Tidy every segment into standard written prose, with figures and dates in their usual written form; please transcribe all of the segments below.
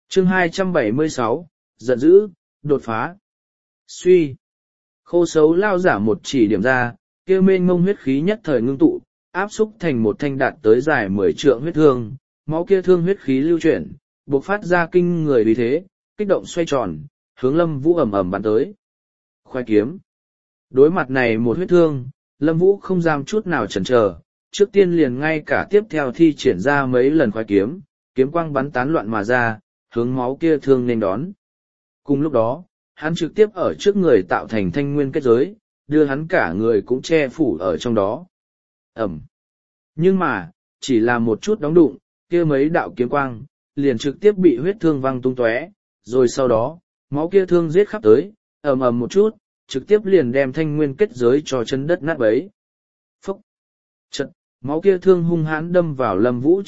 Chương 276, giận dữ, đột phá. Suy. Khô xấu lao giả một chỉ điểm ra, kia mênh mông huyết khí nhất thời ngưng tụ, áp xúc thành một thanh đạt tới dài 10 trượng huyết thương, máu kia thương huyết khí lưu chuyển, bộc phát ra kinh người uy thế, kích động xoay tròn, hướng Lâm Vũ ầm ầm bắn tới. Khoai kiếm. Đối mặt này một huyết thương, Lâm Vũ không dám chút nào chần chờ, trước tiên liền ngay cả tiếp theo thi triển ra mấy lần khoai kiếm, kiếm quang bắn tán loạn mà ra, hướng máu kia thương nên đón. Cùng lúc đó, hắn trực tiếp ở trước người tạo thành thanh nguyên kết giới, đưa hắn cả người cũng che phủ ở trong đó. Ẩm. Nhưng mà, chỉ là một chút đóng đụng, kia mấy đạo kiếm quang, liền trực tiếp bị huyết thương văng tung tóe, rồi sau đó, máu kia thương giết khắp tới, ầm ầm một chút, trực tiếp liền đem thanh nguyên kết giới cho chân đất nát bấy. Phúc. Chật, máu kia thương hung hãn đâm vào Lâm Vũ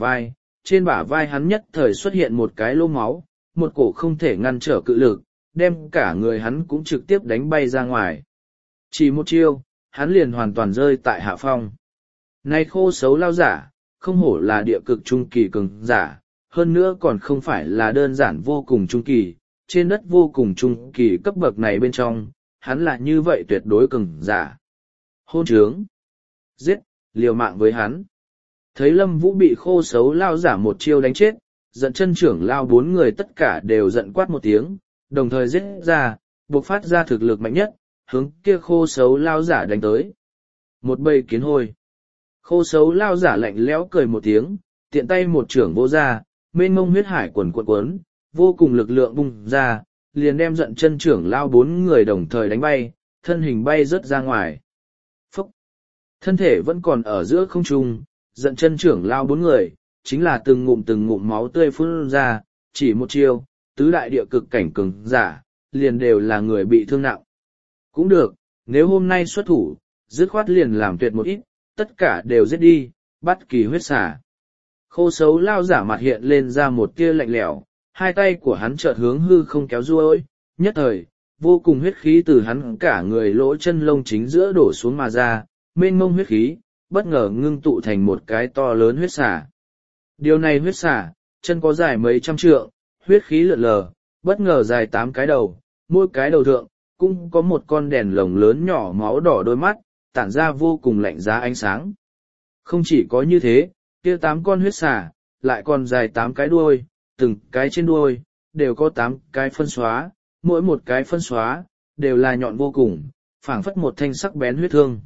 trên bả vai hắn nhất thời xuất hiện một cái lỗ máu, một cổ không thể ngăn trở cự lực, đem cả người hắn cũng trực tiếp đánh bay ra ngoài. Chỉ một chiêu, hắn liền hoàn toàn rơi tại hạ phong. Này khô xấu lao giả, không hổ là địa cực trung kỳ cường giả, hơn nữa còn không phải là đơn giản vô cùng trung kỳ, trên đất vô cùng trung kỳ cấp bậc này bên trong, hắn là như vậy tuyệt đối cường giả. Hôn trướng! Giết, liều mạng với hắn. Thấy Lâm Vũ bị khô xấu lao giả một chiêu đánh chết, giận chân trưởng lao 4 người tất cả đều giận quát một tiếng, đồng thời giết ra, bộc phát ra thực lực mạnh nhất, hướng kia khô xấu lao giả đánh tới. Một bầy kiến hôi. Khô xấu lao giả lạnh lẽo cười một tiếng, tiện tay một trưởng vô ra, mênh mông huyết hải quần cuộn, vô cùng lực lượng bung ra, liền đem giận chân trưởng lao 4 người đồng thời đánh bay, thân hình bay rớt ra ngoài. Phúc! Thân thể vẫn còn ở giữa không trung, giận chân trưởng lao 4 người, chính là từng ngụm máu tươi phun ra, chỉ một chiêu, tứ đại địa cực cảnh cường giả, liền đều là người bị thương nặng. Cũng được, nếu hôm nay xuất thủ, dứt khoát liền làm tuyệt một ít, tất cả đều giết đi, bắt kỳ huyết xả. Khô xấu lao giả mặt hiện lên ra một tia lạnh lẽo, hai tay của hắn chợt hướng hư không kéo ruôi, nhất thời, vô cùng huyết khí từ hắn cả người lỗ chân lông chính giữa đổ xuống mà ra, mênh mông huyết khí, bất ngờ ngưng tụ thành một cái to lớn huyết xả. Điều này huyết xả, chân có dài mấy trăm trượng, huyết khí lượn lờ, bất ngờ dài 8 cái đầu, mỗi cái đầu thượng, cũng có một con đèn lồng lớn nhỏ máu đỏ đôi mắt, tản ra vô cùng lạnh giá ánh sáng. Không chỉ có như thế, kia 8 con huyết xả, lại còn dài 8 cái đuôi, từng cái trên đuôi, đều có 8 cái phân xóa, mỗi một cái phân xóa, đều là nhọn vô cùng, phảng phất một thanh sắc bén huyết thương.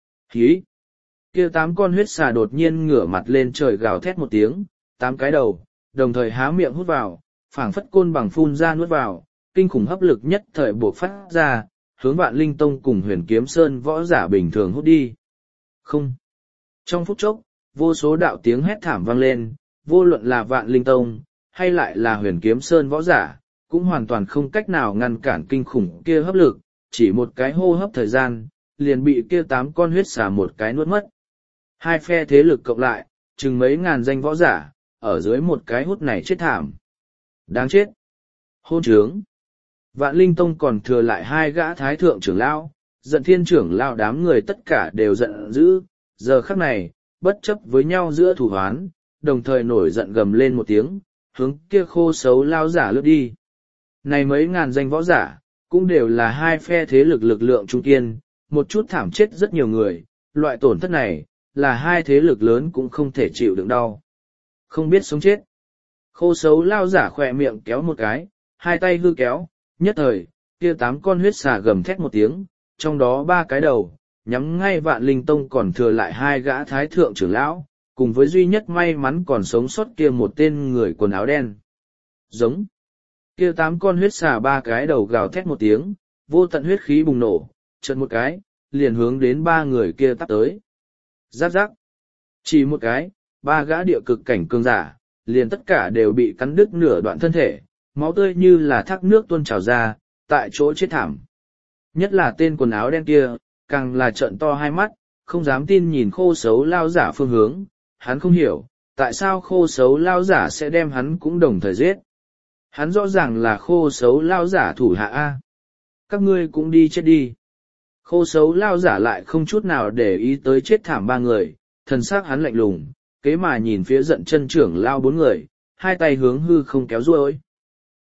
Hí! Kia 8 con huyết xà đột nhiên ngửa mặt lên trời gào thét một tiếng, 8 cái đầu, đồng thời há miệng hút vào, phảng phất côn bằng phun ra nuốt vào, kinh khủng hấp lực nhất thời buộc phát ra, hướng Vạn Linh Tông cùng Huyền Kiếm Sơn võ giả bình thường hút đi. Không. Trong phút chốc, vô số đạo tiếng hét thảm vang lên, vô luận là Vạn Linh Tông, hay lại là Huyền Kiếm Sơn võ giả, cũng hoàn toàn không cách nào ngăn cản kinh khủng kia hấp lực, chỉ một cái hô hấp thời gian, liền bị kia 8 con huyết xà một cái nuốt mất. Hai phe thế lực cộng lại, chừng mấy ngàn danh võ giả, ở dưới một cái hút này chết thảm. Đáng chết! Hôn trướng! Vạn Linh Tông còn thừa lại 2 gã thái thượng trưởng lão, giận thiên trưởng lão đám người tất cả đều giận dữ, giờ khắc này, bất chấp với nhau giữa thủ hoán, đồng thời nổi giận gầm lên một tiếng, hướng kia khô xấu lao giả lướt đi. Này mấy ngàn danh võ giả, cũng đều là hai phe thế lực lực lượng trung kiên, một chút thảm chết rất nhiều người, loại tổn thất này, là hai thế lực lớn cũng không thể chịu đựng đau. Không biết sống chết. Khô xấu lao giả khỏe miệng kéo một cái, hai tay hư kéo, nhất thời, kia 8 con huyết xà gầm thét một tiếng, trong đó 3 cái đầu, nhắm ngay Vạn Linh Tông còn thừa lại 2 gã thái thượng trưởng lão, cùng với duy nhất may mắn còn sống sót kia một tên người quần áo đen. Giống. Kia 8 con huyết xà 3 cái đầu gào thét một tiếng, vô tận huyết khí bùng nổ, chợt một cái, liền hướng đến 3 người kia tắp tới. Giáp giáp. Chỉ một cái, 3 gã địa cực cảnh cường giả, liền tất cả đều bị cắn đứt nửa đoạn thân thể, máu tươi như là thác nước tuôn trào ra, tại chỗ chết thảm. Nhất là tên quần áo đen kia, càng là trợn to hai mắt, không dám tin nhìn khô xấu lao giả phương hướng, hắn không hiểu, tại sao khô xấu lao giả sẽ đem hắn cũng đồng thời giết. Hắn rõ ràng là khô xấu lao giả thủ hạ A. Các ngươi cũng đi chết đi. Khô xấu lao giả lại không chút nào để ý tới chết thảm 3 người, thần sắc hắn lạnh lùng, kế mà nhìn phía giận chân trưởng lao 4 người, hai tay hướng hư không kéo ruôi.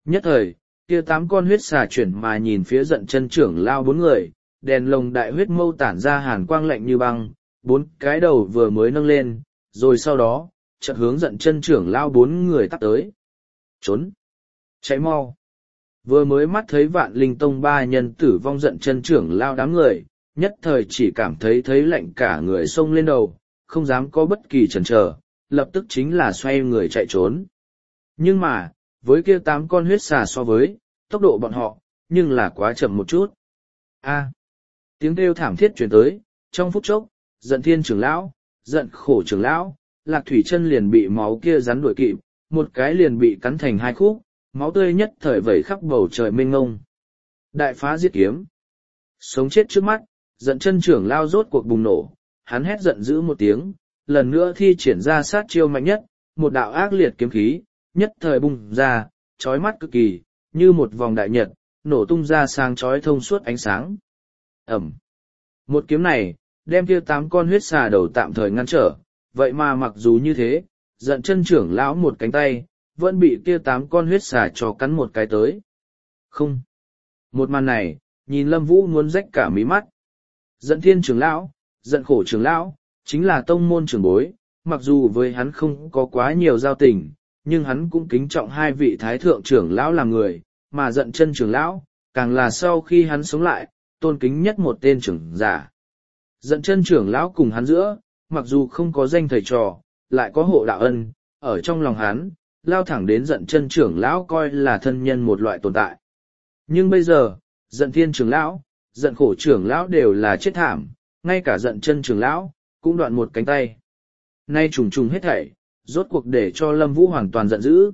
Nhất thời, kia 8 con huyết xà chuyển mà nhìn phía giận chân trưởng lao 4 người, đèn lồng đại huyết mâu tản ra hàn quang lạnh như băng, 4 cái đầu vừa mới nâng lên, rồi sau đó, chợt hướng giận chân trưởng lao 4 người tắt tới. Trốn! Chạy mau! Vừa mới mắt thấy Vạn Linh Tông 3 nhân tử vong giận chân trưởng lao đám người, nhất thời chỉ cảm thấy lạnh cả người xông lên đầu, không dám có bất kỳ chần chờ, lập tức chính là xoay người chạy trốn. Nhưng mà, với kia 8 con huyết xà so với, tốc độ bọn họ, nhưng là quá chậm một chút. A, tiếng kêu thảm thiết truyền tới, trong phút chốc, giận thiên trưởng lão, giận khổ trưởng lão, Lạc Thủy Chân liền bị máu kia rắn đuổi kịp, một cái liền bị cắn thành 2 khúc, máu tươi nhất thời vẩy khắp bầu trời mênh mông. Đại phá giết kiếm. Sống chết trước mắt, giận chân trưởng lao rốt cuộc bùng nổ, hắn hét giận dữ một tiếng, lần nữa thi triển ra sát chiêu mạnh nhất, một đạo ác liệt kiếm khí, nhất thời bùng ra, chói mắt cực kỳ, như một vòng đại nhật, nổ tung ra sáng chói thông suốt ánh sáng. Ẩm. Một kiếm này, đem kia 8 con huyết xà đầu tạm thời ngăn trở, vậy mà mặc dù như thế, giận chân trưởng lão một cánh tay, vẫn bị kia 8 con huyết xà cho cắn một cái tới. Không. Một màn này, nhìn Lâm Vũ muốn rách cả mí mắt. Giận thiên trưởng lão, giận khổ trưởng lão, chính là tông môn trưởng bối, mặc dù với hắn không có quá nhiều giao tình, nhưng hắn cũng kính trọng 2 vị thái thượng trưởng lão làm người, mà giận chân trưởng lão, càng là sau khi hắn sống lại, tôn kính nhất một tên trưởng giả. Giận chân trưởng lão cùng hắn giữa, mặc dù không có danh thầy trò, lại có hộ đạo ân, ở trong lòng hắn, lao thẳng đến giận chân trưởng lão coi là thân nhân một loại tồn tại. Nhưng bây giờ, giận thiên trưởng lão, giận khổ trưởng lão đều là chết thảm, ngay cả giận chân trưởng lão, cũng đoạn một cánh tay. Nay trùng trùng hết thảy, rốt cuộc để cho Lâm Vũ hoàn toàn giận dữ.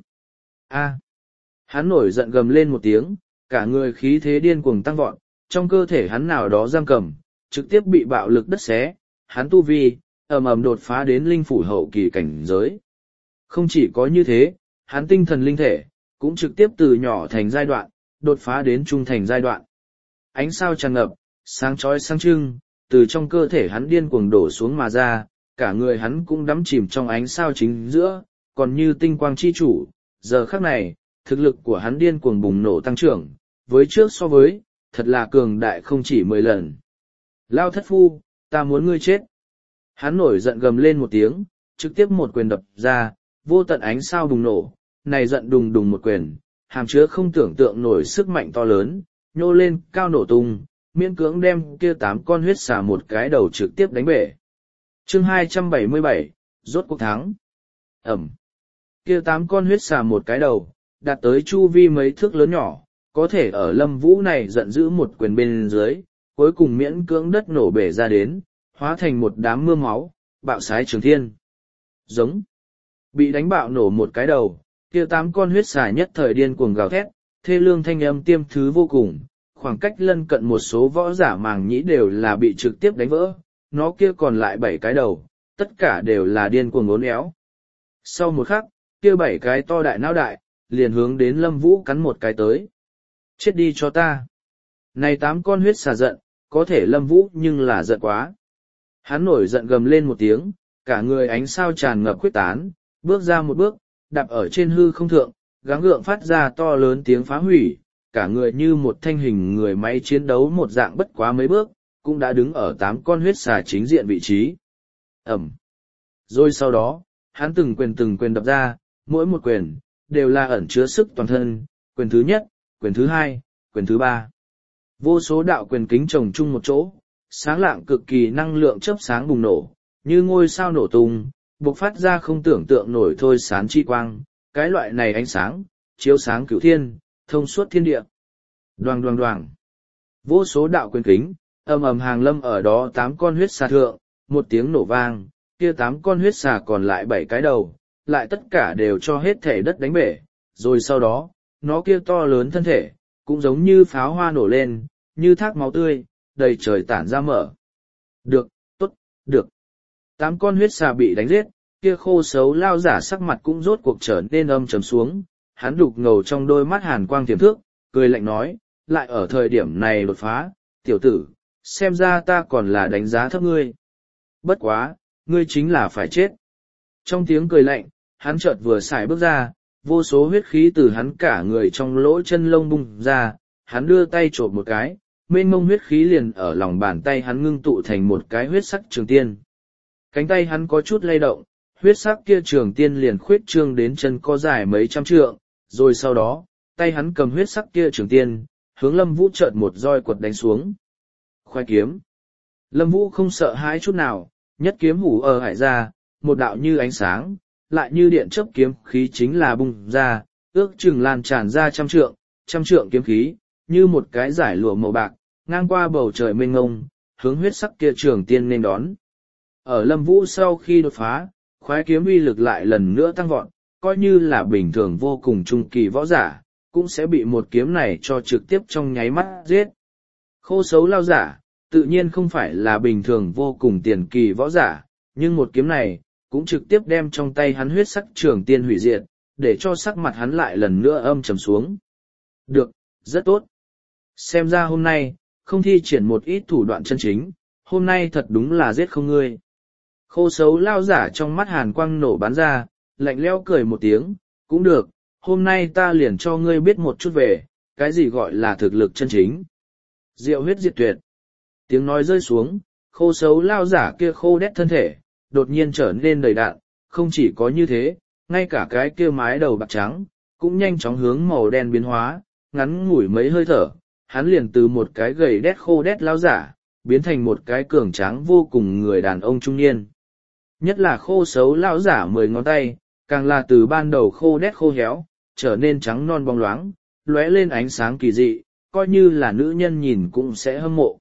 A, hắn nổi giận gầm lên một tiếng, cả người khí thế điên cuồng tăng vọt, trong cơ thể hắn nào đó giam cầm, trực tiếp bị bạo lực đất xé, hắn tu vi, ầm ầm đột phá đến linh phủ hậu kỳ cảnh giới. Không chỉ có như thế, hắn tinh thần linh thể, cũng trực tiếp từ nhỏ thành giai đoạn, đột phá đến trung thành giai đoạn. Ánh sao tràn ngập, sáng chói sáng trưng, từ trong cơ thể hắn điên cuồng đổ xuống mà ra, cả người hắn cũng đắm chìm trong ánh sao chính giữa, còn như tinh quang chi chủ, giờ khắc này, thực lực của hắn điên cuồng bùng nổ tăng trưởng, với trước so với, thật là cường đại không chỉ 10 lần. Lao thất phu, ta muốn ngươi chết. Hắn nổi giận gầm lên một tiếng, trực tiếp một quyền đập ra, vô tận ánh sao bùng nổ, này giận đùng đùng một quyền, hàm chứa không tưởng tượng nổi sức mạnh to lớn, nhô lên cao nổ tung, miễn cưỡng đem kia 8 con huyết xà một cái đầu trực tiếp đánh bể. Chương 277, rốt cuộc thắng. Ẩm. Kia 8 con huyết xà một cái đầu, đạt tới chu vi mấy thước lớn nhỏ, có thể ở Lâm Vũ này giận dữ một quyền bên dưới, cuối cùng miễn cưỡng đất nổ bể ra đến, hóa thành một đám mưa máu, bạo sái trường thiên. Giống. Bị đánh bạo nổ một cái đầu, kia 8 con huyết xà nhất thời điên cuồng gào thét, thê lương thanh âm tiêm thứ vô cùng, khoảng cách lân cận một số võ giả màng nhĩ đều là bị trực tiếp đánh vỡ, nó kia còn lại 7 cái đầu, tất cả đều là điên cuồng uốn éo. Sau một khắc, kia 7 cái to đại não đại, liền hướng đến Lâm Vũ cắn một cái tới. Chết đi cho ta. Này 8 con huyết xà giận, có thể Lâm Vũ nhưng là giận quá. Hắn nổi giận gầm lên một tiếng, cả người ánh sao tràn ngập khuyết tán, bước ra một bước, đạp ở trên hư không thượng, gắng gượng phát ra to lớn tiếng phá hủy, cả người như một thanh hình người máy chiến đấu một dạng bất quá mấy bước, cũng đã đứng ở 8 con huyết xà chính diện vị trí. Ẩm. Rồi sau đó, hắn từng quyền đập ra, mỗi một quyền, đều là ẩn chứa sức toàn thân, quyền thứ nhất, quyền thứ hai, quyền thứ ba. Vô số đạo quyền kính chồng chung một chỗ, sáng lạng cực kỳ năng lượng chớp sáng bùng nổ, như ngôi sao nổ tung, bộc phát ra không tưởng tượng nổi thôi sáng chi quang, cái loại này ánh sáng, chiếu sáng cửu thiên, thông suốt thiên địa. Đoàng đoàng đoàng. Vô số đạo quyền kính, ầm ầm hàng lâm ở đó 8 con huyết xà thượng, một tiếng nổ vang, kia 8 con huyết xà còn lại 7 cái đầu, lại tất cả đều cho hết thể đất đánh bể, rồi sau đó, nó kia to lớn thân thể, cũng giống như pháo hoa nổ lên, như thác máu tươi, đầy trời tản ra mở. Được, tốt, được. 8 con huyết xà bị đánh giết, kia khô xấu lao giả sắc mặt cũng rốt cuộc trở nên âm trầm xuống, hắn đục ngầu trong đôi mắt hàn quang tiềm thước, cười lạnh nói, lại ở thời điểm này đột phá, tiểu tử, xem ra ta còn là đánh giá thấp ngươi. Bất quá, ngươi chính là phải chết. Trong tiếng cười lạnh, hắn chợt vừa xài bước ra, vô số huyết khí từ hắn cả người trong lỗ chân lông bung ra, hắn đưa tay chộp một cái, mênh mông huyết khí liền ở lòng bàn tay hắn ngưng tụ thành một cái huyết sắc trường tiên. Cánh tay hắn có chút lay động, huyết sắc kia trường tiên liền khuyết trương đến chân có dài mấy trăm trượng, rồi sau đó, tay hắn cầm huyết sắc kia trường tiên, hướng Lâm Vũ chợt một roi quật đánh xuống. Khoai kiếm. Lâm Vũ không sợ hãi chút nào, nhất kiếm hủ ở hải ra, một đạo như ánh sáng, lại như điện chớp kiếm khí chính là bung ra, ước chừng lan tràn ra trăm trượng kiếm khí, như một cái giải lụa màu bạc, ngang qua bầu trời mênh mông, hướng huyết sắc kia trường tiên nên đón. Ở Lâm Vũ sau khi đột phá, khoái kiếm uy lực lại lần nữa tăng vọt, coi như là bình thường vô cùng trung kỳ võ giả, cũng sẽ bị một kiếm này cho trực tiếp trong nháy mắt giết. Khô Sấu Lao giả, tự nhiên không phải là bình thường vô cùng tiền kỳ võ giả, nhưng một kiếm này, cũng trực tiếp đem trong tay hắn huyết sắc trường tiên hủy diệt, để cho sắc mặt hắn lại lần nữa âm trầm xuống. Được, rất tốt. Xem ra hôm nay, không thi triển một ít thủ đoạn chân chính, hôm nay thật đúng là giết không ngươi. Khô Sấu Lao giả trong mắt hàn quang nổ bắn ra, lạnh lẽo cười một tiếng, cũng được, hôm nay ta liền cho ngươi biết một chút về, cái gì gọi là thực lực chân chính. Diệu huyết diệt tuyệt. Tiếng nói rơi xuống, Khô Sấu Lao giả kia khô đét thân thể, đột nhiên trở nên đầy đạn, không chỉ có như thế, ngay cả cái kia mái đầu bạc trắng, cũng nhanh chóng hướng màu đen biến hóa, ngắn ngủi mấy hơi thở, hắn liền từ một cái gầy đét khô đét lao giả, biến thành một cái cường tráng vô cùng người đàn ông trung niên. Nhất là Khô Sấu lão giả 10 ngón tay, càng là từ ban đầu khô đét khô héo, trở nên trắng non bóng loáng, lóe lên ánh sáng kỳ dị, coi như là nữ nhân nhìn cũng sẽ hâm mộ.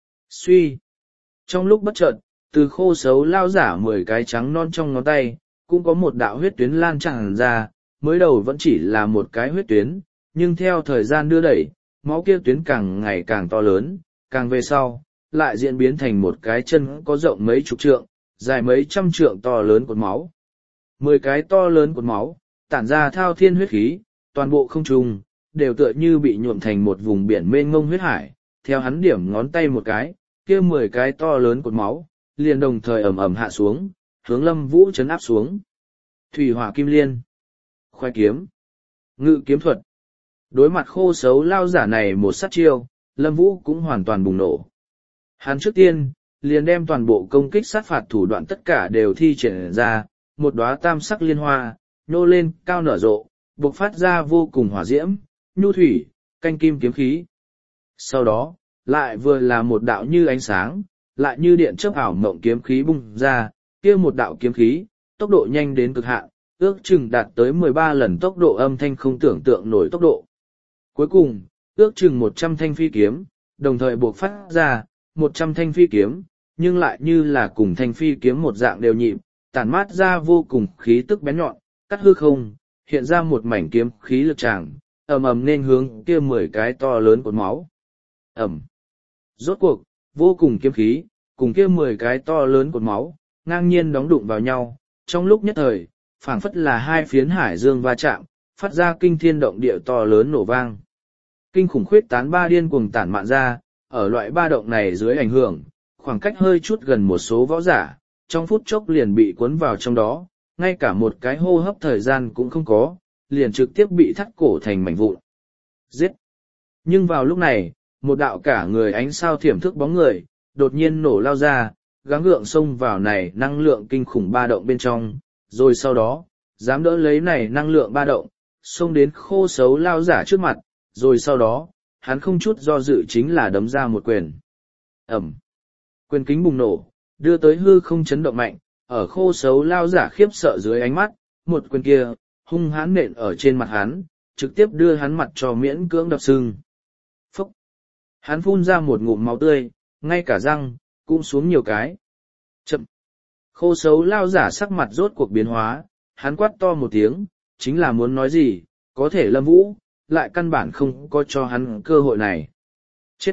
Suy. Trong lúc bất chợt, từ Khô Sấu lao giả 10 cái trắng non trong ngón tay, cũng có một đạo huyết tuyến lan tràn ra, mới đầu vẫn chỉ là một cái huyết tuyến, nhưng theo thời gian đưa đẩy, máu kia tuyến càng ngày càng to lớn, càng về sau, lại diễn biến thành một cái chân có rộng mấy chục trượng, dài mấy trăm trượng to lớn cột máu. 10 cái to lớn cột máu, tản ra thao thiên huyết khí, toàn bộ không trung, đều tựa như bị nhuộm thành một vùng biển mênh mông huyết hải, theo hắn điểm ngón tay một cái, kia 10 cái to lớn cột máu, liền đồng thời ầm ầm hạ xuống, hướng Lâm Vũ chấn áp xuống. Thủy hỏa kim liên, khoai kiếm, ngự kiếm thuật. Đối mặt Khô Sấu lao giả này một sát chiêu, Lâm Vũ cũng hoàn toàn bùng nổ. Hắn trước tiên, liền đem toàn bộ công kích sát phạt thủ đoạn tất cả đều thi triển ra, một đóa tam sắc liên hoa, nhô lên, cao nở rộ, bộc phát ra vô cùng hỏa diễm, nhu thủy, canh kim kiếm khí. Sau đó, lại vừa là một đạo như ánh sáng, lại như điện chớp ảo mộng kiếm khí bung ra, kia một đạo kiếm khí, tốc độ nhanh đến cực hạn, ước chừng đạt tới 13 lần tốc độ âm thanh không tưởng tượng nổi tốc độ. Cuối cùng, ước chừng 100 thanh phi kiếm, đồng thời bộc phát ra, 100 thanh phi kiếm, nhưng lại như là cùng thanh phi kiếm một dạng đều nhịp, tản mát ra vô cùng khí tức bén nhọn, cắt hư không, hiện ra một mảnh kiếm khí lực tràng, ầm ầm nên hướng kia 10 cái to lớn cột máu. Ầm. Rốt cuộc, vô cùng kiếm khí, cùng kia 10 cái to lớn cột máu, ngang nhiên đóng đụng vào nhau, trong lúc nhất thời, phảng phất là hai phiến hải dương va chạm, phát ra kinh thiên động địa to lớn nổ vang. Kinh khủng khuyết tán ba điên cuồng tản mạn ra, ở loại ba động này dưới ảnh hưởng, khoảng cách hơi chút gần một số võ giả, trong phút chốc liền bị cuốn vào trong đó, ngay cả một cái hô hấp thời gian cũng không có, liền trực tiếp bị thắt cổ thành mảnh vụn. Giết! Nhưng vào lúc này, một đạo cả người ánh sao thiểm thức bóng người, đột nhiên nổ lao ra, gắng gượng xông vào này năng lượng kinh khủng ba động bên trong, rồi sau đó, dám đỡ lấy này năng lượng ba động, xông đến Khô Sấu lao giả trước mặt, rồi sau đó, hắn không chút do dự chính là đấm ra một quyền. Ẩm! Quyền kính bùng nổ, đưa tới hư không chấn động mạnh, ở Khô Sấu lao giả khiếp sợ dưới ánh mắt, một quyền kia, hung hãn nện ở trên mặt hắn, trực tiếp đưa hắn mặt cho miễn cưỡng đập sưng. Phúc! Hắn phun ra một ngụm máu tươi, ngay cả răng, cũng xuống nhiều cái. Chậm! Khô Sấu lao giả sắc mặt rốt cuộc biến hóa, hắn quát to một tiếng, chính là muốn nói gì, có thể Lâm Vũ, lại căn bản không có cho hắn cơ hội này. Chết!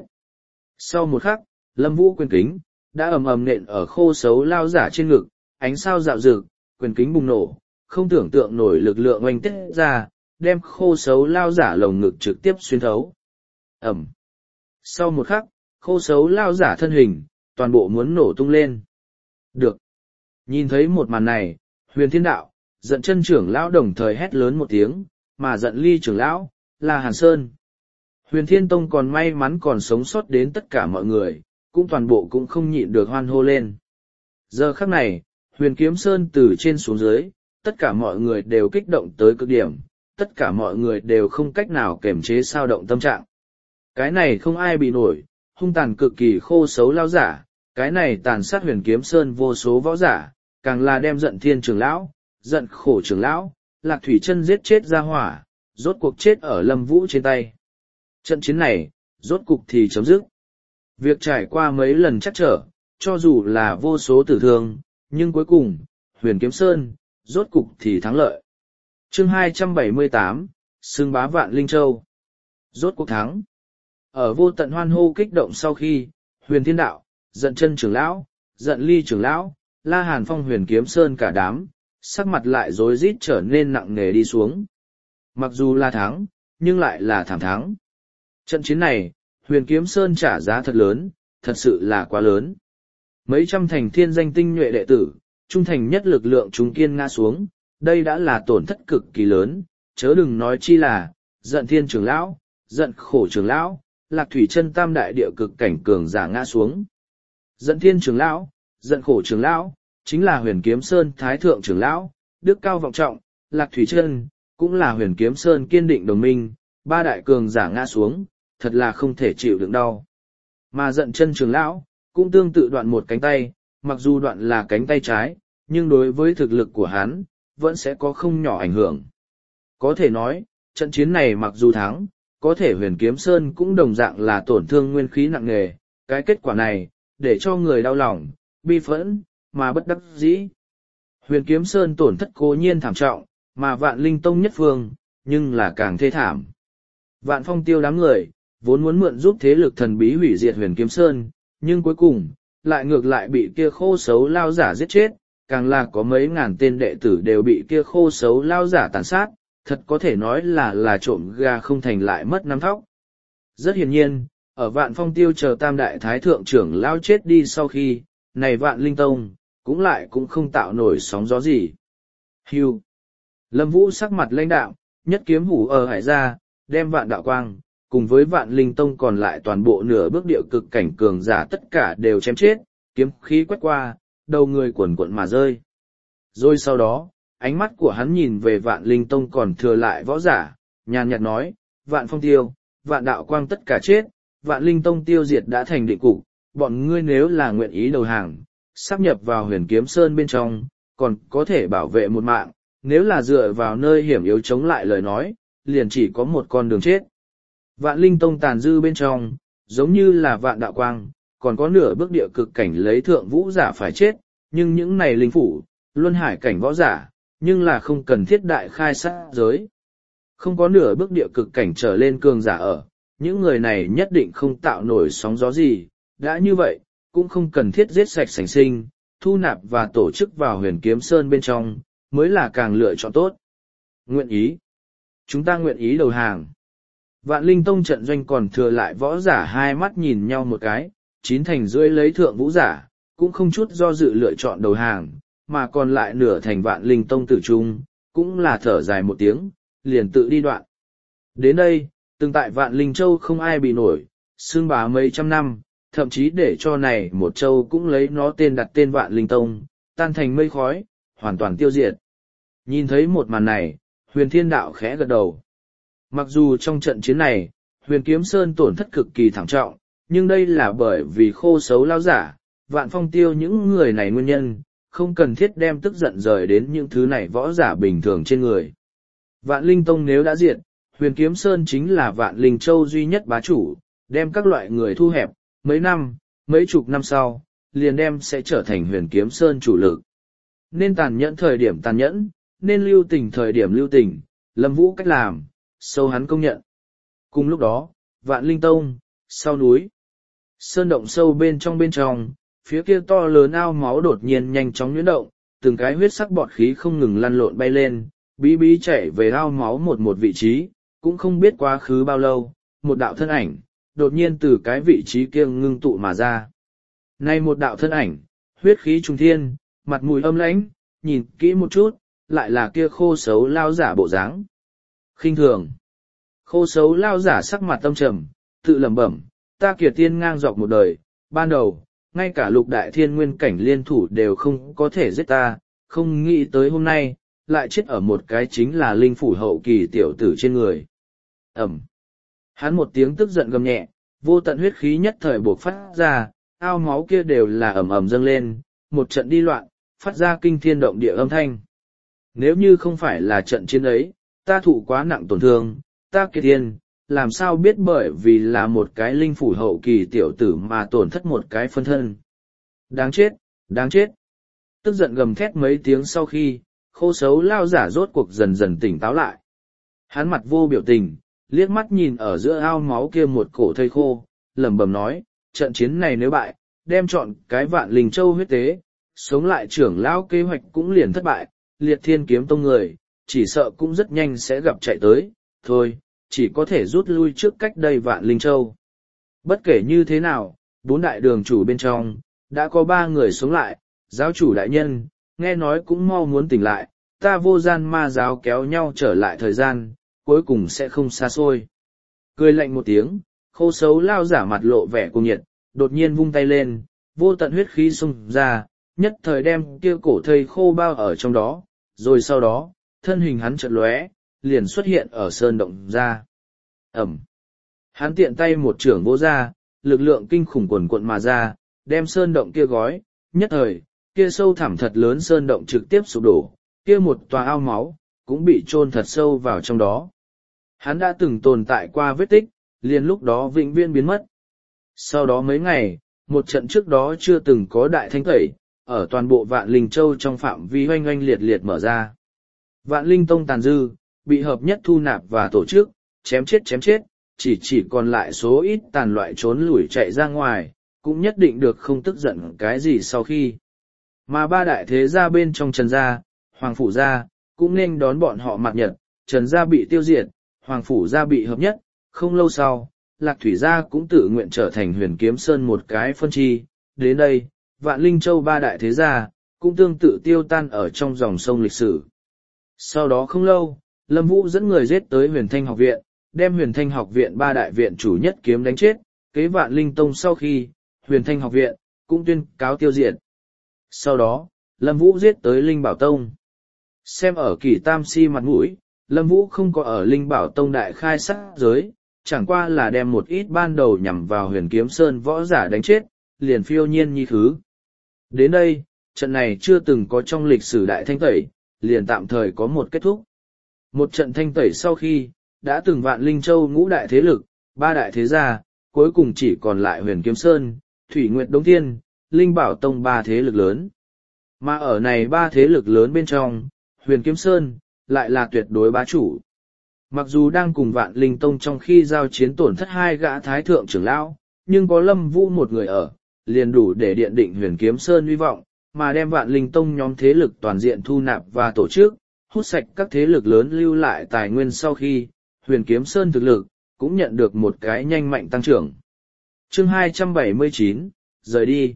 Sau một khắc, Lâm Vũ quyền kính, đã ầm ầm nện ở Khô Sấu lao giả trên ngực, ánh sao dạo rực, quyền kính bùng nổ, không tưởng tượng nổi lực lượng oanh tiết ra, đem Khô Sấu lao giả lồng ngực trực tiếp xuyên thấu. Ẩm! Sau một khắc, Khô Sấu lao giả thân hình, toàn bộ muốn nổ tung lên. Được! Nhìn thấy một màn này, Huyền Thiên Đạo, Giận Chân trưởng lão đồng thời hét lớn một tiếng, mà Giận Ly trưởng lão là Hàn Sơn. Huyền Thiên Tông còn may mắn còn sống sót đến tất cả mọi người, cũng toàn bộ cũng không nhịn được hoan hô lên. Giờ khắc này, Huyền Kiếm Sơn từ trên xuống dưới, tất cả mọi người đều kích động tới cực điểm, tất cả mọi người đều không cách nào kiềm chế sao động tâm trạng. Cái này không ai bị nổi, hung tàn cực kỳ khô xấu lao giả, cái này tàn sát Huyền Kiếm Sơn vô số võ giả, càng là đem Giận Thiên trưởng lão, Giận Khổ trưởng lão, Lạc Thủy Chân giết chết ra hỏa, rốt cuộc chết ở Lâm Vũ trên tay. Trận chiến này, rốt cục thì chấm dứt. Việc trải qua mấy lần chắc trở, cho dù là vô số tử thương, nhưng cuối cùng, Huyền Kiếm Sơn, rốt cục thì thắng lợi. Chương 278, xưng bá Vạn Linh Châu. Rốt cuộc thắng. Ở vô tận hoan hô kích động sau khi, Huyền Thiên Đạo, Giận Chân trưởng lão, Giận Ly trưởng lão, La Hàn Phong Huyền Kiếm Sơn cả đám, sắc mặt lại rối rít trở nên nặng nề đi xuống. Mặc dù là thắng, nhưng lại là thảm thắng. Trận chiến này, Huyền Kiếm Sơn trả giá thật lớn, thật sự là quá lớn. Mấy trăm thành thiên danh tinh nhuệ đệ tử, trung thành nhất lực lượng chúng kiên ngã xuống, đây đã là tổn thất cực kỳ lớn, chớ đừng nói chi là, Giận Thiên trưởng lão, Giận Khổ trưởng lão, Lạc Thủy Chân tam đại địa cực cảnh cường giả ngã xuống. Giận Thiên trưởng lão, Giận Khổ trưởng lão, chính là Huyền Kiếm Sơn Thái Thượng trưởng lão, đức cao vọng trọng, Lạc Thủy Chân, cũng là Huyền Kiếm Sơn kiên định đồng minh, ba đại cường giả ngã xuống, thật là không thể chịu đựng đau. Mà Giận Chân trưởng lão, cũng tương tự đoạn một cánh tay, mặc dù đoạn là cánh tay trái, nhưng đối với thực lực của hắn, vẫn sẽ có không nhỏ ảnh hưởng. Có thể nói, trận chiến này mặc dù thắng, có thể Huyền Kiếm Sơn cũng đồng dạng là tổn thương nguyên khí nặng nề, cái kết quả này, để cho người đau lòng, bi phẫn, mà bất đắc dĩ. Huyền Kiếm Sơn tổn thất cố nhiên thảm trọng, mà Vạn Linh Tông nhất phương, nhưng là càng thê thảm. Vạn Phong Tiêu đám người, vốn muốn mượn giúp thế lực thần bí hủy diệt Huyền Kiếm Sơn, nhưng cuối cùng, lại ngược lại bị kia khô xấu lao giả giết chết, càng là có mấy ngàn tên đệ tử đều bị kia khô xấu lao giả tàn sát, thật có thể nói là trộm gà không thành lại mất năm thóc. Rất hiển nhiên, ở Vạn Phong Tiêu chờ tam đại thái thượng trưởng lao chết đi sau khi, này Vạn Linh Tông, cũng không tạo nổi sóng gió gì. Hưu. Lâm Vũ sắc mặt lãnh đạo, nhất kiếm hủ ở hải ra, đem Vạn Đạo Quang, cùng với Vạn Linh Tông còn lại toàn bộ nửa bước địa cực cảnh cường giả tất cả đều chém chết, kiếm khí quét qua, đầu người cuộn cuộn mà rơi. Rồi sau đó, ánh mắt của hắn nhìn về Vạn Linh Tông còn thừa lại võ giả, nhàn nhạt nói, Vạn Phong Tiêu, Vạn Đạo Quang tất cả chết, Vạn Linh Tông tiêu diệt đã thành định cục, bọn ngươi nếu là nguyện ý đầu hàng, sáp nhập vào Huyền Kiếm Sơn bên trong, còn có thể bảo vệ một mạng, nếu là dựa vào nơi hiểm yếu chống lại lời nói, liền chỉ có một con đường chết. Vạn Linh Tông tàn dư bên trong, giống như là Vạn Đạo Quang, còn có nửa bước địa cực cảnh lấy thượng vũ giả phải chết, nhưng những này linh phủ, luân hải cảnh võ giả, nhưng là không cần thiết đại khai sát giới. Không có nửa bước địa cực cảnh trở lên cường giả ở, những người này nhất định không tạo nổi sóng gió gì, đã như vậy, cũng không cần thiết giết sạch sành sinh, thu nạp và tổ chức vào Huyền Kiếm Sơn bên trong, mới là càng lựa chọn tốt. Nguyện ý. Chúng ta nguyện ý đầu hàng. Vạn Linh Tông trận doanh còn thừa lại võ giả hai mắt nhìn nhau một cái, 9 thành rưỡi lấy thượng vũ giả, cũng không chút do dự lựa chọn đầu hàng, mà còn lại nửa thành Vạn Linh Tông tử trung, cũng là thở dài một tiếng, liền tự đi đoạn. Đến đây, từng tại Vạn Linh Châu không ai bị nổi, xưng bá mấy trăm năm, thậm chí để cho này một châu cũng lấy nó tên đặt tên Vạn Linh Tông, tan thành mây khói, hoàn toàn tiêu diệt. Nhìn thấy một màn này, Huyền Thiên Đạo khẽ gật đầu. Mặc dù trong trận chiến này, Huyền Kiếm Sơn tổn thất cực kỳ thảm trọng, nhưng đây là bởi vì khô xấu lao giả, Vạn Phong Tiêu những người này nguyên nhân, không cần thiết đem tức giận rời đến những thứ này võ giả bình thường trên người. Vạn Linh Tông nếu đã diệt, Huyền Kiếm Sơn chính là Vạn Linh Châu duy nhất bá chủ, đem các loại người thu hẹp, mấy năm, mấy chục năm sau, liền đem sẽ trở thành Huyền Kiếm Sơn chủ lực. Nên tàn nhẫn thời điểm tàn nhẫn, nên lưu tình thời điểm lưu tình, Lâm Vũ cách làm, sâu hắn công nhận. Cùng lúc đó, Vạn Linh Tông, sau núi, sơn động sâu bên trong, phía kia to lớn ao máu đột nhiên nhanh chóng nhuyễn động, từng cái huyết sắc bọt khí không ngừng lăn lộn bay lên, bí bí chạy về ao máu một vị trí, cũng không biết quá khứ bao lâu, một đạo thân ảnh, đột nhiên từ cái vị trí kia ngưng tụ mà ra. Này một đạo thân ảnh, huyết khí trùng thiên, mặt mũi âm lãnh, nhìn kỹ một chút, lại là kia khô xấu lao giả bộ dáng. Khinh thường. Khô xấu lao giả sắc mặt tâm trầm, tự lẩm bẩm, ta Kiệt Tiên ngang dọc một đời, ban đầu, ngay cả lục đại thiên nguyên cảnh liên thủ đều không có thể giết ta, không nghĩ tới hôm nay, lại chết ở một cái chính là linh phủ hậu kỳ tiểu tử trên người. Ẩm. Hắn một tiếng tức giận gầm nhẹ, vô tận huyết khí nhất thời buộc phát ra, ao máu kia đều là ầm ầm dâng lên, một trận đi loạn, phát ra kinh thiên động địa âm thanh. Nếu như không phải là trận chiến ấy, ta thụ quá nặng tổn thương, ta Kiệt Tiên, làm sao biết bởi vì là một cái linh phủ hậu kỳ tiểu tử mà tổn thất một cái phân thân. Đáng chết, đáng chết. Tức giận gầm thét mấy tiếng sau khi, khô xấu lao giả rốt cuộc dần dần tỉnh táo lại. Hắn mặt vô biểu tình, liếc mắt nhìn ở giữa ao máu kia một cổ thây khô, lẩm bẩm nói, trận chiến này nếu bại, đem chọn cái Vạn Linh Châu huyết tế, sống lại trưởng lão kế hoạch cũng liền thất bại, Liệt Thiên Kiếm Tông người, chỉ sợ cũng rất nhanh sẽ gặp chạy tới, thôi, chỉ có thể rút lui trước cách đây Vạn Linh Châu. Bất kể như thế nào, 4 đại đường chủ bên trong, đã có 3 người sống lại, giáo chủ đại nhân, nghe nói cũng mau muốn tỉnh lại, ta Vô Gian Ma giáo kéo nhau trở lại thời gian, cuối cùng sẽ không xa xôi. Cười lạnh một tiếng, khô xấu lao giả mặt lộ vẻ cuồng nhiệt, đột nhiên vung tay lên, vô tận huyết khí xung ra, nhất thời đem kia cổ thây khô bao ở trong đó, rồi sau đó, thân hình hắn chợt lóe, liền xuất hiện ở sơn động ra. Ẩm. Hắn tiện tay một chưởng vỗ ra, lực lượng kinh khủng quần quận mà ra, đem sơn động kia gói, nhất thời, kia sâu thẳm thật lớn sơn động trực tiếp sụp đổ, kia một tòa ao máu, cũng bị chôn thật sâu vào trong đó. Hắn đã từng tồn tại qua vết tích, liền lúc đó vĩnh viễn biến mất. Sau đó mấy ngày, một trận trước đó chưa từng có đại thanh tẩy, ở toàn bộ Vạn Linh Châu trong phạm vi oanh oanh liệt liệt mở ra. Vạn Linh Tông tàn dư, bị hợp nhất thu nạp và tổ chức, chém chết, chỉ còn lại số ít tàn loại trốn lủi chạy ra ngoài, cũng nhất định được không tức giận cái gì sau khi. Mà 3 đại thế gia bên trong Trần gia, Hoàng Phủ gia, cũng nên đón bọn họ mặt nhật, Trần gia bị tiêu diệt, Hoàng Phủ gia bị hợp nhất, không lâu sau, Lạc Thủy gia cũng tự nguyện trở thành Huyền Kiếm Sơn một cái phân chi, đến đây, Vạn Linh Châu 3 đại thế gia, cũng tương tự tiêu tan ở trong dòng sông lịch sử. Sau đó không lâu, Lâm Vũ dẫn người giết tới Huyền Thanh học viện, đem Huyền Thanh học viện 3 đại viện chủ nhất kiếm đánh chết, kế Vạn Linh Tông sau khi, Huyền Thanh học viện, cũng tuyên cáo tiêu diệt. Sau đó, Lâm Vũ giết tới Linh Bảo Tông. Xem ở Kỳ Tam Si mặt mũi, Lâm Vũ không có ở Linh Bảo Tông đại khai sát giới, chẳng qua là đem một ít ban đầu nhằm vào Huyền Kiếm Sơn võ giả đánh chết, liền phiêu nhiên như thứ. Đến đây, trận này chưa từng có trong lịch sử đại thanh tẩy, liền tạm thời có một kết thúc. Một trận thanh tẩy sau khi, đã từng Vạn Linh Châu ngũ đại thế lực, 3 đại thế gia, cuối cùng chỉ còn lại Huyền Kiếm Sơn, Thủy Nguyệt Đống Thiên, Linh Bảo Tông 3 thế lực lớn. Mà ở này 3 thế lực lớn bên trong, Huyền Kiếm Sơn, lại là tuyệt đối bá chủ. Mặc dù đang cùng Vạn Linh Tông trong khi giao chiến tổn thất 2 gã thái thượng trưởng lão, nhưng có Lâm Vũ một người ở, liền đủ để điện định Huyền Kiếm Sơn uy vọng, mà đem Vạn Linh Tông nhóm thế lực toàn diện thu nạp và tổ chức, hút sạch các thế lực lớn lưu lại tài nguyên sau khi, Huyền Kiếm Sơn thực lực, cũng nhận được một cái nhanh mạnh tăng trưởng. Chương 279, rời đi.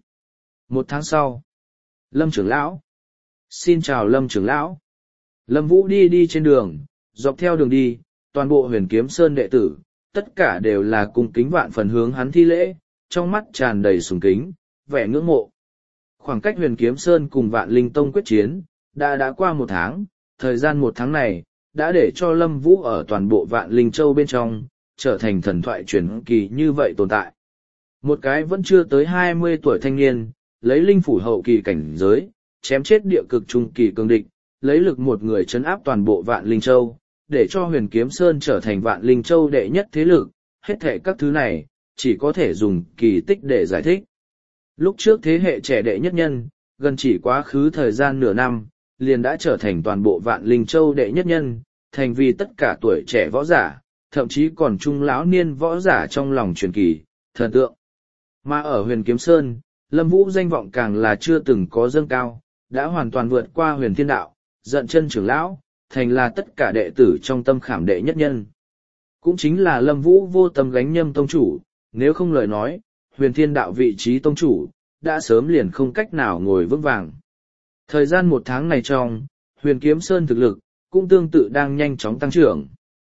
1 tháng sau, Lâm trưởng lão. Xin chào Lâm trưởng lão. Lâm Vũ đi trên đường, dọc theo đường đi, toàn bộ Huyền Kiếm Sơn đệ tử, tất cả đều là cung kính vạn phần hướng hắn thi lễ, trong mắt tràn đầy sùng kính, vẻ ngưỡng mộ. Khoảng cách Huyền Kiếm Sơn cùng Vạn Linh Tông quyết chiến, đã qua 1 tháng, thời gian 1 tháng này, đã để cho Lâm Vũ ở toàn bộ Vạn Linh Châu bên trong, trở thành thần thoại truyền kỳ như vậy tồn tại. Một cái vẫn chưa tới 20 tuổi thanh niên, lấy linh phủ hậu kỳ cảnh giới, chém chết địa cực trung kỳ cường địch, lấy lực một người trấn áp toàn bộ Vạn Linh Châu, để cho Huyền Kiếm Sơn trở thành Vạn Linh Châu đệ nhất thế lực, hết thảy các thứ này, chỉ có thể dùng kỳ tích để giải thích. Lúc trước thế hệ trẻ đệ nhất nhân, gần chỉ quá khứ thời gian nửa năm, liền đã trở thành toàn bộ Vạn Linh Châu đệ nhất nhân, thành vì tất cả tuổi trẻ võ giả, thậm chí còn trung lão niên võ giả trong lòng truyền kỳ, thần tượng. Mà ở Huyền Kiếm Sơn, Lâm Vũ danh vọng càng là chưa từng có dâng cao, đã hoàn toàn vượt qua Huyền Thiên Đạo, dận chân trưởng lão, thành là tất cả đệ tử trong tâm khảm đệ nhất nhân. Cũng chính là Lâm Vũ vô tâm gánh nhâm tông chủ, nếu không lời nói, Huyền Thiên Đạo vị trí tông chủ, đã sớm liền không cách nào ngồi vững vàng. Thời gian 1 tháng này trong, Huyền Kiếm Sơn thực lực, cũng tương tự đang nhanh chóng tăng trưởng.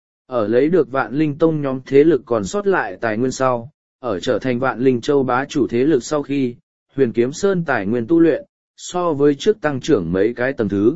Ở lấy được Vạn Linh Tông nhóm thế lực còn sót lại tài nguyên sau, ở trở thành Vạn Linh Châu bá chủ thế lực sau khi, Huyền Kiếm Sơn tài nguyên tu luyện, so với trước tăng trưởng mấy cái tầng thứ.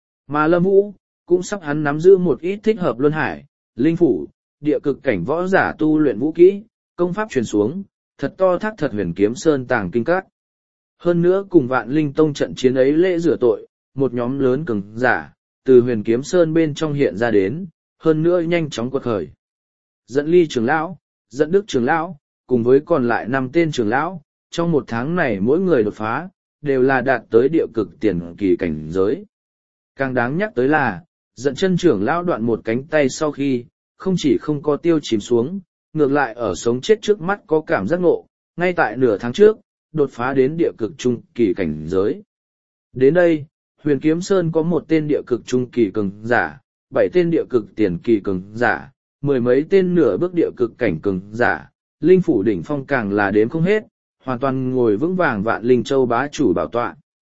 Mà Lâm Vũ, cũng sắp hắn nắm giữ một ít thích hợp luân hải, linh phủ, địa cực cảnh võ giả tu luyện vũ kỹ, công pháp truyền xuống, thật to thác thật Huyền Kiếm Sơn tàng kinh các. Hơn nữa cùng Vạn Linh Tông trận chiến ấy lễ rửa tội, một nhóm lớn cường giả, từ Huyền Kiếm Sơn bên trong hiện ra đến, hơn nữa nhanh chóng quật khởi. Dẫn Ly trưởng lão, Dẫn Đức trưởng lão, cùng với còn lại 5 tên trưởng lão, trong một tháng này mỗi người đột phá, đều là đạt tới địa cực tiền kỳ cảnh giới. Càng đáng nhắc tới là, Dẫn Chân trưởng lão đoạn một cánh tay sau khi, không chỉ không có tiêu chìm xuống, ngược lại ở sống chết trước mắt có cảm giác ngộ, ngay tại nửa tháng trước, đột phá đến địa cực trung kỳ cảnh giới. Đến đây, Huyền Kiếm Sơn có một tên địa cực trung kỳ cường giả, 7 tên địa cực tiền kỳ cường giả, 10 mấy tên nửa bước địa cực cảnh cường giả, linh phủ đỉnh phong càng là đếm không hết, hoàn toàn ngồi vững vàng Vạn Linh Châu bá chủ bảo tọa.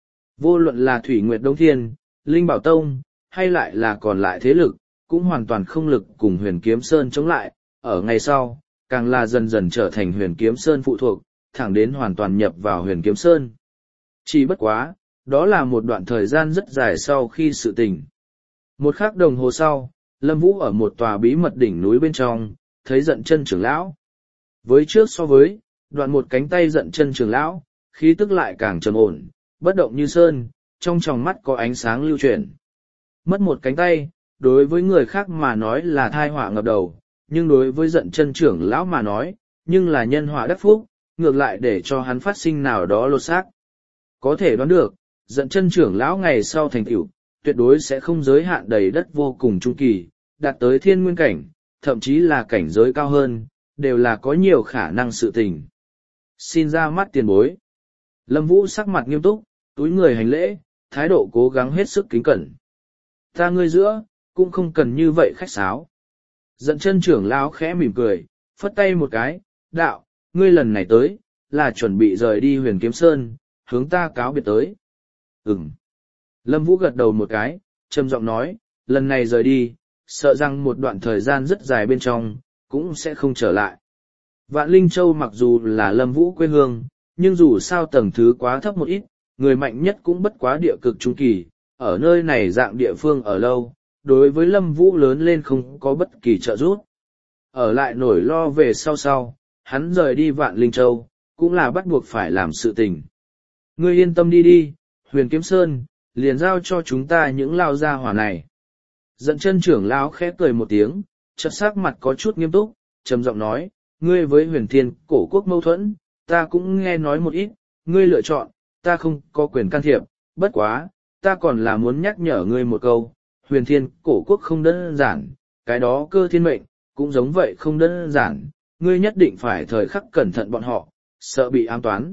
Vô luận là Thủy Nguyệt Đông Thiên, Linh Bảo Tông, hay lại là còn lại thế lực, cũng hoàn toàn không lực cùng Huyền Kiếm Sơn chống lại, ở ngày sau, càng là dần dần trở thành Huyền Kiếm Sơn phụ thuộc, thẳng đến hoàn toàn nhập vào Huyền Kiếm Sơn. Chỉ bất quá, đó là một đoạn thời gian rất dài sau khi sự tình. Một khắc đồng hồ sau, Lâm Vũ ở một tòa bí mật đỉnh núi bên trong, thấy Dận Chân trưởng lão. Với trước so với, đoạn một cánh tay Dận Chân trưởng lão, khí tức lại càng trầm ổn, bất động như sơn, trong tròng mắt có ánh sáng lưu chuyển. Mất một cánh tay, đối với người khác mà nói là thai họa ngập đầu, nhưng đối với Dận Chân trưởng lão mà nói, nhưng là nhân họa đắc phúc, ngược lại để cho hắn phát sinh nào đó lột xác. Có thể đoán được, Dận Chân trưởng lão ngày sau thành tựu, tuyệt đối sẽ không giới hạn đầy đất vô cùng trung kỳ, đạt tới thiên nguyên cảnh, thậm chí là cảnh giới cao hơn, đều là có nhiều khả năng sự tình. Xin ra mắt tiền bối. Lâm Vũ sắc mặt nghiêm túc, túi người hành lễ, thái độ cố gắng hết sức kính cẩn. Ta ngươi giữa, cũng không cần như vậy khách sáo. Dận Chân trưởng lão khẽ mỉm cười, phất tay một cái, đạo, ngươi lần này tới, là chuẩn bị rời đi Huyền Kiếm Sơn, hướng ta cáo biệt tới. Lâm Vũ gật đầu một cái, trầm giọng nói, lần này rời đi, sợ rằng một đoạn thời gian rất dài bên trong, cũng sẽ không trở lại. Vạn Linh Châu mặc dù là Lâm Vũ quê hương, nhưng dù sao tầng thứ quá thấp một ít, người mạnh nhất cũng bất quá địa cực trung kỳ, ở nơi này dạng địa phương ở lâu, đối với Lâm Vũ lớn lên không có bất kỳ trợ giúp. Ở lại nổi lo về sau, hắn rời đi Vạn Linh Châu, cũng là bắt buộc phải làm sự tình. Ngươi yên tâm đi, Huyền Kiếm Sơn, liền giao cho chúng ta những lao gia hỏa này. Dận Chân trưởng lão khẽ cười một tiếng, chợt sắc mặt có chút nghiêm túc, trầm giọng nói, ngươi với Huyền Thiên cổ quốc mâu thuẫn, ta cũng nghe nói một ít, ngươi lựa chọn, ta không có quyền can thiệp, bất quá, ta còn là muốn nhắc nhở ngươi một câu, Huyền Thiên cổ quốc không đơn giản, cái đó cơ thiên mệnh, cũng giống vậy không đơn giản, ngươi nhất định phải thời khắc cẩn thận bọn họ, sợ bị ám toán.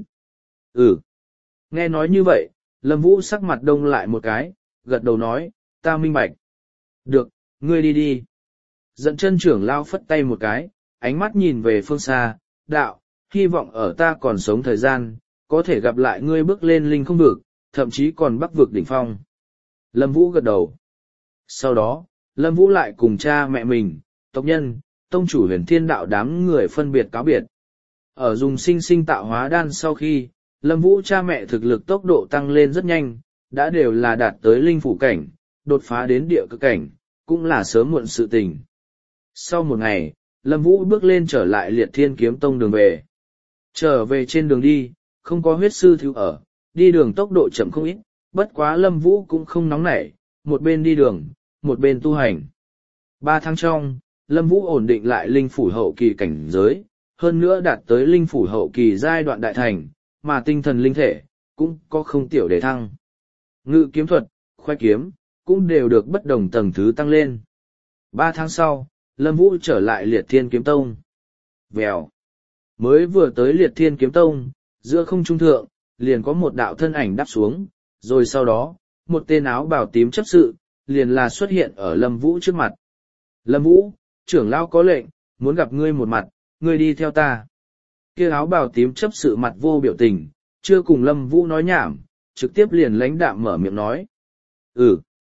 Nghe nói như vậy, Lâm Vũ sắc mặt đông lại một cái, gật đầu nói, ta minh bạch. Được, ngươi đi. Dận Chân trưởng lão phất tay một cái, ánh mắt nhìn về phương xa, đạo, hy vọng ở ta còn sống thời gian, có thể gặp lại ngươi bước lên linh không vực, thậm chí còn bắc vực đỉnh phong. Lâm Vũ gật đầu. Sau đó, Lâm Vũ lại cùng cha mẹ mình, tộc nhân, tông chủ Huyền Thiên đạo đám người phân biệt cáo biệt. Ở dùng sinh tạo hóa đan sau khi, Lâm Vũ cha mẹ thực lực tốc độ tăng lên rất nhanh, đã đều là đạt tới linh phủ cảnh, đột phá đến địa cực cảnh, cũng là sớm muộn sự tình. Sau một ngày, Lâm Vũ bước lên trở lại Liệt Thiên Kiếm Tông đường về. Trở về trên đường đi, không có huyết sư thiếu ở, đi đường tốc độ chậm không ít, bất quá Lâm Vũ cũng không nóng nảy, một bên đi đường, một bên tu hành. 3 tháng trong, Lâm Vũ ổn định lại linh phủ hậu kỳ cảnh giới, hơn nữa đạt tới linh phủ hậu kỳ giai đoạn đại thành, mà tinh thần linh thể, cũng có không tiểu để thăng. Ngự kiếm thuật, khoai kiếm, cũng đều được bất đồng tầng thứ tăng lên. 3 tháng sau, Lâm Vũ trở lại Liệt Thiên Kiếm Tông. Vèo. Mới vừa tới Liệt Thiên Kiếm Tông, giữa không trung thượng, liền có một đạo thân ảnh đáp xuống, rồi sau đó, một tên áo bào tím chấp sự, liền là xuất hiện ở Lâm Vũ trước mặt. Lâm Vũ, trưởng lão có lệnh, muốn gặp ngươi một mặt, ngươi đi theo ta. Kia áo bào tím chấp sự mặt vô biểu tình, chưa cùng Lâm Vũ nói nhảm, trực tiếp liền lãnh đạm mở miệng nói.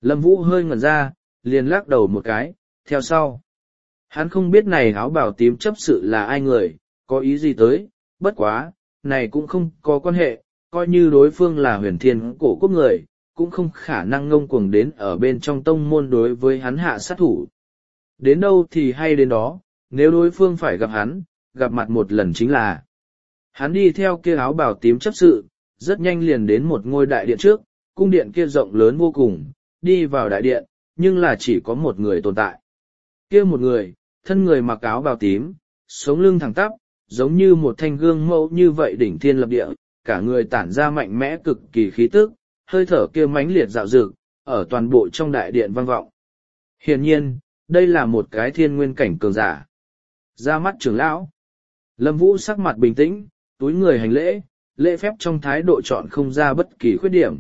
Lâm Vũ hơi ngẩn ra, liền lắc đầu một cái, theo sau. Hắn không biết này áo bào tím chấp sự là ai người, có ý gì tới, bất quá, này cũng không có quan hệ, coi như đối phương là huyền thiên cổ quốc người, cũng không khả năng ngông cuồng đến ở bên trong tông môn đối với hắn hạ sát thủ. Đến đâu thì hay đến đó, nếu đối phương phải gặp hắn, gặp mặt một lần chính là. Hắn đi theo kia áo bào tím chấp sự, rất nhanh liền đến một ngôi đại điện trước, cung điện kia rộng lớn vô cùng, đi vào đại điện, nhưng là chỉ có một người tồn tại. Kia một người, thân người mặc áo bào tím, sống lưng thẳng tắp, giống như một thanh gương mẫu như vậy đỉnh thiên lập địa, cả người tản ra mạnh mẽ cực kỳ khí tức, hơi thở kia mãnh liệt dạo dực, ở toàn bộ trong đại điện vang vọng. Hiển nhiên, đây là một cái thiên nguyên cảnh cường giả. Ra mắt trưởng lão, Lâm Vũ sắc mặt bình tĩnh, túi người hành lễ, lễ phép trong thái độ chọn không ra bất kỳ khuyết điểm.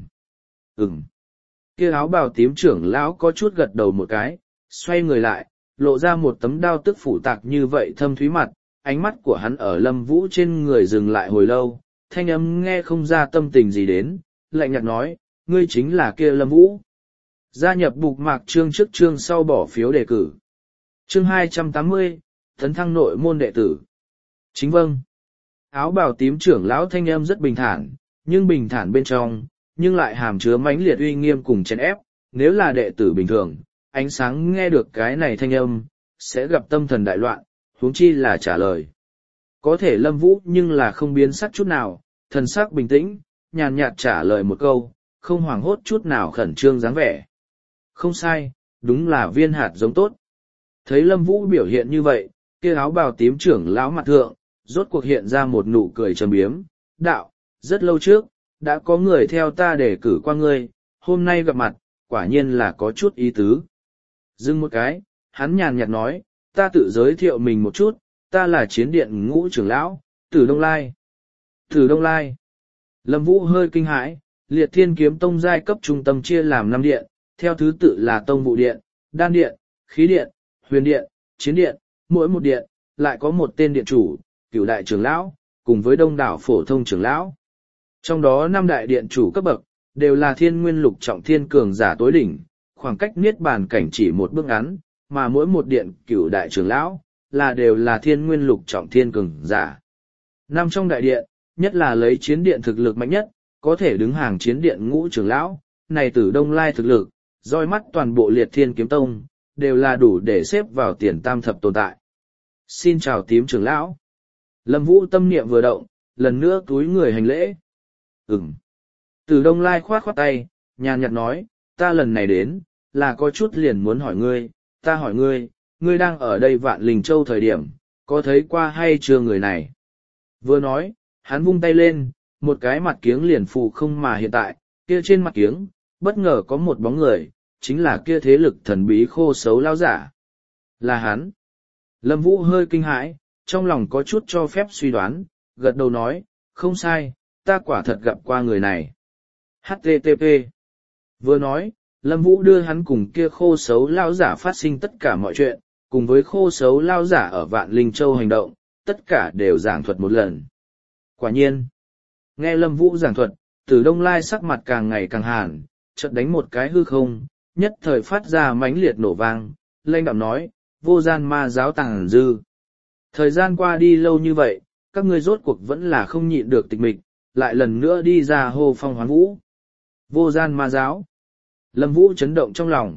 Kia áo bào tím trưởng lão có chút gật đầu một cái, xoay người lại, lộ ra một tấm đao tức phủ tạc như vậy thâm thúy mặt, ánh mắt của hắn ở Lâm Vũ trên người dừng lại hồi lâu, thanh âm nghe không ra tâm tình gì đến, lạnh nhạt nói, ngươi chính là kia Lâm Vũ. Gia nhập bục mạc chương trước chương sau bỏ phiếu đề cử. Chương 280, tấn thăng nội môn đệ tử. Chính vâng. Áo bào tím trưởng lão thanh âm rất bình thản, nhưng bình thản bên trong, nhưng lại hàm chứa mãnh liệt uy nghiêm cùng chèn ép, nếu là đệ tử bình thường, ánh sáng nghe được cái này thanh âm, sẽ gặp tâm thần đại loạn, huống chi là trả lời. Có thể Lâm Vũ nhưng là không biến sắc chút nào, thần sắc bình tĩnh, nhàn nhạt trả lời một câu, không hoảng hốt chút nào khẩn trương dáng vẻ. Không sai, đúng là viên hạt giống tốt. Thấy Lâm Vũ biểu hiện như vậy, kia áo bào tím trưởng lão mặt thượng, rốt cuộc hiện ra một nụ cười trầm biếm, đạo, rất lâu trước, đã có người theo ta để cử qua ngươi, hôm nay gặp mặt, quả nhiên là có chút ý tứ. Dừng một cái, hắn nhàn nhạt nói, ta tự giới thiệu mình một chút, ta là chiến điện ngũ trưởng lão, Tử Đông Lai. Tử Đông Lai. Lâm Vũ hơi kinh hãi, Liệt Thiên Kiếm Tông giai cấp trung tâm chia làm 5 điện, theo thứ tự là Tông Vụ Điện, Đan Điện, Khí Điện, Huyền Điện, Chiến Điện, mỗi một điện, lại có một tên điện chủ, Cửu đại trưởng lão, cùng với đông đảo phổ thông trưởng lão. Trong đó 5 đại điện chủ cấp bậc, đều là thiên nguyên lục trọng thiên cường giả tối đỉnh, khoảng cách niết bàn cảnh chỉ một bước ngắn, mà mỗi một điện Cửu đại trưởng lão, đều là thiên nguyên lục trọng thiên cường giả. 5 trong đại điện, nhất là lấy chiến điện thực lực mạnh nhất, có thể đứng hàng chiến điện ngũ trưởng lão, này Tử Đông Lai thực lực, roi mắt toàn bộ Liệt Thiên Kiếm Tông, đều là đủ để xếp vào tiền tam thập tồn tại. Xin chào tím trưởng lão. Lâm Vũ tâm niệm vừa động, lần nữa túi người hành lễ. Tử Đông Lai khoát khoát tay, nhàn nhạt nói, ta lần này đến, là có chút liền muốn hỏi ngươi, ta hỏi ngươi, ngươi đang ở đây Vạn Linh Châu thời điểm, có thấy qua hay chưa người này? Vừa nói, hắn vung tay lên, một cái mặt kiếng liền phù không mà hiện tại, kia trên mặt kiếng, bất ngờ có một bóng người, chính là kia thế lực thần bí khô xấu lao giả. Là hắn. Lâm Vũ hơi kinh hãi, trong lòng có chút cho phép suy đoán, gật đầu nói, không sai, ta quả thật gặp qua người này. HTTP. Vừa nói, Lâm Vũ đưa hắn cùng kia khô xấu lao giả phát sinh tất cả mọi chuyện, cùng với khô xấu lao giả ở Vạn Linh Châu hành động, tất cả đều giảng thuật một lần. Quả nhiên, nghe Lâm Vũ giảng thuật, Tử Đông Lai sắc mặt càng ngày càng hàn, chợt đánh một cái hư không, nhất thời phát ra mãnh liệt nổ vang, lanh đạm nói, vô gian ma giáo tàng dư. Thời gian qua đi lâu như vậy, các ngươi rốt cuộc vẫn là không nhịn được tịch mịch, lại lần nữa đi ra hô phong hoán vũ. Vô gian ma giáo. Lâm Vũ chấn động trong lòng.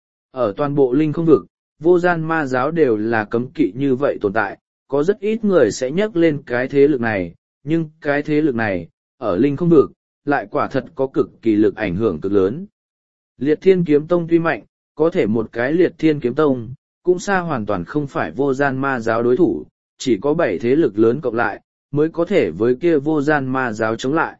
Ở toàn bộ linh không vực, vô gian ma giáo đều là cấm kỵ như vậy tồn tại, có rất ít người sẽ nhắc lên cái thế lực này, nhưng cái thế lực này, ở linh không vực, lại quả thật có cực kỳ lực ảnh hưởng cực lớn. Liệt Thiên Kiếm Tông tuy mạnh, có thể một cái Liệt Thiên Kiếm Tông, cũng xa hoàn toàn không phải vô gian ma giáo đối thủ, chỉ có 7 thế lực lớn cộng lại, mới có thể với kia vô gian ma giáo chống lại.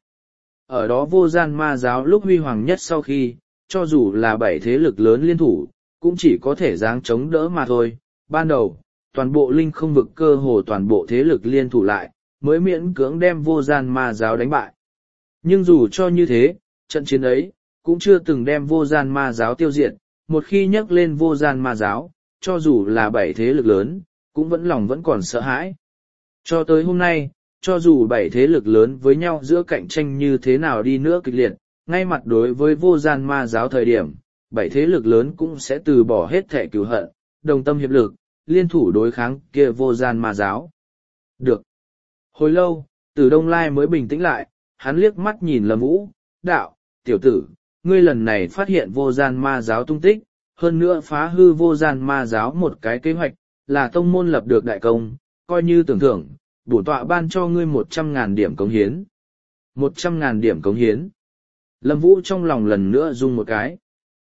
Ở đó vô gian ma giáo lúc huy hoàng nhất sau khi, cho dù là 7 thế lực lớn liên thủ, cũng chỉ có thể giáng chống đỡ mà thôi. Ban đầu, toàn bộ linh không vực cơ hồ toàn bộ thế lực liên thủ lại, mới miễn cưỡng đem vô gian ma giáo đánh bại. Nhưng dù cho như thế, trận chiến ấy, cũng chưa từng đem vô gian ma giáo tiêu diệt, một khi nhắc lên vô gian ma giáo, cho dù là 7 thế lực lớn, cũng vẫn còn sợ hãi. Cho tới hôm nay, cho dù 7 thế lực lớn với nhau giữa cạnh tranh như thế nào đi nữa kịch liệt, ngay mặt đối với vô gian ma giáo thời điểm, 7 thế lực lớn cũng sẽ từ bỏ hết thẻ cừu hận, đồng tâm hiệp lực, liên thủ đối kháng kia vô gian ma giáo. Được. Hồi lâu, Tử Đông Lai mới bình tĩnh lại, hắn liếc mắt nhìn Lâm Vũ, đạo, tiểu tử, ngươi lần này phát hiện vô gian ma giáo tung tích, hơn nữa phá hư vô gian ma giáo một cái kế hoạch, là tông môn lập được đại công, coi như tưởng thưởng, bổ tọa ban cho ngươi 100.000 điểm cống hiến. 100.000 điểm cống hiến. Lâm Vũ trong lòng lần nữa rung một cái.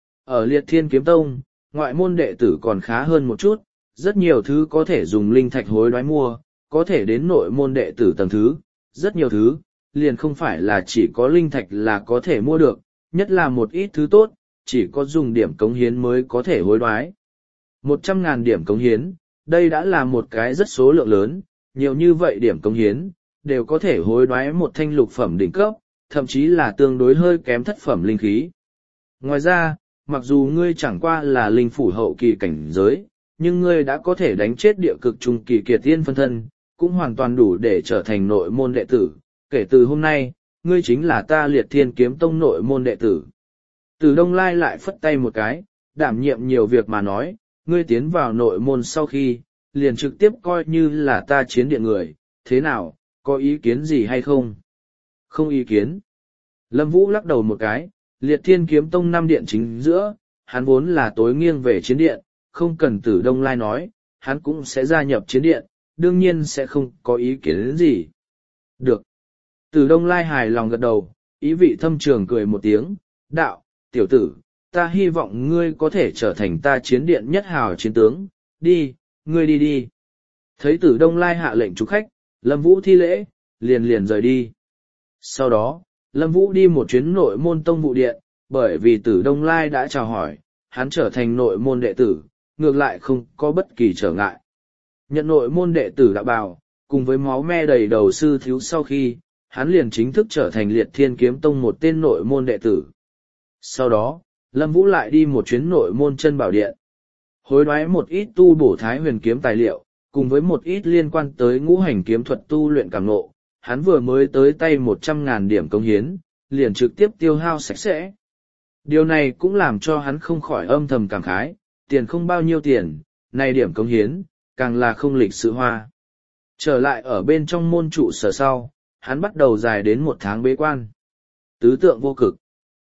Ở Liệt Thiên Kiếm Tông, ngoại môn đệ tử còn khá hơn một chút, rất nhiều thứ có thể dùng linh thạch hối đoái mua, có thể đến nội môn đệ tử tầng thứ, rất nhiều thứ, liền không phải là chỉ có linh thạch là có thể mua được, nhất là một ít thứ tốt, chỉ có dùng điểm cống hiến mới có thể hối đoái. 100.000 điểm cống hiến, đây đã là một cái rất số lượng lớn, nhiều như vậy điểm cống hiến, đều có thể hối đoái một thanh lục phẩm đỉnh cấp, thậm chí là tương đối hơi kém thất phẩm linh khí. Ngoài ra, mặc dù ngươi chẳng qua là linh phủ hậu kỳ cảnh giới, nhưng ngươi đã có thể đánh chết địa cực trung kỳ kiệt tiên phân thân, cũng hoàn toàn đủ để trở thành nội môn đệ tử. Kể từ hôm nay, ngươi chính là ta Liệt Thiên Kiếm Tông nội môn đệ tử. Từ Đông Lai lại phất tay một cái, đảm nhiệm nhiều việc mà nói, ngươi tiến vào nội môn sau khi, liền trực tiếp coi như là ta chiến điện người, thế nào, có ý kiến gì hay không? Không ý kiến. Lâm Vũ lắc đầu một cái, Liệt Thiên Kiếm Tông 5 điện chính giữa, hắn vốn là tối nghiêng về chiến điện, không cần Tử Đông Lai nói, hắn cũng sẽ gia nhập chiến điện, đương nhiên sẽ không có ý kiến gì. Được. Tử Đông Lai hài lòng gật đầu, ý vị thâm trường cười một tiếng, đạo, tiểu tử, ta hy vọng ngươi có thể trở thành ta chiến điện nhất hào chiến tướng, đi, ngươi đi đi. Thấy Tử Đông Lai hạ lệnh chủ khách, Lâm Vũ thi lễ, liền liền rời đi. Sau đó, Lâm Vũ đi một chuyến nội môn tông vụ điện, bởi vì Tử Đông Lai đã chào hỏi, hắn trở thành nội môn đệ tử, ngược lại không có bất kỳ trở ngại. Nhận nội môn đệ tử đạo bào, cùng với máu me đầy đầu sư thiếu sau khi, hắn liền chính thức trở thành Liệt Thiên Kiếm Tông một tên nội môn đệ tử. Sau đó, Lâm Vũ lại đi một chuyến nội môn chân bảo điện. Hối đoái một ít tu bổ thái huyền kiếm tài liệu, cùng với một ít liên quan tới ngũ hành kiếm thuật tu luyện cảm ngộ, hắn vừa mới tới tay 100.000 điểm cống hiến, liền trực tiếp tiêu hao sạch sẽ. Điều này cũng làm cho hắn không khỏi âm thầm cảm khái, tiền không bao nhiêu tiền, này điểm cống hiến, càng là không lịch sự hoa. Trở lại ở bên trong môn trụ sở sau, hắn bắt đầu dài đến 1 tháng bế quan. Tứ tượng vô cực.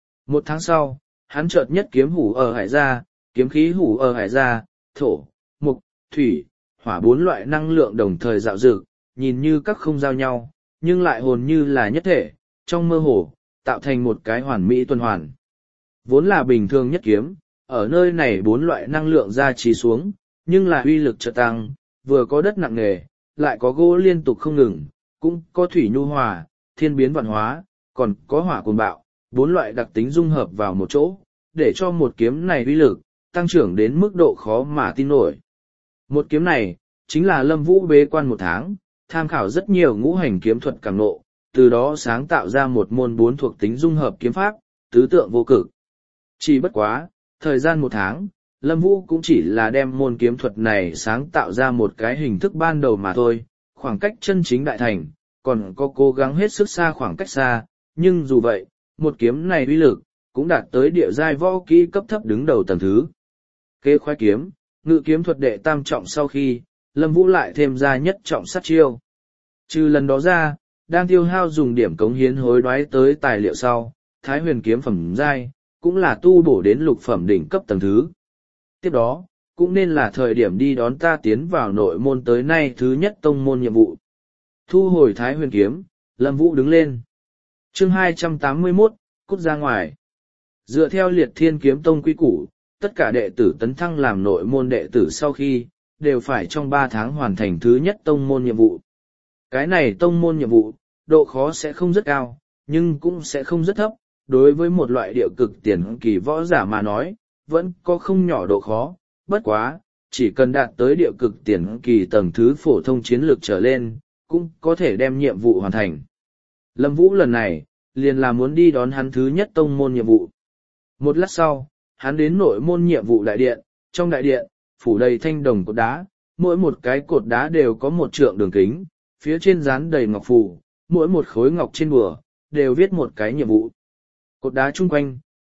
1 tháng sau, hắn chợt nhất kiếm hủ ở hải gia, kiếm khí hủ ở hải gia, thổ, mục, thủy, hỏa 4 loại năng lượng đồng thời dạo dực, nhìn như các không giao nhau, nhưng lại hồn như là nhất thể, trong mơ hồ, tạo thành một cái hoàn mỹ tuần hoàn. Vốn là bình thường nhất kiếm, ở nơi này 4 loại năng lượng ra trì xuống, nhưng là uy lực chợt tăng, vừa có đất nặng nề, lại có gỗ liên tục không ngừng, cũng có thủy nhu hòa, thiên biến vạn hóa, còn có hỏa cuồng bạo, 4 loại đặc tính dung hợp vào một chỗ, để cho một kiếm này uy lực tăng trưởng đến mức độ khó mà tin nổi. Một kiếm này, chính là Lâm Vũ bế quan 1 tháng, tham khảo rất nhiều ngũ hành kiếm thuật cảm ngộ, từ đó sáng tạo ra một môn 4 thuộc tính dung hợp kiếm pháp, tứ tượng vô cực. Chỉ bất quá, thời gian 1 tháng, Lâm Vũ cũng chỉ là đem môn kiếm thuật này sáng tạo ra một cái hình thức ban đầu mà thôi, khoảng cách chân chính đại thành, còn có cố gắng hết sức xa khoảng cách xa, nhưng dù vậy, một kiếm này uy lực, cũng đạt tới địa giai võ kỹ cấp thấp đứng đầu tầng thứ. Kế khoái kiếm, ngự kiếm thuật đệ tam trọng sau khi, Lâm Vũ lại thêm ra nhất trọng sát chiêu. Trừ lần đó ra, đang tiêu hao dùng điểm cống hiến hối đoái tới tài liệu sau, Thái Huyền kiếm phẩm giai, cũng là tu bổ đến lục phẩm đỉnh cấp tầng thứ. Tiếp đó, cũng nên là thời điểm đi đón ta tiến vào nội môn tới nay thứ nhất tông môn nhiệm vụ. Thu hồi Thái Huyền kiếm, Lâm Vũ đứng lên. Chương 281, cút ra ngoài. Dựa theo Liệt Thiên Kiếm Tông quy củ, tất cả đệ tử tấn thăng làm nội môn đệ tử sau khi, đều phải trong 3 tháng hoàn thành thứ nhất tông môn nhiệm vụ. Cái này tông môn nhiệm vụ, độ khó sẽ không rất cao, nhưng cũng sẽ không rất thấp, đối với một loại địa cực tiền kỳ võ giả mà nói, vẫn có không nhỏ độ khó, bất quá, chỉ cần đạt tới địa cực tiền kỳ tầng thứ phổ thông chiến lược trở lên, cũng có thể đem nhiệm vụ hoàn thành. Lâm Vũ lần này, liền là muốn đi đón hắn thứ nhất tông môn nhiệm vụ. Một lát sau, hắn đến nội môn nhiệm vụ đại điện, trong đại điện, phủ đầy thanh đồng cột đá, mỗi một cái cột đá đều có 1 trượng đường kính, phía trên dán đầy ngọc phù, mỗi một khối ngọc trên bùa, đều viết một cái nhiệm vụ. Cột đá chung quanh,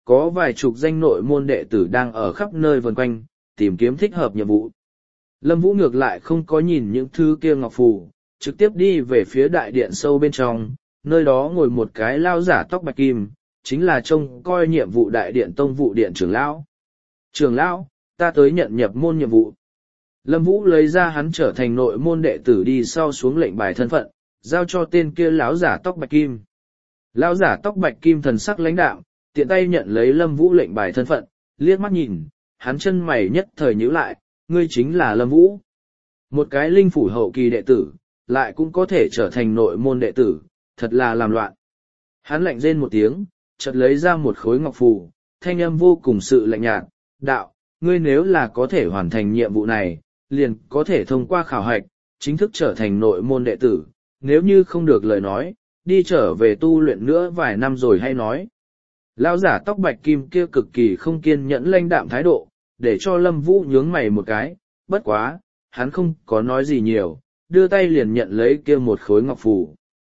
có vài chục danh nội môn đệ tử đang ở khắp nơi vần quanh, tìm kiếm thích hợp nhiệm vụ. Lâm Vũ ngược lại không có nhìn những thứ kia ngọc phù, trực tiếp đi về phía đại điện sâu bên trong, nơi đó ngồi một cái lao giả tóc bạch kim, chính là trông coi nhiệm vụ đại điện tông vụ điện trưởng lão. Trưởng lão, ta tới nhận nhập môn nhiệm vụ. Lâm Vũ lấy ra hắn trở thành nội môn đệ tử đi sau xuống lệnh bài thân phận, giao cho tên kia lão giả tóc bạch kim. Lão giả tóc bạch kim thần sắc lãnh đạm, tiện tay nhận lấy Lâm Vũ lệnh bài thân phận, liếc mắt nhìn, hắn chân mày nhất thời nhíu lại, ngươi chính là Lâm Vũ. Một cái linh phủ hậu kỳ đệ tử, lại cũng có thể trở thành nội môn đệ tử, thật là làm loạn. Hắn lạnh rên một tiếng, chợt lấy ra một khối ngọc phù, thanh âm vô cùng sự lạnh nhạt, đạo, ngươi nếu là có thể hoàn thành nhiệm vụ này, liền có thể thông qua khảo hạch, chính thức trở thành nội môn đệ tử, nếu như không được lời nói, đi trở về tu luyện nữa vài năm rồi hay nói. Lão giả tóc bạch kim kia cực kỳ không kiên nhẫn lãnh đạm thái độ, để cho Lâm Vũ nhướng mày một cái, bất quá, hắn không có nói gì nhiều, đưa tay liền nhận lấy kia một khối ngọc phù.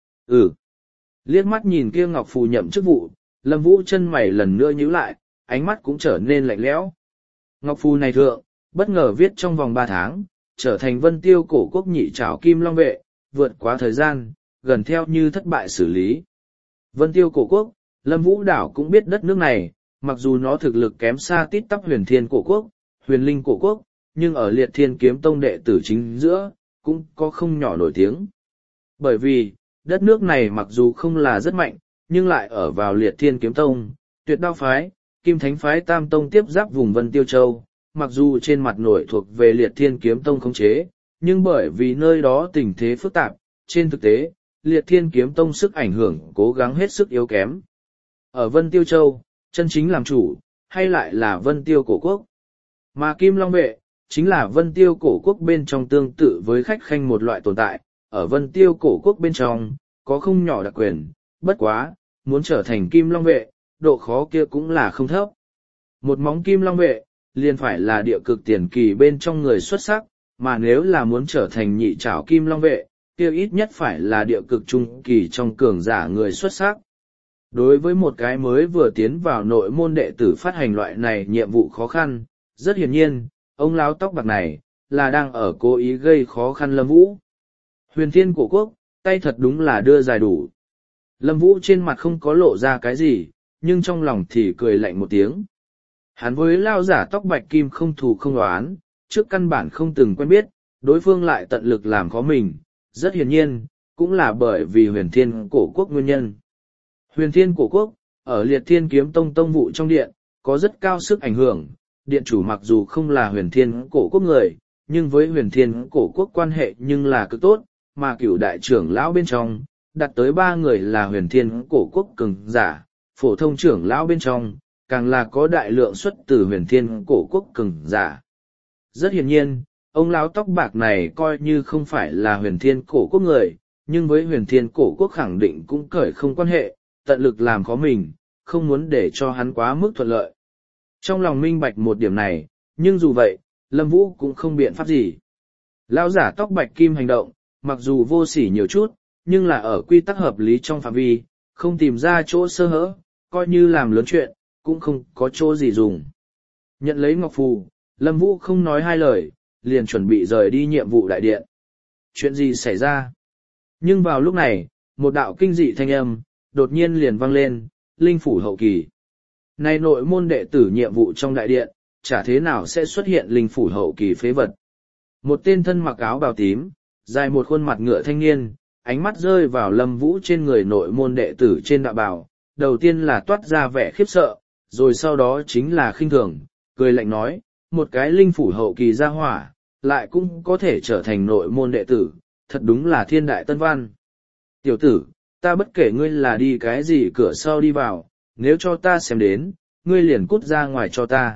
Liếc mắt nhìn kia ngọc phù nhậm chức vụ, Lâm Vũ chân mày lần nữa nhíu lại, ánh mắt cũng trở nên lạnh lẽo. Ngọc phù này thượng, bất ngờ viết trong vòng 3 tháng, trở thành Vân Tiêu cổ quốc nhị trảo kim long vệ, vượt quá thời gian, gần theo như thất bại xử lý. Vân Tiêu cổ quốc, Lâm Vũ đảo cũng biết đất nước này, mặc dù nó thực lực kém xa tít tắp huyền thiên cổ quốc, huyền linh cổ quốc, nhưng ở liệt thiên kiếm tông đệ tử chính giữa, cũng có không nhỏ nổi tiếng. Bởi vì, đất nước này mặc dù không là rất mạnh, nhưng lại ở vào liệt thiên kiếm tông, tuyệt đao phái, kim thánh phái tam tông tiếp giáp vùng Vân Tiêu Châu, mặc dù trên mặt nổi thuộc về liệt thiên kiếm tông khống chế, nhưng bởi vì nơi đó tình thế phức tạp, trên thực tế, liệt thiên kiếm tông sức ảnh hưởng cố gắng hết sức yếu kém. Ở Vân Tiêu Châu, chân chính làm chủ, hay lại là Vân Tiêu cổ quốc. Mà Kim Long Vệ, chính là Vân Tiêu cổ quốc bên trong tương tự với khách khanh một loại tồn tại, ở Vân Tiêu cổ quốc bên trong, có không nhỏ đặc quyền, bất quá, muốn trở thành Kim Long Vệ, độ khó kia cũng là không thấp. Một móng Kim Long Vệ, liền phải là địa cực tiền kỳ bên trong người xuất sắc, mà nếu là muốn trở thành nhị trảo Kim Long Vệ, kia ít nhất phải là địa cực trung kỳ trong cường giả người xuất sắc. Đối với một cái mới vừa tiến vào nội môn đệ tử phát hành loại này nhiệm vụ khó khăn, rất hiển nhiên, ông lão tóc bạc này, là đang ở cố ý gây khó khăn Lâm Vũ. Huyền thiên cổ quốc, tay thật đúng là đưa dài đủ. Lâm Vũ trên mặt không có lộ ra cái gì, nhưng trong lòng thì cười lạnh một tiếng. Hắn với lao giả tóc bạch kim không thù không oán, trước căn bản không từng quen biết, đối phương lại tận lực làm khó mình, rất hiển nhiên, cũng là bởi vì huyền thiên cổ quốc nguyên nhân. Huyền thiên cổ quốc, ở liệt thiên kiếm tông tông vụ trong điện, có rất cao sức ảnh hưởng, điện chủ mặc dù không là huyền thiên cổ quốc người, nhưng với huyền thiên cổ quốc quan hệ nhưng là cực tốt, mà cửu đại trưởng lão bên trong, đặt tới 3 người là huyền thiên cổ quốc cường giả, phổ thông trưởng lão bên trong, càng là có đại lượng xuất từ huyền thiên cổ quốc cường giả. Rất hiển nhiên, ông lão tóc bạc này coi như không phải là huyền thiên cổ quốc người, nhưng với huyền thiên cổ quốc khẳng định cũng cởi không quan hệ, tận lực làm khó mình, không muốn để cho hắn quá mức thuận lợi. Trong lòng minh bạch một điểm này, nhưng dù vậy, Lâm Vũ cũng không biện pháp gì. Lão giả tóc bạch kim hành động, mặc dù vô sỉ nhiều chút, nhưng là ở quy tắc hợp lý trong phạm vi, không tìm ra chỗ sơ hở, coi như làm lớn chuyện, cũng không có chỗ gì dùng. Nhận lấy ngọc phù, Lâm Vũ không nói hai lời, liền chuẩn bị rời đi nhiệm vụ đại điện. Chuyện gì xảy ra? Nhưng vào lúc này, một đạo kinh dị thanh âm, đột nhiên liền vang lên, linh phủ hậu kỳ. Này nội môn đệ tử nhiệm vụ trong đại điện, chả thế nào sẽ xuất hiện linh phủ hậu kỳ phế vật. Một tên thân mặc áo bào tím, dài một khuôn mặt ngựa thanh niên, ánh mắt rơi vào Lâm Vũ trên người nội môn đệ tử trên đạo bào, đầu tiên là toát ra vẻ khiếp sợ, rồi sau đó chính là khinh thường, cười lạnh nói, một cái linh phủ hậu kỳ gia hỏa, lại cũng có thể trở thành nội môn đệ tử, thật đúng là thiên đại tân văn. Tiểu tử, ta bất kể ngươi là đi cái gì cửa sau đi vào, nếu cho ta xem đến, ngươi liền cút ra ngoài cho ta.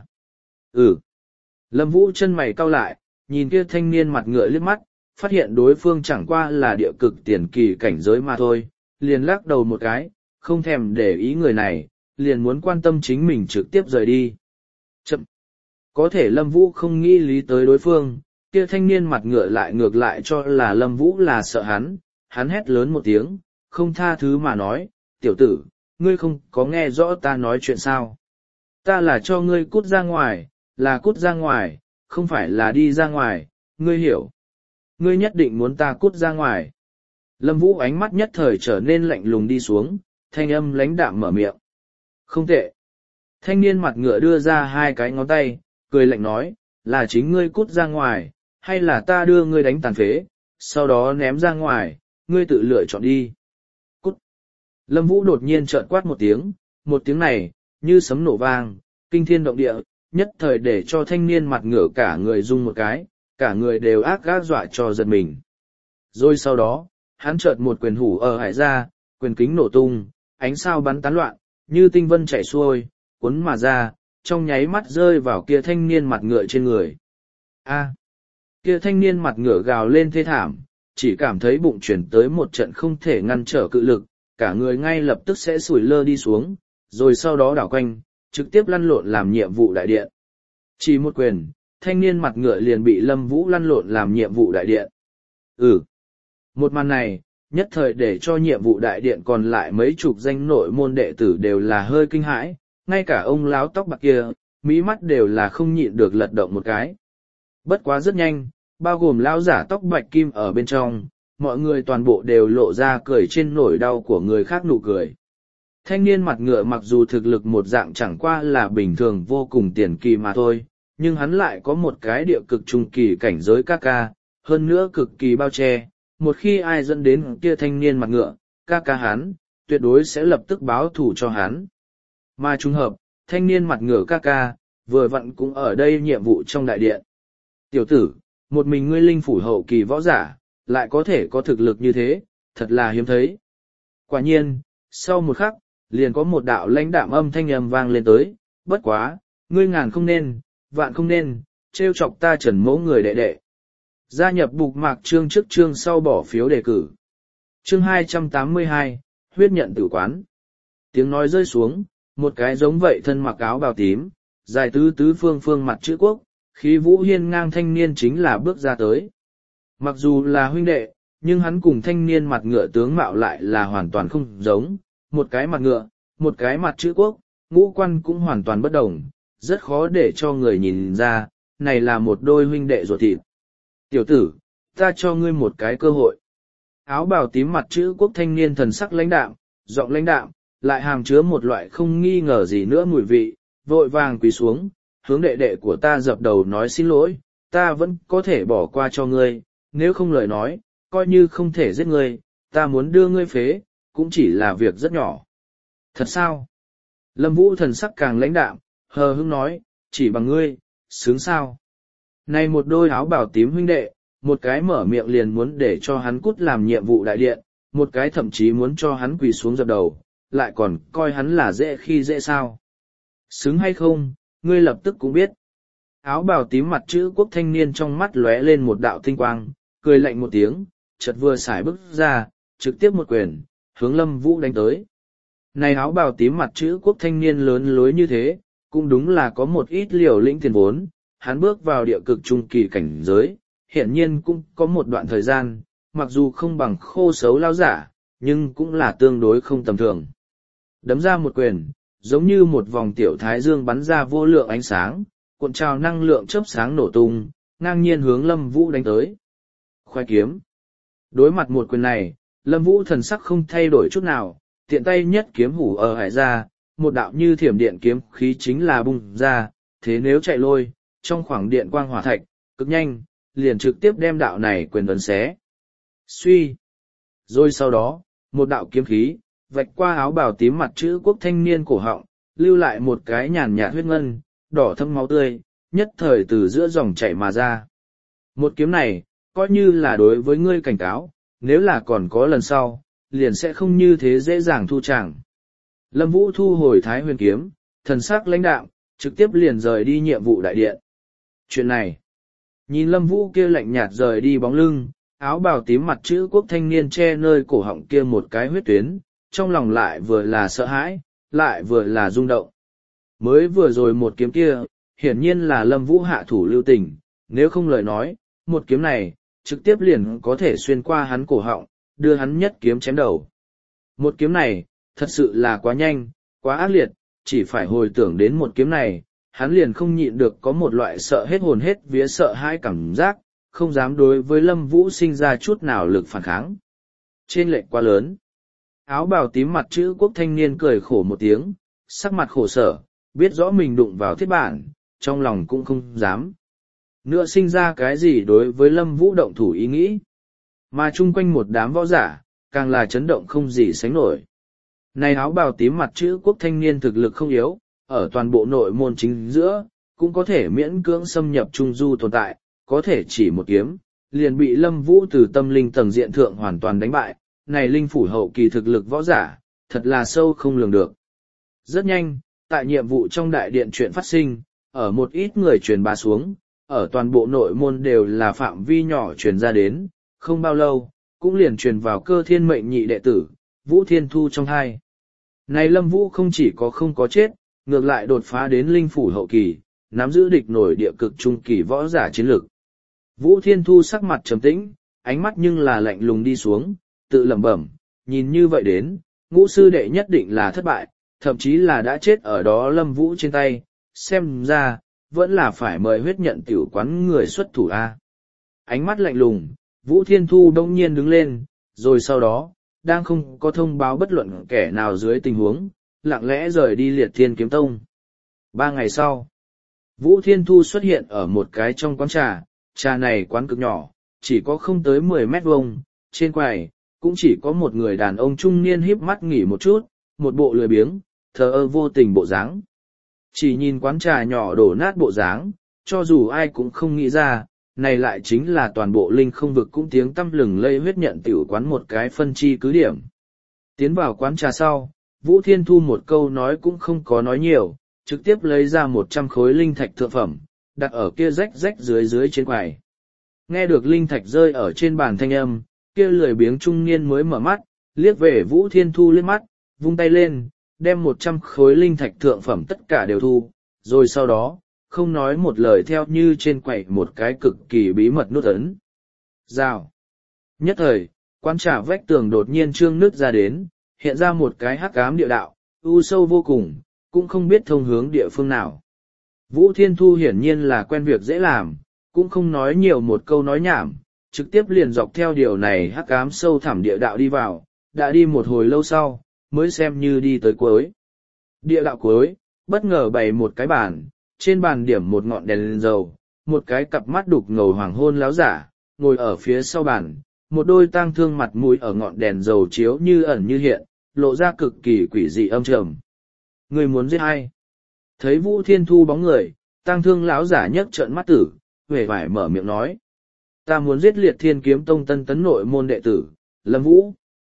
Lâm Vũ chân mày cau lại, nhìn kia thanh niên mặt ngựa liếc mắt, phát hiện đối phương chẳng qua là địa cực tiền kỳ cảnh giới mà thôi, liền lắc đầu một cái, không thèm để ý người này, liền muốn quan tâm chính mình trực tiếp rời đi. Chậm! Có thể Lâm Vũ không nghĩ lý tới đối phương, kia thanh niên mặt ngựa lại ngược lại cho là Lâm Vũ là sợ hắn hét lớn một tiếng, không tha thứ mà nói, tiểu tử, ngươi không có nghe rõ ta nói chuyện sao. Ta là cho ngươi cút ra ngoài, là cút ra ngoài, không phải là đi ra ngoài, ngươi hiểu. Ngươi nhất định muốn ta cút ra ngoài. Lâm Vũ ánh mắt nhất thời trở nên lạnh lùng đi xuống, thanh âm lãnh đạm mở miệng. Không tệ. Thanh niên mặt ngựa đưa ra hai cái ngón tay, cười lạnh nói, là chính ngươi cút ra ngoài, hay là ta đưa ngươi đánh tàn phế, sau đó ném ra ngoài, ngươi tự lựa chọn đi. Cút. Lâm Vũ đột nhiên trợn quát một tiếng này, như sấm nổ vang, kinh thiên động địa, nhất thời để cho thanh niên mặt ngựa cả người rung một cái, cả người đều ác gác dọa cho giật mình. Rồi sau đó, hắn chợt một quyền hủ ở hải ra, quyền kính nổ tung, ánh sao bắn tán loạn, như tinh vân chảy xuôi, cuốn mà ra, trong nháy mắt rơi vào kia thanh niên mặt ngựa trên người. A, kia thanh niên mặt ngựa gào lên thê thảm, chỉ cảm thấy bụng chuyển tới một trận không thể ngăn trở cự lực, cả người ngay lập tức sẽ sủi lơ đi xuống, rồi sau đó đảo quanh, trực tiếp lăn lộn làm nhiệm vụ đại điện. Chỉ một quyền, thanh niên mặt ngựa liền bị Lâm Vũ lăn lộn làm nhiệm vụ đại điện. Một màn này, nhất thời để cho nhiệm vụ đại điện còn lại mấy chục danh nội môn đệ tử đều là hơi kinh hãi, ngay cả ông láo tóc bạc kia, mí mắt đều là không nhịn được lật động một cái. Bất quá rất nhanh, bao gồm lão giả tóc bạch kim ở bên trong, mọi người toàn bộ đều lộ ra cười trên nỗi đau của người khác nụ cười. Thanh niên mặt ngựa mặc dù thực lực một dạng chẳng qua là bình thường vô cùng tiền kỳ mà thôi, nhưng hắn lại có một cái địa cực trung kỳ cảnh giới ca ca, hơn nữa cực kỳ bao che. Một khi ai dẫn đến kia thanh niên mặt ngựa, ca ca hắn, tuyệt đối sẽ lập tức báo thù cho hắn. Mà trùng hợp, thanh niên mặt ngựa ca ca, vừa vặn cũng ở đây nhiệm vụ trong đại điện. Tiểu tử, một mình ngươi linh phủ hậu kỳ võ giả, lại có thể có thực lực như thế, thật là hiếm thấy. Quả nhiên, sau một khắc, liền có một đạo lãnh đạm âm thanh âm vang lên tới, bất quá, ngươi ngàn không nên, vạn không nên, trêu chọc ta Trần Mỗ người đệ đệ. Gia nhập Bục Mạc chương trước chương sau bỏ phiếu đề cử. Chương 282, huyết nhận tử quán. Tiếng nói rơi xuống, một cái giống vậy thân mặc áo bào tím, dài tứ phương mặt chữ quốc, khí vũ hiên ngang thanh niên chính là bước ra tới. Mặc dù là huynh đệ, nhưng hắn cùng thanh niên mặt ngựa tướng mạo lại là hoàn toàn không giống, một cái mặt ngựa, một cái mặt chữ quốc, ngũ quan cũng hoàn toàn bất đồng, rất khó để cho người nhìn ra, này là một đôi huynh đệ ruột thịt. Tiểu tử, ta cho ngươi một cái cơ hội. Áo bào tím mặt chữ quốc thanh niên thần sắc lãnh đạm, giọng lãnh đạm, lại hàm chứa một loại không nghi ngờ gì nữa mùi vị, vội vàng quỳ xuống, hướng đệ đệ của ta dập đầu nói xin lỗi, ta vẫn có thể bỏ qua cho ngươi, nếu không lời nói, coi như không thể giết ngươi, ta muốn đưa ngươi phế, cũng chỉ là việc rất nhỏ. Thật sao? Lâm Vũ thần sắc càng lãnh đạm, hờ hững nói, chỉ bằng ngươi, sướng sao? Này một đôi áo bào tím huynh đệ, một cái mở miệng liền muốn để cho hắn cút làm nhiệm vụ đại điện, một cái thậm chí muốn cho hắn quỳ xuống dập đầu, lại còn coi hắn là dễ khi dễ sao. Xứng hay không, ngươi lập tức cũng biết. Áo bào tím mặt chữ quốc thanh niên trong mắt lóe lên một đạo tinh quang, cười lạnh một tiếng, chợt vừa xài bước ra, trực tiếp một quyền, hướng Lâm Vũ đánh tới. Này áo bào tím mặt chữ quốc thanh niên lớn lối như thế, cũng đúng là có một ít liều lĩnh tiền vốn, hắn bước vào địa cực trung kỳ cảnh giới, hiển nhiên cũng có một đoạn thời gian, mặc dù không bằng khô xấu lao giả, nhưng cũng là tương đối không tầm thường. Đấm ra một quyền, giống như một vòng tiểu thái dương bắn ra vô lượng ánh sáng, cuộn trào năng lượng chớp sáng nổ tung, ngang nhiên hướng Lâm Vũ đánh tới. Khoai kiếm. Đối mặt một quyền này, Lâm Vũ thần sắc không thay đổi chút nào, tiện tay nhất kiếm hủ ở hải ra, một đạo như thiểm điện kiếm khí chính là bung ra, thế nếu chạy lôi, trong khoảng điện quang hỏa thạch, cực nhanh, liền trực tiếp đem đạo này quyền ấn xé. Suy. Rồi sau đó, một đạo kiếm khí, vạch qua áo bào tím mặt chữ quốc thanh niên cổ họng, lưu lại một cái nhàn nhạt huyết ngân, đỏ thâm máu tươi, nhất thời từ giữa dòng chảy mà ra. Một kiếm này, coi như là đối với ngươi cảnh cáo, nếu là còn có lần sau, liền sẽ không như thế dễ dàng thu tràng. Lâm Vũ thu hồi Thái Huyền kiếm, thần sắc lãnh đạm, trực tiếp liền rời đi nhiệm vụ đại điện. Chuyện này, nhìn Lâm Vũ kia lạnh nhạt rời đi bóng lưng, áo bào tím mặt chữ quốc thanh niên che nơi cổ họng kia một cái huyết tuyến, trong lòng lại vừa là sợ hãi, lại vừa là rung động. Mới vừa rồi một kiếm kia, hiển nhiên là Lâm Vũ hạ thủ lưu tình, nếu không lời nói, một kiếm này, trực tiếp liền có thể xuyên qua hắn cổ họng, đưa hắn nhất kiếm chém đầu. Một kiếm này, thật sự là quá nhanh, quá ác liệt, chỉ phải hồi tưởng đến một kiếm này, hắn liền không nhịn được có một loại sợ hết hồn hết vía sợ hãi cảm giác, không dám đối với Lâm Vũ sinh ra chút nào lực phản kháng. Trên lệch quá lớn. Áo bào tím mặt chữ quốc thanh niên cười khổ một tiếng, sắc mặt khổ sở, biết rõ mình đụng vào thiết bản, trong lòng cũng không dám nữa sinh ra cái gì đối với Lâm Vũ động thủ ý nghĩ. Mà chung quanh một đám võ giả, càng là chấn động không gì sánh nổi. Này áo bào tím mặt chữ quốc thanh niên thực lực không yếu, ở toàn bộ nội môn chính giữa, cũng có thể miễn cưỡng xâm nhập trung du tồn tại, có thể chỉ một kiếm, liền bị Lâm Vũ từ tâm linh tầng diện thượng hoàn toàn đánh bại. Này linh phủ hậu kỳ thực lực võ giả, thật là sâu không lường được. Rất nhanh, tại nhiệm vụ trong đại điện chuyện phát sinh, ở một ít người truyền bá xuống, ở toàn bộ nội môn đều là phạm vi nhỏ truyền ra đến, không bao lâu, cũng liền truyền vào Cơ Thiên mệnh nhị đệ tử, Vũ Thiên Thu trong hai. Này Lâm Vũ không chỉ có không có chết, ngược lại đột phá đến linh phủ hậu kỳ, nắm giữ địch nổi địa cực trung kỳ võ giả chiến lực. Vũ Thiên Thu sắc mặt trầm tĩnh, ánh mắt nhưng là lạnh lùng đi xuống, tự lẩm bẩm, nhìn như vậy đến, Ngũ sư đệ nhất định là thất bại, thậm chí là đã chết ở đó Lâm Vũ trên tay, xem ra, vẫn là phải mời huyết nhận tiểu quán người xuất thủ a. Ánh mắt lạnh lùng, Vũ Thiên Thu đông nhiên đứng lên, rồi sau đó, đang không có thông báo bất luận kẻ nào dưới tình huống, lặng lẽ rời đi Liệt Thiên Kiếm Tông. 3 ngày sau, Vũ Thiên Thu xuất hiện ở một cái trong quán trà này quán cực nhỏ, chỉ có không tới 10 mét vuông, trên quầy, cũng chỉ có một người đàn ông trung niên híp mắt nghỉ một chút, một bộ lười biếng, thờ ơ vô tình bộ dáng. Chỉ nhìn quán trà nhỏ đổ nát bộ dáng, cho dù ai cũng không nghĩ ra, này lại chính là toàn bộ linh không vực cũng tiếng tăm lừng lây huyết nhận tiểu quán một cái phân chi cứ điểm. Tiến vào quán trà sau, Vũ Thiên Thu một câu nói cũng không có nói nhiều, trực tiếp lấy ra 100 khối linh thạch thượng phẩm, đặt ở kia rách rách dưới trên quầy. Nghe được linh thạch rơi ở trên bàn thanh âm, kia lười biếng trung niên mới mở mắt, liếc về Vũ Thiên Thu liếc mắt, vung tay lên, đem 100 khối linh thạch thượng phẩm tất cả đều thu, rồi sau đó, không nói một lời theo như trên quầy một cái cực kỳ bí mật nút ấn. Rào. Nhất thời, quán trà vách tường đột nhiên trương nứt ra đến, hiện ra một cái hắc ám địa đạo, u sâu vô cùng, cũng không biết thông hướng địa phương nào. Vũ Thiên Thu hiển nhiên là quen việc dễ làm, cũng không nói nhiều một câu nói nhảm, trực tiếp liền dọc theo điều này hắc ám sâu thẳm địa đạo đi vào, đã đi một hồi lâu sau, mới xem như đi tới cuối. Địa đạo cuối, bất ngờ bày một cái bàn, trên bàn điểm một ngọn đèn lên dầu, một cái cặp mắt đục ngầu hoàng hôn láo giả, ngồi ở phía sau bàn, một đôi tang thương mặt mũi ở ngọn đèn dầu chiếu như ẩn như hiện, lộ ra cực kỳ quỷ dị âm trầm. Người muốn giết ai? Thấy Vũ Thiên Thu bóng người, tang thương láo giả nhấc trợn mắt tử, huệ vải mở miệng nói. Ta muốn giết Liệt Thiên Kiếm Tông tân tấn nội môn đệ tử, Lâm Vũ.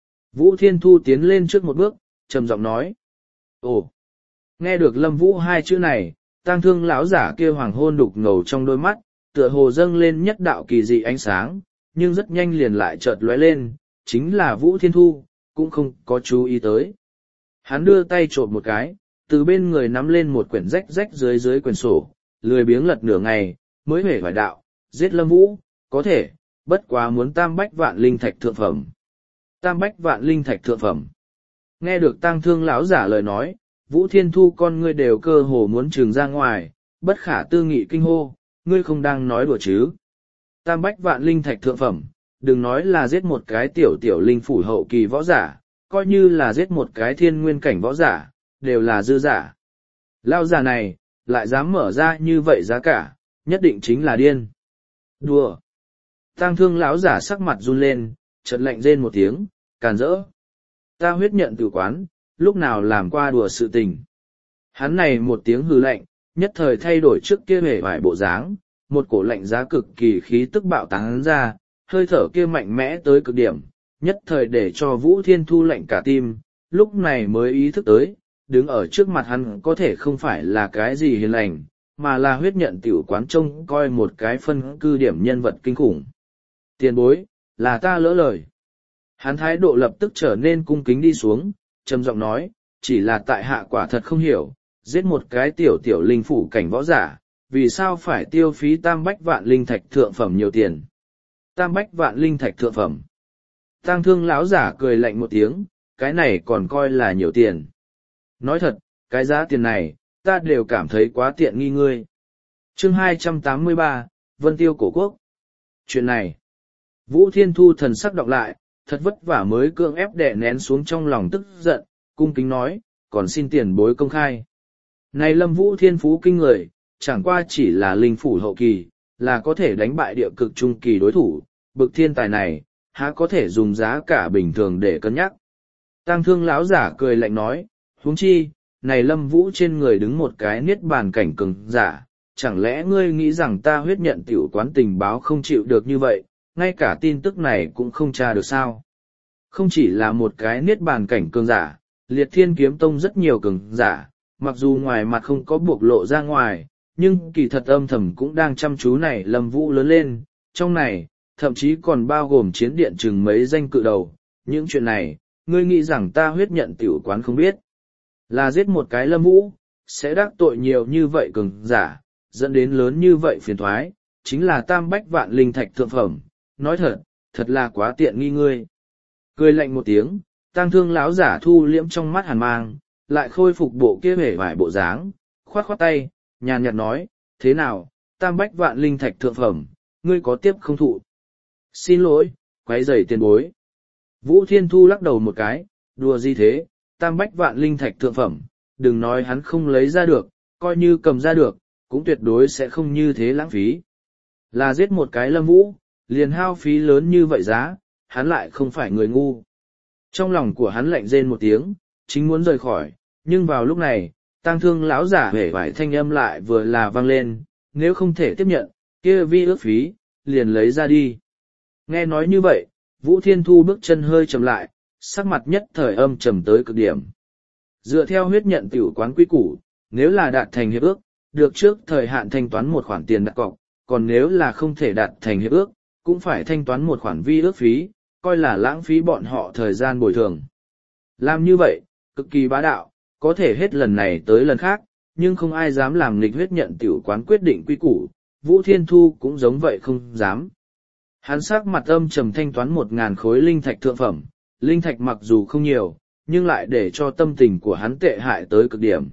Vũ Thiên Thu tiến lên trước một bước, trầm giọng nói. Ồ! Nghe được Lâm Vũ hai chữ này, tang thương lão giả kia hoàng hôn đục ngầu trong đôi mắt, tựa hồ dâng lên nhất đạo kỳ dị ánh sáng, nhưng rất nhanh liền lại chợt lóe lên, chính là Vũ Thiên Thu, cũng không có chú ý tới. Hắn đưa tay trộm một cái, từ bên người nắm lên một quyển rách rách dưới quyển sổ, lười biếng lật nửa ngày, mới huệ vải đạo, giết Lâm Vũ, có thể, bất quá muốn tam bách vạn linh thạch thượng phẩm. Tam bách vạn linh thạch thượng phẩm. Nghe được tang thương lão giả lời nói, Vũ Thiên Thu con ngươi đều cơ hồ muốn trừng ra ngoài, bất khả tư nghị kinh hô, ngươi không đang nói đùa chứ. Tam bách vạn linh thạch thượng phẩm, đừng nói là giết một cái tiểu linh phủ hậu kỳ võ giả, coi như là giết một cái thiên nguyên cảnh võ giả, đều là dư giả. Lão giả này, lại dám mở ra như vậy giá cả, nhất định chính là điên. Đùa. Tang thương lão giả sắc mặt run lên, chợt lạnh rên một tiếng, càn rỡ. Ta huyết nhận tử quán, lúc nào làm qua đùa sự tình. Hắn này một tiếng hừ lạnh, nhất thời thay đổi trước kia hề vải bộ dáng, một cổ lạnh giá cực kỳ khí tức bạo tán ra, hơi thở kia mạnh mẽ tới cực điểm, nhất thời để cho Vũ Thiên Thu lạnh cả tim, lúc này mới ý thức tới, đứng ở trước mặt hắn có thể không phải là cái gì hiền lành, mà là huyết nhận tiểu quán trông coi một cái phân cư điểm nhân vật kinh khủng. Tiền bối, là ta lỡ lời. Hắn thái độ lập tức trở nên cung kính đi xuống, trầm giọng nói, chỉ là tại hạ quả thật không hiểu, giết một cái tiểu linh phủ cảnh võ giả, vì sao phải tiêu phí tam bách vạn linh thạch thượng phẩm nhiều tiền. Tam bách vạn linh thạch thượng phẩm. Tang thương lão giả cười lạnh một tiếng, cái này còn coi là nhiều tiền. Nói thật, cái giá tiền này, ta đều cảm thấy quá tiện nghi ngươi. Chương 283, Vân Tiêu Cổ Quốc. Chuyện này, Vũ Thiên Thu thần sắc đọc lại, thật vất vả mới cưỡng ép đè nén xuống trong lòng tức giận, cung kính nói, còn xin tiền bối công khai. Này Lâm Vũ thiên phú kinh người, chẳng qua chỉ là linh phủ hậu kỳ, là có thể đánh bại địa cực trung kỳ đối thủ, bực thiên tài này, há có thể dùng giá cả bình thường để cân nhắc. Tang Thương lão giả cười lạnh nói, huống chi, này Lâm Vũ trên người đứng một cái niết bàn cảnh cường giả, chẳng lẽ ngươi nghĩ rằng ta huyết nhận tiểu quán tình báo không chịu được như vậy, ngay cả tin tức này cũng không tra được sao? Không chỉ là một cái niết bàn cảnh cường giả, Liệt Thiên Kiếm Tông rất nhiều cường giả, mặc dù ngoài mặt không có buộc lộ ra ngoài, nhưng kỳ thật âm thầm cũng đang chăm chú này Lâm Vũ lớn lên, trong này, thậm chí còn bao gồm chiến điện chừng mấy danh cự đầu. Những chuyện này, ngươi nghĩ rằng ta huyết nhận tiểu quán không biết, là giết một cái Lâm Vũ, sẽ đắc tội nhiều như vậy cường giả, dẫn đến lớn như vậy phiền thoái, chính là tam bách vạn linh thạch thượng phẩm, nói thật, thật là quá tiện nghi ngươi. Cười lạnh một tiếng, Tang Thương lão giả thu liễm trong mắt hàn mang, lại khôi phục bộ kia hề vải bộ dáng, khoát khoát tay, nhàn nhạt nói, thế nào, tam bách vạn linh thạch thượng phẩm, ngươi có tiếp không thụ? Xin lỗi, quấy rầy tiền bối. Vũ Thiên Thu lắc đầu một cái, đùa gì thế, tam bách vạn linh thạch thượng phẩm, đừng nói hắn không lấy ra được, coi như cầm ra được, cũng tuyệt đối sẽ không như thế lãng phí. Là giết một cái Lâm Vũ, liền hao phí lớn như vậy giá, hắn lại không phải người ngu. Trong lòng của hắn lạnh rên một tiếng, chính muốn rời khỏi, nhưng vào lúc này, Tang Thương lão giả hể vải thanh âm lại vừa là vang lên, nếu không thể tiếp nhận, kia vi ước phí, liền lấy ra đi. Nghe nói như vậy, Vũ Thiên Thu bước chân hơi chậm lại, sắc mặt nhất thời âm trầm tới cực điểm. Dựa theo huyết nhận tiểu quán quy củ, nếu là đạt thành hiệp ước, được trước thời hạn thanh toán một khoản tiền đặt cọc, còn nếu là không thể đạt thành hiệp ước, cũng phải thanh toán một khoản vi ước phí, coi là lãng phí bọn họ thời gian bồi thường. Làm như vậy, cực kỳ bá đạo, có thể hết lần này tới lần khác, nhưng không ai dám làm nghịch huyết nhận tiểu quán quyết định quy củ, Vũ Thiên Thu cũng giống vậy không dám. Hắn sắc mặt âm trầm thanh toán 1.000 khối linh thạch thượng phẩm, linh thạch mặc dù không nhiều, nhưng lại để cho tâm tình của hắn tệ hại tới cực điểm.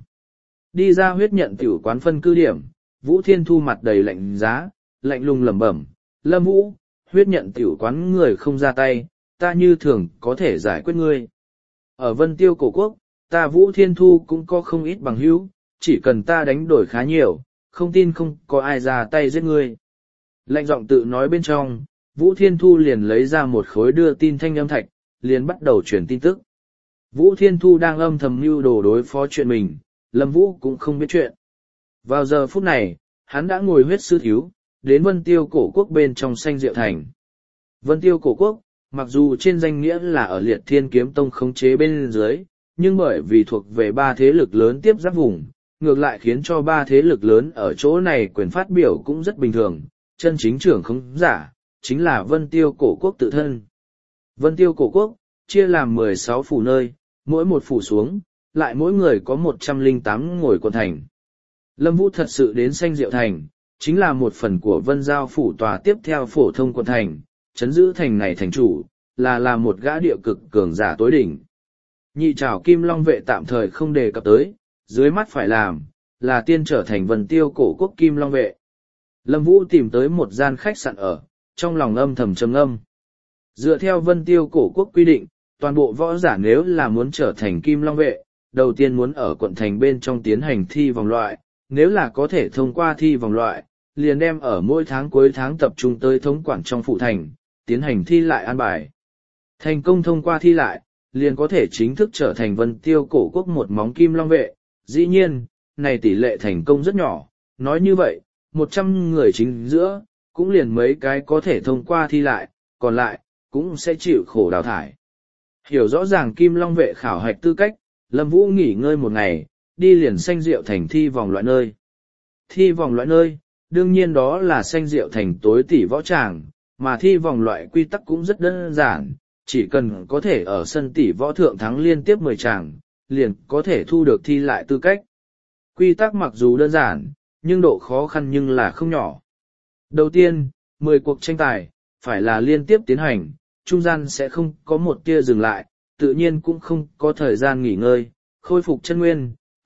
Đi ra huyết nhận tiểu quán phân cư điểm, Vũ Thiên Thu mặt đầy lạnh giá, lạnh lùng lẩm bẩm, Lâm Vũ, huyết nhận tiểu quán người không ra tay, ta như thường có thể giải quyết ngươi. Ở Vân Tiêu Cổ Quốc, ta Vũ Thiên Thu cũng có không ít bằng hữu, chỉ cần ta đánh đổi khá nhiều, không tin không có ai ra tay giết ngươi. Lạnh giọng tự nói bên trong, Vũ Thiên Thu liền lấy ra một khối đưa tin thanh âm thạch, liền bắt đầu truyền tin tức. Vũ Thiên Thu đang âm thầm mưu đồ đối phó chuyện mình, Lâm Vũ cũng không biết chuyện. Vào giờ phút này, hắn đã ngồi huyết sư thiếu, đến Vân Tiêu Cổ Quốc bên trong Xanh Diệu Thành. Vân Tiêu Cổ Quốc, mặc dù trên danh nghĩa là ở Liệt Thiên Kiếm Tông khống chế bên dưới, nhưng bởi vì thuộc về ba thế lực lớn tiếp giáp vùng, ngược lại khiến cho ba thế lực lớn ở chỗ này quyền phát biểu cũng rất bình thường, chân chính trưởng khống giả, chính là Vân Tiêu Cổ Quốc tự thân. Vân Tiêu Cổ Quốc, chia làm 16 phủ nơi, mỗi một phủ xuống, lại mỗi người có 108 ngồi quận thành. Lâm Vũ thật sự đến Xanh Diệu Thành, chính là một phần của Vân Giao phủ tòa tiếp theo phổ thông quận thành, chấn giữ thành này thành chủ, là một gã địa cực cường giả tối đỉnh. Nhị trảo Kim Long vệ tạm thời không đề cập tới, dưới mắt phải làm, là tiên trở thành Vân Tiêu Cổ Quốc Kim Long vệ. Lâm Vũ tìm tới một gian khách sạn ở, trong lòng âm thầm trầm ngâm. Dựa theo Vân Tiêu Cổ Quốc quy định, toàn bộ võ giả nếu là muốn trở thành Kim Long vệ, đầu tiên muốn ở quận thành bên trong tiến hành thi vòng loại, nếu là có thể thông qua thi vòng loại, liền đem ở mỗi tháng cuối tháng tập trung tới thống quản trong phụ thành, tiến hành thi lại an bài. Thành công thông qua thi lại, liền có thể chính thức trở thành Vân Tiêu Cổ Quốc một móng Kim Long vệ. Dĩ nhiên, này tỷ lệ thành công rất nhỏ, nói như vậy, 100 người chính giữa, cũng liền mấy cái có thể thông qua thi lại, còn lại, cũng sẽ chịu khổ đào thải. Hiểu rõ ràng Kim Long vệ khảo hạch tư cách, Lâm Vũ nghỉ ngơi một ngày, đi liền Xanh Diệu Thành thi vòng loại nơi. Thi vòng loại nơi, đương nhiên đó là Xanh Diệu Thành tối tỷ võ tràng, mà thi vòng loại quy tắc cũng rất đơn giản, chỉ cần có thể ở sân tỷ võ thượng thắng liên tiếp 10 tràng, liền có thể thu được thi lại tư cách. Quy tắc mặc dù đơn giản, nhưng độ khó khăn nhưng là không nhỏ. Đầu tiên, 10 cuộc tranh tài, phải là liên tiếp tiến hành, trung gian sẽ không có một tia dừng lại, tự nhiên cũng không có thời gian nghỉ ngơi, khôi phục chân nguyên,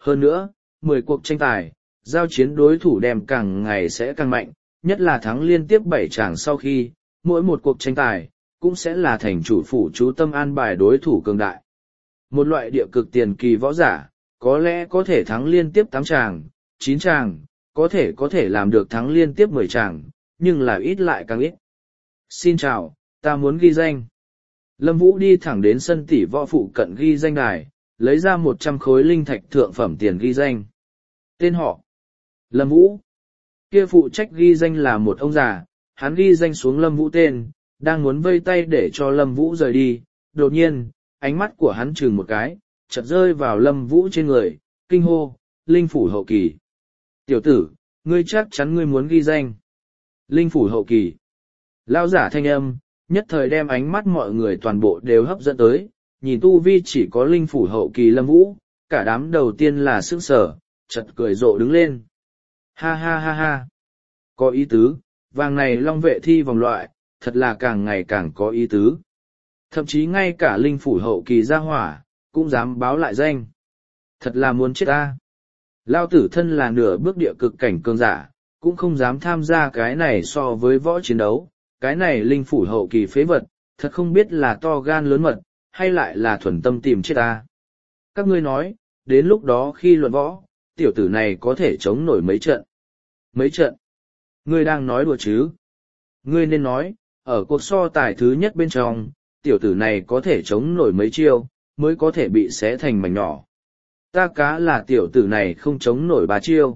Hơn nữa, 10 cuộc tranh tài, giao chiến đối thủ đem càng ngày sẽ càng mạnh, nhất là thắng liên tiếp 7 tràng sau khi, mỗi một cuộc tranh tài, cũng sẽ là thành chủ phủ chú tâm an bài đối thủ cường đại. Một loại địa cực tiền kỳ võ giả, có lẽ có thể thắng liên tiếp 8 tràng, 9 tràng, có thể làm được thắng liên tiếp 10 tràng, nhưng là ít lại càng ít. Xin chào, ta muốn ghi danh. Lâm Vũ đi thẳng đến sân tỷ võ phụ cận ghi danh đài, lấy ra 100 khối linh thạch thượng phẩm tiền ghi danh. Tên họ: Lâm Vũ. Kia phụ trách ghi danh là một ông già, hắn ghi danh xuống Lâm Vũ tên, đang muốn vây tay để cho Lâm Vũ rời đi, đột nhiên, ánh mắt của hắn chừng một cái, chợt rơi vào Lâm Vũ trên người, kinh hô: Linh phủ hậu kỳ. Tiểu tử, ngươi chắc chắn ngươi muốn ghi danh. Linh phủ hậu kỳ. Lao giả thanh âm, nhất thời đem ánh mắt mọi người toàn bộ đều hấp dẫn tới, nhìn tu vi chỉ có linh phủ hậu kỳ Lâm Vũ, cả đám đầu tiên là sững sờ, chợt cười rộ đứng lên. Ha ha ha ha. Có ý tứ, vàng này long vệ thi vòng loại, thật là càng ngày càng có ý tứ. Thậm chí ngay cả linh phủ hậu kỳ gia hỏa, cũng dám báo lại danh. Thật là muốn chết ta. Lao tử thân là nửa bước địa cực cảnh cường giả, cũng không dám tham gia cái này so với võ chiến đấu, cái này linh phủ hậu kỳ phế vật, thật không biết là to gan lớn mật, hay lại là thuần tâm tìm chết ta. Các ngươi nói, đến lúc đó khi luận võ, tiểu tử này có thể chống nổi mấy trận. Mấy trận? Ngươi đang nói đùa chứ? Ngươi nên nói, ở cuộc so tài thứ nhất bên trong, tiểu tử này có thể chống nổi mấy chiêu, mới có thể bị xé thành mảnh nhỏ. Ta cá là tiểu tử này không chống nổi 3 chiêu.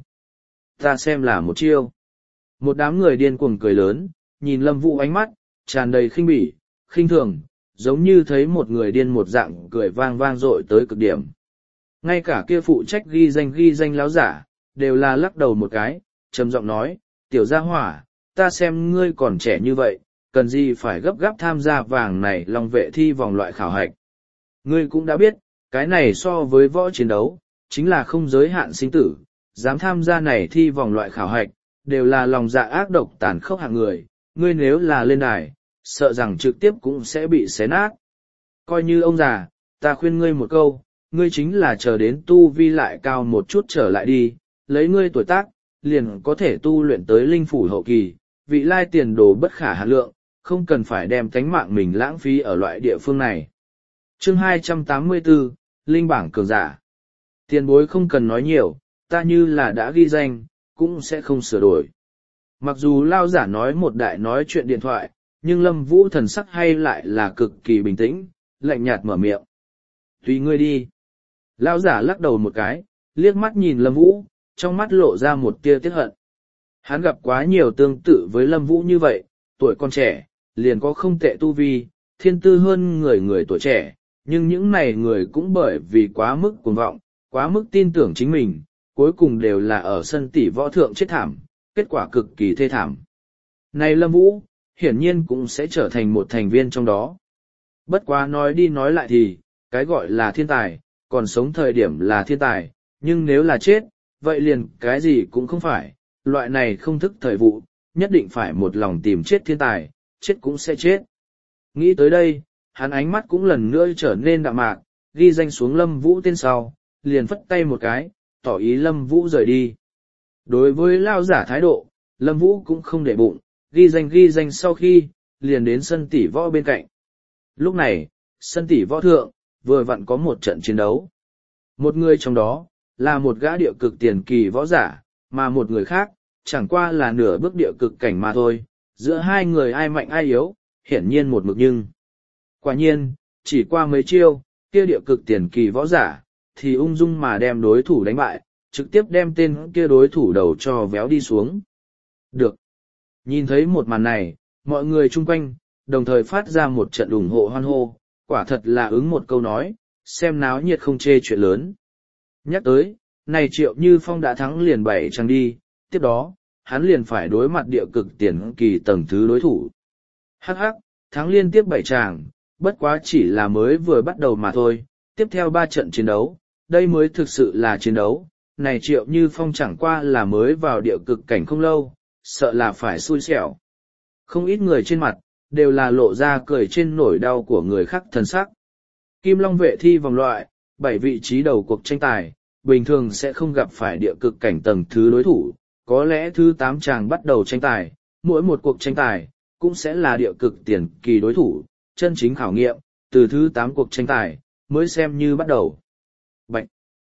Ta xem là 1 chiêu. Một đám người điên cuồng cười lớn, nhìn Lâm Vũ ánh mắt, tràn đầy khinh bỉ, khinh thường, giống như thấy một người điên một dạng cười vang vang dội tới cực điểm. Ngay cả kia phụ trách ghi danh láo giả, đều là lắc đầu một cái, trầm giọng nói, tiểu gia hỏa, ta xem ngươi còn trẻ như vậy, cần gì phải gấp gáp tham gia vàng này long vệ thi vòng loại khảo hạch. Ngươi cũng đã biết, cái này so với võ chiến đấu, chính là không giới hạn sinh tử, dám tham gia này thi vòng loại khảo hạch, đều là lòng dạ ác độc tàn khốc hạng người, ngươi nếu là lên đài, sợ rằng trực tiếp cũng sẽ bị xé nát. Coi như ông già, ta khuyên ngươi một câu, ngươi chính là chờ đến tu vi lại cao một chút trở lại đi, lấy ngươi tuổi tác, liền có thể tu luyện tới linh phủ hậu kỳ, vị lai tiền đồ bất khả hạn lượng, không cần phải đem tánh mạng mình lãng phí ở loại địa phương này. Chương 284, Linh bảng cường giả. Tiền bối không cần nói nhiều, ta như là đã ghi danh, cũng sẽ không sửa đổi. Mặc dù lao giả nói một đại nói chuyện điện thoại, nhưng Lâm Vũ thần sắc hay lại là cực kỳ bình tĩnh, lạnh nhạt mở miệng. Tùy ngươi đi. Lao giả lắc đầu một cái, liếc mắt nhìn Lâm Vũ, trong mắt lộ ra một tia tiếc hận. Hắn gặp quá nhiều tương tự với Lâm Vũ như vậy, tuổi còn trẻ, liền có không tệ tu vi, thiên tư hơn người tuổi trẻ, nhưng những này người cũng bởi vì quá mức cuồng vọng, quá mức tin tưởng chính mình, cuối cùng đều là ở sân tỷ võ thượng chết thảm, kết quả cực kỳ thê thảm. Này Lâm Vũ, hiển nhiên cũng sẽ trở thành một thành viên trong đó. Bất quá nói đi nói lại thì, cái gọi là thiên tài, còn sống thời điểm là thiên tài, nhưng nếu là chết, vậy liền cái gì cũng không phải, loại này không thức thời vụ, nhất định phải một lòng tìm chết thiên tài, chết cũng sẽ chết. Nghĩ tới đây, hắn ánh mắt cũng lần nữa trở nên đạm mạc, ghi danh xuống Lâm Vũ tên sau, liền phất tay một cái, tỏ ý Lâm Vũ rời đi. Đối với lao giả thái độ, Lâm Vũ cũng không để bụng, ghi danh sau khi, liền đến sân tỷ võ bên cạnh. Lúc này, sân tỷ võ thượng, vừa vặn có một trận chiến đấu. Một người trong đó, là một gã địa cực tiền kỳ võ giả, mà một người khác, chẳng qua là nửa bước địa cực cảnh mà thôi, giữa hai người ai mạnh ai yếu, hiển nhiên một mực nhưng. Quả nhiên, chỉ qua mấy chiêu, kia địa cực tiền kỳ võ giả, thì ung dung mà đem đối thủ đánh bại, trực tiếp đem tên kia đối thủ đầu cho véo đi xuống. Được. Nhìn thấy một màn này, mọi người chung quanh, đồng thời phát ra một trận ủng hộ hoan hô, quả thật là ứng một câu nói, xem náo nhiệt không chê chuyện lớn. Nhắc tới, này Triệu Như Phong đã thắng liền 7 trang đi, tiếp đó, hắn liền phải đối mặt địa cực tiền kỳ tầng thứ đối thủ. Hắc hắc, thắng liên tiếp 7 tràng, bất quá chỉ là mới vừa bắt đầu mà thôi, tiếp theo 3 trận chiến đấu, đây mới thực sự là chiến đấu, này Triệu Như Phong chẳng qua là mới vào địa cực cảnh không lâu, sợ là phải xui xẻo. Không ít người trên mặt, đều là lộ ra cười trên nỗi đau của người khác thần sắc. Kim Long vệ thi vòng loại, 7 vị trí đầu cuộc tranh tài, bình thường sẽ không gặp phải địa cực cảnh tầng thứ đối thủ, có lẽ thứ 8 chàng bắt đầu tranh tài, mỗi một cuộc tranh tài, cũng sẽ là địa cực tiền kỳ đối thủ, chân chính khảo nghiệm, từ thứ 8 cuộc tranh tài, mới xem như bắt đầu. Bạch!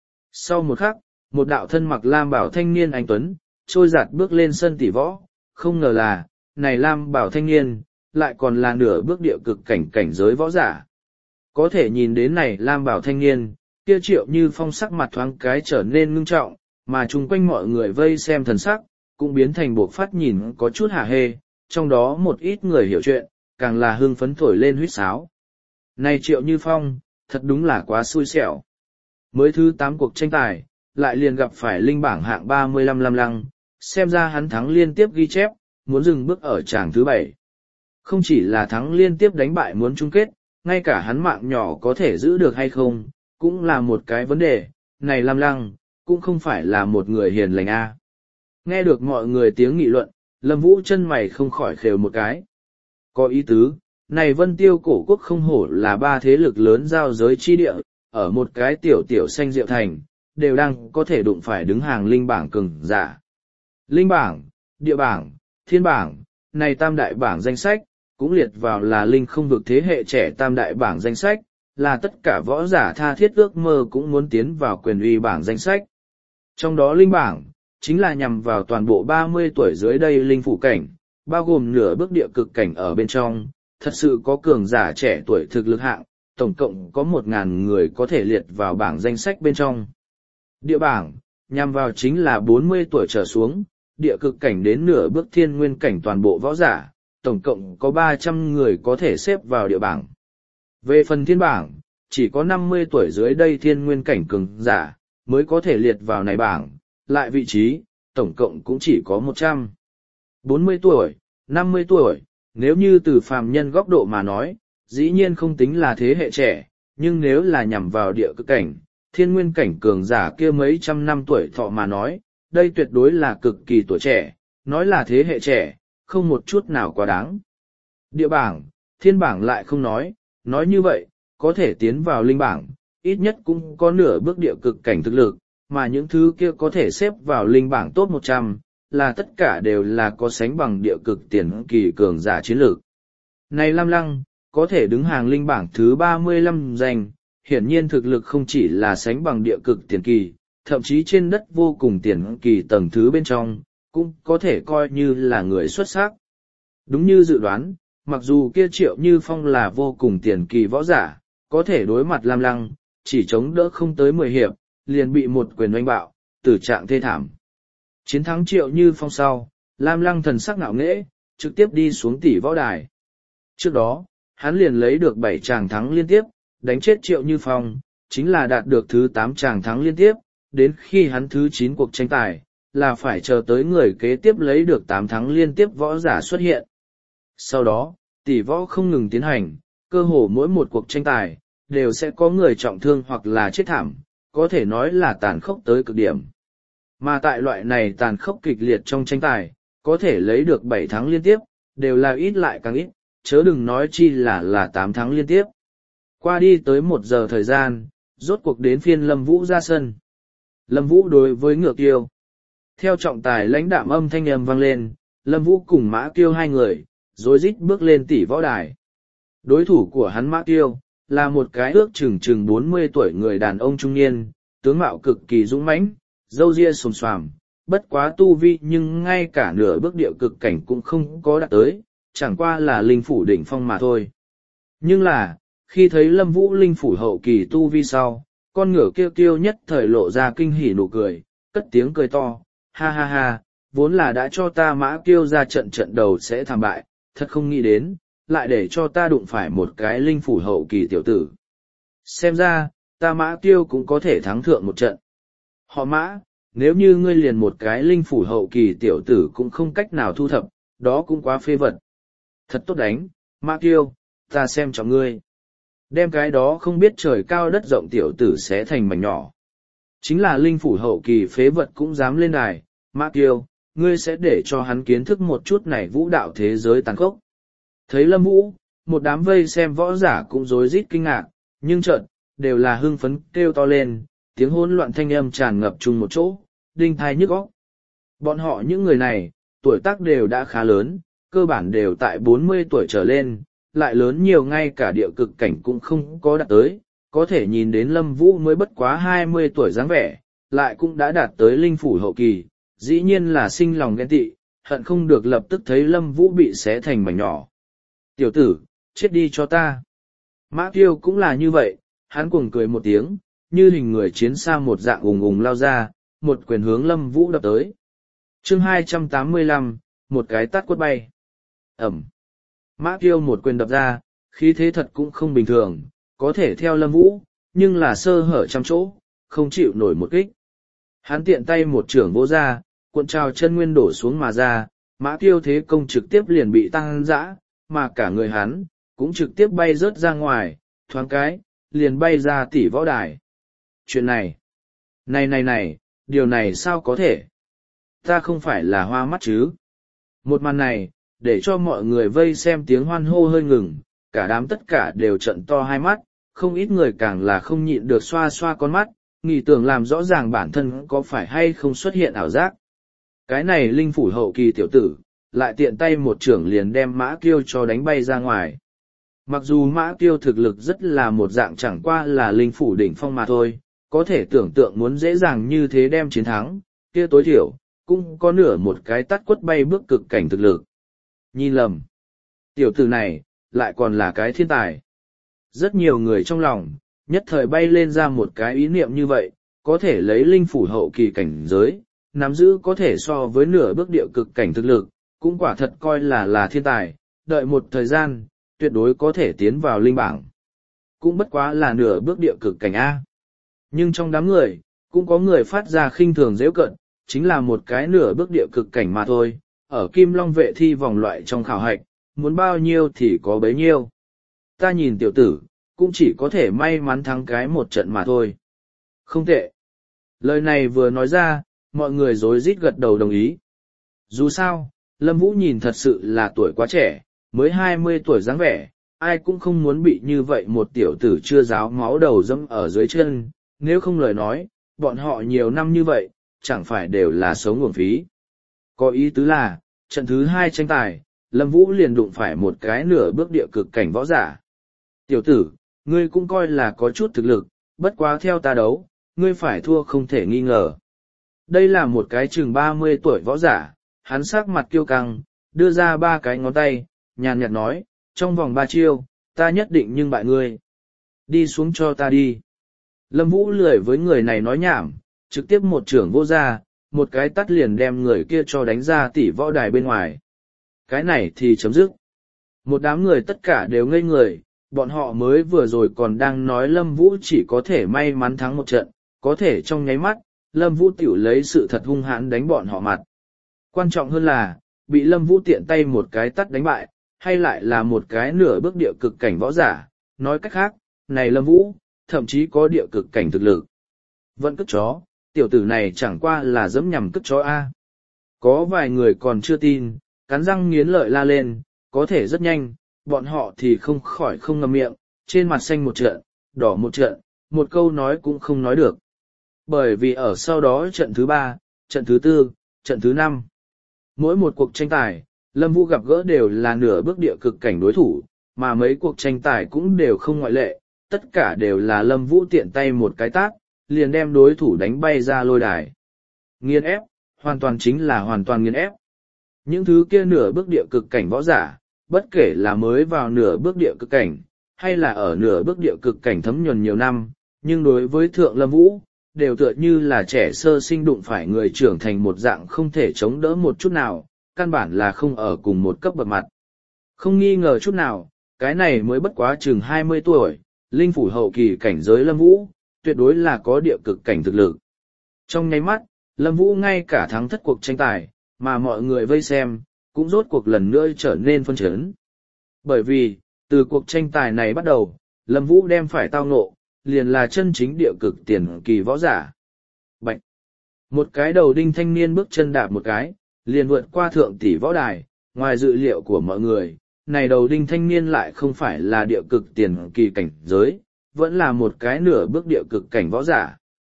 Sau một khắc, một đạo thân mặc lam bảo thanh niên anh Tuấn, trôi giạt bước lên sân tỷ võ, không ngờ là, này lam bảo thanh niên, lại còn là nửa bước địa cực cảnh giới võ giả. Có thể nhìn đến này lam bảo thanh niên, kia Triệu Như Phong sắc mặt thoáng cái trở nên ngưng trọng, mà chung quanh mọi người vây xem thần sắc, cũng biến thành buộc phát nhìn có chút hả hê, trong đó một ít người hiểu chuyện, càng là hưng phấn thổi lên huýt sáo. Này Triệu Như Phong, thật đúng là quá xui xẻo. Mới thứ 8 cuộc tranh tài, lại liền gặp phải linh bảng hạng 35 Lam Lăng, xem ra hắn thắng liên tiếp ghi chép, muốn dừng bước ở tràng thứ 7. Không chỉ là thắng liên tiếp đánh bại muốn chung kết, ngay cả hắn mạng nhỏ có thể giữ được hay không, cũng là một cái vấn đề, này Lam Lăng, cũng không phải là một người hiền lành a. Nghe được mọi người tiếng nghị luận, Lâm Vũ chân mày không khỏi khều một cái. Có ý tứ, này Vân Tiêu cổ quốc không hổ là 3 thế lực lớn giao giới chi địa, ở một cái tiểu tiểu xanh diệu thành, đều đang có thể đụng phải đứng hàng linh bảng cường giả. Linh bảng, địa bảng, thiên bảng, này tam đại bảng danh sách, cũng liệt vào là linh không vực thế hệ trẻ tam đại bảng danh sách, là tất cả võ giả tha thiết ước mơ cũng muốn tiến vào quyền uy bảng danh sách. Trong đó linh bảng, chính là nhằm vào toàn bộ 30 tuổi dưới đây linh phủ cảnh, bao gồm nửa bước địa cực cảnh ở bên trong, thật sự có cường giả trẻ tuổi thực lực hạng, tổng cộng có 1.000 người có thể liệt vào bảng danh sách bên trong. Địa bảng, nhằm vào chính là 40 tuổi trở xuống, địa cực cảnh đến nửa bước thiên nguyên cảnh toàn bộ võ giả, tổng cộng có 300 người có thể xếp vào địa bảng. Về phần thiên bảng, chỉ có 50 tuổi dưới đây thiên nguyên cảnh cường giả, mới có thể liệt vào này bảng, lại vị trí, tổng cộng cũng chỉ có 100. 40 tuổi, 50 tuổi, nếu như từ phàm nhân góc độ mà nói, dĩ nhiên không tính là thế hệ trẻ, nhưng nếu là nhằm vào địa cực cảnh, thiên nguyên cảnh cường giả kia mấy trăm năm tuổi thọ mà nói, đây tuyệt đối là cực kỳ tuổi trẻ, nói là thế hệ trẻ, không một chút nào quá đáng. Địa bảng, thiên bảng lại không nói như vậy, có thể tiến vào linh bảng, ít nhất cũng có nửa bước địa cực cảnh thực lực, mà những thứ kia có thể xếp vào linh bảng top 100, là tất cả đều là có sánh bằng địa cực tiền kỳ cường giả chiến lược. Này Lam Lăng, có thể đứng hàng linh bảng thứ 35 danh, hiển nhiên thực lực không chỉ là sánh bằng địa cực tiền kỳ, thậm chí trên đất vô cùng tiền kỳ tầng thứ bên trong, cũng có thể coi như là người xuất sắc. Đúng như dự đoán, mặc dù kia Triệu Như Phong là vô cùng tiền kỳ võ giả, có thể đối mặt Lam Lăng, chỉ chống đỡ không tới 10 hiệp, liền bị một quyền oanh bạo, tử trạng thê thảm. Chiến thắng Triệu Như Phong sau, Lam Lăng thần sắc ngạo nghễ, trực tiếp đi xuống tỷ võ đài. Trước đó, hắn liền lấy được 7 tràng thắng liên tiếp, đánh chết Triệu Như Phong, chính là đạt được thứ 8 tràng thắng liên tiếp, đến khi hắn thứ 9 cuộc tranh tài, là phải chờ tới người kế tiếp lấy được 8 thắng liên tiếp võ giả xuất hiện. Sau đó, tỷ võ không ngừng tiến hành, cơ hồ mỗi một cuộc tranh tài, đều sẽ có người trọng thương hoặc là chết thảm, có thể nói là tàn khốc tới cực điểm. Mà tại loại này tàn khốc kịch liệt trong tranh tài, có thể lấy được 7 thắng liên tiếp, đều là ít lại càng ít, chớ đừng nói chi là 8 thắng liên tiếp. Qua đi tới 1 giờ thời gian, rốt cuộc đến phiên Lâm Vũ ra sân. Lâm Vũ đối với Ngựa Kiêu. Theo trọng tài lãnh đạm âm thanh âm vang lên, Lâm Vũ cùng Mã Kiêu hai người, rối rít bước lên tỷ võ đài. Đối thủ của hắn Mã Kiêu, là một cái ước chừng 40 tuổi người đàn ông trung niên, tướng mạo cực kỳ dũng mãnh, râu ria xồm xoàm, bất quá tu vi nhưng ngay cả nửa bước địa cực cảnh cũng không có đạt tới, chẳng qua là linh phủ đỉnh phong mà thôi. Nhưng là, khi thấy Lâm Vũ linh phủ hậu kỳ tu vi sau, con ngựa kêu kêu nhất thời lộ ra kinh hỉ nụ cười, cất tiếng cười to, ha ha ha, vốn là đã cho ta Mã Kiêu ra trận đầu sẽ thảm bại, thật không nghĩ đến, lại để cho ta đụng phải một cái linh phủ hậu kỳ tiểu tử. Xem ra, ta Mã Kiêu cũng có thể thắng thượng một trận. Họ Mã, nếu như ngươi liền một cái linh phủ hậu kỳ tiểu tử cũng không cách nào thu thập, đó cũng quá phê vật. Thật tốt đánh, Mã Kiêu, ta xem trọng ngươi. Đem cái đó không biết trời cao đất rộng tiểu tử sẽ thành mảnh nhỏ. Chính là linh phủ hậu kỳ phế vật cũng dám lên đài, Mã Kiêu, ngươi sẽ để cho hắn kiến thức một chút này vũ đạo thế giới tàn khốc. Thấy Lâm Vũ, một đám vây xem võ giả cũng rối rít kinh ngạc, nhưng chợt đều là hưng phấn kêu to lên, tiếng hỗn loạn thanh âm tràn ngập chung một chỗ, đinh thai nhức óc. Bọn họ những người này, tuổi tác đều đã khá lớn, cơ bản đều tại 40 tuổi trở lên, lại lớn nhiều ngay cả địa cực cảnh cũng không có đạt tới, có thể nhìn đến Lâm Vũ mới bất quá 20 tuổi dáng vẻ, lại cũng đã đạt tới linh phủ hậu kỳ, dĩ nhiên là sinh lòng ghen tị, hận không được lập tức thấy Lâm Vũ bị xé thành mảnh nhỏ. Tiểu tử, chết đi cho ta. Mã Kiêu cũng là như vậy, hắn cuồng cười một tiếng, như hình người chiến xa một dạng ùng ùng lao ra, một quyền hướng Lâm Vũ đập tới. Chương 285, một cái tát quất bay. Ẩm. Mã Kiêu một quyền đập ra, khí thế thật cũng không bình thường, có thể theo Lâm Vũ, nhưng là sơ hở trăm chỗ, không chịu nổi một kích. Hắn tiện tay một chưởng vỗ ra, cuộn trào chân nguyên đổ xuống mà ra, Mã Kiêu thế công trực tiếp liền bị tăng dã, mà cả người hắn cũng trực tiếp bay rớt ra ngoài, thoáng cái, liền bay ra tỷ võ đài. Chuyện này, này, điều này sao có thể? Ta không phải là hoa mắt chứ? Một màn này, để cho mọi người vây xem tiếng hoan hô hơi ngừng, cả đám tất cả đều trận to hai mắt, không ít người càng là không nhịn được xoa xoa con mắt, nghĩ tưởng làm rõ ràng bản thân có phải hay không xuất hiện ảo giác. Cái này linh phủ hậu kỳ tiểu tử, lại tiện tay một trưởng liền đem Mã Kiêu cho đánh bay ra ngoài. Mặc dù Mã Kiêu thực lực rất là một dạng chẳng qua là linh phủ đỉnh phong mà thôi, có thể tưởng tượng muốn dễ dàng như thế đem chiến thắng, kia tối thiểu, cũng có nửa một cái tát quất bay bước cực cảnh thực lực. Nhìn lầm, tiểu tử này, lại còn là cái thiên tài. Rất nhiều người trong lòng, nhất thời bay lên ra một cái ý niệm như vậy, có thể lấy linh phủ hậu kỳ cảnh giới, nắm giữ có thể so với nửa bước địa cực cảnh thực lực, cũng quả thật coi là thiên tài, đợi một thời gian, tuyệt đối có thể tiến vào linh bảng. Cũng bất quá là nửa bước địa cực cảnh A. Nhưng trong đám người, cũng có người phát ra khinh thường dễ cận, chính là một cái nửa bước địa cực cảnh mà thôi, ở Kim Long vệ thi vòng loại trong khảo hạch, muốn bao nhiêu thì có bấy nhiêu. Ta nhìn tiểu tử, cũng chỉ có thể may mắn thắng cái một trận mà thôi. Không tệ. Lời này vừa nói ra, mọi người rối rít gật đầu đồng ý. Dù sao, Lâm Vũ nhìn thật sự là tuổi quá trẻ, mới 20 tuổi dáng vẻ, ai cũng không muốn bị như vậy một tiểu tử chưa ráo máu đầu dẫm ở dưới chân, nếu không lời nói, bọn họ nhiều năm như vậy, chẳng phải đều là sống uổng phí. Có ý tứ là, trận thứ 2 tranh tài, Lâm Vũ liền đụng phải một cái nửa bước địa cực cảnh võ giả. Tiểu tử, ngươi cũng coi là có chút thực lực, bất quá theo ta đấu, ngươi phải thua không thể nghi ngờ. Đây là một cái chừng 30 tuổi võ giả, hắn sắc mặt kiêu căng, đưa ra 3 cái ngón tay, nhàn nhạt nói, trong vòng 3 chiêu, ta nhất định nhưng bại ngươi. Đi xuống cho ta đi. Lâm Vũ lười với người này nói nhảm, trực tiếp một trưởng vô ra, một cái tắt liền đem người kia cho đánh ra tỷ võ đài bên ngoài. Cái này thì chấm dứt. Một đám người tất cả đều ngây người, bọn họ mới vừa rồi còn đang nói Lâm Vũ chỉ có thể may mắn thắng một trận, có thể trong nháy mắt, Lâm Vũ tiểu lấy sự thật hung hãn đánh bọn họ mặt. Quan trọng hơn là, bị Lâm Vũ tiện tay một cái tắt đánh bại, hay lại là một cái nửa bước địa cực cảnh võ giả, nói cách khác, này Lâm Vũ, thậm chí có địa cực cảnh thực lực. Vẫn cất chó, tiểu tử này chẳng qua là dẫm nhằm cất chó A. Có vài người còn chưa tin, cắn răng nghiến lợi la lên, có thể rất nhanh, bọn họ thì không khỏi không ngậm miệng, trên mặt xanh một trận, đỏ một trận, một câu nói cũng không nói được. Bởi vì ở sau đó trận thứ 3, trận thứ 4, trận thứ 5, mỗi một cuộc tranh tài, Lâm Vũ gặp gỡ đều là nửa bước địa cực cảnh đối thủ, mà mấy cuộc tranh tài cũng đều không ngoại lệ, tất cả đều là Lâm Vũ tiện tay một cái tát, liền đem đối thủ đánh bay ra lôi đài. Nghiền ép, hoàn toàn chính là hoàn toàn nghiền ép. Những thứ kia nửa bước địa cực cảnh võ giả, bất kể là mới vào nửa bước địa cực cảnh, hay là ở nửa bước địa cực cảnh thấm nhuần nhiều năm, nhưng đối với Thượng Lâm Vũ, đều tựa như là trẻ sơ sinh đụng phải người trưởng thành một dạng không thể chống đỡ một chút nào, căn bản là không ở cùng một cấp bậc mặt. Không nghi ngờ chút nào, cái này mới bất quá chừng 20 tuổi, linh phủ hậu kỳ cảnh giới Lâm Vũ, tuyệt đối là có địa cực cảnh thực lực. Trong nháy mắt, Lâm Vũ ngay cả thắng thất cuộc tranh tài, mà mọi người vây xem, cũng rốt cuộc lần nữa trở nên phân chấn. Bởi vì, từ cuộc tranh tài này bắt đầu, Lâm Vũ đem phải tao ngộ, liền là chân chính địa cực tiền kỳ võ giả. Bạch! Một cái đầu đinh thanh niên bước chân đạp một cái, liền vượt qua thượng tỷ võ đài, ngoài dự liệu của mọi người, này đầu đinh thanh niên lại không phải là địa cực tiền kỳ cảnh giới, vẫn là một cái nửa bước địa cực cảnh võ giả.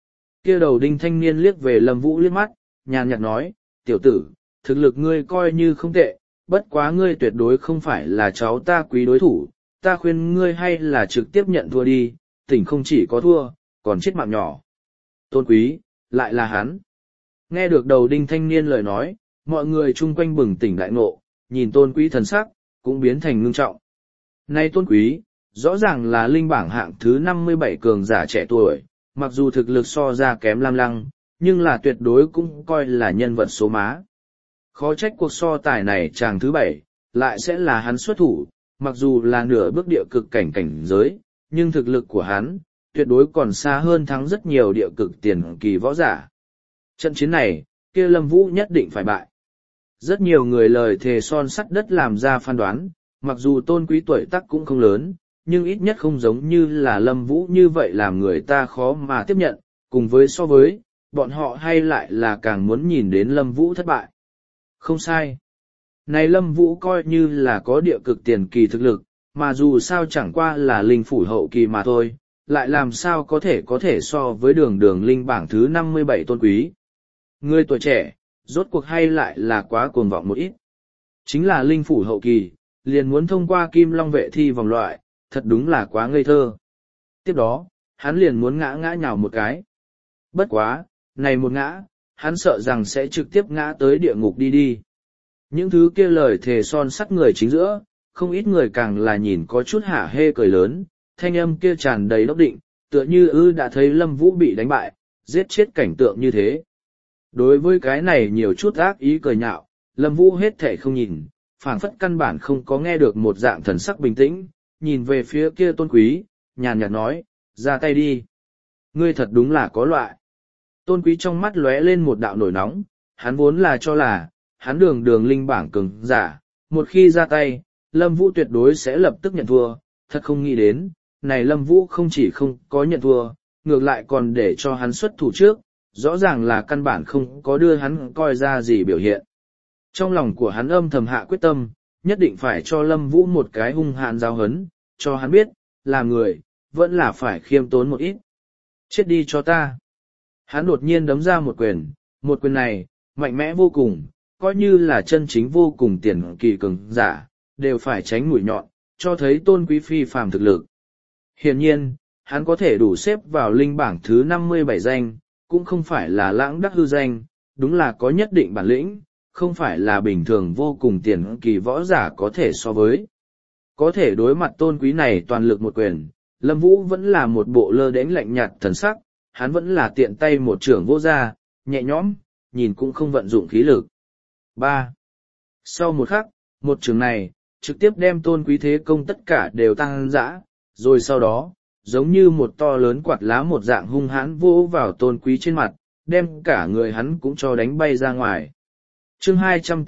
Kia đầu đinh thanh niên liếc về Lâm Vũ liếc mắt, nhàn nhạt nói, tiểu tử, thực lực ngươi coi như không tệ, bất quá ngươi tuyệt đối không phải là cháu ta quý đối thủ, ta khuyên ngươi hay là trực tiếp nhận thua đi, tỉnh không chỉ có thua, còn chết mạng nhỏ. Tôn Quý, lại là hắn. Nghe được đầu đinh thanh niên lời nói, mọi người chung quanh bừng tỉnh đại ngộ, nhìn Tôn Quý thần sắc, cũng biến thành ngưng trọng. Nay Tôn Quý, rõ ràng là linh bảng hạng thứ 57 cường giả trẻ tuổi, mặc dù thực lực so ra kém Lam Lăng, nhưng là tuyệt đối cũng coi là nhân vật số má. Khó trách cuộc so tài này chàng thứ 7, lại sẽ là hắn xuất thủ, mặc dù là nửa bước địa cực cảnh giới, nhưng thực lực của hắn, tuyệt đối còn xa hơn thắng rất nhiều địa cực tiền kỳ võ giả. Trận chiến này, kia Lâm Vũ nhất định phải bại. Rất nhiều người lời thề son sắt đất làm ra phán đoán, mặc dù Tôn Quý tuổi tác cũng không lớn, nhưng ít nhất không giống như là Lâm Vũ như vậy làm người ta khó mà tiếp nhận, cùng với so với, bọn họ hay lại là càng muốn nhìn đến Lâm Vũ thất bại. Không sai. Này Lâm Vũ coi như là có địa cực tiền kỳ thực lực, mà dù sao chẳng qua là linh phủ hậu kỳ mà thôi, lại làm sao có thể so với đường linh bảng thứ 57 Tôn Quý. Người tuổi trẻ, rốt cuộc hay lại là quá cuồng vọng một ít. Chính là linh phủ hậu kỳ, liền muốn thông qua Kim Long vệ thi vòng loại, thật đúng là quá ngây thơ. Tiếp đó, hắn liền muốn ngã nhào một cái. Bất quá, này một ngã, hắn sợ rằng sẽ trực tiếp ngã tới địa ngục đi. Những thứ kia lời thề son sắt người chính giữa, không ít người càng là nhìn có chút hả hê cười lớn, thanh âm kia tràn đầy đốc định, tựa như đã thấy Lâm Vũ bị đánh bại, giết chết cảnh tượng như thế. Đối với cái này nhiều chút ác ý cười nhạo, Lâm Vũ hết thể không nhìn, phảng phất căn bản không có nghe được một dạng thần sắc bình tĩnh, nhìn về phía kia Tôn Quý, nhàn nhạt nói, ra tay đi. Ngươi thật đúng là có loại. Tôn Quý trong mắt lóe lên một đạo nổi nóng, hắn vốn là cho là, hắn đường linh bảng cường giả, một khi ra tay, Lâm Vũ tuyệt đối sẽ lập tức nhận thua, thật không nghĩ đến, này Lâm Vũ không chỉ không có nhận thua, ngược lại còn để cho hắn xuất thủ trước, rõ ràng là căn bản không có đưa hắn coi ra gì biểu hiện. Trong lòng của hắn âm thầm hạ quyết tâm, nhất định phải cho Lâm Vũ một cái hung hãn giáo huấn, cho hắn biết, làm người, vẫn là phải khiêm tốn một ít. Chết đi cho ta. Hắn đột nhiên đấm ra một quyền này, mạnh mẽ vô cùng, coi như là chân chính vô cùng tiền kỳ cường giả, đều phải tránh mũi nhọn, cho thấy Tôn Quý phi phàm thực lực. Hiển nhiên, hắn có thể đủ xếp vào linh bảng thứ 57 danh, cũng không phải là lãng đắc hư danh, đúng là có nhất định bản lĩnh, không phải là bình thường vô cùng tiền kỳ võ giả có thể so với. Có thể đối mặt Tôn Quý này toàn lực một quyền, Lâm Vũ vẫn là một bộ lơ đễnh lạnh nhạt thần sắc, hắn vẫn là tiện tay một trưởng vô ra, nhẹ nhõm, nhìn cũng không vận dụng khí lực. 3. Sau một khắc, một trường này, trực tiếp đem Tôn Quý thế công tất cả đều tăng dã, rồi sau đó, giống như một to lớn quạt lá một dạng hung hãn vô vào Tôn Quý trên mặt, đem cả người hắn cũng cho đánh bay ra ngoài. Chương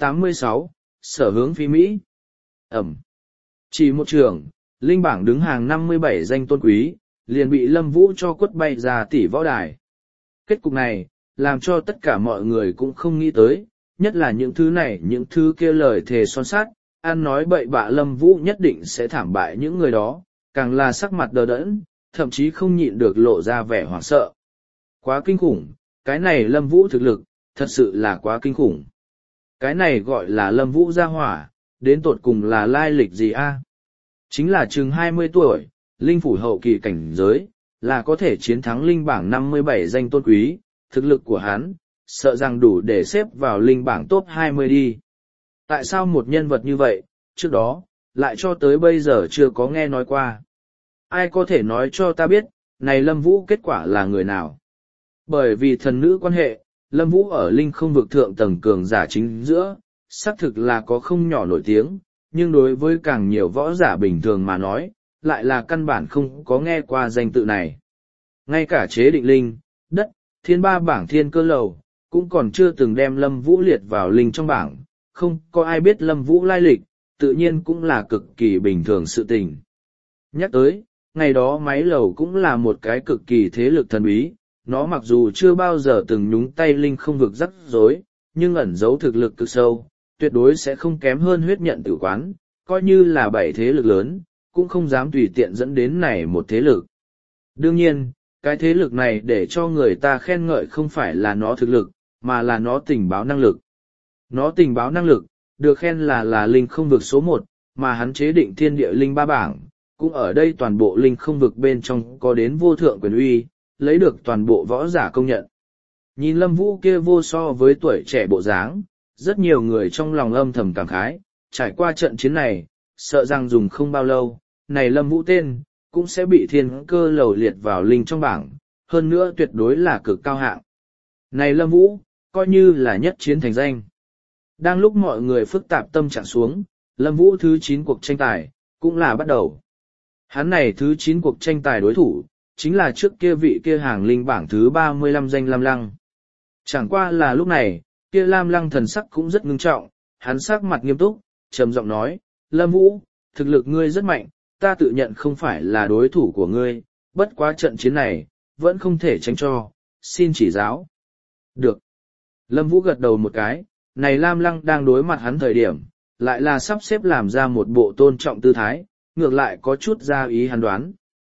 286, Sở hướng phi Mỹ. Ẩm. Chỉ một trường, linh bảng đứng hàng 57 danh Tôn Quý, liền bị Lâm Vũ cho quất bay ra tỷ võ đài. Kết cục này, làm cho tất cả mọi người cũng không nghĩ tới, nhất là những thứ kia lời thề son sát, ăn nói bậy bạ Lâm Vũ nhất định sẽ thảm bại những người đó, càng là sắc mặt đờ đẫn, thậm chí không nhịn được lộ ra vẻ hoảng sợ. Quá kinh khủng, cái này Lâm Vũ thực lực, thật sự là quá kinh khủng. Cái này gọi là Lâm Vũ gia hỏa, đến tột cùng là lai lịch gì a? Chính là chừng 20 tuổi, linh phủ hậu kỳ cảnh giới, là có thể chiến thắng linh bảng 57 danh Tôn Quý, thực lực của hắn, sợ rằng đủ để xếp vào linh bảng top 20 đi. Tại sao một nhân vật như vậy, trước đó, lại cho tới bây giờ chưa có nghe nói qua? Ai có thể nói cho ta biết, này Lâm Vũ kết quả là người nào? Bởi vì thần nữ quan hệ, Lâm Vũ ở linh không vực thượng tầng cường giả chính giữa, xác thực là có không nhỏ nổi tiếng, nhưng đối với càng nhiều võ giả bình thường mà nói, lại là căn bản không có nghe qua danh tự này. Ngay cả chế định linh, đất, thiên ba bảng thiên cơ lầu, cũng còn chưa từng đem Lâm Vũ liệt vào linh trong bảng, không có ai biết Lâm Vũ lai lịch, tự nhiên cũng là cực kỳ bình thường sự tình. Nhắc tới, ngày đó máy lầu cũng là một cái cực kỳ thế lực thần bí, nó mặc dù chưa bao giờ từng nhúng tay linh không vực rắc rối, nhưng ẩn giấu thực lực cực sâu, tuyệt đối sẽ không kém hơn huyết nhận tử quán, coi như là 7 thế lực lớn, cũng không dám tùy tiện dẫn đến này một thế lực. Đương nhiên, cái thế lực này để cho người ta khen ngợi không phải là nó thực lực, mà là nó tình báo năng lực. Nó tình báo năng lực, được khen là linh không vực số 1, mà hắn chế định thiên địa linh ba bảng, cũng ở đây toàn bộ linh không vực bên trong có đến vô thượng quyền uy, lấy được toàn bộ võ giả công nhận. Nhìn Lâm Vũ kia vô so với tuổi trẻ bộ dáng, rất nhiều người trong lòng âm thầm cảm khái, trải qua trận chiến này, sợ rằng dùng không bao lâu, này Lâm Vũ tên, cũng sẽ bị thiên cơ lầu liệt vào linh trong bảng, hơn nữa tuyệt đối là cực cao hạng. Này Lâm Vũ, coi như là nhất chiến thành danh. Đang lúc mọi người phức tạp tâm trạng xuống, Lâm Vũ thứ 9 cuộc tranh tài, cũng là bắt đầu. Hắn này thứ 9 cuộc tranh tài đối thủ, chính là trước kia vị kia hàng linh bảng thứ 35 danh Lam Lăng. Chẳng qua là lúc này, kia Lam Lăng thần sắc cũng rất ngưng trọng, hắn sắc mặt nghiêm túc, trầm giọng nói, Lâm Vũ, thực lực ngươi rất mạnh, ta tự nhận không phải là đối thủ của ngươi, bất quá trận chiến này, vẫn không thể tránh cho, xin chỉ giáo. Được. Lâm Vũ gật đầu một cái, này Lam Lăng đang đối mặt hắn thời điểm, lại là sắp xếp làm ra một bộ tôn trọng tư thái, ngược lại có chút ra ý hắn đoán.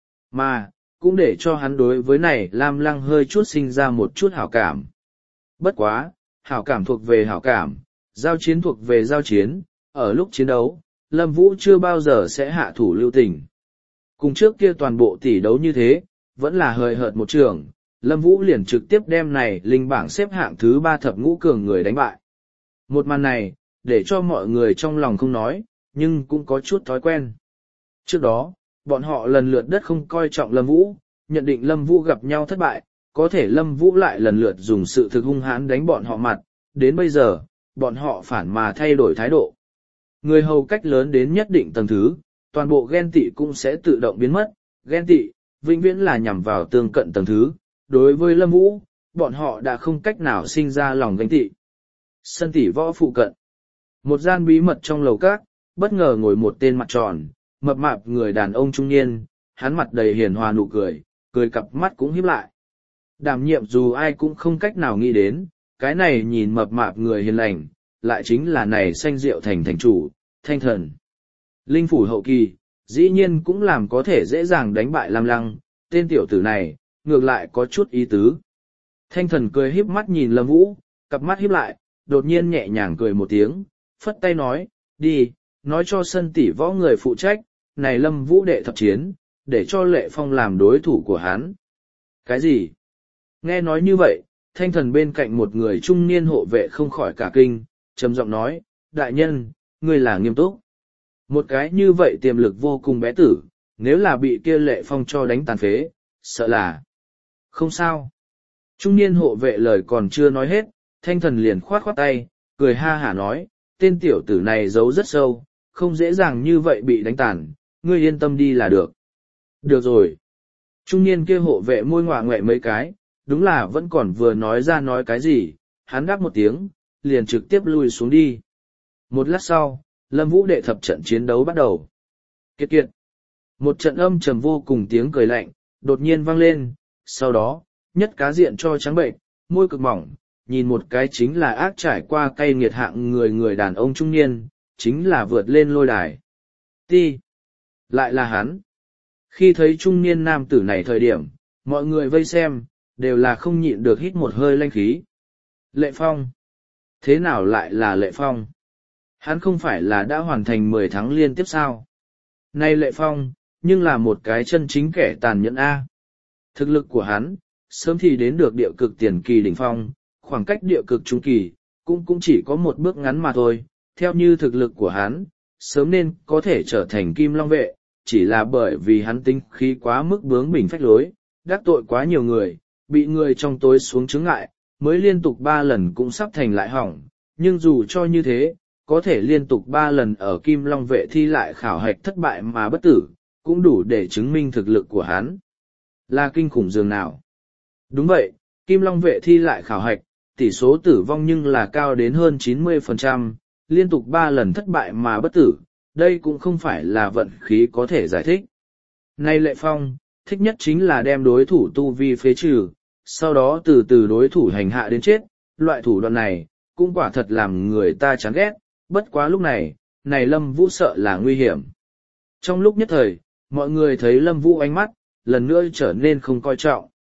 Mà, cũng để cho hắn đối với này Lam Lăng hơi chút sinh ra một chút hảo cảm. Bất quá, hảo cảm thuộc về hảo cảm, giao chiến thuộc về giao chiến, ở lúc chiến đấu, Lâm Vũ chưa bao giờ sẽ hạ thủ lưu tình. Cùng trước kia toàn bộ tỷ đấu như thế, vẫn là hời hợt một trường, Lâm Vũ liền trực tiếp đem này linh bảng xếp hạng thứ 3 thập ngũ cường người đánh bại. Một màn này, để cho mọi người trong lòng không nói, nhưng cũng có chút thói quen. Trước đó, bọn họ lần lượt đất không coi trọng Lâm Vũ, nhận định Lâm Vũ gặp nhau thất bại, có thể Lâm Vũ lại lần lượt dùng sự thực hung hãn đánh bọn họ mặt, đến bây giờ, bọn họ phản mà thay đổi thái độ. Người hầu cách lớn đến nhất định tầng thứ, toàn bộ ghen tị cũng sẽ tự động biến mất, ghen tị, vĩnh viễn là nhằm vào tương cận tầng thứ, đối với Lâm Vũ, bọn họ đã không cách nào sinh ra lòng ganh tị. Sân tỷ võ phụ cận. Một gian bí mật trong lầu các, bất ngờ ngồi một tên mặt tròn, mập mạp người đàn ông trung niên, hắn mặt đầy hiền hòa nụ cười, cười cặp mắt cũng híp lại. Đảm nhiệm dù ai cũng không cách nào nghĩ đến, cái này nhìn mập mạp người hiền lành, lại chính là này Xanh Diệu Thành thành chủ, Thanh Thần. Linh phủ hậu kỳ, dĩ nhiên cũng làm có thể dễ dàng đánh bại Lam Lăng, tên tiểu tử này, ngược lại có chút ý tứ. Thanh Thần cười híp mắt nhìn Lâm Vũ, cặp mắt híp lại, đột nhiên nhẹ nhàng cười một tiếng, phất tay nói, đi, nói cho sân tỷ võ người phụ trách, này Lâm Vũ đệ thập chiến, để cho Lệ Phong làm đối thủ của hắn. Cái gì? Nghe nói như vậy, Thanh Thần bên cạnh một người trung niên hộ vệ không khỏi cả kinh, trầm giọng nói, đại nhân, ngươi là nghiêm túc. Một cái như vậy tiềm lực vô cùng bé tử, nếu là bị kia Lệ Phong cho đánh tàn phế, sợ là không sao. Trung niên hộ vệ lời còn chưa nói hết, Thanh Thần liền khoát khoát tay, cười ha hả nói, tên tiểu tử này giấu rất sâu, không dễ dàng như vậy bị đánh tàn, ngươi yên tâm đi là được. Được rồi. Trung niên kia hộ vệ môi ngoạ ngoẹ mấy cái, đúng là vẫn còn vừa nói ra nói cái gì, hắn đáp một tiếng, liền trực tiếp lui xuống đi. Một lát sau, Lâm Vũ đệ thập trận chiến đấu bắt đầu. Kiệt kiệt. Một trận âm trầm vô cùng tiếng cười lạnh, đột nhiên vang lên, sau đó, nhất cá diện cho trắng bệnh, môi cực mỏng, nhìn một cái chính là ác trải qua cay nghiệt hạng người đàn ông trung niên, chính là vượt lên lôi đài. Ti. Lại là hắn. Khi thấy trung niên nam tử này thời điểm, mọi người vây xem, đều là không nhịn được hít một hơi lanh khí. Lệ Phong. Thế nào lại là Lệ Phong? Hắn không phải là đã hoàn thành 10 tháng liên tiếp sao? Nay Lệ Phong, nhưng là một cái chân chính kẻ tàn nhẫn A. Thực lực của hắn, sớm thì đến được địa cực tiền kỳ đỉnh phong, khoảng cách địa cực trung kỳ, cũng chỉ có một bước ngắn mà thôi. Theo như thực lực của hắn, sớm nên có thể trở thành Kim Long vệ, chỉ là bởi vì hắn tinh khí quá mức bướng bỉnh phách lối, đắc tội quá nhiều người, bị người trong tối xuống chướng ngại, mới liên tục 3 lần cũng sắp thành lại hỏng, nhưng dù cho như thế, có thể liên tục 3 lần ở Kim Long vệ thi lại khảo hạch thất bại mà bất tử, cũng đủ để chứng minh thực lực của hắn là kinh khủng dường nào. Đúng vậy, Kim Long vệ thi lại khảo hạch, tỷ số tử vong nhưng là cao đến hơn 90%, liên tục 3 lần thất bại mà bất tử, đây cũng không phải là vận khí có thể giải thích. Nay Lệ Phong, thích nhất chính là đem đối thủ tu vi phế trừ, sau đó từ từ đối thủ hành hạ đến chết, loại thủ đoạn này, cũng quả thật làm người ta chán ghét, bất quá lúc này, này Lâm Vũ sợ là nguy hiểm. Trong lúc nhất thời, mọi người thấy Lâm Vũ ánh mắt, lần nữa trở nên không coi trọng.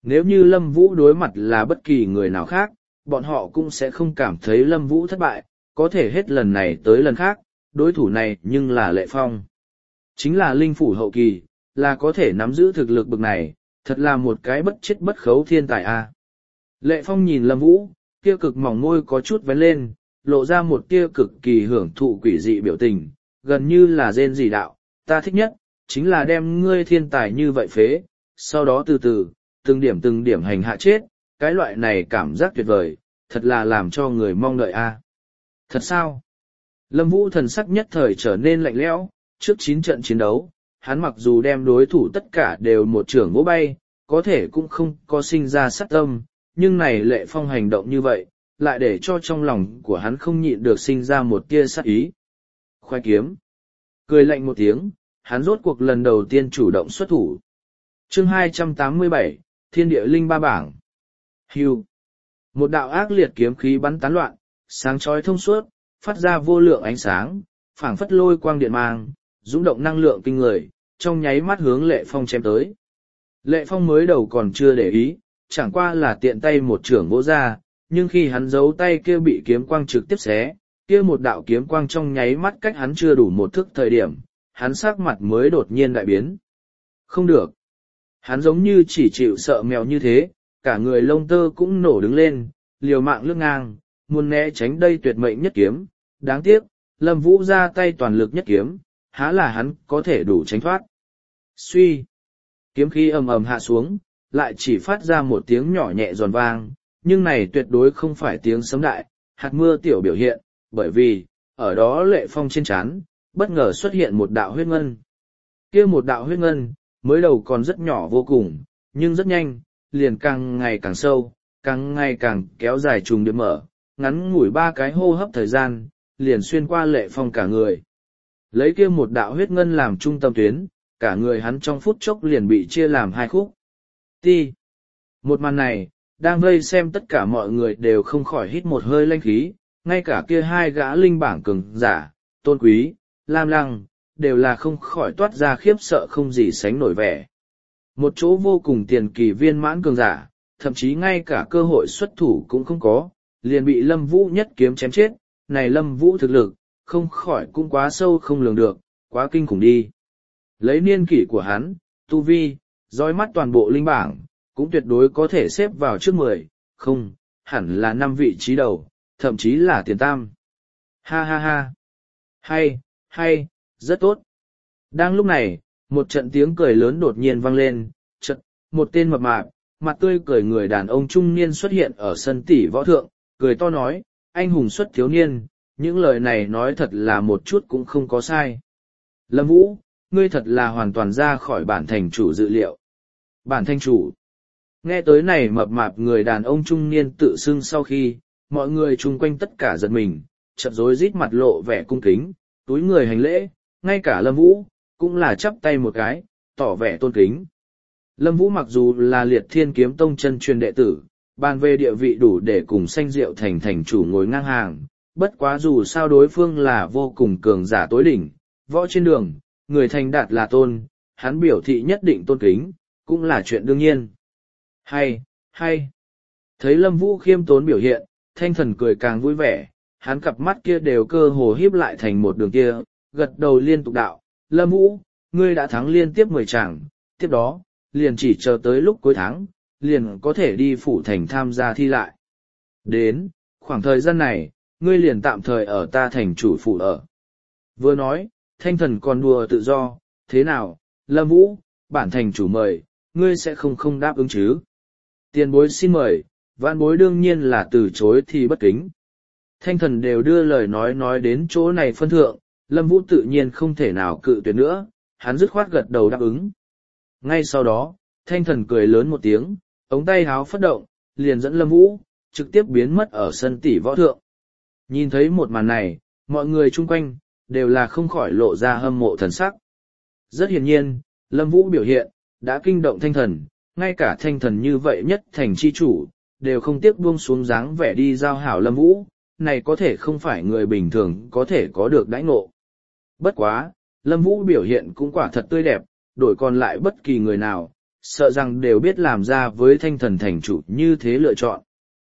Nếu như Lâm Vũ đối mặt là bất kỳ người nào khác, bọn họ cũng sẽ không cảm thấy Lâm Vũ thất bại, có thể hết lần này tới lần khác, đối thủ này nhưng là Lệ Phong. Chính là linh phủ hậu kỳ, là có thể nắm giữ thực lực bực này, thật là một cái bất chết bất khấu thiên tài a. Lệ Phong nhìn Lâm Vũ, kia cực mỏng môi có chút vén lên, lộ ra một tia cực kỳ hưởng thụ quỷ dị biểu tình, gần như là rên rỉ đạo, ta thích nhất, chính là đem ngươi thiên tài như vậy phế, sau đó từ từ, từng điểm hành hạ chết, cái loại này cảm giác tuyệt vời, thật là làm cho người mong đợi a. Thật sao? Lâm Vũ thần sắc nhất thời trở nên lạnh lẽo, trước 9 trận chiến đấu, hắn mặc dù đem đối thủ tất cả đều một trưởng vỗ bay, có thể cũng không có sinh ra sát tâm, nhưng này Lệ Phong hành động như vậy, lại để cho trong lòng của hắn không nhịn được sinh ra một tia sát ý. Khoai kiếm. Cười lạnh một tiếng, hắn rốt cuộc lần đầu tiên chủ động xuất thủ. Chương 287, Thiên địa linh ba bảng. Hưu. Một đạo ác liệt kiếm khí bắn tán loạn, sáng chói thông suốt, phát ra vô lượng ánh sáng, phảng phất lôi quang điện mang, dũng động năng lượng kinh người, trong nháy mắt hướng Lệ Phong chém tới. Lệ Phong mới đầu còn chưa để ý, chẳng qua là tiện tay một trưởng vỗ ra, nhưng khi hắn giấu tay kia bị kiếm quang trực tiếp xé, kia một đạo kiếm quang trong nháy mắt cách hắn chưa đủ một thước thời điểm, hắn sắc mặt mới đột nhiên đại biến. Không được. Hắn giống như chỉ chịu sợ mèo như thế, cả người lông tơ cũng nổ đứng lên, liều mạng lướt ngang, muốn né tránh đây tuyệt mệnh nhất kiếm. Đáng tiếc, Lâm Vũ ra tay toàn lực nhất kiếm, há là hắn có thể đủ tránh thoát. Suy. Kiếm khí ầm ầm hạ xuống, lại chỉ phát ra một tiếng nhỏ nhẹ giòn vang, nhưng này tuyệt đối không phải tiếng sấm đại, hạt mưa tiểu biểu hiện, bởi vì, ở đó Lệ Phong trên trán, bất ngờ xuất hiện một đạo huyết ngân. Kia một đạo huyết ngân, mới đầu còn rất nhỏ vô cùng, nhưng rất nhanh, liền càng ngày càng sâu, càng ngày càng kéo dài trùng điểm mở, ngắn ngủi 3 cái hô hấp thời gian, liền xuyên qua Lệ Phong cả người. Lấy kia một đạo huyết ngân làm trung tâm tuyến, cả người hắn trong phút chốc liền bị chia làm 2 khúc. Ti. Một màn này, đang vây xem tất cả mọi người đều không khỏi hít một hơi lanh khí, ngay cả kia 2 gã linh bảng cường giả, Tôn Quý, Lam Lăng, đều là không khỏi toát ra khiếp sợ không gì sánh nổi vẻ. Một chỗ vô cùng tiền kỳ viên mãn cường giả, thậm chí ngay cả cơ hội xuất thủ cũng không có, liền bị Lâm Vũ nhất kiếm chém chết, này Lâm Vũ thực lực, không khỏi cũng quá sâu không lường được, quá kinh khủng đi. Lấy niên kỷ của hắn, tu vi, dõi mắt toàn bộ linh bảng, cũng tuyệt đối có thể xếp vào trước 10, không, hẳn là 5 vị trí đầu, thậm chí là tiền tam. Ha ha ha. Hay, rất tốt. Đang lúc này, một trận tiếng cười lớn đột nhiên vang lên, một tên mập mạp, mặt tươi cười người đàn ông trung niên xuất hiện ở sân tỷ võ thượng, cười to nói, anh hùng xuất thiếu niên, những lời này nói thật là một chút cũng không có sai. Lâm Vũ, ngươi thật là hoàn toàn ra khỏi bản thành chủ dự liệu. Bản thành chủ. Nghe tới này mập mạp người đàn ông trung niên tự xưng sau khi, mọi người chung quanh tất cả giật mình, chợt rối rít mặt lộ vẻ cung kính, túi người hành lễ, ngay cả Lâm Vũ, cũng là chắp tay một cái, tỏ vẻ tôn kính. Lâm Vũ mặc dù là Liệt Thiên Kiếm Tông chân truyền đệ tử, bàn về địa vị đủ để cùng Sanh Diệu thành thành chủ ngồi ngang hàng, bất quá dù sao đối phương là vô cùng cường giả tối đỉnh, võ trên đường, người thành đạt là tôn, hắn biểu thị nhất định tôn kính, cũng là chuyện đương nhiên. Hay. Thấy Lâm Vũ khiêm tốn biểu hiện, Thanh Thần cười càng vui vẻ, hắn cặp mắt kia đều cơ hồ híp lại thành một đường kia, gật đầu liên tục đạo, Lâm Vũ, ngươi đã thắng liên tiếp 10 tràng, tiếp đó, liền chỉ chờ tới lúc cuối tháng, liền có thể đi phủ thành tham gia thi lại. Đến, khoảng thời gian này, ngươi liền tạm thời ở ta thành chủ phủ ở. Vừa nói, Thanh Thần còn đùa tự do, thế nào, Lâm Vũ, bản thành chủ mời, ngươi sẽ không đáp ứng chứ. Tiền bối xin mời, vạn bối đương nhiên là từ chối thì bất kính. Thanh Thần đều đưa lời nói đến chỗ này phân thượng, Lâm Vũ tự nhiên không thể nào cự tuyệt nữa, hắn dứt khoát gật đầu đáp ứng. Ngay sau đó, Thanh Thần cười lớn một tiếng, ống tay háo phất động, liền dẫn Lâm Vũ, trực tiếp biến mất ở sân tỷ võ thượng. Nhìn thấy một màn này, mọi người chung quanh, đều là không khỏi lộ ra hâm mộ thần sắc. Rất hiển nhiên, Lâm Vũ biểu hiện, đã kinh động Thanh Thần, ngay cả Thanh Thần như vậy nhất thành chi chủ, đều không tiếc buông xuống dáng vẻ đi giao hảo Lâm Vũ, này có thể không phải người bình thường có thể có được đãi ngộ. Bất quá, Lâm Vũ biểu hiện cũng quả thật tươi đẹp, đổi còn lại bất kỳ người nào, sợ rằng đều biết làm ra với Thanh Thần thành chủ như thế lựa chọn.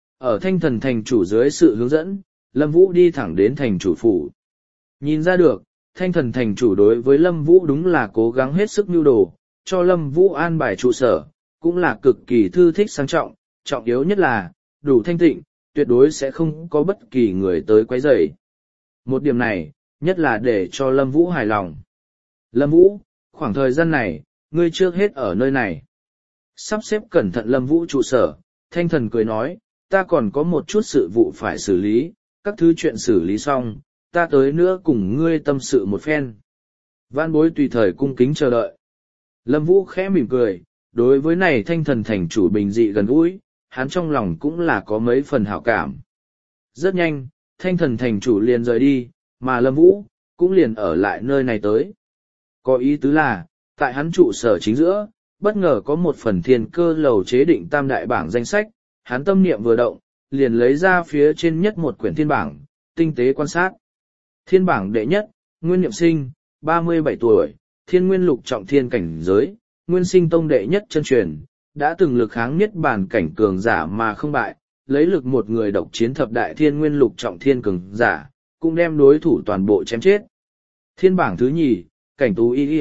Ở Thanh Thần thành chủ dưới sự hướng dẫn, Lâm Vũ đi thẳng đến thành chủ phủ. Nhìn ra được, Thanh Thần thành chủ đối với Lâm Vũ đúng là cố gắng hết sức mưu đồ, cho Lâm Vũ an bài trụ sở, cũng là cực kỳ thư thích sang trọng, trọng yếu nhất là, đủ thanh tịnh, tuyệt đối sẽ không có bất kỳ người tới quấy rầy. Một điểm này, nhất là để cho Lâm Vũ hài lòng. Lâm Vũ, khoảng thời gian này, ngươi trước hết ở nơi này. Sắp xếp cẩn thận Lâm Vũ trụ sở, Thanh Thần cười nói, ta còn có một chút sự vụ phải xử lý, các thứ chuyện xử lý xong, ta tới nữa cùng ngươi tâm sự một phen. Vãn bối tùy thời cung kính chờ đợi. Lâm Vũ khẽ mỉm cười, đối với này Thanh Thần thành chủ bình dị gần gũi, hắn trong lòng cũng là có mấy phần hảo cảm. Rất nhanh, Thanh Thần thành chủ liền rời đi, mà Lâm Vũ cũng liền ở lại nơi này tới. Có ý tứ là, tại hắn trụ sở chính giữa, bất ngờ có một phần thiên cơ lầu chế định tam đại bảng danh sách, hắn tâm niệm vừa động, liền lấy ra phía trên nhất một quyển thiên bảng, tinh tế quan sát. Thiên bảng đệ nhất, Nguyên Niệm Sinh, 37 tuổi, thiên nguyên lục trọng thiên cảnh giới, Nguyên Sinh tông đệ nhất chân truyền, đã từng lực kháng niết bàn cảnh cường giả mà không bại, lấy lực một người độc chiến thập đại thiên nguyên lục trọng thiên cường giả, cũng đem đối thủ toàn bộ chém chết. Thiên bảng thứ nhì, Cảnh Tú Y,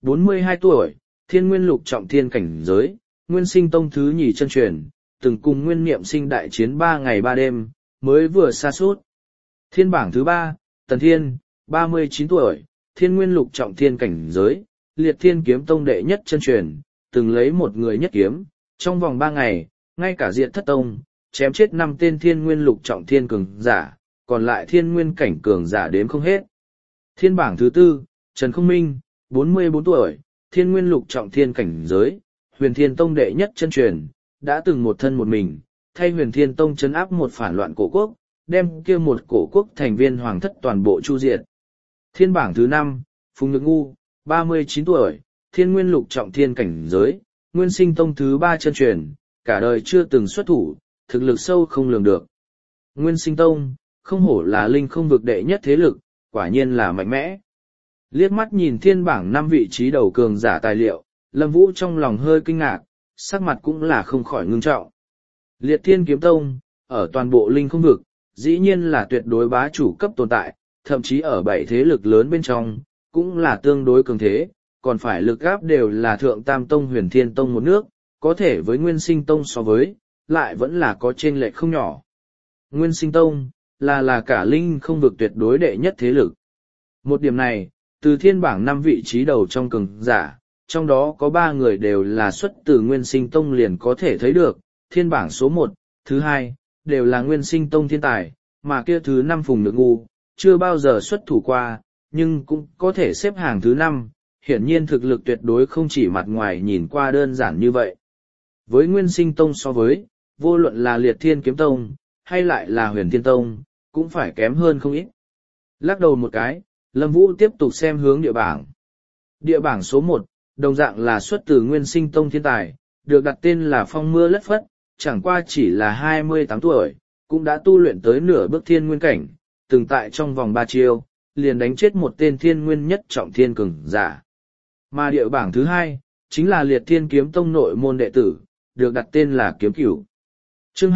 42 tuổi, thiên nguyên lục trọng thiên cảnh giới, Nguyên Sinh tông thứ nhì chân truyền, từng cùng Nguyên Niệm Sinh đại chiến 3 ngày 3 đêm, mới vừa sa sút. Thiên bảng thứ ba, Tần Thiên, 39 tuổi, thiên nguyên lục trọng thiên cảnh giới, Liệt Thiên Kiếm tông đệ nhất chân truyền, từng lấy một người nhất kiếm, trong vòng 3 ngày, ngay cả diện thất tông, chém chết 5 tên thiên nguyên lục trọng thiên cường giả, còn lại thiên nguyên cảnh cường giả đếm không hết. Thiên bảng thứ tư, Trần Không Minh, 44 tuổi, thiên nguyên lục trọng thiên cảnh giới, Huyền Thiên tông đệ nhất chân truyền, đã từng một thân một mình, thay Huyền Thiên tông trấn áp một phản loạn cổ quốc, đem kia một cổ quốc thành viên hoàng thất toàn bộ chu diệt. Thiên bảng thứ năm, Phùng Nhược Ngu, 39 tuổi, thiên nguyên lục trọng thiên cảnh giới, Nguyên Sinh tông thứ 3 chân truyền, cả đời chưa từng xuất thủ, thực lực sâu không lường được. Nguyên Sinh tông, không hổ là linh không vực đệ nhất thế lực, quả nhiên là mạnh mẽ. Liếc mắt nhìn thiên bảng 5 vị trí đầu cường giả tài liệu, Lâm Vũ trong lòng hơi kinh ngạc, sắc mặt cũng là không khỏi ngưng trọng. Liệt Thiên Kiếm tông, ở toàn bộ linh không vực, dĩ nhiên là tuyệt đối bá chủ cấp tồn tại, thậm chí ở 7 thế lực lớn bên trong, cũng là tương đối cường thế, còn phải lực áp đều là Thượng Tam tông Huyền Thiên tông một nước, có thể với Nguyên Sinh tông so với, lại vẫn là có chênh lệch không nhỏ. Nguyên Sinh tông, là cả linh không vực tuyệt đối đệ nhất thế lực. Một điểm này, từ thiên bảng 5 vị trí đầu trong cường giả, trong đó có 3 người đều là xuất từ Nguyên Sinh tông liền có thể thấy được, thiên bảng số 1, thứ 2, đều là Nguyên Sinh tông thiên tài, mà kia thứ 5 Phùng Nhược Ngu, chưa bao giờ xuất thủ qua, nhưng cũng có thể xếp hàng thứ 5, hiển nhiên thực lực tuyệt đối không chỉ mặt ngoài nhìn qua đơn giản như vậy. Với Nguyên Sinh tông so với, vô luận là Liệt Thiên Kiếm tông, hay lại là Huyền Thiên tông, cũng phải kém hơn không ít. Lắc đầu một cái, Lâm Vũ tiếp tục xem hướng địa bảng. Địa bảng số 1, đồng dạng là xuất từ Nguyên Sinh tông thiên tài, được đặt tên là Phong Mưa Lất Phất, chẳng qua chỉ là 28 tuổi, cũng đã tu luyện tới nửa bước thiên nguyên cảnh, từng tại trong vòng 3 chiêu, liền đánh chết một tên thiên nguyên nhất trọng thiên cường giả. Mà địa bảng thứ 2, chính là Liệt Thiên Kiếm tông nội môn đệ tử, được đặt tên là Kiếm Cửu. Chương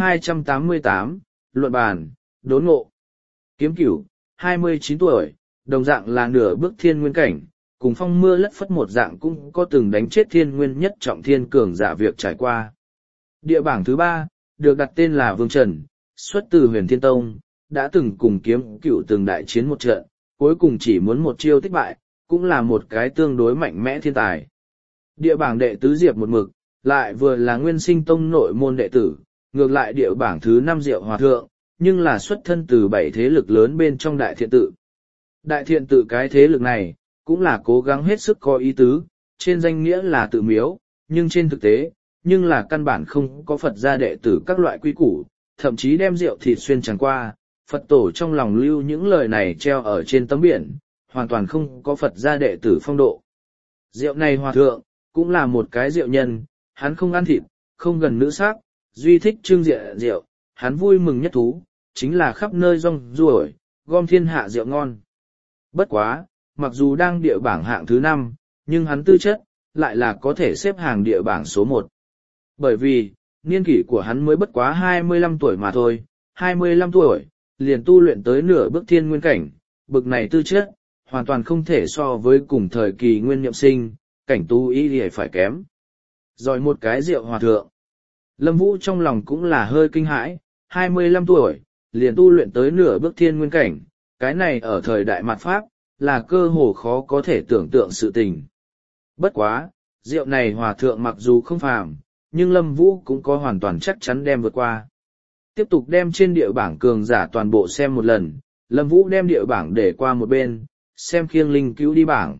288, Luận bàn, đốn ngộ. Kiếm Cửu, 29 tuổi, đồng dạng là nửa bước thiên nguyên cảnh, cùng Phong Mưa Lất Phất một dạng cũng có từng đánh chết thiên nguyên nhất trọng thiên cường giả việc trải qua. Địa bảng thứ 3, được đặt tên là Vương Trần, xuất từ Huyền Thiên tông, đã từng cùng Kiếm Cửu từng đại chiến một trận, cuối cùng chỉ muốn một chiêu tích bại, cũng là một cái tương đối mạnh mẽ thiên tài. Địa bảng đệ tứ Diệp một mực, lại vừa là Nguyên Sinh tông nội môn đệ tử, ngược lại địa bảng thứ 5 Diệu Hòa Thượng, nhưng là xuất thân từ 7 thế lực lớn bên trong Đại Thiện Tự. Đại Thiện Tự cái thế lực này, cũng là cố gắng hết sức có ý tứ, trên danh nghĩa là tự miếu, nhưng trên thực tế, nhưng là căn bản không có Phật gia đệ tử các loại quy củ, thậm chí đem rượu thịt xuyên tràn qua, Phật tổ trong lòng lưu những lời này treo ở trên tấm biển, hoàn toàn không có Phật gia đệ tử phong độ. Rượu này Hòa Thượng, cũng là một cái rượu nhân, hắn không ăn thịt, không gần nữ sắc, duy thích trưng diện rượu, hắn vui mừng nhất thú, chính là khắp nơi rong ruổi, gom thiên hạ rượu ngon. Bất quá, mặc dù đang địa bảng hạng thứ 5, nhưng hắn tư chất, lại là có thể xếp hàng địa bảng số 1. Bởi vì, niên kỷ của hắn mới bất quá 25 tuổi mà thôi, 25 tuổi, liền tu luyện tới nửa bước thiên nguyên cảnh, bực này tư chất, hoàn toàn không thể so với cùng thời kỳ nguyên nhậm sinh, cảnh tu ý thì phải kém. Rồi một cái rượu hòa thượng. Lâm Vũ trong lòng cũng là hơi kinh hãi, 25 tuổi, liền tu luyện tới nửa bước thiên nguyên cảnh, cái này ở thời đại mạt Pháp, là cơ hồ khó có thể tưởng tượng sự tình. Bất quá, rượu này hòa thượng mặc dù không phàm, nhưng Lâm Vũ cũng có hoàn toàn chắc chắn đem vượt qua. Tiếp tục đem trên địa bảng cường giả toàn bộ xem một lần, Lâm Vũ đem địa bảng để qua một bên, xem khiêng linh cứu đi bảng.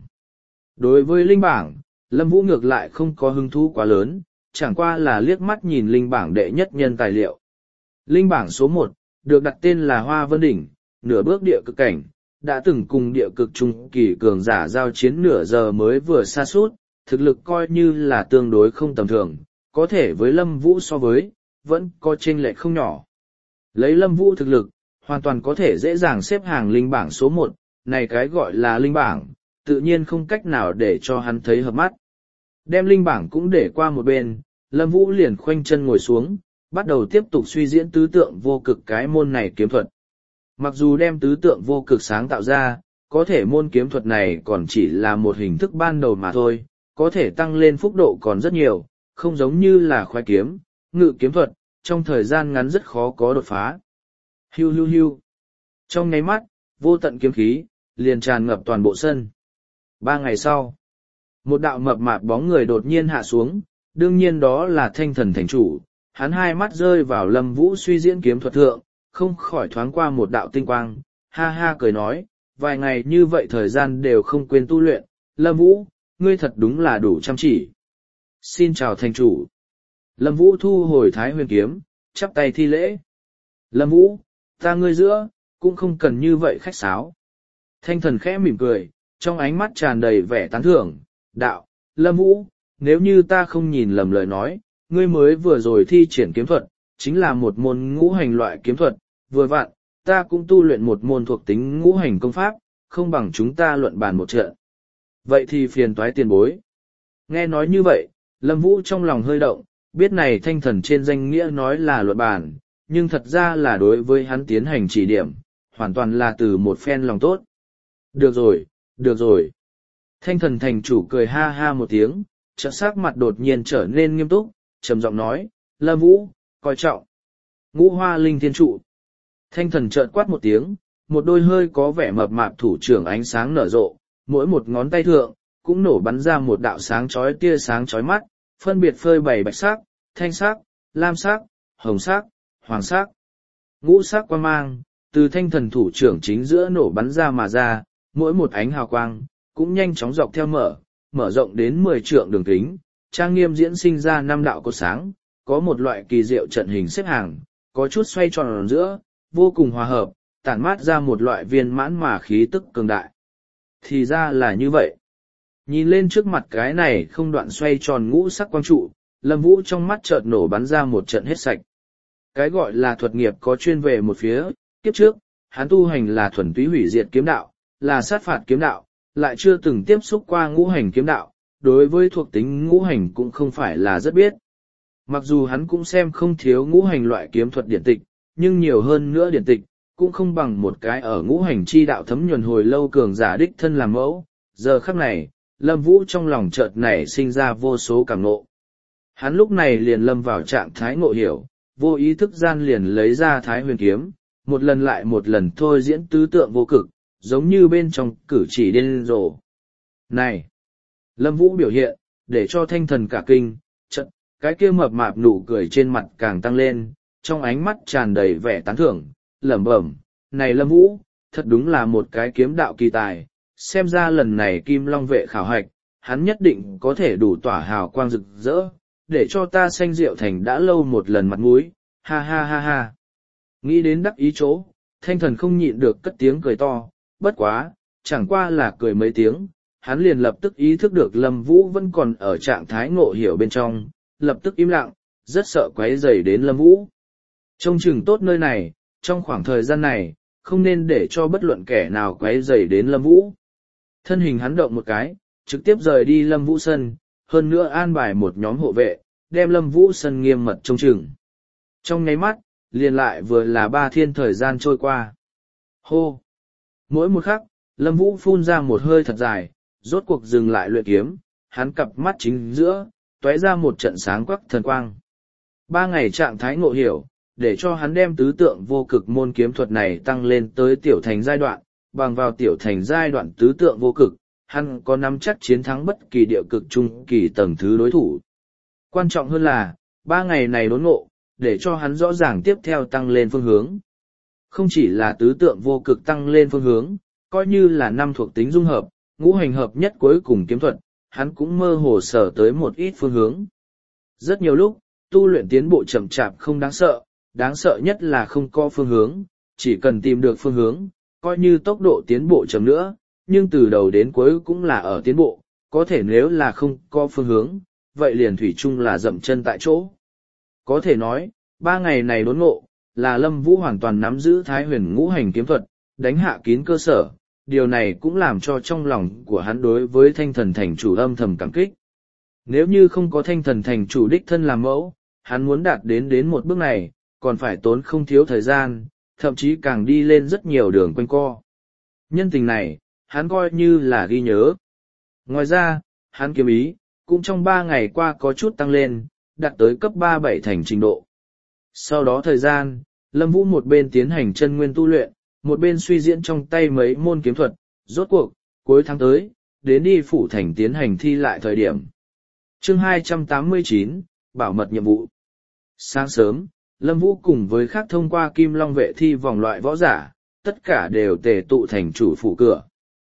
Đối với linh bảng, Lâm Vũ ngược lại không có hứng thú quá lớn, chẳng qua là liếc mắt nhìn linh bảng đệ nhất nhân tài liệu. Linh bảng số 1, được đặt tên là Hoa Vân Đỉnh, nửa bước địa cực cảnh, đã từng cùng địa cực trung kỳ cường giả giao chiến nửa giờ mới vừa sa sút, thực lực coi như là tương đối không tầm thường, có thể với Lâm Vũ so với, vẫn có chênh lệch không nhỏ. Lấy Lâm Vũ thực lực, hoàn toàn có thể dễ dàng xếp hàng linh bảng số 1, này cái gọi là linh bảng, tự nhiên không cách nào để cho hắn thấy hợp mắt. Đem linh bảng cũng để qua một bên, Lâm Vũ liền khoanh chân ngồi xuống, bắt đầu tiếp tục suy diễn tứ tượng vô cực cái môn này kiếm thuật. Mặc dù đem tứ tượng vô cực sáng tạo ra, có thể môn kiếm thuật này còn chỉ là một hình thức ban đầu mà thôi, có thể tăng lên phúc độ còn rất nhiều, không giống như là khoái kiếm, ngự kiếm thuật, trong thời gian ngắn rất khó có đột phá. Hiu hiu hiu. Trong nháy mắt, vô tận kiếm khí, liền tràn ngập toàn bộ sân. 3 ngày sau, một đạo mập mạp bóng người đột nhiên hạ xuống, đương nhiên đó là Thanh Thần thành chủ, hắn hai mắt rơi vào Lâm Vũ suy diễn kiếm thuật thượng, không khỏi thoáng qua một đạo tinh quang, ha ha cười nói, vài ngày như vậy thời gian đều không quên tu luyện, Lâm Vũ, ngươi thật đúng là đủ chăm chỉ. Xin chào thành chủ. Lâm Vũ thu hồi Thái Huyền kiếm, chắp tay thi lễ. Lâm Vũ, ta ngươi giữa, cũng không cần như vậy khách sáo. Thanh Thần khẽ mỉm cười, trong ánh mắt tràn đầy vẻ tán thưởng, đạo, Lâm Vũ, nếu như ta không nhìn lầm lời nói, ngươi mới vừa rồi thi triển kiếm thuật, chính là một môn ngũ hành loại kiếm thuật, vừa vặn, ta cũng tu luyện một môn thuộc tính ngũ hành công pháp, không bằng chúng ta luận bàn một trận. Vậy thì phiền toái tiền bối. Nghe nói như vậy, Lâm Vũ trong lòng hơi động, biết này Thanh Thần trên danh nghĩa nói là luận bàn, nhưng thật ra là đối với hắn tiến hành chỉ điểm, hoàn toàn là từ một phen lòng tốt. Được rồi, được rồi. Thanh Thần thành chủ cười ha ha một tiếng, chợt sắc mặt đột nhiên trở nên nghiêm túc, trầm giọng nói, Lâm Vũ, coi trọng. Ngũ Hoa Linh Thiên Trụ. Thanh Thần chợt quát một tiếng, một đôi hơi có vẻ mập mạp thủ trưởng ánh sáng nở rộ, mỗi một ngón tay thượng, cũng nổ bắn ra một đạo sáng chói tia sáng chói mắt, phân biệt phơi bày bạch sắc, thanh sắc, lam sắc, hồng sắc, hoàng sắc. Ngũ sắc quang mang, từ Thanh Thần thủ trưởng chính giữa nổ bắn ra mà ra, mỗi một ánh hào quang, cũng nhanh chóng dọc theo mở rộng đến 10 trượng đường kính, trang nghiêm diễn sinh ra 5 đạo cột sáng, có một loại kỳ diệu trận hình xếp hàng, có chút xoay tròn ở giữa, vô cùng hòa hợp, tản mát ra một loại viên mãn mà khí tức cường đại. Thì ra là như vậy. Nhìn lên trước mặt cái này không đoạn xoay tròn ngũ sắc quang trụ, Lâm Vũ trong mắt chợt nổ bắn ra một trận hết sạch. Cái gọi là thuật nghiệp có chuyên về một phía, kiếp trước, hắn tu hành là thuần túy hủy diệt kiếm đạo, là sát phạt kiếm đạo, lại chưa từng tiếp xúc qua ngũ hành kiếm đạo, đối với thuộc tính ngũ hành cũng không phải là rất biết. Mặc dù hắn cũng xem không thiếu ngũ hành loại kiếm thuật điển tịch, nhưng nhiều hơn nữa điển tịch, cũng không bằng một cái ở ngũ hành chi đạo thấm nhuần hồi lâu cường giả đích thân làm mẫu. Giờ khắc này, Lâm Vũ trong lòng chợt nảy sinh ra vô số cảm ngộ. Hắn lúc này liền lâm vào trạng thái ngộ hiểu, vô ý thức gian liền lấy ra Thái Huyền kiếm, một lần lại một lần thôi diễn tứ tượng vô cực, giống như bên trong cử chỉ điên rồ. Này! Lâm Vũ biểu hiện, để cho Thanh Thần cả kinh, chợt, cái kia mập mạp nụ cười trên mặt càng tăng lên, trong ánh mắt tràn đầy vẻ tán thưởng, lẩm bẩm, này Lâm Vũ, thật đúng là một cái kiếm đạo kỳ tài, xem ra lần này Kim Long vệ khảo hạch, hắn nhất định có thể đủ tỏa hào quang rực rỡ, để cho ta Xanh Diệu Thành đã lâu một lần mặt mũi, ha ha ha ha. Nghĩ đến đắc ý chỗ, Thanh Thần không nhịn được cất tiếng cười to, bất quá, chẳng qua là cười mấy tiếng, hắn liền lập tức ý thức được Lâm Vũ vẫn còn ở trạng thái ngộ hiểu bên trong, lập tức im lặng, rất sợ quấy rầy đến Lâm Vũ. Trông chừng tốt nơi này, trong khoảng thời gian này, không nên để cho bất luận kẻ nào quấy rầy đến Lâm Vũ. Thân hình hắn động một cái, trực tiếp rời đi Lâm Vũ sân, hơn nữa an bài một nhóm hộ vệ, đem Lâm Vũ sân nghiêm mật trông chừng. Trong nháy mắt, liền lại vừa là 3 thiên thời gian trôi qua. Hô! Mỗi một khắc, Lâm Vũ phun ra một hơi thật dài, rốt cuộc dừng lại luyện kiếm, hắn cặp mắt chính giữa, tóe ra một trận sáng quắc thần quang. 3 ngày trạng thái ngộ hiểu, để cho hắn đem tứ tượng vô cực môn kiếm thuật này tăng lên tới tiểu thành giai đoạn, bằng vào tiểu thành giai đoạn tứ tượng vô cực, hắn có nắm chắc chiến thắng bất kỳ địa cực trung kỳ tầng thứ đối thủ. Quan trọng hơn là, 3 ngày này đốn ngộ, để cho hắn rõ ràng tiếp theo tăng lên phương hướng. Không chỉ là tứ tượng vô cực tăng lên phương hướng, coi như là 5 thuộc tính dung hợp, ngũ hành hợp nhất cuối cùng kiếm thuật, hắn cũng mơ hồ sở tới một ít phương hướng. Rất nhiều lúc, tu luyện tiến bộ chậm chạp không đáng sợ nhất là không có phương hướng, chỉ cần tìm được phương hướng, coi như tốc độ tiến bộ chậm nữa, nhưng từ đầu đến cuối cũng là ở tiến bộ, có thể nếu là không có phương hướng, vậy liền thủy chung là dậm chân tại chỗ. Có thể nói, 3 ngày này đốn ngộ, là Lâm Vũ hoàn toàn nắm giữ Thái Huyền ngũ hành kiếm thuật, đánh hạ kín cơ sở, điều này cũng làm cho trong lòng của hắn đối với Thanh Thần Thành chủ âm thầm cảm kích. Nếu như không có Thanh Thần Thành chủ đích thân làm mẫu, hắn muốn đạt đến một bước này, còn phải tốn không thiếu thời gian, thậm chí càng đi lên rất nhiều đường quanh co. Nhân tình này, hắn coi như là ghi nhớ. Ngoài ra, hắn kiếm ý, cũng trong 3 ngày qua có chút tăng lên, đạt tới cấp 3-7 thành trình độ. Sau đó thời gian, Lâm Vũ một bên tiến hành chân nguyên tu luyện, một bên suy diễn trong tay mấy môn kiếm thuật, rốt cuộc, cuối tháng tới, đến đi phủ thành tiến hành thi lại thời điểm. Chương 289, Bảo mật nhiệm vụ. Sáng sớm, Lâm Vũ cùng với khác thông qua Kim Long vệ thi vòng loại võ giả, tất cả đều tề tụ thành chủ phủ cửa.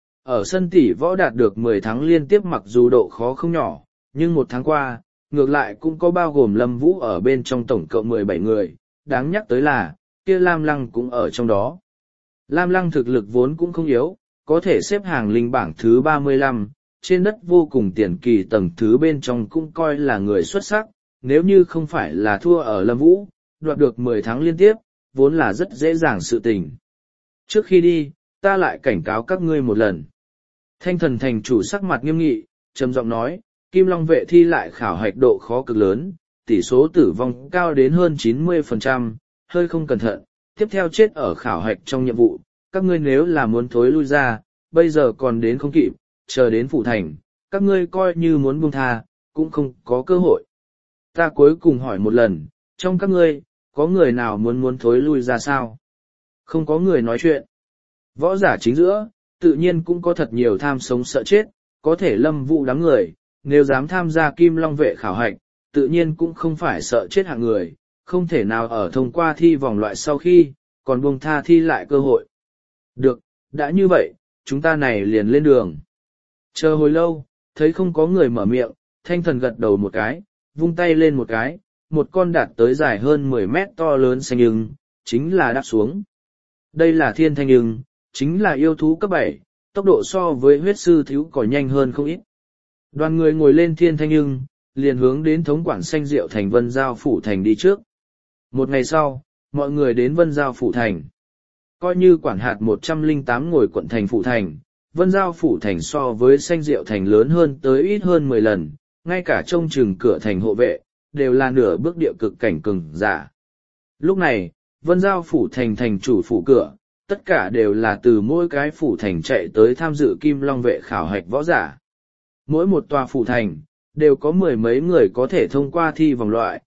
Ở sân tỷ võ đạt được 10 tháng liên tiếp mặc dù độ khó không nhỏ, nhưng 1 tháng qua, ngược lại cũng có bao gồm Lâm Vũ ở bên trong tổng cộng 17 người, đáng nhắc tới là, kia Lam Lăng cũng ở trong đó. Lam Lăng thực lực vốn cũng không yếu, có thể xếp hàng linh bảng thứ 35, trên đất vô cùng tiền kỳ tầng thứ bên trong cũng coi là người xuất sắc, nếu như không phải là thua ở Lâm Vũ, đoạt được 10 tháng liên tiếp, vốn là rất dễ dàng sự tình. Trước khi đi, ta lại cảnh cáo các ngươi một lần. Thanh Thần Thành chủ sắc mặt nghiêm nghị, trầm giọng nói, Kim Long vệ thi lại khảo hạch độ khó cực lớn, tỷ số tử vong cao đến hơn 90%, hơi không cẩn thận, tiếp theo chết ở khảo hạch trong nhiệm vụ, các ngươi nếu là muốn thối lui ra, bây giờ còn đến không kịp, chờ đến phủ thành, các ngươi coi như muốn buông tha, cũng không có cơ hội. Ta cuối cùng hỏi một lần, trong các ngươi, có người nào muốn thối lui ra sao? Không có người nói chuyện. Võ giả chính giữa, tự nhiên cũng có thật nhiều tham sống sợ chết, có thể Lâm Vũ đám người, nếu dám tham gia Kim Long vệ khảo hạch, tự nhiên cũng không phải sợ chết hạng người, không thể nào ở thông qua thi vòng loại sau khi, còn buông tha thi lại cơ hội. Được, đã như vậy, chúng ta này liền lên đường. Chờ hồi lâu, thấy không có người mở miệng, Thanh Thần gật đầu một cái, vung tay lên một cái, một con đạt tới dài hơn 10 mét to lớn xanh ưng, chính là đáp xuống. Đây là thiên thanh ưng, chính là yêu thú cấp 7, tốc độ so với huyết sư thiếu cỏ nhanh hơn không ít. Đoàn người ngồi lên thiên thanh ưng, liền hướng đến thống quản Xanh Diệu thành Vân Giao phủ thành đi trước. Một ngày sau, mọi người đến Vân Giao phủ thành. Coi như quản hạt 108 ngồi quận thành phủ thành, Vân Giao phủ thành so với Xanh Diệu thành lớn hơn tới ít hơn 10 lần, ngay cả trông chừng cửa thành hộ vệ, đều là nửa bước địa cực cảnh cường giả. Lúc này, Vân Giao phủ thành thành chủ phủ cửa, tất cả đều là từ mỗi cái phủ thành chạy tới tham dự Kim Long vệ khảo hạch võ giả. Mỗi một tòa phủ thành, đều có 10 mấy người có thể thông qua thi vòng loại,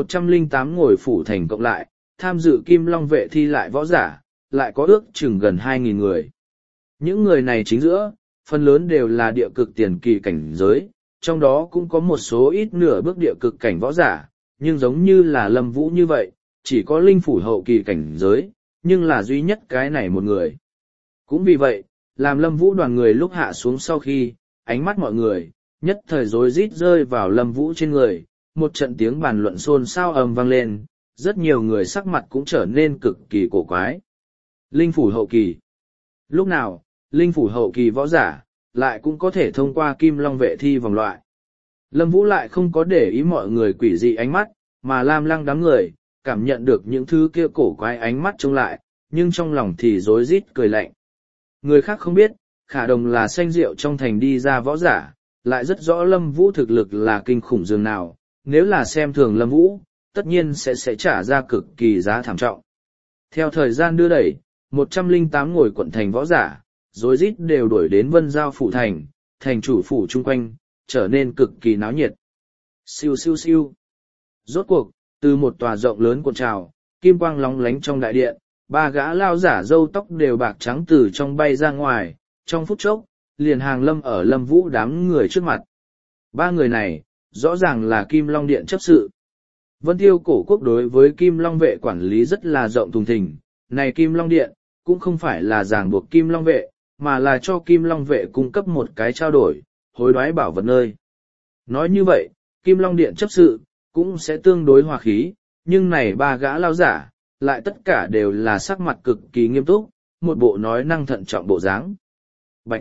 108 ngồi phủ thành cộng lại, tham dự Kim Long vệ thi lại võ giả, lại có ước chừng gần 2.000 người. Những người này chính giữa, phần lớn đều là địa cực tiền kỳ cảnh giới, trong đó cũng có một số ít nửa bước địa cực cảnh võ giả, nhưng giống như là Lâm Vũ như vậy, chỉ có linh phủ hậu kỳ cảnh giới, nhưng là duy nhất cái này một người. Cũng vì vậy, làm Lâm Vũ đoàn người lúc hạ xuống sau khi, ánh mắt mọi người, nhất thời rối rít rơi vào Lâm Vũ trên người, một trận tiếng bàn luận xôn xao ầm vang lên, rất nhiều người sắc mặt cũng trở nên cực kỳ cổ quái. Linh phủ hậu kỳ. Lúc nào, linh phủ hậu kỳ võ giả, lại cũng có thể thông qua Kim Long vệ thi vòng loại. Lâm Vũ lại không có để ý mọi người quỷ dị ánh mắt, mà Lam Lăng đám người, cảm nhận được những thứ kia cổ quái ánh mắt trông lại, nhưng trong lòng thì rối rít cười lạnh. Người khác không biết, Khả Đồng là Xanh Diệu trong thành đi ra võ giả, lại rất rõ Lâm Vũ thực lực là kinh khủng dường nào, nếu là xem thường Lâm Vũ, tất nhiên sẽ trả ra cực kỳ giá thảm trọng. Theo thời gian đưa đẩy, 108 ngồi quận thành võ giả, rối rít đều đuổi đến Vân Giao phủ thành, thành chủ phủ chung quanh, trở nên cực kỳ náo nhiệt. Siêu siêu siêu. Rốt cuộc, từ một tòa rộng lớn cuộn trào, kim quang lóng lánh trong đại điện, ba gã lao giả râu tóc đều bạc trắng từ trong bay ra ngoài, trong phút chốc, liền hàng lâm ở Lâm Vũ đám người trước mặt. Ba người này, rõ ràng là Kim Long Điện chấp sự. Vân Tiêu cổ quốc đối với Kim Long vệ quản lý rất là rộng thùng thình, này Kim Long Điện, cũng không phải là ràng buộc Kim Long vệ, mà là cho Kim Long vệ cung cấp một cái trao đổi, hối đoái bảo vật nơi. Nói như vậy, Kim Long Điện chấp sự, cũng sẽ tương đối hòa khí, nhưng này ba gã lao giả, lại tất cả đều là sắc mặt cực kỳ nghiêm túc, một bộ nói năng thận trọng bộ dáng. Bạch!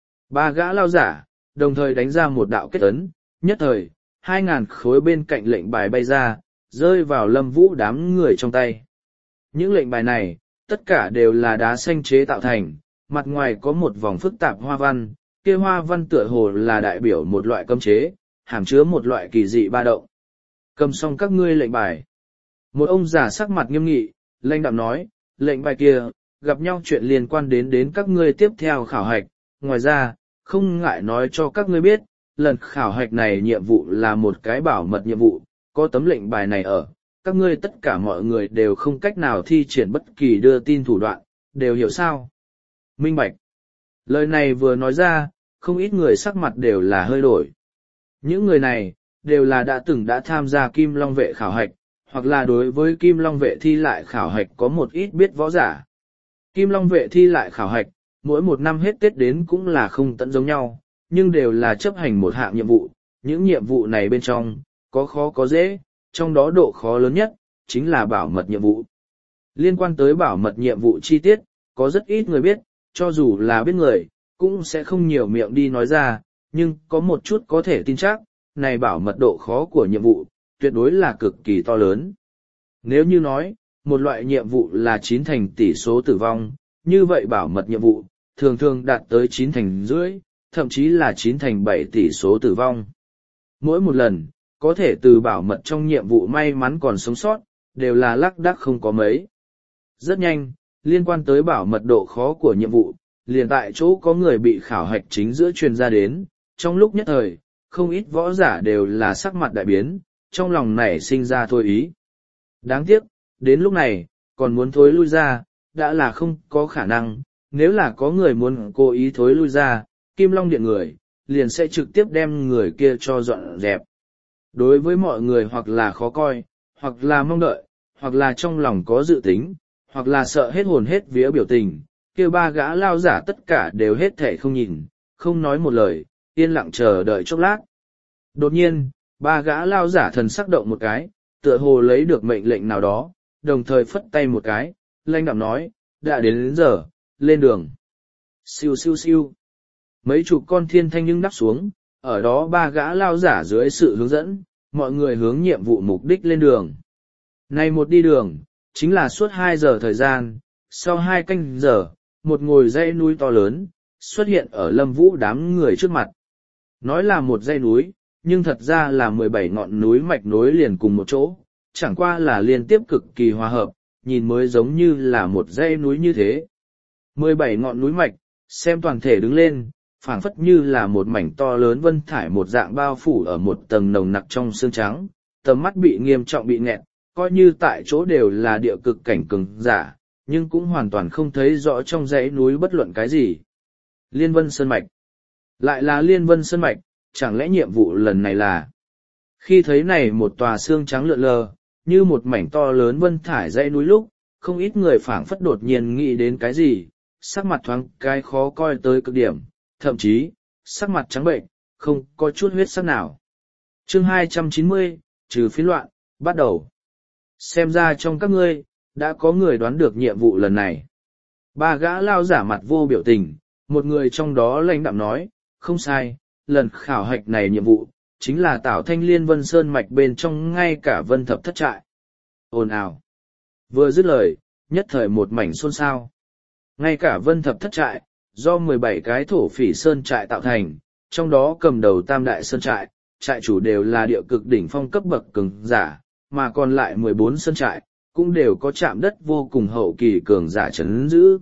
Ba gã lao giả, đồng thời đánh ra một đạo kết ấn, nhất thời, 2.000 khối bên cạnh lệnh bài bay ra, rơi vào Lâm Vũ đám người trong tay. Những lệnh bài này, tất cả đều là đá xanh chế tạo thành, mặt ngoài có một vòng phức tạp hoa văn, kia hoa văn tựa hồ là đại biểu một loại cấm chế, hàm chứa một loại kỳ dị ba động. Cầm xong các ngươi lệnh bài. Một ông già sắc mặt nghiêm nghị, lãnh đạm nói, lệnh bài kia, gặp nhau chuyện liên quan đến các ngươi tiếp theo khảo hạch, ngoài ra, không ngại nói cho các ngươi biết, lần khảo hạch này nhiệm vụ là một cái bảo mật nhiệm vụ, có tấm lệnh bài này ở, các ngươi tất cả mọi người đều không cách nào thi triển bất kỳ đưa tin thủ đoạn, đều hiểu sao? Minh bạch. Lời này vừa nói ra, không ít người sắc mặt đều là hơi đổi. Những người này, đều là đã tham gia Kim Long vệ khảo hạch, hoặc là đối với Kim Long vệ thi lại khảo hạch có một ít biết võ giả. Kim Long vệ thi lại khảo hạch, mỗi một năm hết Tết đến cũng là không tận giống nhau, nhưng đều là chấp hành một hạng nhiệm vụ. Những nhiệm vụ này bên trong, có khó có dễ, trong đó độ khó lớn nhất, chính là bảo mật nhiệm vụ. Liên quan tới bảo mật nhiệm vụ chi tiết, có rất ít người biết, cho dù là biết người, cũng sẽ không nhiều miệng đi nói ra, nhưng có một chút có thể tin chắc, này bảo mật độ khó của nhiệm vụ, tuyệt đối là cực kỳ to lớn. Nếu như nói, một loại nhiệm vụ là 9 thành tỷ số tử vong, như vậy bảo mật nhiệm vụ, thường thường đạt tới 9 thành rưỡi, thậm chí là 9 thành 7 tỷ số tử vong. Mỗi một lần, có thể từ bảo mật trong nhiệm vụ may mắn còn sống sót, đều là lác đác không có mấy. Rất nhanh, liên quan tới bảo mật độ khó của nhiệm vụ, liền tại chỗ có người bị khảo hạch chính giữa truyền ra đến, trong lúc nhất thời, không ít võ giả đều là sắc mặt đại biến, trong lòng nảy sinh ra thôi ý. Đáng tiếc, đến lúc này, còn muốn thối lui ra, đã là không có khả năng, nếu là có người muốn cố ý thối lui ra, Kim Long Điện người, liền sẽ trực tiếp đem người kia cho dọn dẹp. Đối với mọi người hoặc là khó coi, hoặc là mong đợi, hoặc là trong lòng có dự tính, hoặc là sợ hết hồn hết vía biểu tình, kia ba gã lao giả tất cả đều hết thể không nhìn, không nói một lời, yên lặng chờ đợi chốc lát. Đột nhiên, ba gã lao giả thần sắc động một cái, tựa hồ lấy được mệnh lệnh nào đó, đồng thời phất tay một cái, lãnh đạm nói, đã đến giờ, lên đường. Siêu siêu siêu. Mấy chục con thiên thanh nhưng đắp xuống, ở đó ba gã lao giả dưới sự hướng dẫn, mọi người hướng nhiệm vụ mục đích lên đường. Này một đi đường, chính là suốt 2 giờ thời gian, sau 2 canh giờ, một ngồi dãy núi to lớn, xuất hiện ở Lâm Vũ đám người trước mặt. Nói là một dãy núi, nhưng thật ra là 17 ngọn núi mạch nối liền cùng một chỗ, chẳng qua là liên tiếp cực kỳ hòa hợp, nhìn mới giống như là một dãy núi như thế. 17 ngọn núi mạch, xem toàn thể đứng lên, phảng phất như là một mảnh to lớn vân thải một dạng bao phủ ở một tầng nồng nặc trong xương trắng, tầm mắt bị nghiêm trọng bị nghẹt, coi như tại chỗ đều là địa cực cảnh cường giả, nhưng cũng hoàn toàn không thấy rõ trong dãy núi bất luận cái gì. Liên Vân Sơn Mạch. Lại là Liên Vân Sơn Mạch, chẳng lẽ nhiệm vụ lần này là... Khi thấy này một tòa xương trắng lượn lờ, như một mảnh to lớn vân thải dãy núi lúc, không ít người phảng phất đột nhiên nghĩ đến cái gì, sắc mặt thoáng cái khó coi tới cực điểm, thậm chí, sắc mặt trắng bệnh, không có chút huyết sắc nào. Chương 290, trừ phiến loạn, bắt đầu. Xem ra trong các ngươi, đã có người đoán được nhiệm vụ lần này. Ba gã lao giả mặt vô biểu tình, một người trong đó lãnh đạm nói, không sai, lần khảo hạch này nhiệm vụ, chính là tạo thanh Liên Vân Sơn Mạch bên trong ngay cả Vân Thập Thất Trại. Ồn ào. Vừa dứt lời, nhất thời một mảnh xôn xao. Ngay cả Vân Thập Thất Trại, do 17 cái thổ phỉ sơn trại tạo thành, trong đó cầm đầu tam đại sơn trại, trại chủ đều là địa cực đỉnh phong cấp bậc cường giả, mà còn lại 14 sơn trại, cũng đều có chạm đất vô cùng hậu kỳ cường giả chấn giữ.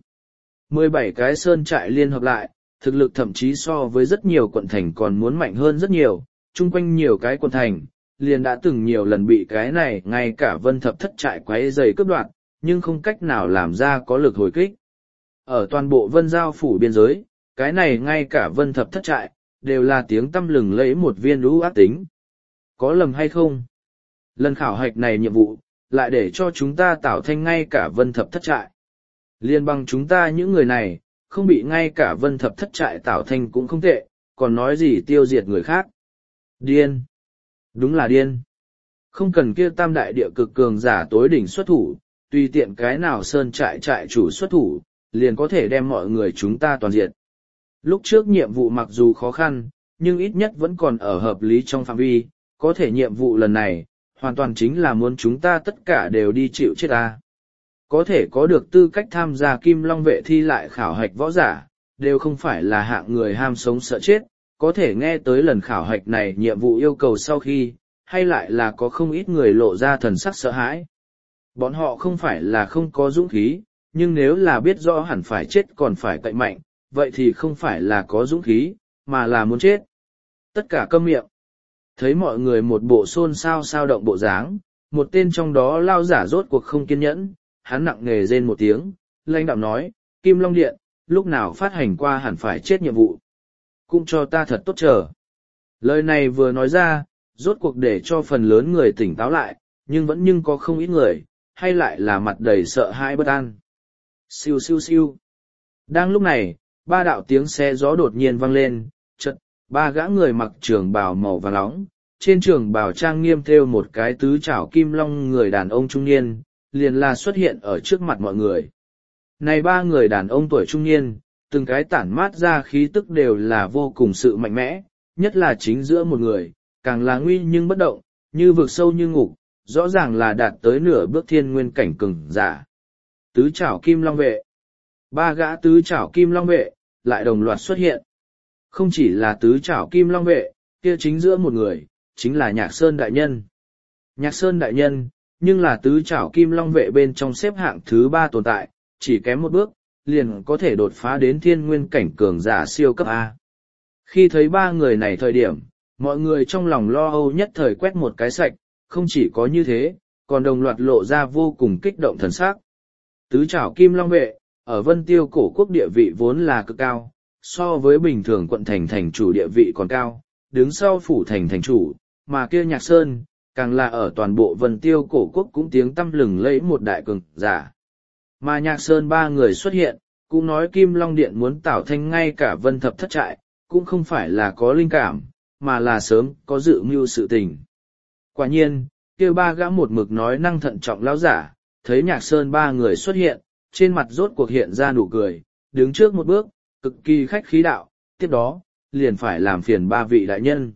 17 cái sơn trại liên hợp lại, thực lực thậm chí so với rất nhiều quận thành còn muốn mạnh hơn rất nhiều, chung quanh nhiều cái quận thành, liền đã từng nhiều lần bị cái này ngay cả Vân Thập Thất trại quấy rầy cướp đoạt, nhưng không cách nào làm ra có lực hồi kích. Ở toàn bộ Vân Giao phủ biên giới, cái này ngay cả Vân Thập Thất trại, đều là tiếng tăm lừng lẫy một viên lũ ác tính. Có lầm hay không? Lần khảo hạch này nhiệm vụ, lại để cho chúng ta tạo thành ngay cả Vân Thập Thất trại. Liên bằng chúng ta những người này, không bị ngay cả Vân Thập Thất trại tạo thành cũng không tệ, còn nói gì tiêu diệt người khác. Điên. Đúng là điên. Không cần kia tam đại địa cực cường giả tối đỉnh xuất thủ, tùy tiện cái nào sơn trại trại chủ xuất thủ, liền có thể đem mọi người chúng ta toàn diệt. Lúc trước nhiệm vụ mặc dù khó khăn, nhưng ít nhất vẫn còn ở hợp lý trong phạm vi, có thể nhiệm vụ lần này, hoàn toàn chính là muốn chúng ta tất cả đều đi chịu chết ta. Có thể có được tư cách tham gia Kim Long vệ thi lại khảo hạch võ giả, đều không phải là hạng người ham sống sợ chết, có thể nghe tới lần khảo hạch này nhiệm vụ yêu cầu sau khi, hay lại là có không ít người lộ ra thần sắc sợ hãi. Bọn họ không phải là không có dũng khí, nhưng nếu là biết rõ hẳn phải chết còn phải cậy mạnh, vậy thì không phải là có dũng khí, mà là muốn chết. Tất cả câm miệng. Thấy mọi người một bộ xôn xao sao động bộ dáng, một tên trong đó lao giả rốt cuộc không kiên nhẫn, hắn nặng nề rên một tiếng, lãnh đạo nói, Kim Long Điện, lúc nào phát hành qua hẳn phải chết nhiệm vụ. Cũng cho ta thật tốt chờ. Lời này vừa nói ra, rốt cuộc để cho phần lớn người tỉnh táo lại, nhưng có không ít người, hay lại là mặt đầy sợ hãi bất an. Siêu siêu siêu. Đang lúc này, ba đạo tiếng xe gió đột nhiên vang lên, chợt, ba gã người mặc trường bào màu vàng nóng, trên trường bào trang nghiêm thêu một cái tứ trảo kim long người đàn ông trung niên, liền là xuất hiện ở trước mặt mọi người. Này ba người đàn ông tuổi trung niên, từng cái tản mát ra khí tức đều là vô cùng sự mạnh mẽ, nhất là chính giữa một người, càng là nguy nhưng bất động, như vực sâu như ngục, rõ ràng là đạt tới nửa bước thiên nguyên cảnh cường giả. Tứ trảo kim long vệ. Ba gã tứ trảo kim long vệ, lại đồng loạt xuất hiện. Không chỉ là tứ trảo kim long vệ, kia chính giữa một người, chính là Nhạc Sơn đại nhân. Nhạc Sơn đại nhân, nhưng là tứ trảo kim long vệ bên trong xếp hạng thứ 3 tồn tại, chỉ kém một bước, liền có thể đột phá đến thiên nguyên cảnh cường giả siêu cấp A. Khi thấy ba người này thời điểm, mọi người trong lòng lo âu nhất thời quét một cái sạch, không chỉ có như thế, còn đồng loạt lộ ra vô cùng kích động thần sắc. Tứ trảo kim long vệ, ở Vân Tiêu cổ quốc địa vị vốn là cực cao, so với bình thường quận thành thành chủ địa vị còn cao, đứng sau phủ thành thành chủ, mà kia Nhạc Sơn, càng là ở toàn bộ Vân Tiêu cổ quốc cũng tiếng tăm lừng lẫy một đại cường giả. Mà Nhạc Sơn ba người xuất hiện, cũng nói Kim Long Điện muốn tạo thành ngay cả Vân Thập Thất trại, cũng không phải là có linh cảm, mà là sớm có dự mưu sự tình. Quả nhiên, kia ba gã một mực nói năng thận trọng lão giả, thấy Nhạc Sơn ba người xuất hiện, trên mặt rốt cuộc hiện ra nụ cười, đứng trước một bước, cực kỳ khách khí đạo, tiếp đó, liền phải làm phiền ba vị đại nhân.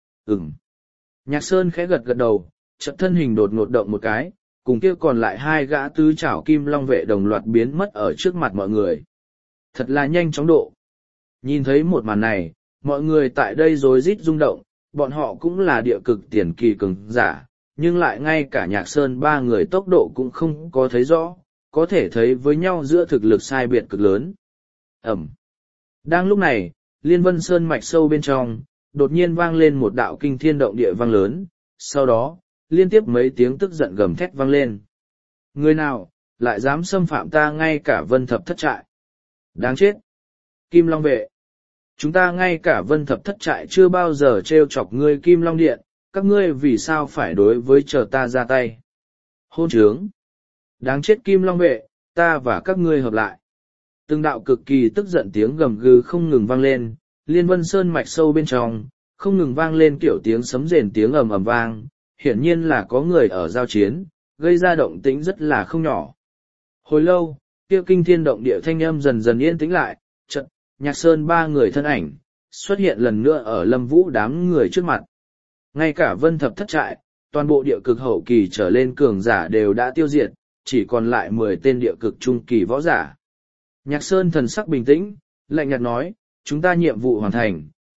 Nhạc Sơn khẽ gật gật đầu, chợt thân hình đột ngột động một cái, cùng kia còn lại hai gã tứ trảo kim long vệ đồng loạt biến mất ở trước mặt mọi người. Thật là nhanh chóng độ. Nhìn thấy một màn này, mọi người tại đây rối rít rung động, bọn họ cũng là địa cực tiền kỳ cường giả, nhưng lại ngay cả Nhạc Sơn ba người tốc độ cũng không có thấy rõ, có thể thấy với nhau giữa thực lực sai biệt cực lớn. Đang lúc này, Liên Vân Sơn mạch sâu bên trong, đột nhiên vang lên một đạo kinh thiên động địa vang lớn, sau đó, liên tiếp mấy tiếng tức giận gầm thét vang lên. Người nào, lại dám xâm phạm ta ngay cả Vân Thập Thất trại? Đáng chết! Kim Long vệ! Chúng ta ngay cả Vân Thập Thất trại chưa bao giờ trêu chọc ngươi Kim Long Điện, các ngươi vì sao phải đối với chờ ta ra tay? Hôn trướng! Đáng chết Kim Long vệ, ta và các ngươi hợp lại. Từng đạo cực kỳ tức giận tiếng gầm gừ không ngừng vang lên, Liên Vân Sơn mạch sâu bên trong, không ngừng vang lên kiểu tiếng sấm rền tiếng ầm ầm vang, hiển nhiên là có người ở giao chiến, gây ra động tĩnh rất là không nhỏ. Hồi lâu, kia kinh thiên động địa thanh âm dần dần yên tĩnh lại, chợt, Nhạc Sơn ba người thân ảnh, xuất hiện lần nữa ở Lâm Vũ đám người trước mặt. Ngay cả Vân Thập Thất trại, toàn bộ địa cực hậu kỳ trở lên cường giả đều đã tiêu diệt, chỉ còn lại 10 tên địa cực trung kỳ võ giả. Nhạc Sơn thần sắc bình tĩnh, lạnh nhạt nói, chúng ta nhiệm vụ hoàn thành,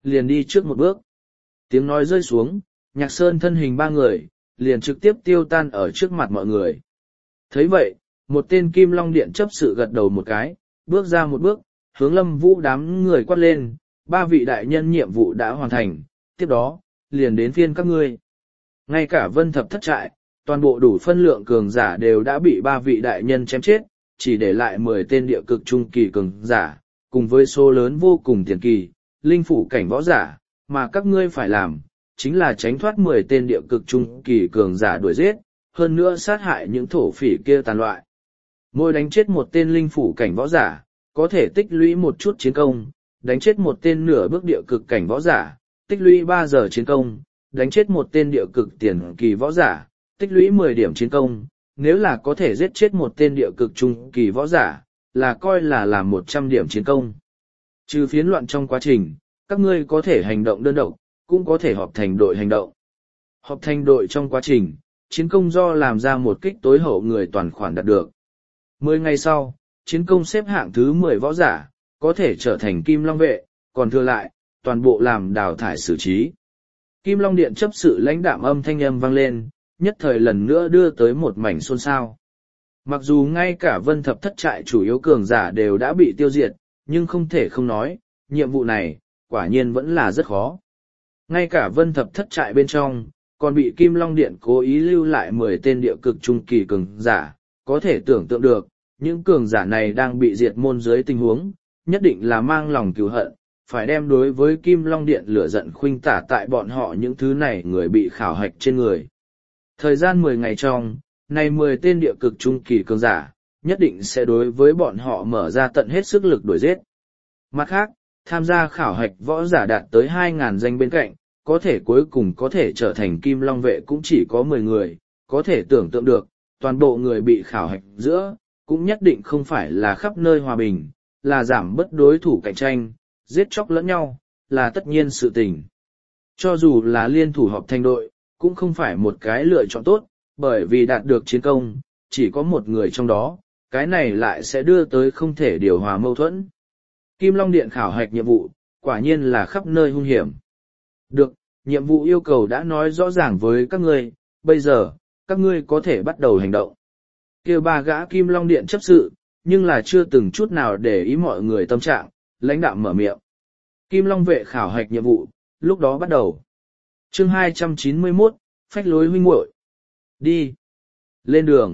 liền đi trước một bước. Tiếng nói rơi xuống, Nhạc Sơn thân hình ba người, liền trực tiếp tiêu tan ở trước mặt mọi người. Thấy vậy, một tên Kim Long Điện chấp sự gật đầu một cái, bước ra một bước, hướng Lâm Vũ đám người quát lên, ba vị đại nhân nhiệm vụ đã hoàn thành, tiếp đó, liền đến phiên các ngươi. Ngay cả Vân Thập Thất Trại, toàn bộ đủ phân lượng cường giả đều đã bị ba vị đại nhân chém chết, chỉ để lại 10 tên địa cực trung kỳ cường giả, cùng với số lớn vô cùng tiền kỳ, linh phủ cảnh võ giả, mà các ngươi phải làm, chính là tránh thoát 10 tên địa cực trung kỳ cường giả đuổi giết, hơn nữa sát hại những thổ phỉ kia tàn loại. Mỗi đánh chết một tên linh phủ cảnh võ giả, có thể tích lũy một chút chiến công, đánh chết một tên nửa bước địa cực cảnh võ giả, tích lũy 3 giờ chiến công, đánh chết một tên địa cực tiền kỳ võ giả, tích lũy 10 điểm chiến công, nếu là có thể giết chết một tên địa cực trung kỳ võ giả, là coi là làm 100 điểm chiến công. Trừ phiến loạn trong quá trình, các ngươi có thể hành động đơn độc, cũng có thể họp thành đội hành động. Họp thành đội trong quá trình, chiến công do làm ra một kích tối hậu người toàn khoản đạt được. 10 ngày sau, chiến công xếp hạng thứ 10 võ giả, có thể trở thành Kim Long vệ, còn thừa lại, toàn bộ làm đào thải xử trí. Kim Long Điện chấp sự lãnh đạm âm thanh âm vang lên, nhất thời lần nữa đưa tới một mảnh xôn xao. Mặc dù ngay cả Vân Thập Thất Trại chủ yếu cường giả đều đã bị tiêu diệt, nhưng không thể không nói, nhiệm vụ này, quả nhiên vẫn là rất khó. Ngay cả Vân Thập Thất Trại bên trong, còn bị Kim Long Điện cố ý lưu lại 10 tên địa cực trung kỳ cường giả, có thể tưởng tượng được, những cường giả này đang bị diệt môn dưới tình huống, nhất định là mang lòng cừu hận, phải đem đối với Kim Long Điện lửa giận khuynh tả tại bọn họ những thứ này người bị khảo hạch trên người. Thời gian 10 ngày trong, này 10 tên địa cực trung kỳ cường giả, nhất định sẽ đối với bọn họ mở ra tận hết sức lực đuổi giết. Mặt khác, tham gia khảo hạch võ giả đạt tới 2.000 danh bên cạnh, có thể cuối cùng có thể trở thành Kim Long vệ cũng chỉ có 10 người, có thể tưởng tượng được, toàn bộ người bị khảo hạch giữa, cũng nhất định không phải là khắp nơi hòa bình, là giảm bất đối thủ cạnh tranh, giết chóc lẫn nhau, là tất nhiên sự tình. Cho dù là liên thủ họp thành đội, cũng không phải một cái lựa chọn tốt, bởi vì đạt được chiến công, chỉ có một người trong đó, cái này lại sẽ đưa tới không thể điều hòa mâu thuẫn. Kim Long Điện khảo hạch nhiệm vụ, quả nhiên là khắp nơi hung hiểm. Được, nhiệm vụ yêu cầu đã nói rõ ràng với các ngươi, bây giờ, các ngươi có thể bắt đầu hành động. Kêu ba gã Kim Long Điện chấp sự, nhưng là chưa từng chút nào để ý mọi người tâm trạng, lãnh đạm mở miệng. Kim Long vệ khảo hạch nhiệm vụ, lúc đó bắt đầu. Chương 291, phách lối huynh muội. Đi. Lên đường.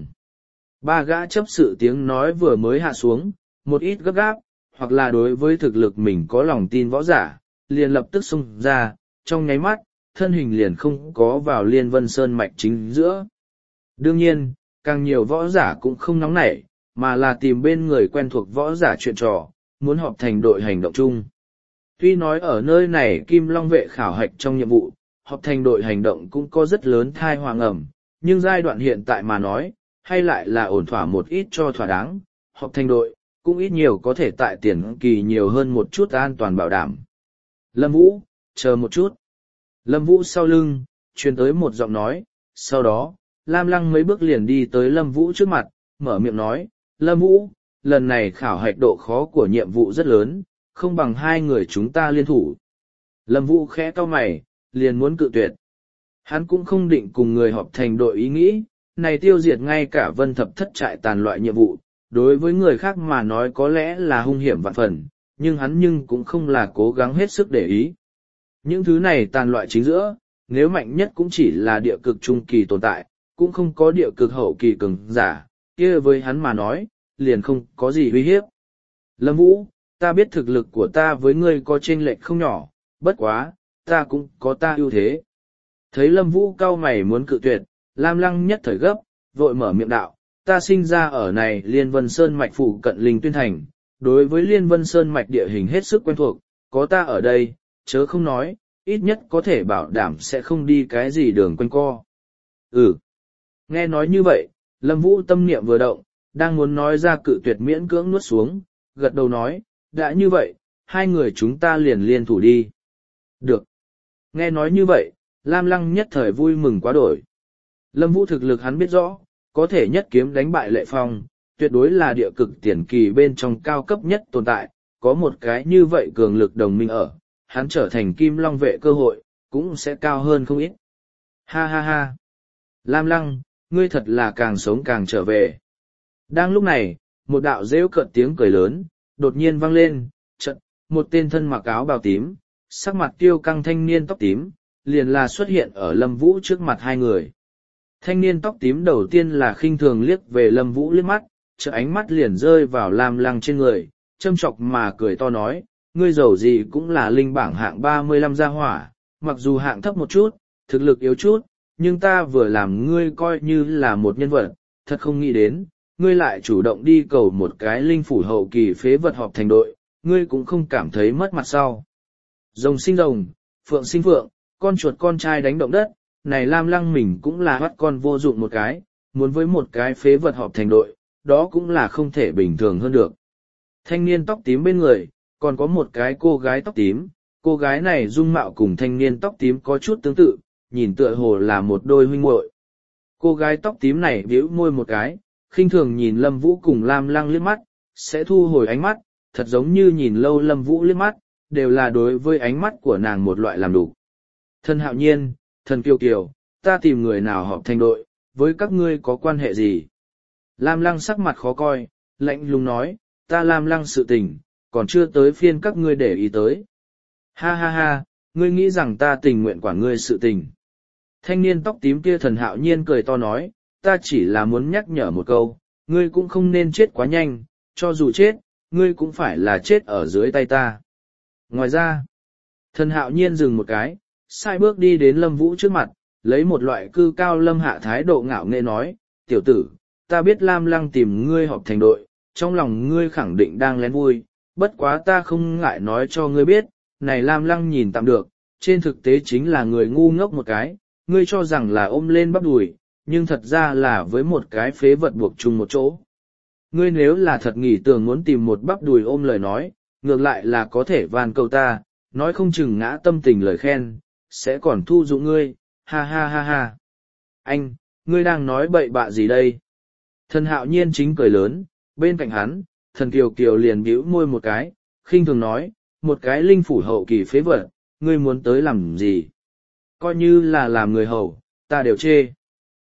Ba gã chấp sự tiếng nói vừa mới hạ xuống, một ít gấp gáp, hoặc là đối với thực lực mình có lòng tin võ giả, liền lập tức xông ra, trong nháy mắt, thân hình liền không có vào Liên Vân Sơn mạch chính giữa. Đương nhiên, càng nhiều võ giả cũng không nóng nảy, mà là tìm bên người quen thuộc võ giả chuyện trò, muốn họp thành đội hành động chung. Tuy nói ở nơi này Kim Long vệ khảo hạch trong nhiệm vụ, họp thành đội hành động cũng có rất lớn thai hoàng ẩm, nhưng giai đoạn hiện tại mà nói, hay lại là ổn thỏa một ít cho thỏa đáng, họp thành đội, cũng ít nhiều có thể tại tiền kỳ nhiều hơn một chút an toàn bảo đảm. Lâm Vũ, chờ một chút. Lâm Vũ sau lưng, truyền tới một giọng nói, sau đó, Lam Lăng mấy bước liền đi tới Lâm Vũ trước mặt, mở miệng nói, Lâm Vũ, lần này khảo hạch độ khó của nhiệm vụ rất lớn, không bằng hai người chúng ta liên thủ. Lâm Vũ khẽ cau mày, liền muốn cự tuyệt. Hắn cũng không định cùng người họp thành đội ý nghĩ, này tiêu diệt ngay cả Vân Thập Thất Trại tàn loại nhiệm vụ, đối với người khác mà nói có lẽ là hung hiểm vạn phần, nhưng hắn cũng không là cố gắng hết sức để ý. Những thứ này tàn loại chính giữa, nếu mạnh nhất cũng chỉ là địa cực trung kỳ tồn tại, cũng không có địa cực hậu kỳ cường giả, kia với hắn mà nói, liền không có gì uy hiếp. Lâm Vũ, ta biết thực lực của ta với ngươi có chênh lệch không nhỏ, bất quá, ta cũng có ta ưu thế. Thấy Lâm Vũ cau mày muốn cự tuyệt, Lam Lăng nhất thời gấp, vội mở miệng đạo, ta sinh ra ở này Liên Vân Sơn mạch phụ cận Linh Tuyên Thành, đối với Liên Vân Sơn mạch địa hình hết sức quen thuộc, có ta ở đây, chớ không nói, ít nhất có thể bảo đảm sẽ không đi cái gì đường quanh co. Ừ. Nghe nói như vậy, Lâm Vũ tâm niệm vừa động, đang muốn nói ra cự tuyệt miễn cưỡng nuốt xuống, gật đầu nói, đã như vậy, hai người chúng ta liền liên thủ đi. Được. Nghe nói như vậy, Lam Lăng nhất thời vui mừng quá đổi. Lâm Vũ thực lực hắn biết rõ, có thể nhất kiếm đánh bại Lệ Phong, tuyệt đối là địa cực tiền kỳ bên trong cao cấp nhất tồn tại, có một cái như vậy cường lực đồng minh ở, hắn trở thành Kim Long vệ cơ hội, cũng sẽ cao hơn không ít. Ha ha ha! Lam Lăng, ngươi thật là càng sống càng trở về. Đang lúc này, một đạo rêu cợt tiếng cười lớn, đột nhiên vang lên, chợt, một tên thân mặc áo bào tím, sắc mặt tiêu căng thanh niên tóc tím, liền là xuất hiện ở Lâm Vũ trước mặt hai người. Thanh niên tóc tím đầu tiên là khinh thường liếc về Lâm Vũ liếc mắt, chợt ánh mắt liền rơi vào Lam Lăng trên người, châm chọc mà cười to nói, ngươi giàu gì cũng là linh bảng hạng 35 gia hỏa, mặc dù hạng thấp một chút, thực lực yếu chút, nhưng ta vừa làm ngươi coi như là một nhân vật, thật không nghĩ đến, ngươi lại chủ động đi cầu một cái linh phủ hậu kỳ phế vật họp thành đội, ngươi cũng không cảm thấy mất mặt sau. Rồng sinh rồng, phượng sinh phượng, con chuột con trai đánh động đất, này Lam Lăng mình cũng là bắt con vô dụng một cái, muốn với một cái phế vật họp thành đội, đó cũng là không thể bình thường hơn được. Thanh niên tóc tím bên người, còn có một cái cô gái tóc tím, cô gái này dung mạo cùng thanh niên tóc tím có chút tương tự, nhìn tựa hồ là một đôi huynh muội. Cô gái tóc tím này bĩu môi một cái, khinh thường nhìn Lâm Vũ cùng Lam Lăng liếc mắt, sẽ thu hồi ánh mắt, thật giống như nhìn lâu Lâm Vũ liếc mắt, đều là đối với ánh mắt của nàng một loại làm đủ. Thần Hạo Nhiên, thần Kiều Kiều, ta tìm người nào họp thành đội, với các ngươi có quan hệ gì? Lam Lăng sắc mặt khó coi, lạnh lùng nói, ta Lam Lăng sự tình, còn chưa tới phiên các ngươi để ý tới. Ha ha ha, ngươi nghĩ rằng ta tình nguyện quản ngươi sự tình. Thanh niên tóc tím kia Thần Hạo Nhiên cười to nói, ta chỉ là muốn nhắc nhở một câu, ngươi cũng không nên chết quá nhanh, cho dù chết, ngươi cũng phải là chết ở dưới tay ta. Ngoài ra, Thần Hạo Nhiên dừng một cái, sai bước đi đến Lâm Vũ trước mặt, lấy một loại cư cao lâm hạ thái độ ngạo nghễ nói, tiểu tử, ta biết Lam Lăng tìm ngươi họp thành đội, trong lòng ngươi khẳng định đang lén vui, bất quá ta không ngại nói cho ngươi biết, này Lam Lăng nhìn tạm được, trên thực tế chính là người ngu ngốc một cái, ngươi cho rằng là ôm lên bắp đùi, nhưng thật ra là với một cái phế vật buộc chung một chỗ. Ngươi nếu là thật nghĩ tưởng muốn tìm một bắp đùi ôm lời nói, ngược lại là có thể van cầu ta, nói không chừng ngã tâm tình lời khen, sẽ còn thu dụng ngươi, ha ha ha ha. Anh, ngươi đang nói bậy bạ gì đây? Thần Hạo Nhiên chính cười lớn, bên cạnh hắn, thần Kiều Kiều liền bĩu môi một cái, khinh thường nói, một cái linh phủ hậu kỳ phế vật, ngươi muốn tới làm gì? Coi như là làm người hầu, ta đều chê.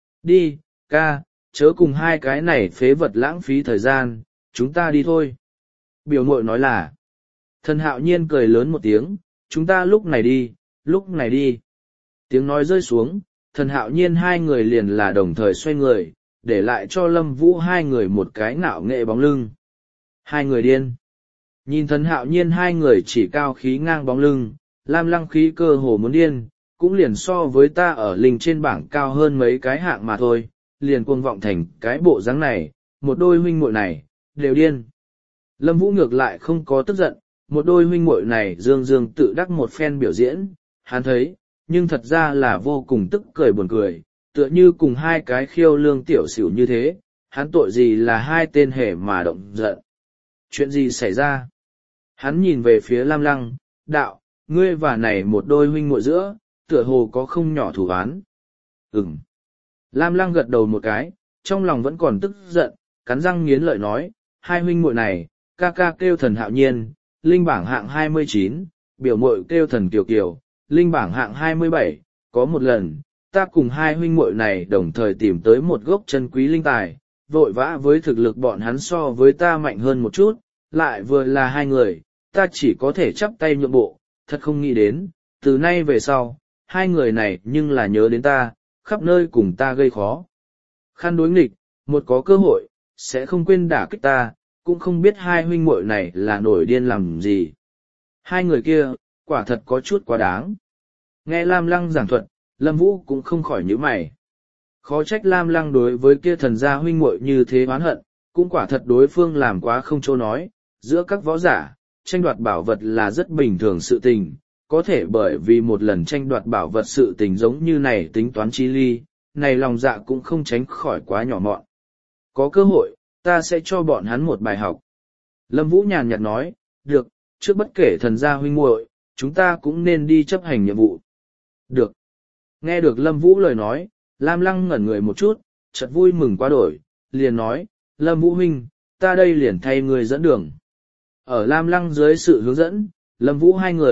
Đi, ca, chớ cùng hai cái này phế vật lãng phí thời gian, chúng ta đi thôi. Biểu mội nói là, Thần Hạo Nhiên cười lớn một tiếng, chúng ta lúc này đi, lúc này đi. Tiếng nói rơi xuống, Thần Hạo Nhiên hai người liền là đồng thời xoay người, để lại cho Lâm Vũ hai người một cái ngạo nghệ bóng lưng. Hai người điên. Nhìn Thần Hạo Nhiên hai người chỉ cao khí ngang bóng lưng, Lam Lăng khí cơ hồ muốn điên, cũng liền so với ta ở linh trên bảng cao hơn mấy cái hạng mà thôi, liền cuồng vọng thành cái bộ dáng này, một đôi huynh muội này, đều điên. Lâm Vũ ngược lại không có tức giận, một đôi huynh muội này dương dương tự đắc một phen biểu diễn, hắn thấy, nhưng thật ra là vô cùng tức cười buồn cười, tựa như cùng hai cái khiêu lương tiểu xỉu như thế, hắn tội gì là hai tên hề mà động giận. Chuyện gì xảy ra? Hắn nhìn về phía Lam Lăng, đạo, ngươi và này một đôi huynh muội giữa, tựa hồ có không nhỏ thủ án. Ừm. Lam Lăng gật đầu một cái, trong lòng vẫn còn tức giận, cắn răng nghiến lợi nói, hai huynh muội này, ca ca kêu Thần Hạo Nhiên, linh bảng hạng 29, biểu muội kêu Thần Kiều Kiều, linh bảng hạng 27, có một lần, ta cùng hai huynh muội này đồng thời tìm tới một gốc chân quý linh tài, vội vã với thực lực bọn hắn so với ta mạnh hơn một chút, lại vừa là hai người, ta chỉ có thể chắp tay nhượng bộ, thật không nghĩ đến, từ nay về sau, hai người này nhưng là nhớ đến ta, khắp nơi cùng ta gây khó. Khăn đối nghịch, một có cơ hội, sẽ không quên đả kích ta, cũng không biết hai huynh muội này là nổi điên làm gì. Hai người kia, quả thật có chút quá đáng. Nghe Lam Lăng giảng thuật, Lâm Vũ cũng không khỏi nhíu mày. Khó trách Lam Lăng đối với kia thần gia huynh muội như thế oán hận, cũng quả thật đối phương làm quá không chỗ nói, giữa các võ giả, tranh đoạt bảo vật là rất bình thường sự tình, có thể bởi vì một lần tranh đoạt bảo vật sự tình giống như này tính toán chi ly, này lòng dạ cũng không tránh khỏi quá nhỏ mọn. Có cơ hội, ta sẽ cho bọn hắn một bài học. Lâm Vũ nhàn nhạt nói, được, trước bất kể thần gia huynh muội, chúng ta cũng nên đi chấp hành nhiệm vụ. Được. Nghe được Lâm Vũ lời nói, Lam Lăng ngẩn người một chút, chợt vui mừng quá đổi, liền nói, Lâm Vũ huynh, ta đây liền thay người dẫn đường. Ở Lam Lăng dưới sự hướng dẫn, Lâm Vũ hai người,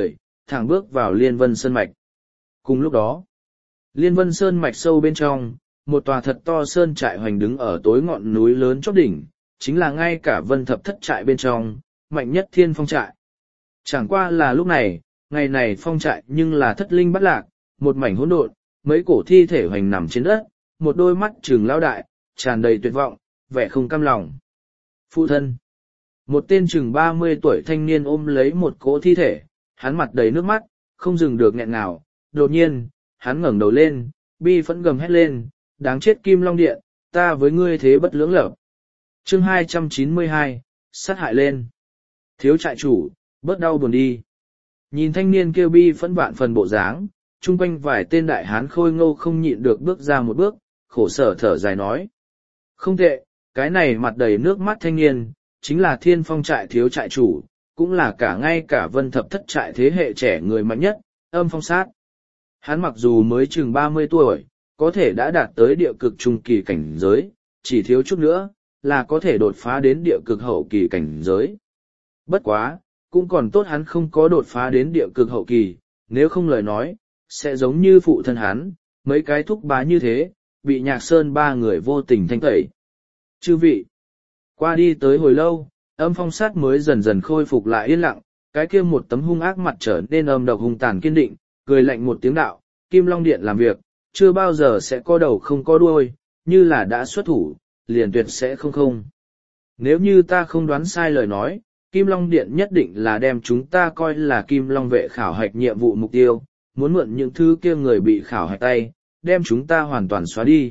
thẳng bước vào Liên Vân Sơn Mạch. Cùng lúc đó, Liên Vân Sơn Mạch sâu bên trong, một tòa thật to sơn trại hoành đứng ở tối ngọn núi lớn chót đỉnh, chính là ngay cả Vân Thập Thất trại bên trong, mạnh nhất Thiên Phong trại. Chẳng qua là lúc này, ngày này phong trại nhưng là thất linh bắt lạc, một mảnh hỗn độn, mấy cổ thi thể hoành nằm trên đất, một đôi mắt trừng lao đại, tràn đầy tuyệt vọng, vẻ không cam lòng. Phụ thân. Một tên chừng 30 tuổi thanh niên ôm lấy một cỗ thi thể, hắn mặt đầy nước mắt, không dừng được nghẹn ngào. Đột nhiên, hắn ngẩng đầu lên, bi phẫn gầm hét lên, đáng chết Kim Long Điện, ta với ngươi thế bất lưỡng lập. Chương 292, sát hại lên. Thiếu trại chủ, bớt đau buồn đi. Nhìn thanh niên kêu bi phẫn vạn phần bộ dáng, chung quanh vài tên đại hán khôi ngô không nhịn được bước ra một bước, khổ sở thở dài nói. Không tệ, cái này mặt đầy nước mắt thanh niên, chính là Thiên Phong trại thiếu trại chủ, cũng là cả ngay cả Vân Thập Thất trại thế hệ trẻ người mạnh nhất, Âm Phong Sát. Hắn mặc dù mới chừng 30 tuổi, có thể đã đạt tới địa cực trung kỳ cảnh giới, chỉ thiếu chút nữa, là có thể đột phá đến địa cực hậu kỳ cảnh giới. Bất quá, cũng còn tốt hắn không có đột phá đến địa cực hậu kỳ, nếu không lời nói, sẽ giống như phụ thân hắn, mấy cái thúc bá như thế, bị Nhạc Sơn ba người vô tình thanh tẩy. Chư vị, qua đi tới hồi lâu, Âm Phong Sát mới dần dần khôi phục lại yên lặng, cái kia một tấm hung ác mặt trở nên âm độc hung tàn kiên định, cười lạnh một tiếng đạo, Kim Long Điện làm việc, chưa bao giờ sẽ có đầu không có đuôi, như là đã xuất thủ, liền tuyệt sẽ không. Nếu như ta không đoán sai lời nói, Kim Long Điện nhất định là đem chúng ta coi là Kim Long vệ khảo hạch nhiệm vụ mục tiêu, muốn mượn những thứ kia người bị khảo hạch tay, đem chúng ta hoàn toàn xóa đi.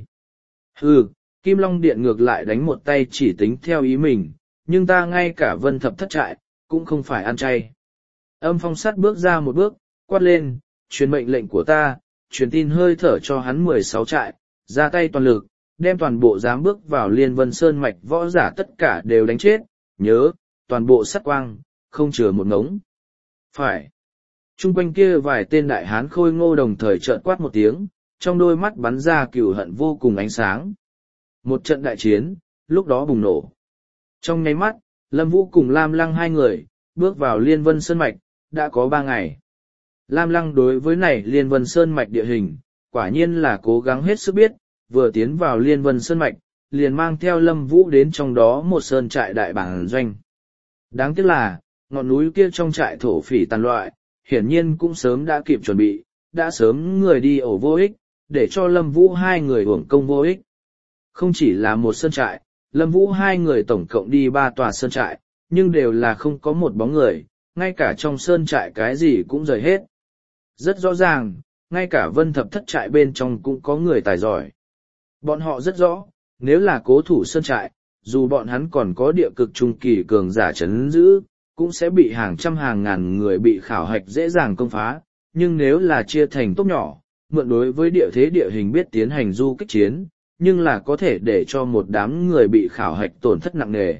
Hừ, Kim Long Điện ngược lại đánh một tay chỉ tính theo ý mình, nhưng ta ngay cả Vân Thập Thất trại, cũng không phải ăn chay. Âm Phong Sát bước ra một bước, quát lên, truyền mệnh lệnh của ta, truyền tin hơi thở cho hắn 16 trại, ra tay toàn lực, đem toàn bộ dám bước vào Liên Vân Sơn Mạch võ giả tất cả đều đánh chết, nhớ, toàn bộ sát quang, không chừa một ngống. Phải. Trung quanh kia vài tên đại hán khôi ngô đồng thời trợn quát một tiếng, trong đôi mắt bắn ra cừu hận vô cùng ánh sáng. Một trận đại chiến, lúc đó bùng nổ. Trong nháy mắt, Lâm Vũ cùng Lam Lăng hai người, bước vào Liên Vân Sơn Mạch, đã có 3 ngày. Lam Lăng đối với này Liên Vân Sơn Mạch địa hình, quả nhiên là cố gắng hết sức biết, vừa tiến vào Liên Vân Sơn Mạch, liền mang theo Lâm Vũ đến trong đó một sơn trại đại bản doanh. Đáng tiếc là, ngọn núi kia trong trại thổ phỉ tàn loại, hiển nhiên cũng sớm đã kịp chuẩn bị, đã sớm người đi ổ vô ích, để cho Lâm Vũ hai người uổng công vô ích. Không chỉ là một sơn trại, Lâm Vũ hai người tổng cộng đi 3 tòa sơn trại, nhưng đều là không có một bóng người, ngay cả trong sơn trại cái gì cũng rời hết. Rất rõ ràng, ngay cả Vân Thập Thất trại bên trong cũng có người tài giỏi. Bọn họ rất rõ, nếu là cố thủ sơn trại, dù bọn hắn còn có địa cực trung kỳ cường giả chấn giữ, cũng sẽ bị hàng trăm hàng ngàn người bị khảo hạch dễ dàng công phá, nhưng nếu là chia thành tốp nhỏ, mượn đối với địa thế địa hình biết tiến hành du kích chiến, nhưng là có thể để cho một đám người bị khảo hạch tổn thất nặng nề.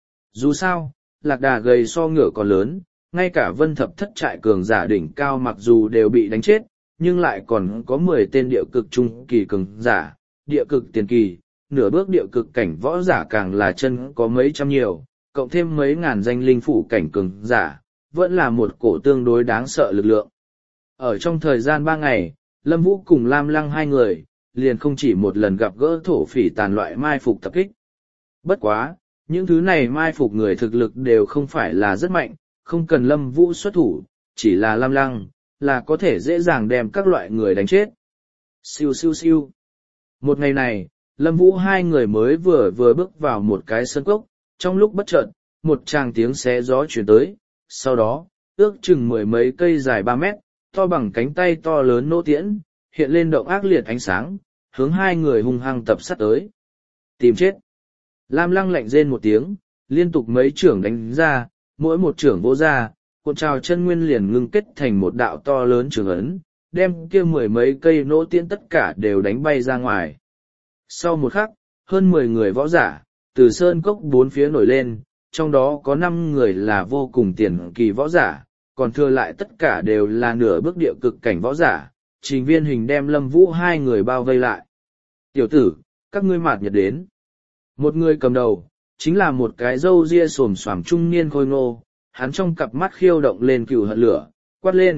Dù sao, lạc đà gầy so ngựa còn lớn, ngay cả Vân Thập Thất trại cường giả đỉnh cao mặc dù đều bị đánh chết, nhưng lại còn có 10 tên địa cực trung kỳ cường giả, địa cực tiền kỳ, nửa bước địa cực cảnh võ giả càng là chân có mấy trăm nhiều, cộng thêm mấy ngàn danh linh phủ cảnh cường giả, vẫn là một cổ tương đối đáng sợ lực lượng. Ở trong thời gian 3 ngày, Lâm Vũ cùng Lam Lăng hai người, liền không chỉ một lần gặp gỡ thổ phỉ tàn loại mai phục tập kích. Bất quá, những thứ này mai phục người thực lực đều không phải là rất mạnh, không cần Lâm Vũ xuất thủ, chỉ là Lam Lăng, là có thể dễ dàng đem các loại người đánh chết. Siêu siêu siêu. Một ngày này, Lâm Vũ hai người mới vừa bước vào một cái sân cốc, trong lúc bất chợt, một tràng tiếng xé gió chuyển tới, sau đó, ước chừng 10 mấy cây dài 3 mét, to bằng cánh tay to lớn nỗ tiễn, hiện lên động ác liệt ánh sáng, hướng hai người hung hăng tập sát tới. Tìm chết. Lam Lăng lạnh rên một tiếng, liên tục mấy chưởng đánh ra, mỗi một chưởng vỗ ra, cuộn trào chân nguyên liền ngưng kết thành một đạo to lớn trường ấn, đem kia 10 mấy cây nỗ tiễn tất cả đều đánh bay ra ngoài. Sau một khắc, hơn 10 người võ giả, từ sơn cốc 4 phía nổi lên, trong đó có 5 người là vô cùng tiền kỳ võ giả, còn thừa lại tất cả đều là nửa bước địa cực cảnh võ giả. Trình Viên Hình đem Lâm Vũ hai người bao vây lại. Tiểu tử, các ngươi mạt nhật đến. Một người cầm đầu, chính là một cái râu ria xồm xoàm trung niên khôi ngô, hắn trong cặp mắt khiêu động lên cừu hận lửa, quát lên,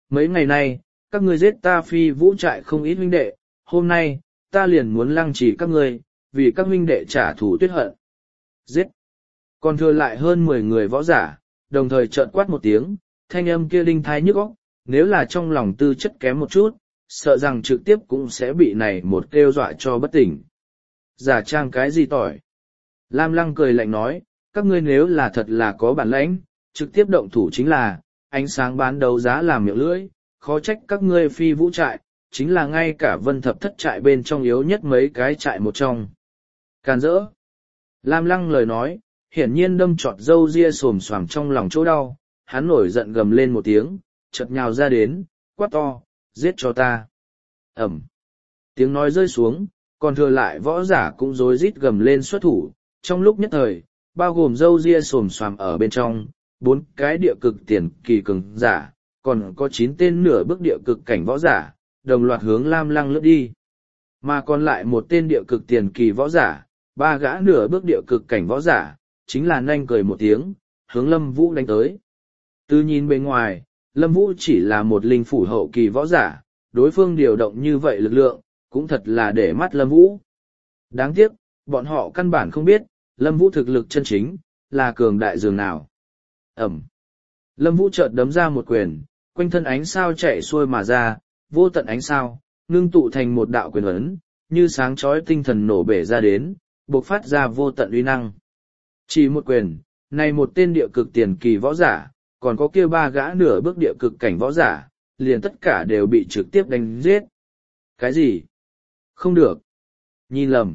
mấy ngày nay, các ngươi giết ta Phi Vũ trại không ít huynh đệ, hôm nay, ta liền muốn lăng trì các ngươi, vì các huynh đệ trả thù tuyết hận. Giết! Còn thừa lại hơn 10 người võ giả, đồng thời trợn quát một tiếng, thanh âm kia đinh thai nhức óc, nếu là trong lòng tư chất kém một chút, sợ rằng trực tiếp cũng sẽ bị này một kêu dọa cho bất tỉnh. Giả trang cái gì tỏi? Lam Lăng cười lạnh nói, các ngươi nếu là thật là có bản lãnh, trực tiếp động thủ chính là, ánh sáng bán đấu giá làm miệng lưỡi, khó trách các ngươi Phi Vũ trại, chính là ngay cả Vân Thập Thất trại bên trong yếu nhất mấy cái trại một trong. Càn rỡ. Lam Lăng lời nói, hiển nhiên đâm trọt râu ria xồm xoàm trong lòng chỗ đau, hắn nổi giận gầm lên một tiếng, chợt nhào ra đến, quát to, giết cho ta. Ẩm. Tiếng nói rơi xuống, còn thừa lại võ giả cũng rối rít gầm lên xuất thủ, trong lúc nhất thời, bao gồm râu ria xồm xoàm ở bên trong, 4 cái địa cực tiền kỳ cường giả, còn có 9 tên nửa bước địa cực cảnh võ giả, đồng loạt hướng Lam Lăng lướt đi. Mà còn lại một tên địa cực tiền kỳ võ giả, 3 gã nửa bước địa cực cảnh võ giả, chính là nanh cười một tiếng, hướng Lâm Vũ đánh tới. Từ nhìn bên ngoài, Lâm Vũ chỉ là một linh phủ hậu kỳ võ giả, đối phương điều động như vậy lực lượng, cũng thật là để mắt Lâm Vũ. Đáng tiếc, bọn họ căn bản không biết, Lâm Vũ thực lực chân chính, là cường đại dường nào. Ẩm. Lâm Vũ chợt đấm ra một quyền, quanh thân ánh sao chạy xuôi mà ra, vô tận ánh sao, ngưng tụ thành một đạo quyền ấn, như sáng chói tinh thần nổ bể ra đến, bộc phát ra vô tận uy năng. Chỉ một quyền, này một tên địa cực tiền kỳ võ giả, còn có kia 3 gã nửa bước địa cực cảnh võ giả, liền tất cả đều bị trực tiếp đánh giết. Cái gì? Không được. Nhìn lầm.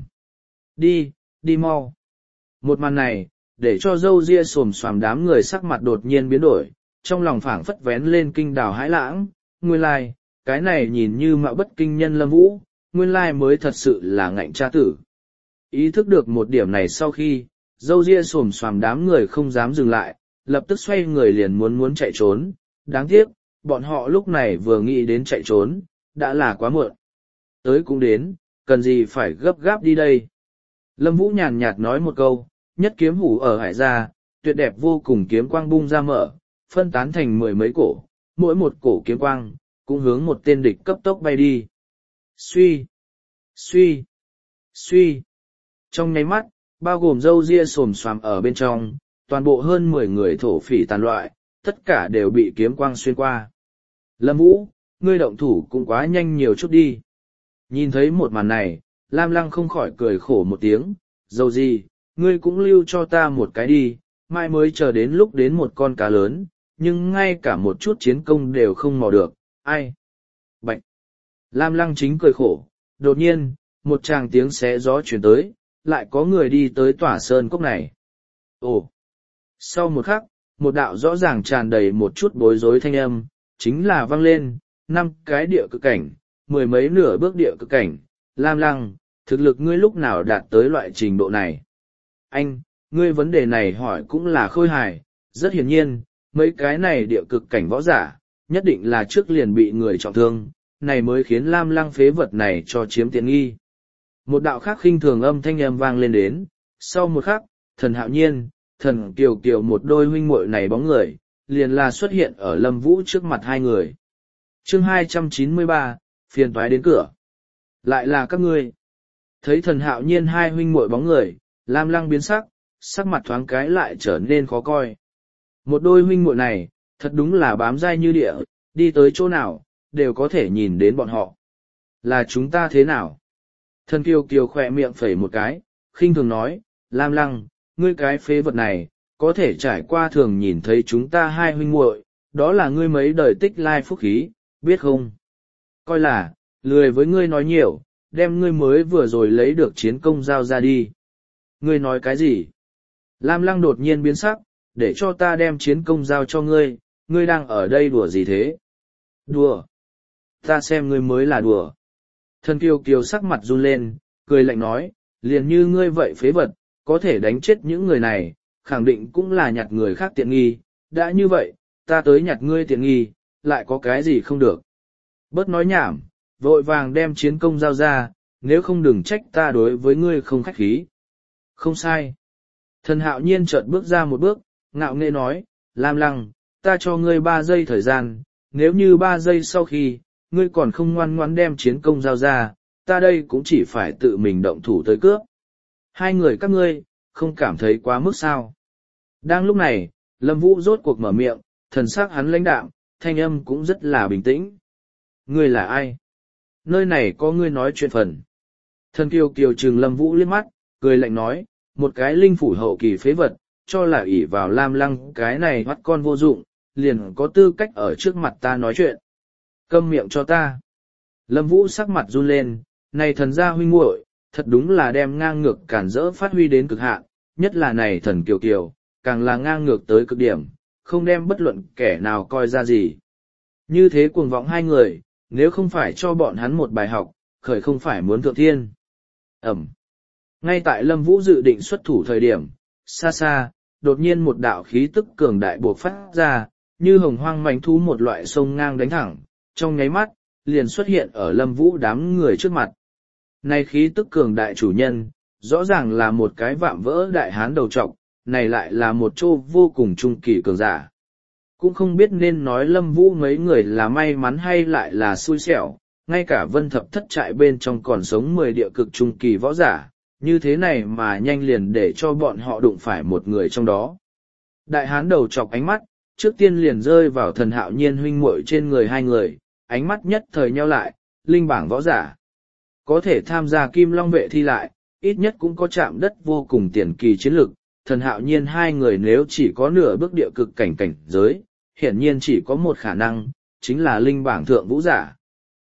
Đi mau. Một màn này, để cho râu ria xồm xoàm đám người sắc mặt đột nhiên biến đổi, trong lòng phảng phất vén lên kinh đào hãi lãng, nguyên lai, cái này nhìn như mạo bất kinh nhân Lâm Vũ, nguyên lai mới thật sự là ngạnh cha tử. Ý thức được một điểm này sau khi, râu ria xồm xoàm đám người không dám dừng lại, lập tức xoay người liền muốn chạy trốn, đáng tiếc, bọn họ lúc này vừa nghĩ đến chạy trốn, đã là quá muộn. Tới cũng đến, cần gì phải gấp gáp đi đây. Lâm Vũ nhàn nhạt nói một câu, nhất kiếm hủ ở hải ra, tuyệt đẹp vô cùng kiếm quang bung ra mở, phân tán thành 10 mấy cổ, mỗi một cổ kiếm quang, cũng hướng một tên địch cấp tốc bay đi. Suy. Trong nháy mắt, bao gồm râu ria xồm xoàm ở bên trong, toàn bộ hơn 10 người thổ phỉ tàn loại, tất cả đều bị kiếm quang xuyên qua. Lâm Vũ, ngươi động thủ cũng quá nhanh nhiều chút đi. Nhìn thấy một màn này, Lam Lăng không khỏi cười khổ một tiếng, dầu gì, ngươi cũng lưu cho ta một cái đi, mai mới chờ đến lúc đến một con cá lớn, nhưng ngay cả một chút chiến công đều không mò được, ai? Bạch! Lam Lăng chính cười khổ, đột nhiên, một tràng tiếng xé gió chuyển tới, lại có người đi tới tỏa sơn cốc này. Ồ! Sau một khắc, một đạo rõ ràng tràn đầy một chút bối rối thanh âm, chính là vang lên, 5 cái địa cực cảnh, 10 mấy nửa bước địa cực cảnh, Lam Lăng, thực lực ngươi lúc nào đạt tới loại trình độ này? Anh, ngươi vấn đề này hỏi cũng là khôi hài, rất hiển nhiên, mấy cái này địa cực cảnh võ giả, nhất định là trước liền bị người trọng thương, này mới khiến Lam Lăng phế vật này cho chiếm tiện nghi. Một đạo khác khinh thường âm thanh âm vang lên đến, sau một khắc, Thần Hạo Nhiên, Thần Kiều Kiều một đôi huynh muội này bóng người, liền là xuất hiện ở Lâm Vũ trước mặt hai người. Chương 293, phiền toái đến cửa. Lại là các ngươi. Thấy Thần Hạo Nhiên hai huynh muội bóng người, Lam Lăng biến sắc, sắc mặt thoáng cái lại trở nên khó coi. Một đôi huynh muội này, thật đúng là bám dai như địa, đi tới chỗ nào, đều có thể nhìn đến bọn họ. Là chúng ta thế nào? Thần Kiều Kiều khỏe miệng phẩy một cái, khinh thường nói, Lam Lăng, ngươi cái phế vật này, có thể trải qua thường nhìn thấy chúng ta hai huynh muội, đó là ngươi mấy đời tích lai phúc khí, biết không? Coi là, lười với ngươi nói nhiều, đem ngươi mới vừa rồi lấy được chiến công giao ra đi. Ngươi nói cái gì? Lam Lăng đột nhiên biến sắc, để cho ta đem chiến công giao cho ngươi, ngươi đang ở đây đùa gì thế? Đùa? Ta xem ngươi mới là đùa. Thần Kiều Kiều sắc mặt run lên, cười lạnh nói, liền như ngươi vậy phế vật, có thể đánh chết những người này, khẳng định cũng là nhặt người khác tiện nghi, đã như vậy, ta tới nhặt ngươi tiện nghi, lại có cái gì không được. Bớt nói nhảm, vội vàng đem chiến công giao ra, nếu không đừng trách ta đối với ngươi không khách khí. Không sai. Thần Hạo Nhiên chợt bước ra một bước, ngạo nghễ nói, Lam Lăng, ta cho ngươi 3 giây thời gian, nếu như 3 giây sau khi, ngươi còn không ngoan ngoãn đem chiến công giao ra, ta đây cũng chỉ phải tự mình động thủ tới cướp. Hai người các ngươi, không cảm thấy quá mức sao. Đang lúc này, Lâm Vũ rốt cuộc mở miệng, thần sắc hắn lãnh đạm, thanh âm cũng rất là bình tĩnh. Ngươi là ai? Nơi này có ngươi nói chuyện phần. Thần Kiều Kiều trừng Lâm Vũ liếc mắt, cười lạnh nói, một cái linh phủ hậu kỳ phế vật, cho là ỷ vào Lam Lăng cái này bắt con vô dụng, liền có tư cách ở trước mặt ta nói chuyện. Câm miệng cho ta. Lâm Vũ sắc mặt run lên, này thần gia huynh muội, thật đúng là đem ngang ngược cản rỡ phát huy đến cực hạn, nhất là này thần Kiều Kiều, càng là ngang ngược tới cực điểm, không đem bất luận kẻ nào coi ra gì. Như thế cuồng vọng hai người, nếu không phải cho bọn hắn một bài học, khởi không phải muốn thượng thiên. Ẩm. Ngay tại Lâm Vũ dự định xuất thủ thời điểm, xa xa, đột nhiên một đạo khí tức cường đại bộc phát ra, như hồng hoang mãnh thú một loại sông ngang đánh thẳng, trong nháy mắt, liền xuất hiện ở Lâm Vũ đám người trước mặt. Này khí tức cường đại chủ nhân, rõ ràng là một cái vạm vỡ đại hán đầu trọc, này lại là một chỗ vô cùng trung kỳ cường giả. Cũng không biết nên nói Lâm Vũ mấy người là may mắn hay lại là xui xẻo, ngay cả Vân Thập Thất trại bên trong còn sống 10 địa cực trung kỳ võ giả, như thế này mà nhanh liền để cho bọn họ đụng phải một người trong đó. Đại hán đầu chọc ánh mắt, trước tiên liền rơi vào Thần Hạo Nhiên huynh muội trên người hai người, ánh mắt nhất thời nheo lại, linh bảng võ giả. Có thể tham gia Kim Long vệ thi lại, ít nhất cũng có chạm đất vô cùng tiền kỳ chiến lực. Thần Hạo Nhiên hai người nếu chỉ có nửa bước địa cực cảnh giới, hiển nhiên chỉ có một khả năng, chính là linh bảng thượng vũ giả.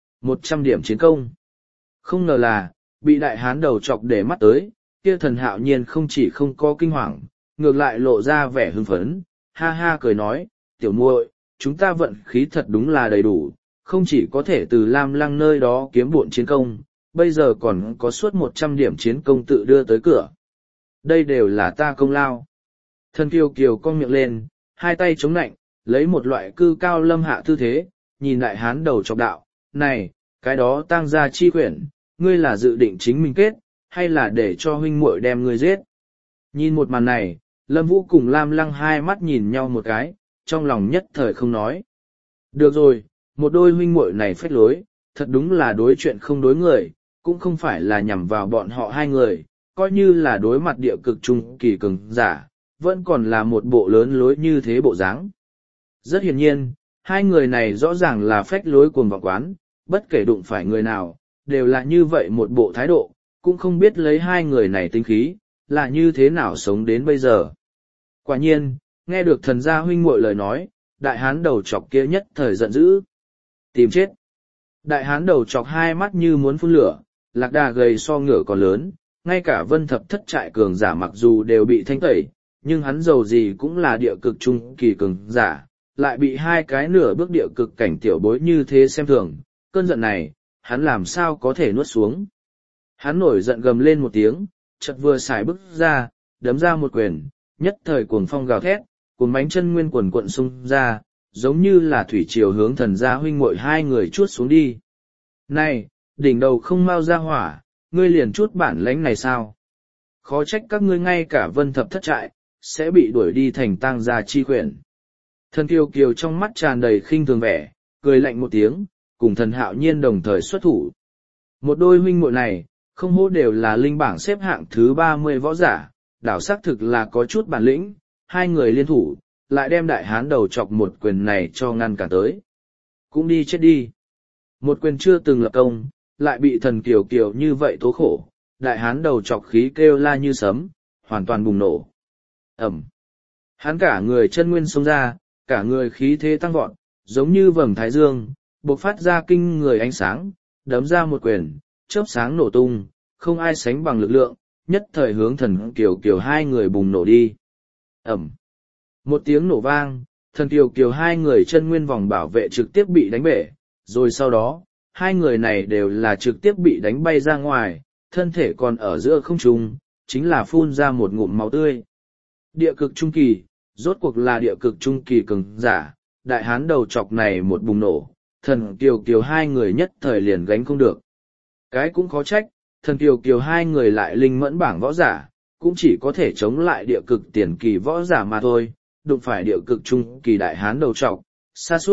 100 điểm chiến công. Không ngờ là, bị đại hán đầu chọc để mắt tới, kia Thần Hạo Nhiên không chỉ không có kinh hoàng, ngược lại lộ ra vẻ hưng phấn, ha ha cười nói, tiểu muội, chúng ta vận khí thật đúng là đầy đủ, không chỉ có thể từ Lam Lăng nơi đó kiếm bộn chiến công, bây giờ còn có suốt 100 điểm chiến công tự đưa tới cửa. Đây đều là ta công lao. Thần Kiều Kiều cong miệng lên, hai tay chống nạnh, lấy một loại cư cao lâm hạ tư thế, nhìn đại hán đầu chọc đạo, này, cái đó tang gia chi quyển, ngươi là dự định chính mình kết, hay là để cho huynh muội đem ngươi giết? Nhìn một màn này, Lâm Vũ cùng Lam Lăng hai mắt nhìn nhau một cái, trong lòng nhất thời không nói. Được rồi, một đôi huynh muội này phách lối, thật đúng là đối chuyện không đối người, cũng không phải là nhằm vào bọn họ hai người, coi như là đối mặt địa cực trung kỳ cường giả, vẫn còn là một bộ lớn lối như thế bộ dáng. Rất hiển nhiên, hai người này rõ ràng là phách lối cuồng vọng quán, bất kể đụng phải người nào, đều là như vậy một bộ thái độ, cũng không biết lấy hai người này tinh khí, là như thế nào sống đến bây giờ. Quả nhiên, nghe được thần gia huynh muội lời nói, đại hán đầu chọc kia nhất thời giận dữ. Tìm chết. Đại hán đầu chọc hai mắt như muốn phun lửa, lạc đà gầy so ngựa còn lớn, ngay cả Vân Thập Thất trại cường giả mặc dù đều bị thanh tẩy, nhưng hắn dầu gì cũng là địa cực trung kỳ cường giả, lại bị hai cái nửa bước địa cực cảnh tiểu bối như thế xem thường, cơn giận này, hắn làm sao có thể nuốt xuống. Hắn nổi giận gầm lên một tiếng, chợt vừa xài bước ra, đấm ra một quyền, nhất thời cuồng phong gào thét, cuồng bánh chân nguyên quần quận xung ra, giống như là thủy triều hướng thần gia huynh muội hai người chuốt xuống đi. Này, đỉnh đầu không mau ra hỏa, ngươi liền chút bản lãnh này sao? Khó trách các ngươi ngay cả Vân Thập Thất trại, sẽ bị đuổi đi thành tang gia chi quyển. Thần Kiều Kiều trong mắt tràn đầy khinh thường vẻ, cười lạnh một tiếng, cùng Thần Hạo Nhiên đồng thời xuất thủ. Một đôi huynh muội này, không hổ đều là linh bảng xếp hạng thứ 30 võ giả, đảo xác thực là có chút bản lĩnh, hai người liên thủ, lại đem đại hán đầu chọc một quyền này cho ngăn cản tới. Cũng đi chết đi. Một quyền chưa từng lập công, lại bị Thần Kiều Kiều như vậy tố khổ, đại hán đầu chọc khí kêu la như sấm, hoàn toàn bùng nổ. Ẩm. Hắn cả người chân nguyên xông ra, cả người khí thế tăng vọt, giống như vầng thái dương, bộc phát ra kinh người ánh sáng, đấm ra một quyền, chớp sáng nổ tung, không ai sánh bằng lực lượng, nhất thời hướng Thần Kiều Kiều hai người bùng nổ đi. Ẩm. Một tiếng nổ vang, Thần Kiều Kiều hai người chân nguyên vòng bảo vệ trực tiếp bị đánh bể, rồi sau đó, hai người này đều là trực tiếp bị đánh bay ra ngoài, thân thể còn ở giữa không trung, chính là phun ra một ngụm máu tươi. Địa cực trung kỳ, rốt cuộc là địa cực trung kỳ cường giả, đại hán đầu chọc này một bùng nổ, Thần Kiều Kiều hai người nhất thời liền gánh không được. Cái cũng khó trách, Thần Kiều Kiều hai người lại linh mẫn bảng võ giả, cũng chỉ có thể chống lại địa cực tiền kỳ võ giả mà thôi, đụng phải địa cực trung kỳ đại hán đầu trọc, sa sút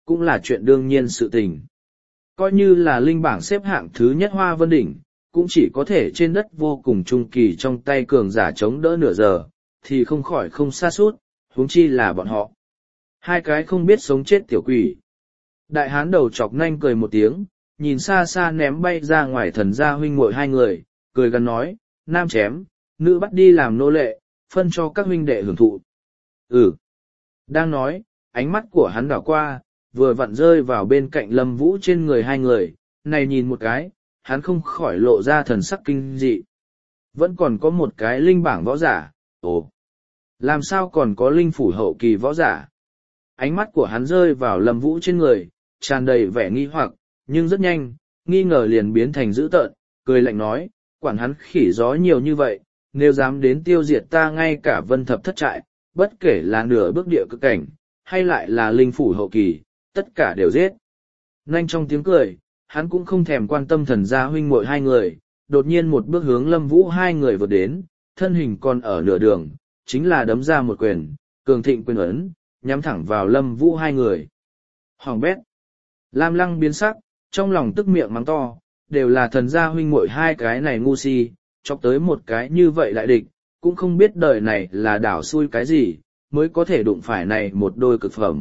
cũng là chuyện đương nhiên sự tình. Coi như là linh bảng xếp hạng thứ nhất Hoa Vân Đỉnh, cũng chỉ có thể trên đất vô cùng trung kỳ trong tay cường giả chống đỡ nửa giờ, thì không khỏi không xa suốt, huống chi là bọn họ. Hai cái không biết sống chết tiểu quỷ. Đại hán đầu chọc nanh cười một tiếng, nhìn xa xa ném bay ra ngoài thần gia huynh muội hai người, cười gần nói, nam chém, nữ bắt đi làm nô lệ, phân cho các huynh đệ hưởng thụ. Ừ. Đang nói, ánh mắt của hắn đảo qua, vừa vặn rơi vào bên cạnh Lâm Vũ trên người hai người, này nhìn một cái, hắn không khỏi lộ ra thần sắc kinh dị. Vẫn còn có một cái linh bảng võ giả, ồ, làm sao còn có linh phủ hậu kỳ võ giả? Ánh mắt của hắn rơi vào Lâm Vũ trên người, tràn đầy vẻ nghi hoặc, nhưng rất nhanh, nghi ngờ liền biến thành dữ tợn, cười lạnh nói, quản hắn khỉ gió nhiều như vậy, nếu dám đến tiêu diệt ta ngay cả vân thập thất trại, bất kể là nửa bước địa cực cảnh, hay lại là linh phủ hậu kỳ, tất cả đều giết. Nhanh trong tiếng cười, hắn cũng không thèm quan tâm thần gia huynh muội hai người, đột nhiên một bước hướng Lâm Vũ hai người vượt đến, thân hình còn ở nửa đường, chính là đấm ra một quyền, cường thịnh quyền ấn, nhắm thẳng vào Lâm Vũ hai người. Hoàng bét. Lam Lăng biến sắc, trong lòng tức miệng mắng to, đều là thần gia huynh muội hai cái này ngu si, chọc tới một cái như vậy lại địch, cũng không biết đời này là đảo xui cái gì, mới có thể đụng phải này một đôi cực phẩm.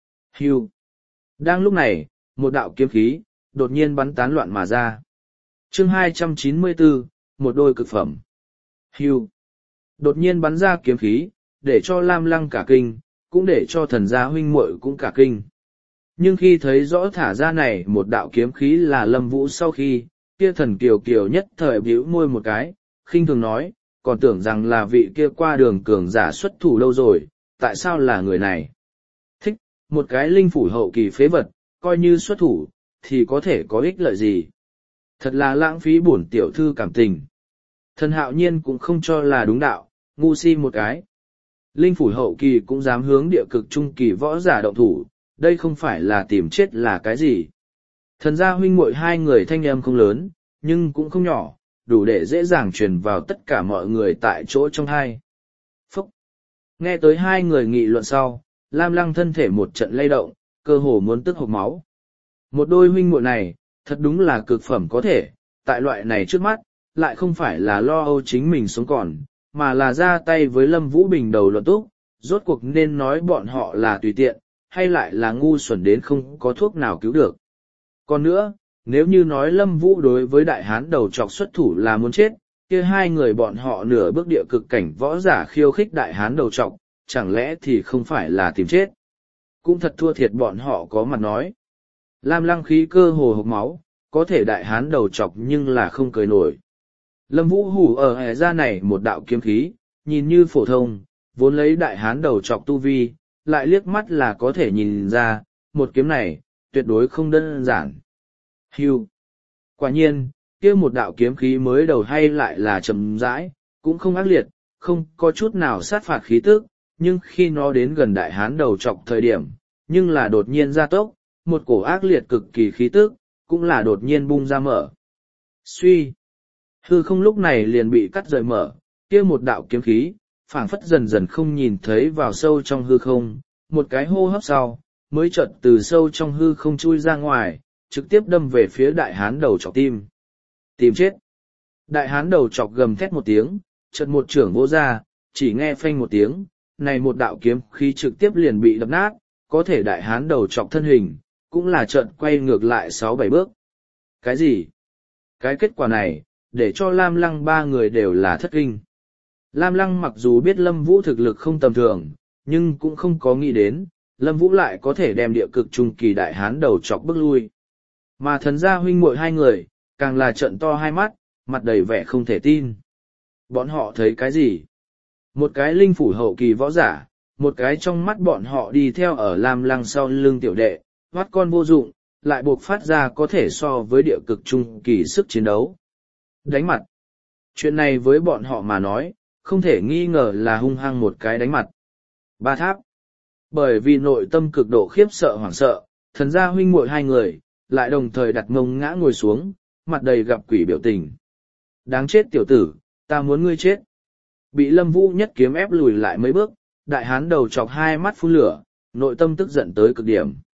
Hưu. Đang lúc này, một đạo kiếm khí, đột nhiên bắn tán loạn mà ra. Chương 294, một đôi cực phẩm. Hưu. Đột nhiên bắn ra kiếm khí, để cho Lam Lăng cả kinh, cũng để cho thần gia huynh muội cũng cả kinh. Nhưng khi thấy rõ thả ra này một đạo kiếm khí là Lâm Vũ sau khi, kia thần kiều kiều nhất thời bĩu môi một cái, khinh thường nói, còn tưởng rằng là vị kia qua đường cường giả xuất thủ lâu rồi, tại sao là người này? Thích, một cái linh phủ hậu kỳ phế vật, coi như xuất thủ, thì có thể có ích lợi gì? Thật là lãng phí bổn tiểu thư cảm tình. Thần Hạo Nhiên cũng không cho là đúng đạo, ngu si một cái. Linh phủ hậu kỳ cũng dám hướng địa cực trung kỳ võ giả động thủ, đây không phải là tìm chết là cái gì. Thần gia huynh muội hai người thanh âm không lớn, nhưng cũng không nhỏ, đủ để dễ dàng truyền vào tất cả mọi người tại chỗ trong hai. Phúc! Nghe tới hai người nghị luận sau, Lam Lăng thân thể một trận lay động, cơ hồ muốn tức hộc máu. Một đôi huynh muội này, thật đúng là cực phẩm có thể, tại loại này trước mắt, lại không phải là lo âu chính mình sống còn, mà là ra tay với Lâm Vũ Bình đầu luận túc, rốt cuộc nên nói bọn họ là tùy tiện, hay lại là ngu xuẩn đến không có thuốc nào cứu được. Còn nữa, nếu như nói Lâm Vũ đối với đại hán đầu trọc xuất thủ là muốn chết, kia hai người bọn họ nửa bước địa cực cảnh võ giả khiêu khích đại hán đầu trọc, chẳng lẽ thì không phải là tìm chết. Cũng thật thua thiệt bọn họ có mặt nói. Lam Lăng khí cơ hồ hộc máu, có thể đại hán đầu trọc nhưng là không cười nổi. Lâm Vũ hủ ở hè ra này một đạo kiếm khí, nhìn như phổ thông, vốn lấy đại hán đầu trọc tu vi, lại liếc mắt là có thể nhìn ra, một kiếm này, tuyệt đối không đơn giản. Hưu. Quả nhiên, kia một đạo kiếm khí mới đầu hay lại là chậm rãi, cũng không ác liệt, không có chút nào sát phạt khí tức, nhưng khi nó đến gần đại hán đầu trọc thời điểm, nhưng là đột nhiên ra tốc, một cổ ác liệt cực kỳ khí tức, cũng là đột nhiên bung ra mở. Suy. Hư không lúc này liền bị cắt rời mở, kia một đạo kiếm khí, phảng phất dần dần không nhìn thấy vào sâu trong hư không, một cái hô hấp sau, mới chợt từ sâu trong hư không chui ra ngoài, trực tiếp đâm về phía đại hán đầu chọc tim. Tìm chết. Đại hán đầu chọc gầm thét một tiếng, chợt một trưởng vỗ ra, chỉ nghe phanh một tiếng, này một đạo kiếm khí trực tiếp liền bị đập nát, có thể đại hán đầu chọc thân hình, cũng là chợt quay ngược lại 6-7 bước. Cái gì? Cái kết quả này, để cho Lam Lăng ba người đều là thất kinh. Lam Lăng mặc dù biết Lâm Vũ thực lực không tầm thường, nhưng cũng không có nghĩ đến, Lâm Vũ lại có thể đem địa cực trung kỳ đại hán đầu chọc bước lui. Mà thần gia huynh muội hai người, càng là trợn to hai mắt, mặt đầy vẻ không thể tin. Bọn họ thấy cái gì? Một cái linh phủ hậu kỳ võ giả, một cái trong mắt bọn họ đi theo ở Lam Lăng sau lưng tiểu đệ, hoát con vô dụng, lại buộc phát ra có thể so với địa cực trung kỳ sức chiến đấu. Đánh mặt. Chuyện này với bọn họ mà nói, không thể nghi ngờ là hung hăng một cái đánh mặt. Ba tháp. Bởi vì nội tâm cực độ khiếp sợ hoảng sợ, thần gia huynh muội hai người, lại đồng thời đặt mông ngã ngồi xuống, mặt đầy gặp quỷ biểu tình. Đáng chết tiểu tử, ta muốn ngươi chết. Bị Lâm Vũ nhất kiếm ép lùi lại mấy bước, đại hán đầu chọc hai mắt phun lửa, nội tâm tức giận tới cực điểm.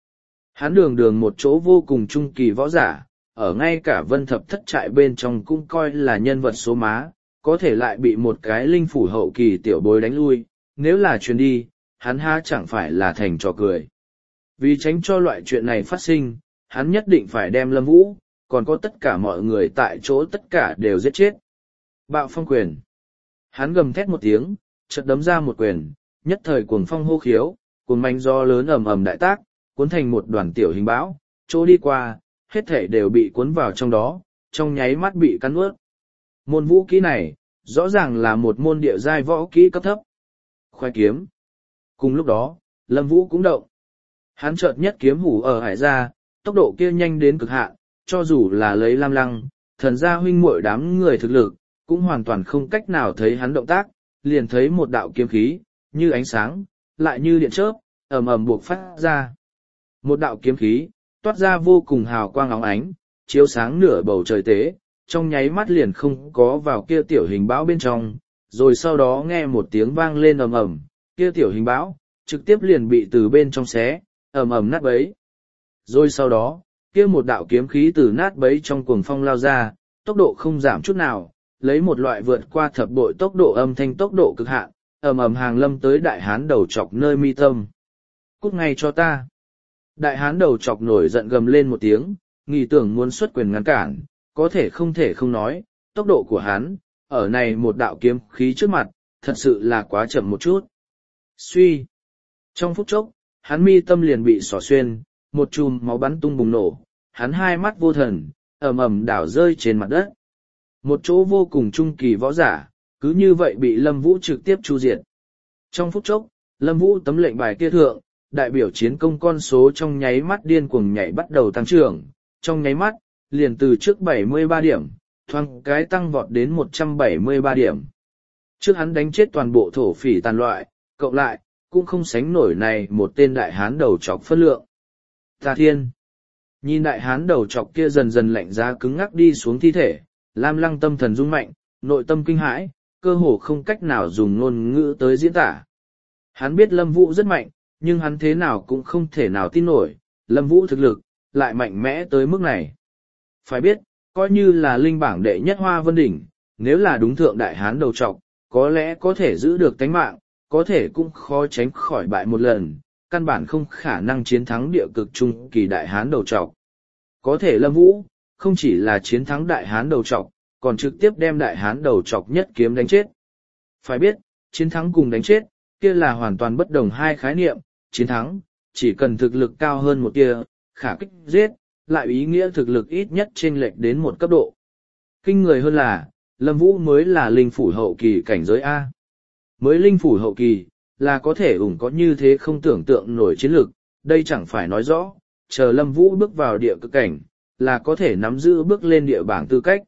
Hắn đường đường một chỗ vô cùng trung kỳ võ giả, ở ngay cả vân thập thất trại bên trong cũng coi là nhân vật số má, có thể lại bị một cái linh phủ hậu kỳ tiểu bối đánh lui, nếu là truyền đi, hắn há chẳng phải là thành trò cười. Vì tránh cho loại chuyện này phát sinh, hắn nhất định phải đem Lâm Vũ, còn có tất cả mọi người tại chỗ tất cả đều giết chết. Bạo phong quyền. Hắn gầm thét một tiếng, chợt đấm ra một quyền, nhất thời cuồng phong hô khiếu, cuồng manh gió lớn ầm ầm đại tác, cuốn thành một đoàn tiểu hình bão, chỗ đi qua, hết thể đều bị cuốn vào trong đó, trong nháy mắt bị cắn ướt. Môn vũ kỹ này, rõ ràng là một môn địa giai võ kỹ cấp thấp. Khoai kiếm. Cùng lúc đó, Lâm Vũ cũng động. Hắn chợt nhất kiếm hủ ở hải ra, tốc độ kia nhanh đến cực hạn, cho dù là lấy Lam Lăng, thần gia huynh muội đám người thực lực, cũng hoàn toàn không cách nào thấy hắn động tác, liền thấy một đạo kiếm khí, như ánh sáng, lại như điện chớp, ầm ầm buộc phát ra. Một đạo kiếm khí, toát ra vô cùng hào quang óng ánh, chiếu sáng nửa bầu trời tế, trong nháy mắt liền không có vào kia tiểu hình bão bên trong, rồi sau đó nghe một tiếng vang lên ầm ầm, kia tiểu hình bão, trực tiếp liền bị từ bên trong xé, ầm ầm nát bấy. Rồi sau đó, kia một đạo kiếm khí từ nát bấy trong cuồng phong lao ra, tốc độ không giảm chút nào, lấy một loại vượt qua thập bội tốc độ âm thanh tốc độ cực hạn, ầm ầm hàng lâm tới đại hán đầu chọc nơi mi tâm. Cút ngay cho ta. Đại hán đầu chọc nổi giận gầm lên một tiếng, nghĩ tưởng muốn xuất quyền ngăn cản, có thể không nói, tốc độ của hắn, ở này một đạo kiếm khí trước mặt, thật sự là quá chậm một chút. Suy. Trong phút chốc, hắn mi tâm liền bị xỏ xuyên, một chùm máu bắn tung bùng nổ, hắn hai mắt vô thần, ầm ầm đảo rơi trên mặt đất. Một chỗ vô cùng trung kỳ võ giả, cứ như vậy bị Lâm Vũ trực tiếp chu diệt. Trong phút chốc, Lâm Vũ tấm lệnh bài kia thượng, đại biểu chiến công con số trong nháy mắt điên cuồng nhảy bắt đầu tăng trưởng, trong nháy mắt, liền từ trước 73 điểm, thoáng cái tăng vọt đến 173 điểm. Trước hắn đánh chết toàn bộ thổ phỉ tàn loại, cộng lại, cũng không sánh nổi này một tên đại hán đầu chọc phân lượng. Tà Thiên. Nhìn đại hán đầu chọc kia dần dần lạnh giá cứng ngắc đi xuống thi thể, Lam Lăng tâm thần rung mạnh, nội tâm kinh hãi, cơ hồ không cách nào dùng ngôn ngữ tới diễn tả. Hắn biết Lâm Vũ rất mạnh, nhưng hắn thế nào cũng không thể nào tin nổi, Lâm Vũ thực lực, lại mạnh mẽ tới mức này. Phải biết, coi như là linh bảng đệ nhất Hoa Vân Đỉnh, nếu là đúng thượng đại hán đầu trọc, có lẽ có thể giữ được tánh mạng, có thể cũng khó tránh khỏi bại một lần, căn bản không khả năng chiến thắng địa cực trung kỳ đại hán đầu trọc. Có thể Lâm Vũ, không chỉ là chiến thắng đại hán đầu trọc, còn trực tiếp đem đại hán đầu trọc nhất kiếm đánh chết. Phải biết, chiến thắng cùng đánh chết, kia là hoàn toàn bất đồng hai khái niệm, chiến thắng, chỉ cần thực lực cao hơn một tia, khả kích giết, lại ý nghĩa thực lực ít nhất chênh lệch đến một cấp độ. Kinh người hơn là, Lâm Vũ mới là linh phủ hậu kỳ cảnh giới A. Mới linh phủ hậu kỳ, là có thể có như thế không tưởng tượng nổi chiến lực, đây chẳng phải nói rõ, chờ Lâm Vũ bước vào địa cực cảnh, là có thể nắm giữ bước lên địa bảng tư cách.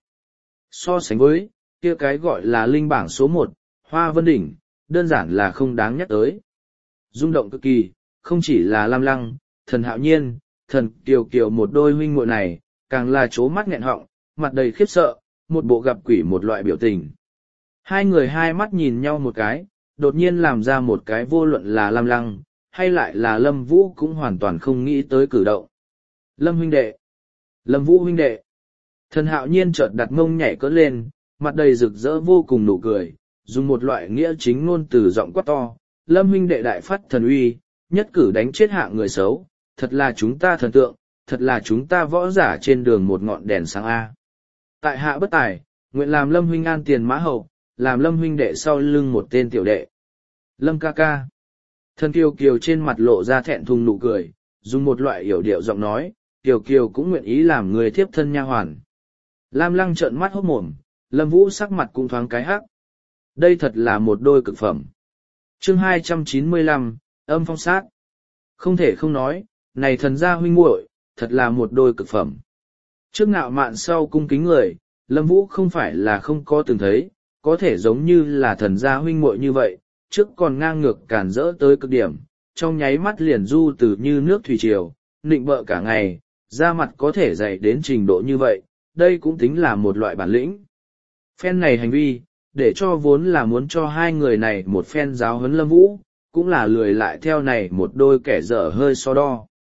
So sánh với, kia cái gọi là linh bảng số 1, Hoa Vân Đỉnh, đơn giản là không đáng nhắc tới. Rung động cực kỳ, không chỉ là Lam Lăng, Thần Hạo Nhiên, Thần Kiều Kiều một đôi huynh muội này, càng là trố mắt nghẹn họng, mặt đầy khiếp sợ, một bộ gặp quỷ một loại biểu tình. Hai người hai mắt nhìn nhau một cái, đột nhiên làm ra một cái vô luận là Lam Lăng, hay lại là Lâm Vũ cũng hoàn toàn không nghĩ tới cử động. Lâm huynh đệ, Lâm Vũ huynh đệ. Thần Hạo Nhiên chợt đặt mông nhảy cỡ lên, mặt đầy rực rỡ vô cùng nụ cười, dùng một loại nghĩa chính ngôn từ giọng quát to, Lâm huynh đệ đại phát thần uy, nhất cử đánh chết hạ người xấu, thật là chúng ta thần tượng, thật là chúng ta võ giả trên đường một ngọn đèn sáng A. Tại hạ bất tài, nguyện làm Lâm huynh an tiền mã hậu, làm Lâm huynh đệ sau lưng một tên tiểu đệ. Lâm ca ca. Thần Kiều Kiều trên mặt lộ ra thẹn thùng nụ cười, dùng một loại yểu điệu giọng nói, Kiều Kiều cũng nguyện ý làm người thiếp thân nha hoàn. Lam Lăng trợn mắt hốt mồm, Lâm Vũ sắc mặt cũng thoáng cái hắc. Đây thật là một đôi cực phẩm. Chương 295, âm phong sát. Không thể không nói, này thần gia huynh muội, thật là một đôi cực phẩm. Trước ngạo mạn sau cung kính người, Lâm Vũ không phải là không có từng thấy, có thể giống như là thần gia huynh muội như vậy, trước còn ngang ngược cản rỡ tới cực điểm, trong nháy mắt liền du từ như nước thủy triều, nịnh bợ cả ngày, da mặt có thể dày đến trình độ như vậy, đây cũng tính là một loại bản lĩnh. Phen này hành vi, để cho vốn là muốn cho hai người này một phen giáo huấn Lâm Vũ, cũng là lười lại theo này một đôi kẻ dở hơi so đo.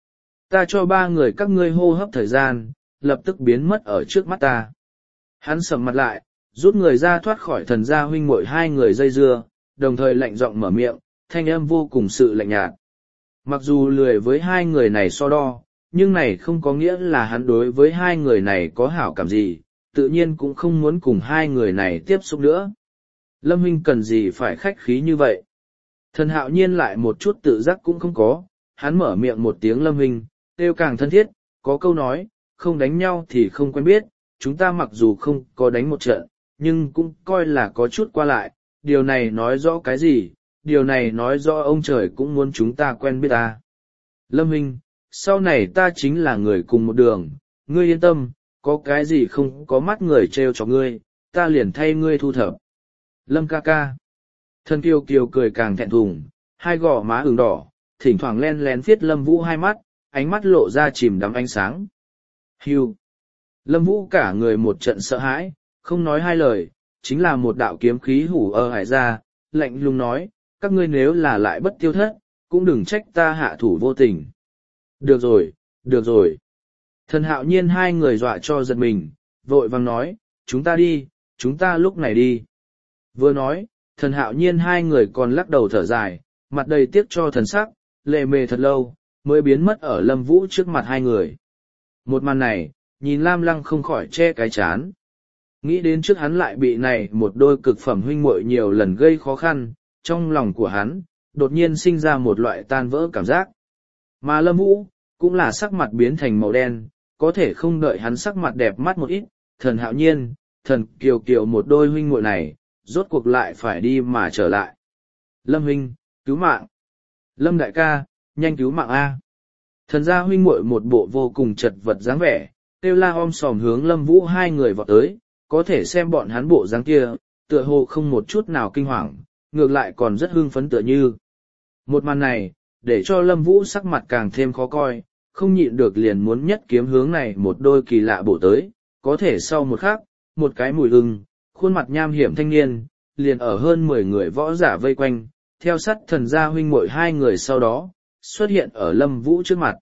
Ta cho ba người các ngươi hô hấp thời gian, lập tức biến mất ở trước mắt ta. Hắn sầm mặt lại, rút người ra thoát khỏi thần gia huynh muội hai người dây dưa, đồng thời lạnh giọng mở miệng, thanh âm vô cùng sự lạnh nhạt. Mặc dù lười với hai người này so đo, nhưng này không có nghĩa là hắn đối với hai người này có hảo cảm gì, tự nhiên cũng không muốn cùng hai người này tiếp xúc nữa. Lâm huynh cần gì phải khách khí như vậy? Thần Hạo Nhiên lại một chút tự giác cũng không có, hắn mở miệng một tiếng Lâm huynh, kêu càng thân thiết, có câu nói, không đánh nhau thì không quen biết, chúng ta mặc dù không có đánh một trận, nhưng cũng coi là có chút qua lại, điều này nói rõ cái gì, điều này nói rõ ông trời cũng muốn chúng ta quen biết ta. Lâm huynh, sau này ta chính là người cùng một đường, ngươi yên tâm, có cái gì không có mắt người trêu cho ngươi, ta liền thay ngươi thu thập. Lâm ca ca. Thân kiều kiều cười càng thẹn thùng, hai gò má ửng đỏ, thỉnh thoảng len lén viết Lâm Vũ hai mắt, ánh mắt lộ ra chìm đắm ánh sáng. Hưu. Lâm Vũ cả người một trận sợ hãi, không nói hai lời, chính là một đạo kiếm khí hủ hải ra, lạnh lùng nói, các ngươi nếu là lại bất tiêu thất, cũng đừng trách ta hạ thủ vô tình. Được rồi, được rồi. Thần Hạo Nhiên hai người dọa cho giật mình, vội vàng nói, chúng ta đi, chúng ta lúc này đi. Vừa nói, thần Hạo Nhiên hai người còn lắc đầu thở dài, mặt đầy tiếc cho thần sắc, lệ mề thật lâu, mới biến mất ở Lâm Vũ trước mặt hai người. Một màn này, nhìn Lam Lăng không khỏi che cái chán. Nghĩ đến trước hắn lại bị này một đôi cực phẩm huynh muội nhiều lần gây khó khăn, trong lòng của hắn, đột nhiên sinh ra một loại tan vỡ cảm giác. Mà Lâm Vũ, cũng là sắc mặt biến thành màu đen, có thể không đợi hắn sắc mặt đẹp mắt một ít, thần Hạo Nhiên, thần Kiều Kiều một đôi huynh muội này, rốt cuộc lại phải đi mà trở lại. Lâm huynh, cứu mạng. Lâm đại ca, nhanh cứu mạng A. Thần gia huynh muội một bộ vô cùng chật vật dáng vẻ, kêu la om sòm hướng Lâm Vũ hai người vọt tới, có thể xem bọn hắn bộ dáng kia, tựa hồ không một chút nào kinh hoàng, ngược lại còn rất hưng phấn tựa như. Một màn này, để cho Lâm Vũ sắc mặt càng thêm khó coi, không nhịn được liền muốn nhất kiếm hướng này một đôi kỳ lạ bổ tới, có thể sau một khắc, một cái mùi hưng, khuôn mặt nham hiểm thanh niên, liền ở hơn 10 người võ giả vây quanh, theo sát thần gia huynh muội hai người sau đó, xuất hiện ở Lâm Vũ trước mặt.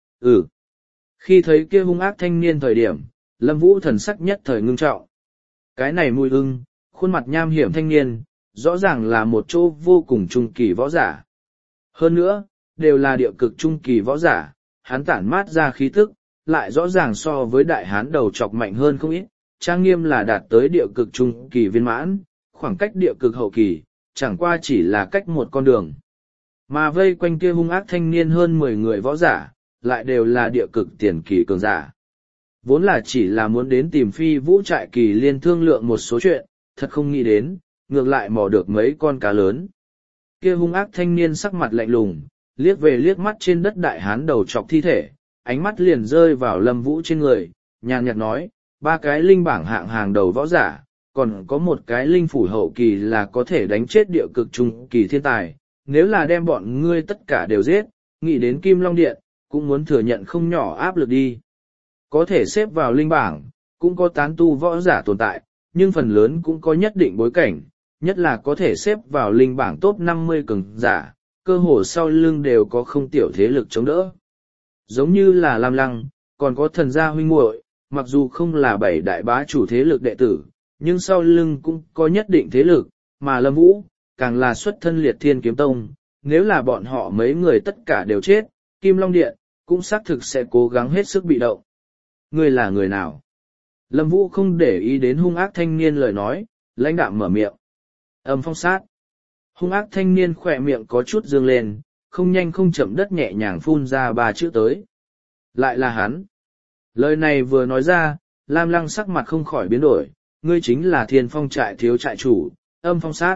Khi thấy kia hung ác thanh niên thời điểm, Lâm Vũ thần sắc nhất thời ngưng trọng. Cái này mùi hưng, khuôn mặt nham hiểm thanh niên, rõ ràng là một chỗ vô cùng trung kỳ võ giả. Hơn nữa, đều là địa cực trung kỳ võ giả, hắn tản mát ra khí tức, lại rõ ràng so với đại hán đầu chọc mạnh hơn không ít, trang nghiêm là đạt tới địa cực trung kỳ viên mãn, khoảng cách địa cực hậu kỳ, chẳng qua chỉ là cách một con đường. Mà vây quanh kia hung ác thanh niên hơn 10 người võ giả, lại đều là địa cực tiền kỳ cường giả. Vốn là chỉ là muốn đến tìm Phi Vũ trại kỳ liên thương lượng một số chuyện, thật không nghĩ đến, ngược lại mò được mấy con cá lớn. Kia hung ác thanh niên sắc mặt lạnh lùng, liếc về liếc mắt trên đất đại hán đầu chọc thi thể, ánh mắt liền rơi vào Lâm Vũ trên người, nhàn nhạt nói, 3 cái linh bảng hạng hàng đầu võ giả, còn có một cái linh phủ hậu kỳ là có thể đánh chết địa cực trung kỳ thiên tài, nếu là đem bọn ngươi tất cả đều giết, nghĩ đến Kim Long Điện, cũng muốn thừa nhận không nhỏ áp lực đi. Có thể xếp vào linh bảng, cũng có tán tu võ giả tồn tại, nhưng phần lớn cũng có nhất định bối cảnh, nhất là có thể xếp vào linh bảng top 50 cường giả, cơ hồ sau lưng đều có không tiểu thế lực chống đỡ. Giống như là Lam Lăng, còn có thần gia huynh muội, mặc dù không là 7 đại bá chủ thế lực đệ tử, nhưng sau lưng cũng có nhất định thế lực, mà Lâm Vũ, càng là xuất thân Liệt Thiên Kiếm Tông, nếu là bọn họ mấy người tất cả đều chết, Kim Long Điện, cũng xác thực sẽ cố gắng hết sức bị động. Ngươi là người nào? Lâm Vũ không để ý đến hung ác thanh niên lời nói, lãnh đạm mở miệng. Âm phong sát. Hung ác thanh niên khỏe miệng có chút dương lên, không nhanh không chậm đất nhẹ nhàng phun ra 3 chữ tới. Lại là hắn. Lời này vừa nói ra, Lam Lăng sắc mặt không khỏi biến đổi, ngươi chính là Thiên Phong trại thiếu trại chủ, Âm phong sát.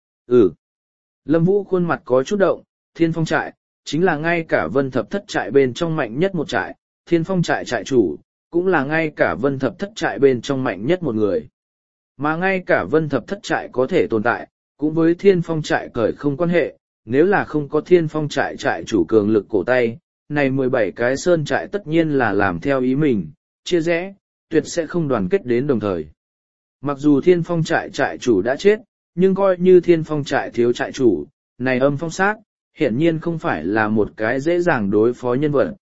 Lâm Vũ khuôn mặt có chút động, Thiên Phong trại, chính là ngay cả Vân Thập Thất trại bên trong mạnh nhất một trại, Thiên Phong trại trại chủ, cũng là ngay cả Vân Thập Thất trại bên trong mạnh nhất một người. Mà ngay cả Vân Thập Thất trại có thể tồn tại, cũng với Thiên Phong trại cởi không quan hệ, nếu là không có Thiên Phong trại trại chủ cường lực cổ tay, này 17 cái sơn trại tất nhiên là làm theo ý mình, chia rẽ, tuyệt sẽ không đoàn kết đến đồng thời. Mặc dù Thiên Phong trại trại chủ đã chết, nhưng coi như Thiên Phong trại thiếu trại chủ, này Âm phong sát, hiển nhiên không phải là một cái dễ dàng đối phó nhân vật.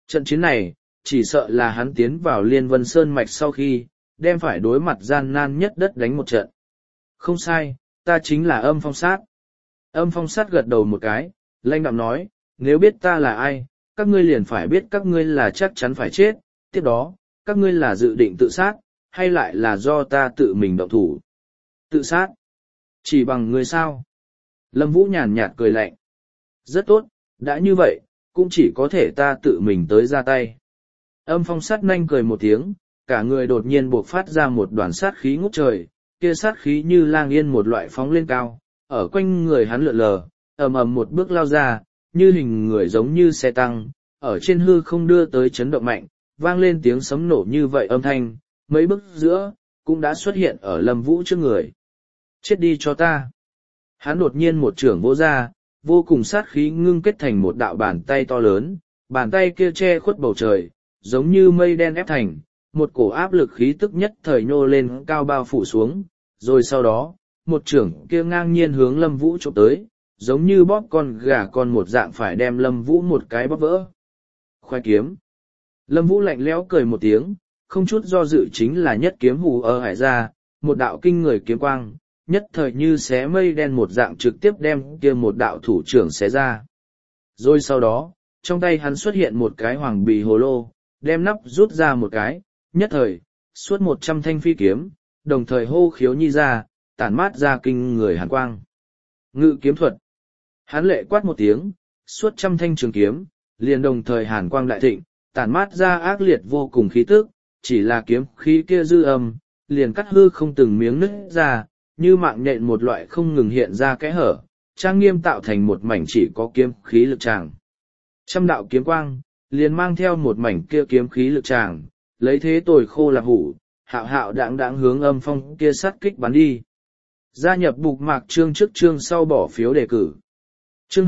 Trận chiến này, chỉ sợ là hắn tiến vào Liên Vân Sơn Mạch sau khi, đem phải đối mặt gian nan nhất đất đánh một trận. Không sai, ta chính là Âm Phong Sát. Âm Phong Sát gật đầu một cái, lãnh đạm nói, nếu biết ta là ai, các ngươi liền phải biết các ngươi là chắc chắn phải chết, tiếp đó, các ngươi là dự định tự sát, hay lại là do ta tự mình động thủ. Tự sát? Chỉ bằng ngươi sao? Lâm Vũ nhàn nhạt cười lạnh. Rất tốt, đã như vậy, cũng chỉ có thể ta tự mình tới ra tay. Âm Phong Sát nanh cười một tiếng, cả người đột nhiên buộc phát ra một đoàn sát khí ngút trời, kia sát khí như lang yên một loại phóng lên cao, ở quanh người hắn lượn lờ, ầm ầm một bước lao ra, như hình người giống như xe tăng, ở trên hư không đưa tới chấn động mạnh, vang lên tiếng sấm nổ như vậy âm thanh, mấy bước giữa, cũng đã xuất hiện ở Lâm Vũ trước người. Chết đi cho ta! Hắn đột nhiên một chưởng vỗ ra, vô cùng sát khí ngưng kết thành một đạo bàn tay to lớn, bàn tay kia che khuất bầu trời, giống như mây đen ép thành, một cổ áp lực khí tức nhất thời nhô lên cao bao phủ xuống, rồi sau đó, một chưởng kia ngang nhiên hướng Lâm Vũ chụp tới, giống như bóp con gà con một dạng phải đem Lâm Vũ một cái bóp vỡ. Khoai kiếm. Lâm Vũ lạnh lẽo cười một tiếng, không chút do dự chính là nhất kiếm hù ở hải ra, một đạo kinh người kiếm quang, nhất thời như xé mây đen một dạng trực tiếp đem kia một đạo thủ trưởng xé ra. Rồi sau đó, trong tay hắn xuất hiện một cái hoàng bì hồ lô, đem nắp rút ra một cái, nhất thời, suốt 100 thanh phi kiếm, đồng thời hô khiếu nhi ra, tản mát ra kinh người hàn quang. Ngự kiếm thuật. Hắn lệ quát một tiếng, suốt 100 thanh trường kiếm, liền đồng thời hàn quang đại thịnh, tản mát ra ác liệt vô cùng khí tức, chỉ là kiếm khí kia dư âm, liền cắt hư không từng miếng nứt ra, như mạng nhện một loại không ngừng hiện ra kẽ hở, trang nghiêm tạo thành một mảnh chỉ có kiếm khí lực tràng. 100 đạo kiếm quang, liền mang theo một mảnh kia kiếm khí lực tràng, lấy thế tồi khô là hủ, hạo hạo đãng đãng hướng Âm Phong kia sát kích bắn đi. Gia nhập Bục Mạc chương trước chương sau bỏ phiếu đề cử. Chương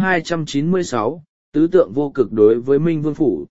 296, tứ tượng vô cực đối với Minh Vương Phủ.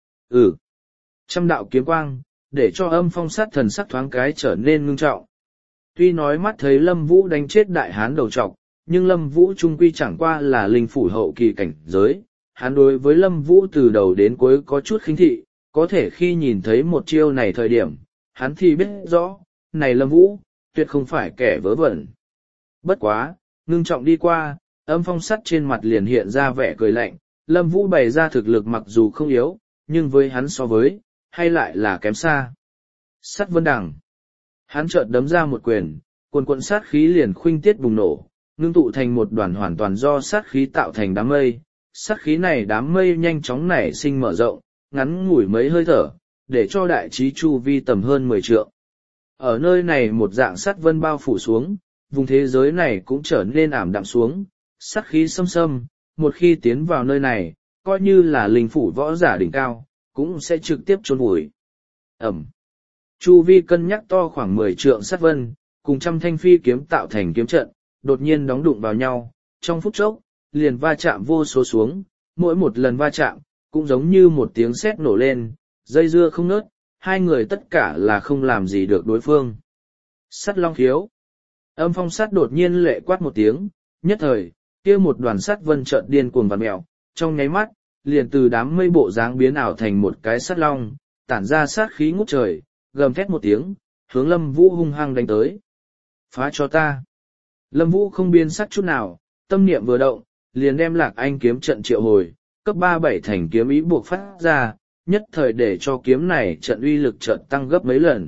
100 đạo kiếm quang, để cho Âm Phong sát thần sắc thoáng cái trở nên ngưng trọng. Tuy nói mắt thấy Lâm Vũ đánh chết đại hán đầu trọc, nhưng Lâm Vũ trung quy chẳng qua là linh phủ hậu kỳ cảnh giới. Hắn đối với Lâm Vũ từ đầu đến cuối có chút khinh thị, có thể khi nhìn thấy một chiêu này thời điểm, hắn thì biết rõ, này Lâm Vũ, tuyệt không phải kẻ vớ vẩn. Bất quá, ngưng trọng đi qua, Âm Phong sắt trên mặt liền hiện ra vẻ cười lạnh, Lâm Vũ bày ra thực lực mặc dù không yếu, nhưng với hắn so với, hay lại là kém xa. Sắt Vân Đằng. Hắn chợt đấm ra một quyền, cuồn cuộn sát khí liền khuynh tiết bùng nổ, ngưng tụ thành một đoàn hoàn toàn do sát khí tạo thành đám mây. Sát khí này đám mây nhanh chóng nảy sinh mở rộng, ngắn ngủi mấy hơi thở, để cho đại trí chu vi tầm hơn 10 trượng. Ở nơi này một dạng sát vân bao phủ xuống, vùng thế giới này cũng trở nên ảm đạm xuống, sát khí xâm xâm, một khi tiến vào nơi này, coi như là linh phủ võ giả đỉnh cao, cũng sẽ trực tiếp chôn vùi. Ẩm. Chu vi cân nhắc to khoảng 10 trượng sát vân, cùng trăm thanh phi kiếm tạo thành kiếm trận, đột nhiên đóng đụng vào nhau, trong phút chốc, liền va chạm vô số xuống, mỗi một lần va chạm, cũng giống như một tiếng sét nổ lên, dây dưa không ngớt, hai người tất cả là không làm gì được đối phương. Sắt long khiếu. Âm Phong sắt đột nhiên lệ quát một tiếng, nhất thời, kia một đoàn sắt vân chợt điên cuồng vặn mèo, trong nháy mắt, liền từ đám mây bộ dáng biến ảo thành một cái sắt long, tản ra sát khí ngút trời, gầm thét một tiếng, hướng Lâm Vũ hung hăng đánh tới. Phá cho ta. Lâm Vũ không biên sắc chút nào, tâm niệm vừa động, liền đem Lạc Anh kiếm trận triệu hồi, cấp 37 thành kiếm ý buộc phát ra, nhất thời để cho kiếm này trận uy lực trận tăng gấp mấy lần.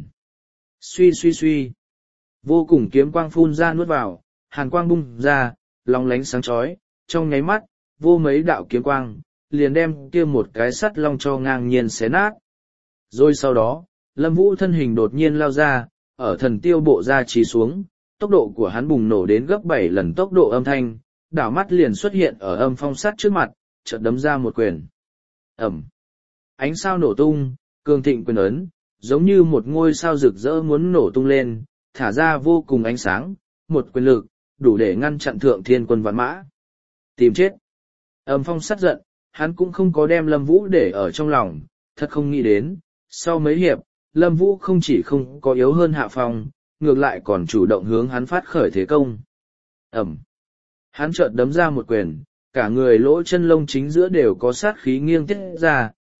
Suy suy suy. Vô cùng kiếm quang phun ra nuốt vào, hàn quang bung ra, long lánh sáng chói, trong nháy mắt, vô mấy đạo kiếm quang, liền đem kia một cái sắt long cho ngang nhiên xé nát. Rồi sau đó, Lâm Vũ thân hình đột nhiên lao ra, ở thần tiêu bộ ra trì xuống, tốc độ của hắn bùng nổ đến gấp 7 lần tốc độ âm thanh, đảo mắt liền xuất hiện ở Âm Phong sắt trước mặt, chợt đấm ra một quyền. Ẩm. Ánh sao nổ tung, cường thịnh quyền ấn, giống như một ngôi sao rực rỡ muốn nổ tung lên, thả ra vô cùng ánh sáng, một quyền lực, đủ để ngăn chặn thượng thiên quân vạn mã. Tìm chết. Âm Phong sắt giận, hắn cũng không có đem Lâm Vũ để ở trong lòng, thật không nghĩ đến, sau mấy hiệp, Lâm Vũ không chỉ không có yếu hơn Hạ Phong, ngược lại còn chủ động hướng hắn phát khởi thế công. Ẩm. Hắn chợt đấm ra một quyền, cả người lỗ chân lông chính giữa đều có sát khí nghiêng tiết ra,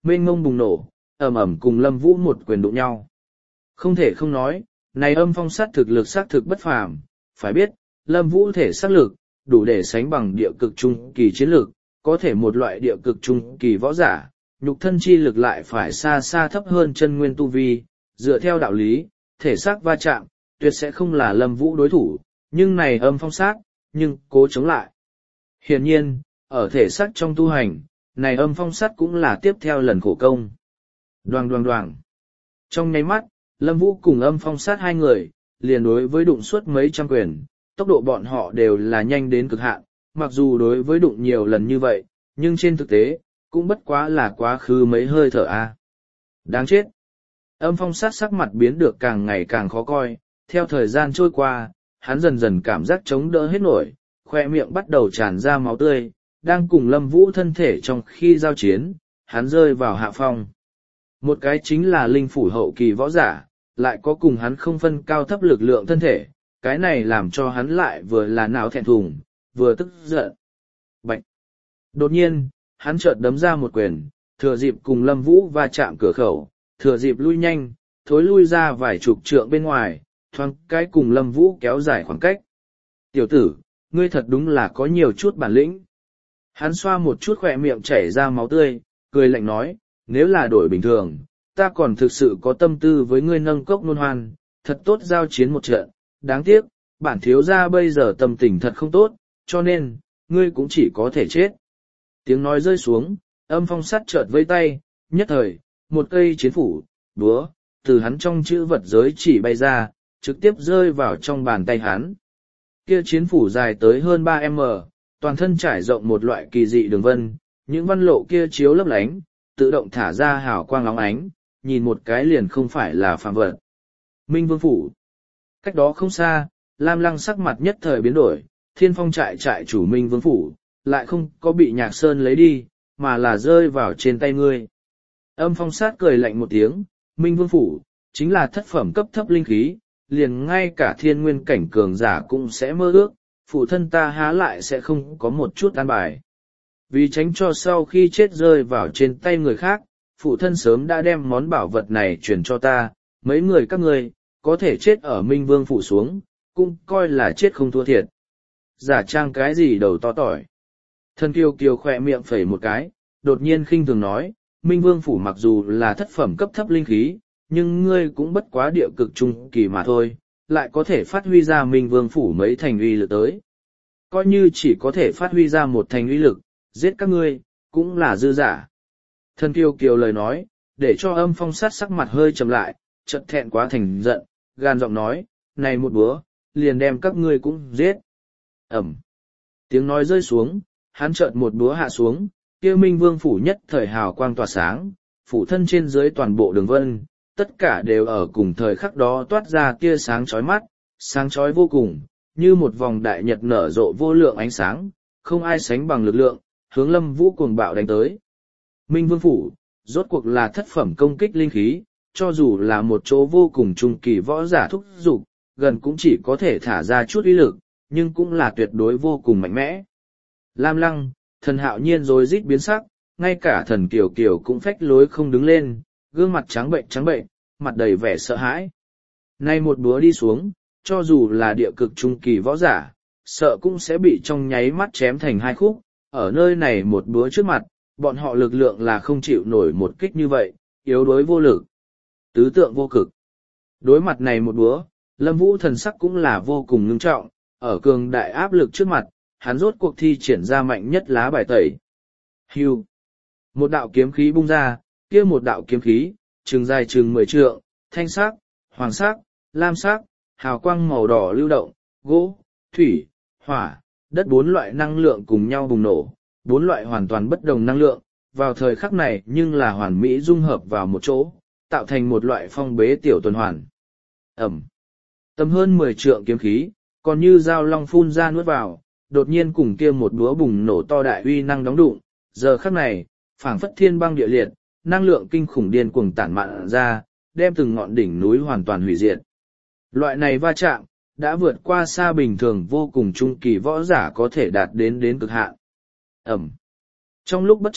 mênh mông bùng nổ, ầm ầm cùng Lâm Vũ một quyền đụng nhau. Không thể không nói, này âm phong sát thực lực xác thực bất phàm, phải biết, Lâm Vũ thể xác lực, đủ để sánh bằng địa cực trung kỳ chiến lực, có thể một loại địa cực trung kỳ võ giả, nhục thân chi lực lại phải xa xa thấp hơn chân nguyên tu vi, dựa theo đạo lý, thể xác va chạm, tuyệt sẽ không là Lâm Vũ đối thủ, nhưng này âm phong sát, nhưng cố chống lại. Hiển nhiên, ở thể xác trong tu hành, này âm phong sát cũng là tiếp theo lần khổ công. Đoàng đoàng đoàng. Trong nháy mắt, Lâm Vũ cùng âm phong sát hai người, liền đối với đụng suốt mấy trăm quyền, tốc độ bọn họ đều là nhanh đến cực hạn, mặc dù đối với đụng nhiều lần như vậy, nhưng trên thực tế, cũng bất quá là quá khứ mấy hơi thở a. Đáng chết. Âm phong sát sắc mặt biến được càng ngày càng khó coi, theo thời gian trôi qua, hắn dần dần cảm giác chống đỡ hết nổi, khoe miệng bắt đầu tràn ra máu tươi, đang cùng Lâm Vũ thân thể trong khi giao chiến, hắn rơi vào hạ phong. Một cái chính là linh phủ hậu kỳ võ giả, lại có cùng hắn không phân cao thấp lực lượng thân thể, cái này làm cho hắn lại vừa là não thẹn thùng, vừa tức giận. Bạch! Đột nhiên, hắn chợt đấm ra một quyền, thừa dịp cùng Lâm Vũ va chạm cửa khẩu, thừa dịp lui nhanh, thối lui ra vài chục trượng bên ngoài, thoáng cái cùng Lâm Vũ kéo dài khoảng cách. Tiểu tử, ngươi thật đúng là có nhiều chút bản lĩnh. Hắn xoa một chút khỏe miệng chảy ra máu tươi, cười lạnh nói, nếu là đổi bình thường, ta còn thực sự có tâm tư với ngươi nâng cốc nôn hoan, thật tốt giao chiến một trận, đáng tiếc, bản thiếu gia bây giờ tâm tình thật không tốt, cho nên, ngươi cũng chỉ có thể chết. Tiếng nói rơi xuống, âm phong sắt chợt vây tay, nhất thời, một cây chiến phủ, búa, từ hắn trong chữ vật giới chỉ bay ra, trực tiếp rơi vào trong bàn tay hắn. Kia chiến phủ dài tới hơn 3m, toàn thân trải rộng một loại kỳ dị đường vân, những văn lộ kia chiếu lấp lánh, tự động thả ra hào quang lóng ánh, nhìn một cái liền không phải là phàm vật. Minh Vương Phủ. Cách đó không xa, Lam Lăng sắc mặt nhất thời biến đổi, Thiên Phong trại chủ Minh Vương Phủ, lại không có bị Nhạc Sơn lấy đi, mà là rơi vào trên tay ngươi. Âm phong sát cười lạnh một tiếng, Minh Vương Phủ, chính là thất phẩm cấp thấp linh khí, liền ngay cả thiên nguyên cảnh cường giả cũng sẽ mơ ước, phụ thân ta há lại sẽ không có một chút an bài. Vì tránh cho sau khi chết rơi vào trên tay người khác, phụ thân sớm đã đem món bảo vật này truyền cho ta, mấy người các ngươi, có thể chết ở Minh Vương Phủ xuống, cũng coi là chết không thua thiệt. Giả trang cái gì đầu to tỏi. Thân kiều kiều khỏe miệng phẩy một cái, đột nhiên khinh thường nói, Minh Vương Phủ mặc dù là thất phẩm cấp thấp linh khí, nhưng ngươi cũng bất quá địa cực trung kỳ mà thôi, lại có thể phát huy ra Minh Vương Phủ mấy thành uy lực tới. Coi như chỉ có thể phát huy ra một thành uy lực, giết các ngươi, cũng là dư giả. Thân kiều kiều lời nói, để cho âm phong sát sắc mặt hơi trầm lại, chợt thẹn quá thành giận, gan giọng nói, này một búa, liền đem các ngươi cũng giết. Ẩm. Tiếng nói rơi xuống, hắn chợt một búa hạ xuống, kia Minh Vương Phủ nhất thời hào quang tỏa sáng, phủ thân trên dưới toàn bộ đường vân, tất cả đều ở cùng thời khắc đó toát ra tia sáng chói mắt, sáng chói vô cùng, như một vòng đại nhật nở rộ vô lượng ánh sáng, không ai sánh bằng lực lượng, hướng Lâm Vũ cuồng bạo đánh tới. Minh Vương Phủ, rốt cuộc là thất phẩm công kích linh khí, cho dù là một chỗ vô cùng trung kỳ võ giả thúc dục, gần cũng chỉ có thể thả ra chút uy lực, nhưng cũng là tuyệt đối vô cùng mạnh mẽ. Lam Lăng, Thần Hạo Nhiên rồi rít biến sắc, ngay cả Thần Kiều Kiều cũng phách lối không đứng lên, gương mặt trắng bệnh, mặt đầy vẻ sợ hãi. Nay một búa đi xuống, cho dù là địa cực trung kỳ võ giả, sợ cũng sẽ bị trong nháy mắt chém thành hai khúc, ở nơi này một búa trước mặt, bọn họ lực lượng là không chịu nổi một kích như vậy, yếu đuối vô lực. Tứ tượng vô cực. Đối mặt này một búa, Lâm Vũ thần sắc cũng là vô cùng ngưng trọng, ở cường đại áp lực trước mặt, hắn rốt cuộc thi triển ra mạnh nhất lá bài tẩy. Hưu. Một đạo kiếm khí bung ra, kia một đạo kiếm khí, chừng dài chừng 10 trượng, thanh sắc, hoàng sắc, lam sắc, hào quang màu đỏ lưu động, gỗ, thủy, hỏa, đất bốn loại năng lượng cùng nhau bùng nổ, bốn loại hoàn toàn bất đồng năng lượng, vào thời khắc này nhưng là hoàn mỹ dung hợp vào một chỗ, tạo thành một loại phong bế tiểu tuần hoàn. Ẩm. Tầm hơn 10 trượng kiếm khí, còn như dao long phun ra nuốt vào, đột nhiên cùng kia một búa bùng nổ to đại uy năng đóng đụng, giờ khắc này, phảng phất thiên băng địa liệt, năng lượng kinh khủng điên cuồng tản mạn ra, đem từng ngọn đỉnh núi hoàn toàn hủy diệt. Loại này va chạm, đã vượt qua xa bình thường vô cùng trung kỳ võ giả có thể đạt đến cực hạn. Ẩm. Trong lúc bất chợt,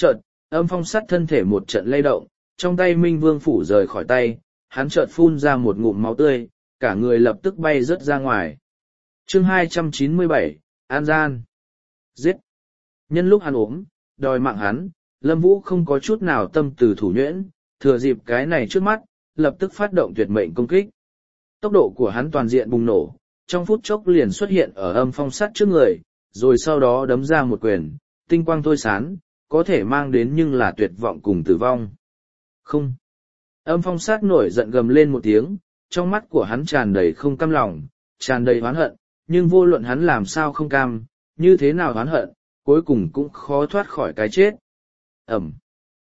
Âm phong sắt thân thể một trận lay động, trong tay Minh Vương phủ rời khỏi tay, hắn chợt phun ra một ngụm máu tươi, cả người lập tức bay rớt ra ngoài. Chương 297, An Gian. Giết! Nhân lúc hắn ốm, đòi mạng hắn, Lâm Vũ không có chút nào tâm từ thủ nhuyễn, thừa dịp cái này trước mắt, lập tức phát động tuyệt mệnh công kích. Tốc độ của hắn toàn diện bùng nổ, trong phút chốc liền xuất hiện ở âm phong sắt trước người, rồi sau đó đấm ra một quyền, tinh quang thôi sán, có thể mang đến nhưng là tuyệt vọng cùng tử vong. Không! Âm phong sát nổi giận gầm lên một tiếng, trong mắt của hắn tràn đầy không cam lòng, tràn đầy oán hận, nhưng vô luận hắn làm sao không cam, như thế nào oán hận, cuối cùng cũng khó thoát khỏi cái chết. Ẩm.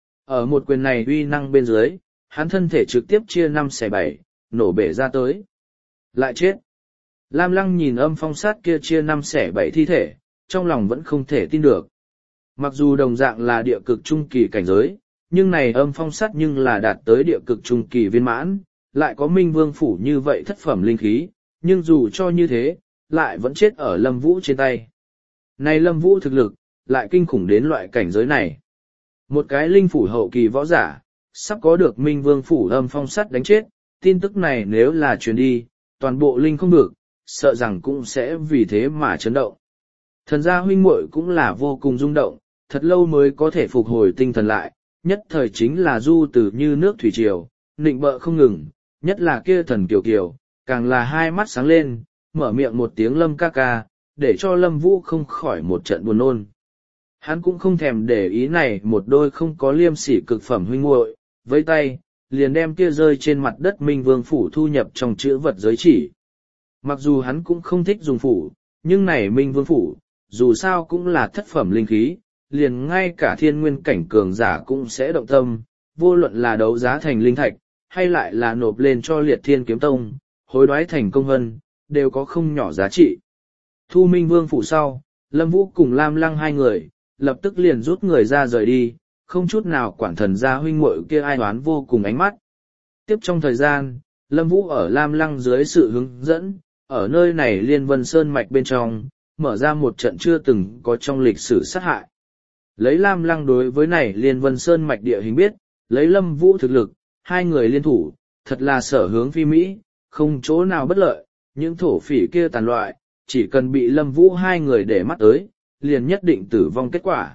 Ở một quyền này uy năng bên dưới, hắn thân thể trực tiếp chia 5/7, nổ bể ra tới. Lại chết. Lam Lăng nhìn âm phong sát kia chia 5/7 thi thể, trong lòng vẫn không thể tin được. Mặc dù đồng dạng là địa cực trung kỳ cảnh giới, nhưng này âm phong sát nhưng là đạt tới địa cực trung kỳ viên mãn, lại có Minh Vương phủ như vậy thất phẩm linh khí, nhưng dù cho như thế, lại vẫn chết ở Lâm Vũ trên tay. Này Lâm Vũ thực lực, lại kinh khủng đến loại cảnh giới này. Một cái linh phủ hậu kỳ võ giả, sắp có được Minh Vương phủ âm phong sắt đánh chết, tin tức này nếu là truyền đi, toàn bộ linh không được, sợ rằng cũng sẽ vì thế mà chấn động. Thần gia huynh muội cũng là vô cùng rung động, thật lâu mới có thể phục hồi tinh thần lại, nhất thời chính là du từ như nước thủy triều, nịnh bợ không ngừng, nhất là kia thần kiều kiều, càng là hai mắt sáng lên, mở miệng một tiếng Lâm ca ca, để cho Lâm Vũ không khỏi một trận buồn nôn. Hắn cũng không thèm để ý này một đôi không có liêm sỉ cực phẩm huynh muội, với tay, liền đem kia rơi trên mặt đất Minh Vương phủ thu nhập trong chữ vật giới chỉ. Mặc dù hắn cũng không thích dùng phủ, nhưng này Minh Vương phủ, dù sao cũng là thất phẩm linh khí, liền ngay cả thiên nguyên cảnh cường giả cũng sẽ động tâm, vô luận là đấu giá thành linh thạch, hay lại là nộp lên cho Liệt Thiên Kiếm Tông, hối đoái thành công vân, đều có không nhỏ giá trị. Thu Minh Vương phủ sau, Lâm Vũ cùng Lam Lăng hai người, lập tức liền rút người ra rời đi, không chút nào quản thần gia huynh muội kia ai oán vô cùng ánh mắt. Tiếp trong thời gian, Lâm Vũ ở Lam Lăng dưới sự hướng dẫn, ở nơi này Liên Vân Sơn mạch bên trong, mở ra một trận chưa từng có trong lịch sử sát hại. Lấy Lam Lăng đối với này Liên Vân Sơn mạch địa hình biết, lấy Lâm Vũ thực lực, hai người liên thủ, thật là sở hướng phi Mỹ, không chỗ nào bất lợi, những thổ phỉ kia tàn loại, chỉ cần bị Lâm Vũ hai người để mắt tới, liền nhất định tử vong kết quả.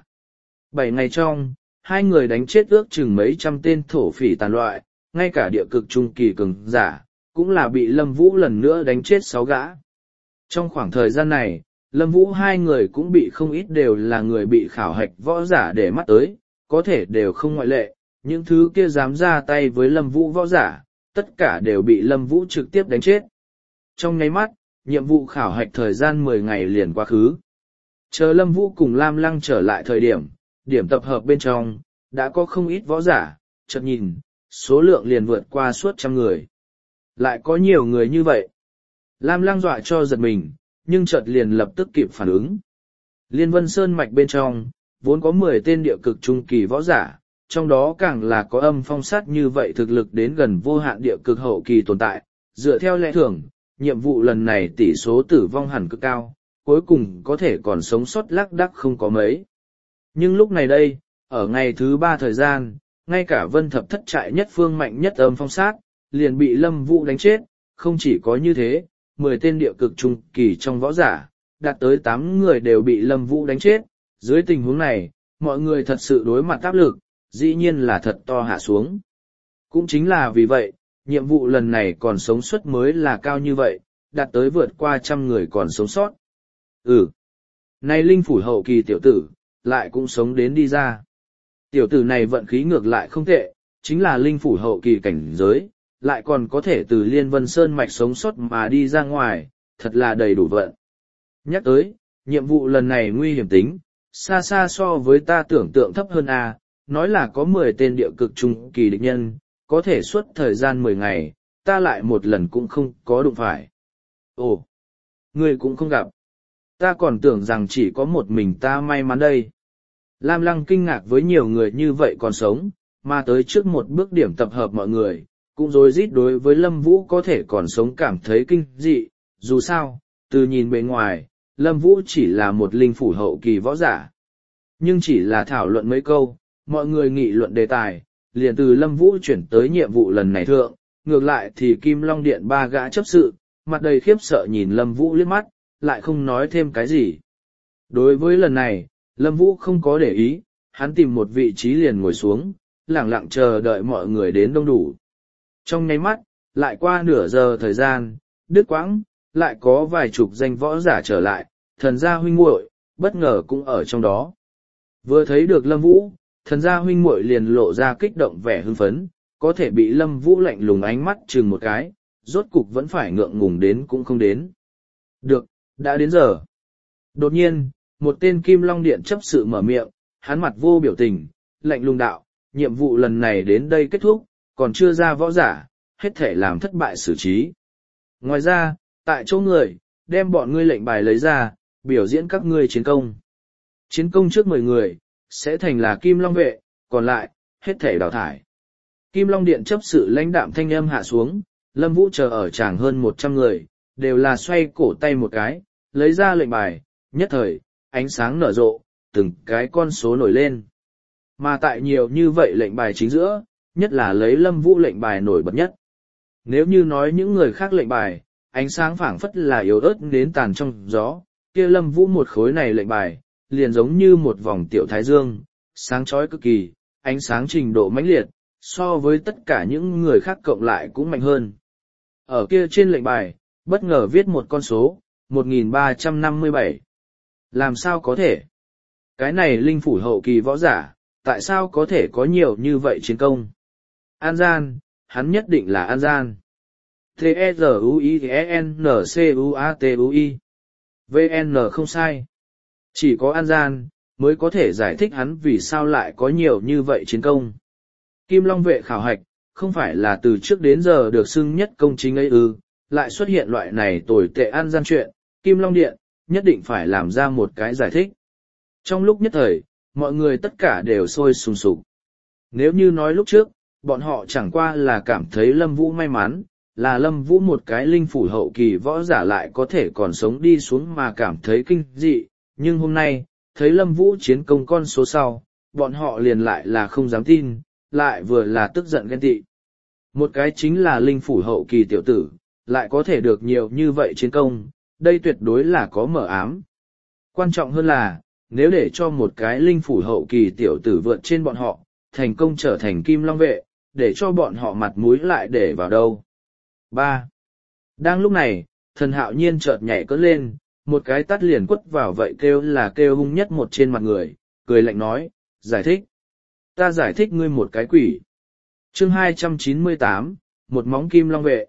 7 ngày trong, hai người đánh chết ước chừng mấy trăm tên thổ phỉ tàn loại, ngay cả địa cực trung kỳ cường giả, cũng là bị Lâm Vũ lần nữa đánh chết 6 gã. Trong khoảng thời gian này, Lâm Vũ hai người cũng bị không ít đều là người bị khảo hạch võ giả để mắt tới, có thể đều không ngoại lệ, những thứ kia dám ra tay với Lâm Vũ võ giả, tất cả đều bị Lâm Vũ trực tiếp đánh chết. Trong nháy mắt, nhiệm vụ khảo hạch thời gian 10 ngày liền quá khứ. Chờ Lâm Vũ cùng Lam Lăng trở lại thời điểm, điểm tập hợp bên trong, đã có không ít võ giả, chợt nhìn, số lượng liền vượt qua suốt 100 người. Lại có nhiều người như vậy. Lam Lăng dọa cho giật mình, nhưng chợt liền lập tức kịp phản ứng. Liên Vân Sơn mạch bên trong, vốn có 10 tên địa cực trung kỳ võ giả, trong đó càng là có âm phong sát như vậy thực lực đến gần vô hạn địa cực hậu kỳ tồn tại. Dựa theo lẽ thường, nhiệm vụ lần này tỷ số tử vong hẳn cực cao, cuối cùng có thể còn sống sót lác đác không có mấy. Nhưng lúc này đây, ở ngày thứ 3 thời gian, ngay cả Vân Thập Thất trại nhất phương mạnh nhất âm phong sát, liền bị Lâm Vũ đánh chết, không chỉ có như thế, 10 tên địa cực trung kỳ trong võ giả, đạt tới 8 người đều bị Lâm Vũ đánh chết. Dưới tình huống này, mọi người thật sự đối mặt áp lực, dĩ nhiên là thật to hạ xuống. Cũng chính là vì vậy, nhiệm vụ lần này còn sống sót mới là cao như vậy, đạt tới vượt qua 100 người còn sống sót. Này linh phủ hậu kỳ tiểu tử, lại cũng sống đến đi ra. Tiểu tử này vận khí ngược lại không tệ, chính là linh phủ hậu kỳ cảnh giới, lại còn có thể từ Liên Vân Sơn mạch sống sót mà đi ra ngoài, thật là đầy đủ vận. Nhắc tới, nhiệm vụ lần này nguy hiểm tính, xa xa so với ta tưởng tượng thấp hơn a. Nói là có 10 tên địa cực trung kỳ địch nhân, có thể suốt thời gian 10 ngày, ta lại một lần cũng không có đụng phải. Ồ, ngươi cũng không gặp. Ta còn tưởng rằng chỉ có một mình ta may mắn đây. Lam Lăng kinh ngạc với nhiều người như vậy còn sống, mà tới trước một bước điểm tập hợp mọi người, cũng rối rít đối với Lâm Vũ có thể còn sống cảm thấy kinh dị. Dù sao, từ nhìn bề ngoài, Lâm Vũ chỉ là một linh phủ hậu kỳ võ giả. Nhưng chỉ là thảo luận mấy câu, mọi người nghị luận đề tài, liền từ Lâm Vũ chuyển tới nhiệm vụ lần này thượng, ngược lại thì Kim Long Điện ba gã chấp sự, mặt đầy khiếp sợ nhìn Lâm Vũ liếc mắt, lại không nói thêm cái gì. Đối với lần này, Lâm Vũ không có để ý, hắn tìm một vị trí liền ngồi xuống, lặng lặng chờ đợi mọi người đến đông đủ. Trong nháy mắt, lại qua nửa giờ thời gian, đứt quãng, lại có vài chục danh võ giả trở lại, thần gia huynh muội bất ngờ cũng ở trong đó. Vừa thấy được Lâm Vũ, thần gia huynh muội liền lộ ra kích động vẻ hưng phấn, có thể bị Lâm Vũ lạnh lùng ánh mắt chừng một cái, rốt cục vẫn phải ngượng ngùng đến cũng không đến. Được, đã đến giờ. Đột nhiên, một tên Kim Long Điện chấp sự mở miệng, hắn mặt vô biểu tình, lạnh lùng đạo, nhiệm vụ lần này đến đây kết thúc, còn chưa ra võ giả, hết thể làm thất bại xử trí. Ngoài ra, tại chỗ người, đem bọn ngươi lệnh bài lấy ra, biểu diễn các ngươi chiến công. Chiến công trước 10 người, sẽ thành là Kim Long vệ, còn lại, hết thể đào thải. Kim Long Điện chấp sự lãnh đạm thanh âm hạ xuống, Lâm Vũ chờ ở tràng hơn 100 người, đều là xoay cổ tay một cái, lấy ra lệnh bài, nhất thời, ánh sáng nở rộ, từng cái con số nổi lên. Mà tại nhiều như vậy lệnh bài chính giữa, nhất là lấy Lâm Vũ lệnh bài nổi bật nhất. Nếu như nói những người khác lệnh bài, ánh sáng phảng phất là yếu ớt đến tàn trong gió, kia Lâm Vũ một khối này lệnh bài, liền giống như một vòng tiểu thái dương, sáng chói cực kỳ, ánh sáng trình độ mãnh liệt, so với tất cả những người khác cộng lại cũng mạnh hơn. Ở kia trên lệnh bài, bất ngờ viết một con số, 1357. Làm sao có thể? Cái này linh phủ hậu kỳ võ giả, tại sao có thể có nhiều như vậy chiến công? An gian, hắn nhất định là An gian. T-E-Z-U-I-N-C-U-A-T-U-I VN không sai. Chỉ có An gian, mới có thể giải thích hắn vì sao lại có nhiều như vậy chiến công. Kim Long vệ khảo hạch, không phải là từ trước đến giờ được xưng nhất công chính ấy ư, lại xuất hiện loại này tồi tệ An gian chuyện, Kim Long Điện, nhất định phải làm ra một cái giải thích. Trong lúc nhất thời, mọi người tất cả đều sôi sùng sục. Nếu như nói lúc trước, bọn họ chẳng qua là cảm thấy Lâm Vũ may mắn, là Lâm Vũ một cái linh phủ hậu kỳ võ giả lại có thể còn sống đi xuống mà cảm thấy kinh dị, nhưng hôm nay, thấy Lâm Vũ chiến công con số sau, bọn họ liền lại là không dám tin, lại vừa là tức giận ghen tị. Một cái chính là linh phủ hậu kỳ tiểu tử, lại có thể được nhiều như vậy chiến công, đây tuyệt đối là có mở ám. Quan trọng hơn là, nếu để cho một cái linh phủ hậu kỳ tiểu tử vượt trên bọn họ, thành công trở thành Kim Long vệ, để cho bọn họ mặt mũi lại để vào đâu. 3. Đang lúc này, Thần Hạo Nhiên chợt nhảy cất lên, một cái tát liền quất vào vậy kêu là kêu hung nhất một trên mặt người, cười lạnh nói, giải thích. Ta giải thích ngươi một cái quỷ. Chương 298, một móng Kim Long vệ.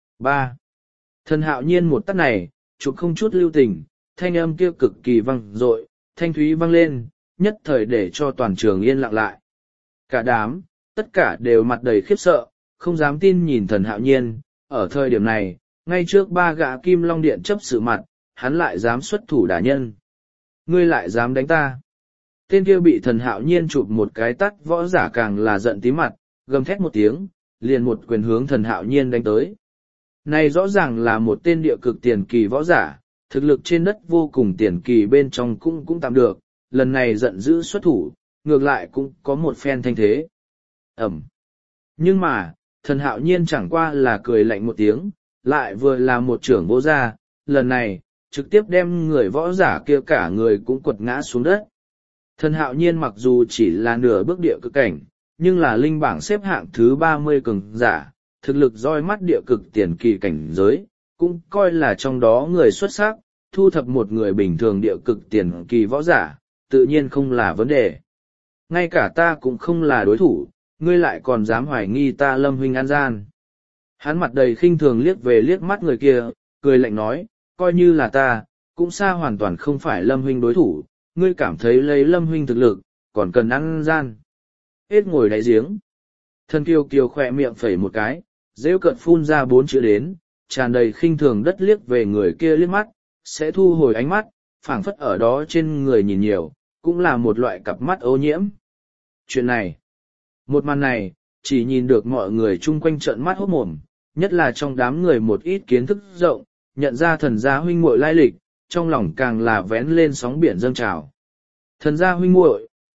3. Thần Hạo Nhiên một tát này, chụp không chút lưu tình, thanh âm kia cực kỳ vang dội, thanh thúy vang lên, nhất thời để cho toàn trường yên lặng lại. Cả đám, tất cả đều mặt đầy khiếp sợ, không dám tin nhìn Thần Hạo Nhiên, ở thời điểm này, ngay trước ba gã Kim Long Điện chấp sự mặt, hắn lại dám xuất thủ đả nhân. Ngươi lại dám đánh ta. Tên kia bị Thần Hạo Nhiên chụp một cái tát võ giả càng là giận tí mặt, gầm thét một tiếng, liền một quyền hướng Thần Hạo Nhiên đánh tới. Này rõ ràng là một tên địa cực tiền kỳ võ giả, thực lực trên đất vô cùng tiền kỳ bên trong cũng tạm được, lần này giận dữ xuất thủ, ngược lại cũng có một phen thanh thế. Ẩm. Nhưng mà, Thần Hạo Nhiên chẳng qua là cười lạnh một tiếng, lại vừa là một trưởng vô gia, lần này, trực tiếp đem người võ giả kia cả người cũng quật ngã xuống đất. Thần Hạo Nhiên mặc dù chỉ là nửa bước địa cực cảnh, nhưng là linh bảng xếp hạng thứ 30 cường giả, thực lực roi mắt địa cực tiền kỳ cảnh giới, cũng coi là trong đó người xuất sắc, thu thập một người bình thường địa cực tiền kỳ võ giả, tự nhiên không là vấn đề. Ngay cả ta cũng không là đối thủ, ngươi lại còn dám hoài nghi ta Lâm huynh an gian. Hắn mặt đầy khinh thường liếc về liếc mắt người kia, cười lạnh nói, coi như là ta, cũng xa hoàn toàn không phải Lâm huynh đối thủ, ngươi cảm thấy lấy Lâm huynh thực lực, còn cần ăn gian. Hết ngồi đáy giếng. Thần kiều kiều khỏe miệng phẩy một cái, rêu cợt phun ra 4 chữ đến, tràn đầy khinh thường đất liếc về người kia liếc mắt, sẽ thu hồi ánh mắt, phảng phất ở đó trên người nhìn nhiều, cũng là một loại cặp mắt ô nhiễm. Chuyện này, một màn này, chỉ nhìn được mọi người chung quanh trợn mắt hốt mồm, nhất là trong đám người một ít kiến thức rộng, nhận ra thần gia huynh muội lai lịch, trong lòng càng là vén lên sóng biển dâng trào. Thần gia huynh muội,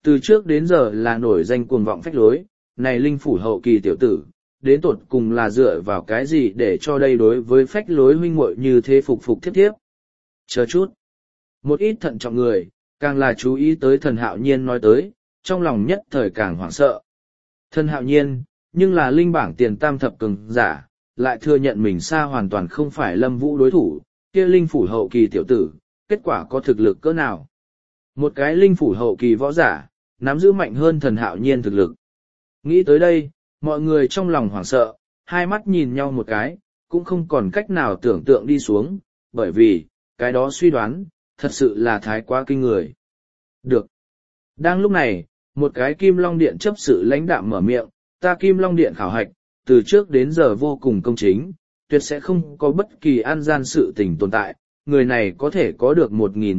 từ trước đến giờ là nổi danh cuồng vọng phách lối, này linh phủ hậu kỳ tiểu tử, đến tột cùng là dựa vào cái gì để cho đây đối với phách lối huynh muội như thế phục phục thiếp thiếp. Chờ chút. Một ít thận trọng người, càng là chú ý tới thần hạo nhiên nói tới, trong lòng nhất thời càng hoảng sợ. Thần hạo nhiên, nhưng là linh bảng tiền tam thập cường giả, lại thừa nhận mình xa hoàn toàn không phải Lâm Vũ đối thủ, kia linh phủ hậu kỳ tiểu tử, kết quả có thực lực cỡ nào. Một cái linh phủ hậu kỳ võ giả, nắm giữ mạnh hơn thần hạo nhiên thực lực. Nghĩ tới đây, mọi người trong lòng hoảng sợ, hai mắt nhìn nhau một cái, cũng không còn cách nào tưởng tượng đi xuống, bởi vì, cái đó suy đoán, thật sự là thái quá kinh người. Được. Đang lúc này, một cái Kim Long Điện chấp sự lãnh đạm mở miệng, ta Kim Long Điện khảo hạch, từ trước đến giờ vô cùng công chính, tuyệt sẽ không có bất kỳ an gian sự tình tồn tại. Người này có thể có được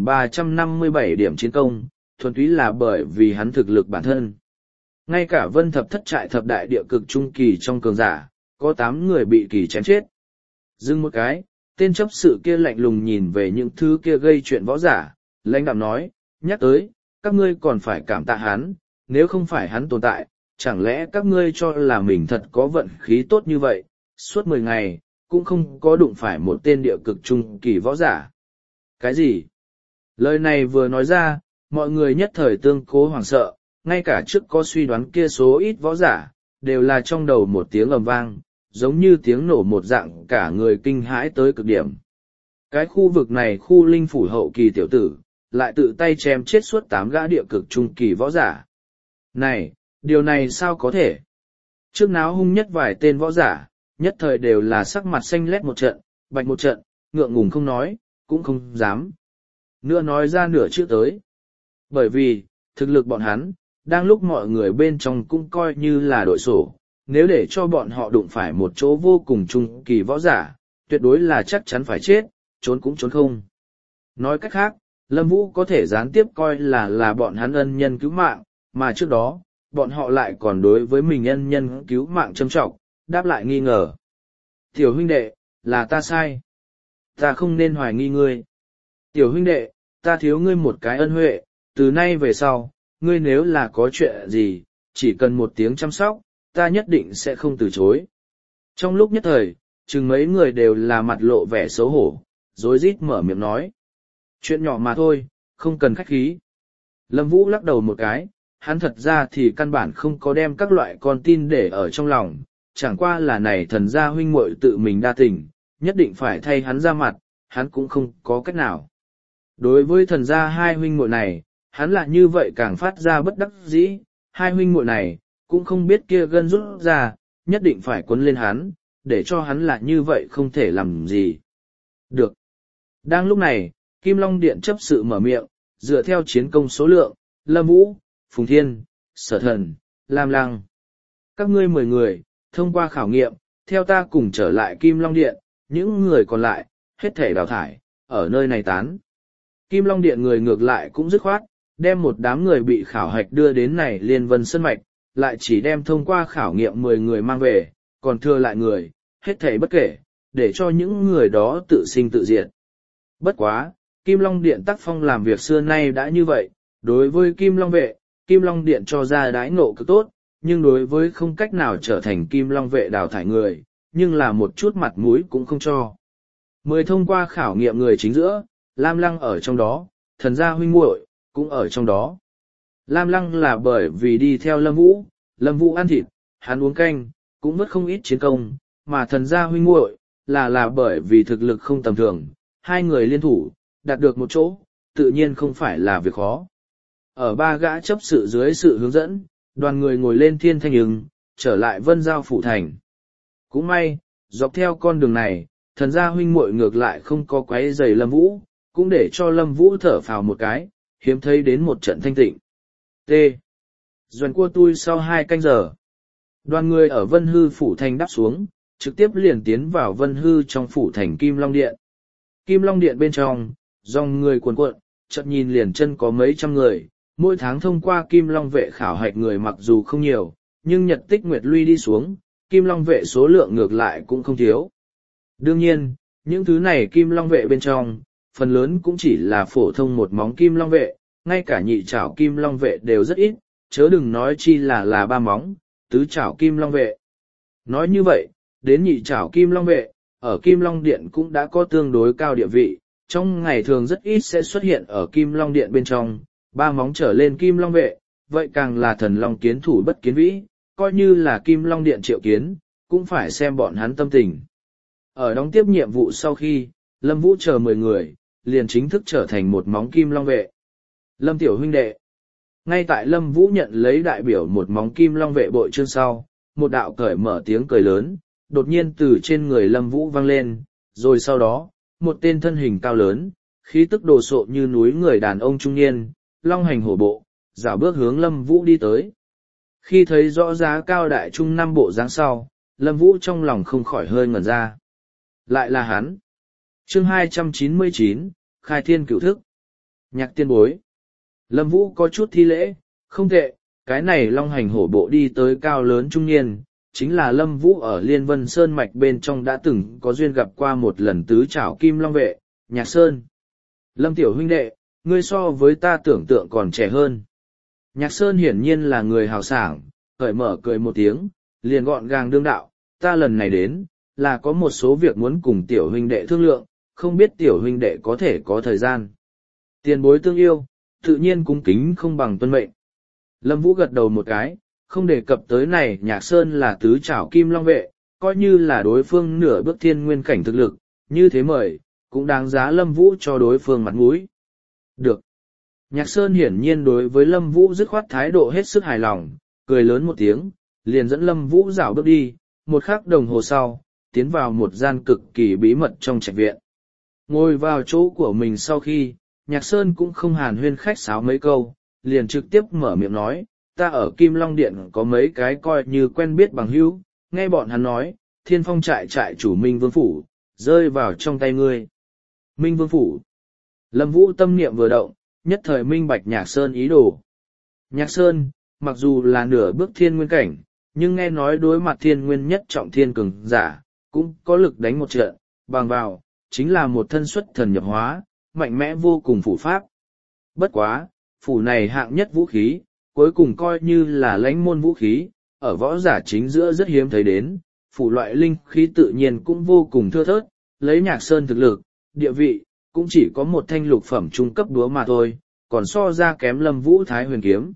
1.357 điểm chiến công, thuần túy là bởi vì hắn thực lực bản thân. Ngay cả Vân Thập Thất Trại thập đại địa cực trung kỳ trong cường giả, có 8 người bị kỳ chém chết. Dừng một cái, tên chấp sự kia lạnh lùng nhìn về những thứ kia gây chuyện võ giả, lãnh đạm nói, nhắc tới, các ngươi còn phải cảm tạ hắn, nếu không phải hắn tồn tại, chẳng lẽ các ngươi cho là mình thật có vận khí tốt như vậy, suốt 10 ngày, cũng không có đụng phải một tên địa cực trung kỳ võ giả. Cái gì? Lời này vừa nói ra, mọi người nhất thời tương cố hoảng sợ, ngay cả trước có suy đoán kia số ít võ giả, đều là trong đầu một tiếng ầm vang, giống như tiếng nổ một dạng cả người kinh hãi tới cực điểm. Cái khu vực này khu linh phủ hậu kỳ tiểu tử, lại tự tay chém chết suốt 8 gã địa cực trung kỳ võ giả. Này, điều này sao có thể? Trước náo hung nhất vài tên võ giả, nhất thời đều là sắc mặt xanh lét một trận, bạch một trận, ngượng ngùng không nói, cũng không dám. Nữa nói ra nửa chữ tới. Bởi vì, thực lực bọn hắn, đang lúc mọi người bên trong cũng coi như là đội sổ, nếu để cho bọn họ đụng phải một chỗ vô cùng trung kỳ võ giả, tuyệt đối là chắc chắn phải chết, trốn cũng trốn không. Nói cách khác, Lâm Vũ có thể gián tiếp coi là bọn hắn ân nhân cứu mạng, mà trước đó, bọn họ lại còn đối với mình ân nhân cứu mạng châm trọng, đáp lại nghi ngờ. Tiểu huynh đệ, là ta sai. Ta không nên hoài nghi ngươi. Tiểu huynh đệ, ta thiếu ngươi một cái ân huệ, từ nay về sau, ngươi nếu là có chuyện gì, chỉ cần một tiếng chăm sóc, ta nhất định sẽ không từ chối. Trong lúc nhất thời, chừng mấy người đều là mặt lộ vẻ xấu hổ, rối rít mở miệng nói. Chuyện nhỏ mà thôi, không cần khách khí. Lâm Vũ lắc đầu một cái, hắn thật ra thì căn bản không có đem các loại con tin để ở trong lòng, chẳng qua là này thần gia huynh muội tự mình đa tình, nhất định phải thay hắn ra mặt, hắn cũng không có cách nào. Đối với thần gia hai huynh muội này, hắn là như vậy càng phát ra bất đắc dĩ, hai huynh muội này, cũng không biết kia gân rút ra, nhất định phải quấn lên hắn, để cho hắn là như vậy không thể làm gì. Được. Đang lúc này, Kim Long Điện chấp sự mở miệng, dựa theo chiến công số lượng, Lâm Vũ, Phùng Thiên, Sở Thần, Lam Lăng. Các ngươi 10 người, thông qua khảo nghiệm, theo ta cùng trở lại Kim Long Điện, những người còn lại, hết thể đào thải, ở nơi này tán. Kim Long Điện người ngược lại cũng dứt khoát, đem một đám người bị khảo hạch đưa đến này Liên Vân Sơn Mạch, lại chỉ đem thông qua khảo nghiệm 10 người mang về, còn thừa lại người, hết thảy bất kể, để cho những người đó tự sinh tự diệt. Bất quá, Kim Long Điện tác phong làm việc xưa nay đã như vậy, đối với Kim Long Vệ, Kim Long Điện cho ra đãi ngộ cực tốt, nhưng đối với không cách nào trở thành Kim Long Vệ đào thải người, nhưng là một chút mặt mũi cũng không cho. 10 thông qua khảo nghiệm người chính giữa, Lam Lăng ở trong đó, thần gia huynh muội cũng ở trong đó. Lam Lăng là bởi vì đi theo Lâm Vũ ăn thịt, hắn uống canh, cũng mất không ít chiến công, mà thần gia huynh muội là bởi vì thực lực không tầm thường, hai người liên thủ, đạt được một chỗ, tự nhiên không phải là việc khó. Ở 3 gã chấp sự dưới sự hướng dẫn, đoàn người ngồi lên thiên thanh ứng, trở lại Vân Giao phủ thành. Cũng may, dọc theo con đường này, thần gia huynh muội ngược lại không có quấy rầy Lâm Vũ, cũng để cho Lâm Vũ thở phào một cái, hiếm thấy đến một trận thanh tịnh. T. Doan cua tui sau 2 canh giờ. Đoàn người ở Vân Hư phủ thành đáp xuống, trực tiếp liền tiến vào Vân Hư trong phủ thành Kim Long Điện. Kim Long Điện bên trong, dòng người cuồn cuộn, chợt nhìn liền chân có mấy trăm người, mỗi tháng thông qua Kim Long Vệ khảo hạch người mặc dù không nhiều, nhưng nhật tích nguyệt luy đi xuống, Kim Long Vệ số lượng ngược lại cũng không thiếu. Đương nhiên, những thứ này Kim Long Vệ bên trong, phần lớn cũng chỉ là phổ thông một móng Kim Long Vệ, ngay cả nhị trảo kim long vệ đều rất ít, chớ đừng nói chi là ba móng, tứ trảo kim long vệ. Nói như vậy, đến nhị trảo kim long vệ, ở Kim Long Điện cũng đã có tương đối cao địa vị, trong ngày thường rất ít sẽ xuất hiện ở Kim Long Điện bên trong, ba móng trở lên Kim Long vệ, vậy càng là thần long kiến thủ bất kiến vĩ, coi như là Kim Long Điện triệu kiến, cũng phải xem bọn hắn tâm tình. Ở đóng tiếp nhiệm vụ sau khi, Lâm Vũ chờ 10 người, liền chính thức trở thành một móng Kim Long vệ. Lâm tiểu huynh đệ. Ngay tại Lâm Vũ nhận lấy đại biểu một móng Kim Long vệ bội chương sau, một đạo cởi mở tiếng cười lớn, đột nhiên từ trên người Lâm Vũ vang lên, rồi sau đó, một tên thân hình cao lớn, khí tức đồ sộ như núi người đàn ông trung niên, long hành hổ bộ, dạo bước hướng Lâm Vũ đi tới. Khi thấy rõ giá cao đại trung năm bộ dáng sau, Lâm Vũ trong lòng không khỏi hơi ngẩn ra. Lại là hắn. Chương 299, Khai Thiên Cửu Thức. Nhạc tiên bối. Lâm Vũ có chút thi lễ, không tệ, cái này long hành hổ bộ đi tới cao lớn trung niên, chính là Lâm Vũ ở Liên Vân Sơn Mạch bên trong đã từng có duyên gặp qua một lần tứ trảo kim long vệ, Nhạc Sơn. Lâm tiểu huynh đệ, ngươi so với ta tưởng tượng còn trẻ hơn. Nhạc Sơn hiển nhiên là người hào sảng, cởi mở cười một tiếng, liền gọn gàng đương đạo, ta lần này đến, là có một số việc muốn cùng tiểu huynh đệ thương lượng, không biết tiểu huynh đệ có thể có thời gian. Tiền bối tương yêu, tự nhiên cung kính không bằng tuân mệnh. Lâm Vũ gật đầu một cái, không đề cập tới này Nhạc Sơn là tứ trảo kim long vệ, coi như là đối phương nửa bước thiên nguyên cảnh thực lực, như thế mời, cũng đáng giá Lâm Vũ cho đối phương mặt mũi. Được. Nhạc Sơn hiển nhiên đối với Lâm Vũ dứt khoát thái độ hết sức hài lòng, cười lớn một tiếng, liền dẫn Lâm Vũ dạo bước đi, một khắc đồng hồ sau, tiến vào một gian cực kỳ bí mật trong trạch viện. Ngồi vào chỗ của mình sau khi, Nhạc Sơn cũng không hàn huyên khách sáo mấy câu, liền trực tiếp mở miệng nói, ta ở Kim Long Điện có mấy cái coi như quen biết bằng hữu, nghe bọn hắn nói, Thiên Phong trại trại chủ Minh Vương Phủ, rơi vào trong tay ngươi. Minh Vương Phủ. Lâm Vũ tâm niệm vừa động, nhất thời minh bạch Nhạc Sơn ý đồ. Nhạc Sơn, mặc dù là nửa bước thiên nguyên cảnh, nhưng nghe nói đối mặt thiên nguyên nhất trọng thiên cường giả, cũng có lực đánh một trận, bằng vào, chính là một thân xuất thần nhập hóa, mạnh mẽ vô cùng phủ pháp. Bất quá, phủ này hạng nhất vũ khí, cuối cùng coi như là lãnh môn vũ khí, ở võ giả chính giữa rất hiếm thấy đến, phủ loại linh khí tự nhiên cũng vô cùng thưa thớt, lấy Nhạc Sơn thực lực, địa vị, cũng chỉ có một thanh lục phẩm trung cấp đúa mà thôi, còn so ra kém Lâm Vũ Thái Huyền Kiếm.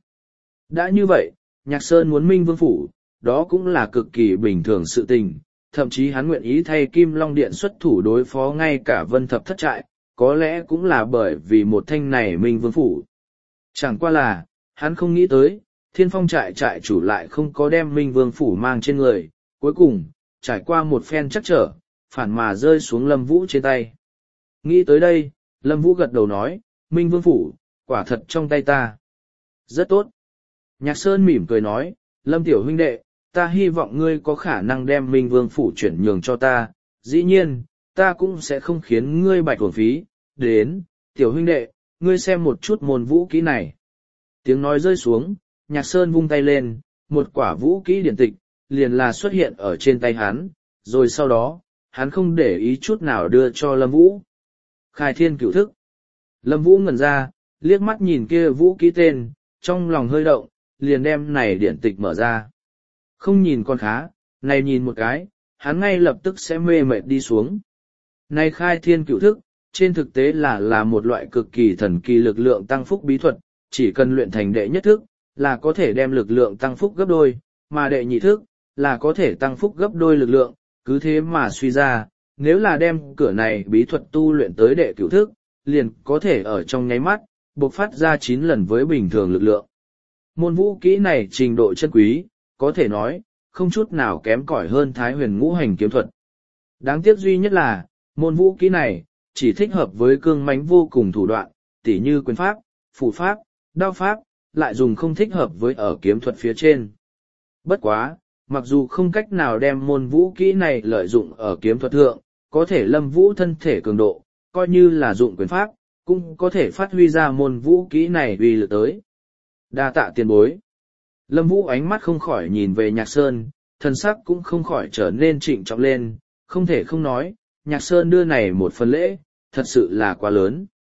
Đã như vậy, Nhạc Sơn muốn Minh Vương Phủ, đó cũng là cực kỳ bình thường sự tình, thậm chí hắn nguyện ý thay Kim Long Điện xuất thủ đối phó ngay cả Vân Thập Thất Trại, có lẽ cũng là bởi vì một thanh này Minh Vương Phủ. Chẳng qua là, hắn không nghĩ tới, Thiên Phong trại trại chủ lại không có đem Minh Vương Phủ mang trên người, cuối cùng, trải qua một phen chắc trở, phản mà rơi xuống Lâm Vũ trên tay. Nghĩ tới đây, Lâm Vũ gật đầu nói, Minh Vương Phủ, quả thật trong tay ta. Rất tốt. Nhạc Sơn mỉm cười nói, Lâm tiểu huynh đệ, ta hy vọng ngươi có khả năng đem Minh Vương Phủ chuyển nhường cho ta, dĩ nhiên, ta cũng sẽ không khiến ngươi bạch uổng phí. Đến, tiểu huynh đệ, ngươi xem một chút môn vũ kỹ này. Tiếng nói rơi xuống, Nhạc Sơn vung tay lên, một quả vũ kỹ điển tịch, liền là xuất hiện ở trên tay hắn, rồi sau đó, hắn không để ý chút nào đưa cho Lâm Vũ. Khai Thiên Cửu Thức. Lâm Vũ ngẩn ra, liếc mắt nhìn kia vũ kỹ tên, trong lòng hơi động, liền đem này điển tịch mở ra. Không nhìn con khá, này nhìn một cái, hắn ngay lập tức sẽ mê mệt đi xuống. Này Khai Thiên Cửu Thức, trên thực tế là một loại cực kỳ thần kỳ lực lượng tăng phúc bí thuật, chỉ cần luyện thành đệ nhất thức, là có thể đem lực lượng tăng phúc gấp đôi, mà đệ nhị thức, là có thể tăng phúc gấp đôi lực lượng, cứ thế mà suy ra, nếu là đem cửa này bí thuật tu luyện tới đệ cửu thức, liền có thể ở trong nháy mắt, bộc phát ra 9 lần với bình thường lực lượng. Môn vũ kỹ này trình độ chân quý, có thể nói, không chút nào kém cỏi hơn Thái Huyền Ngũ Hành kiếm thuật. Đáng tiếc duy nhất là, môn vũ kỹ này, chỉ thích hợp với cương mãnh vô cùng thủ đoạn, tỉ như quyền pháp, phù pháp, đao pháp, lại dùng không thích hợp với ở kiếm thuật phía trên. Bất quá, mặc dù không cách nào đem môn vũ kỹ này lợi dụng ở kiếm thuật thượng, có thể Lâm Vũ thân thể cường độ, coi như là dụng quyền pháp, cũng có thể phát huy ra môn vũ kỹ này uy lực tới. Đa tạ tiền bối. Lâm Vũ ánh mắt không khỏi nhìn về Nhạc Sơn, thần sắc cũng không khỏi trở nên trịnh trọng lên, không thể không nói, Nhạc Sơn đưa này một phần lễ, thật sự là quá lớn.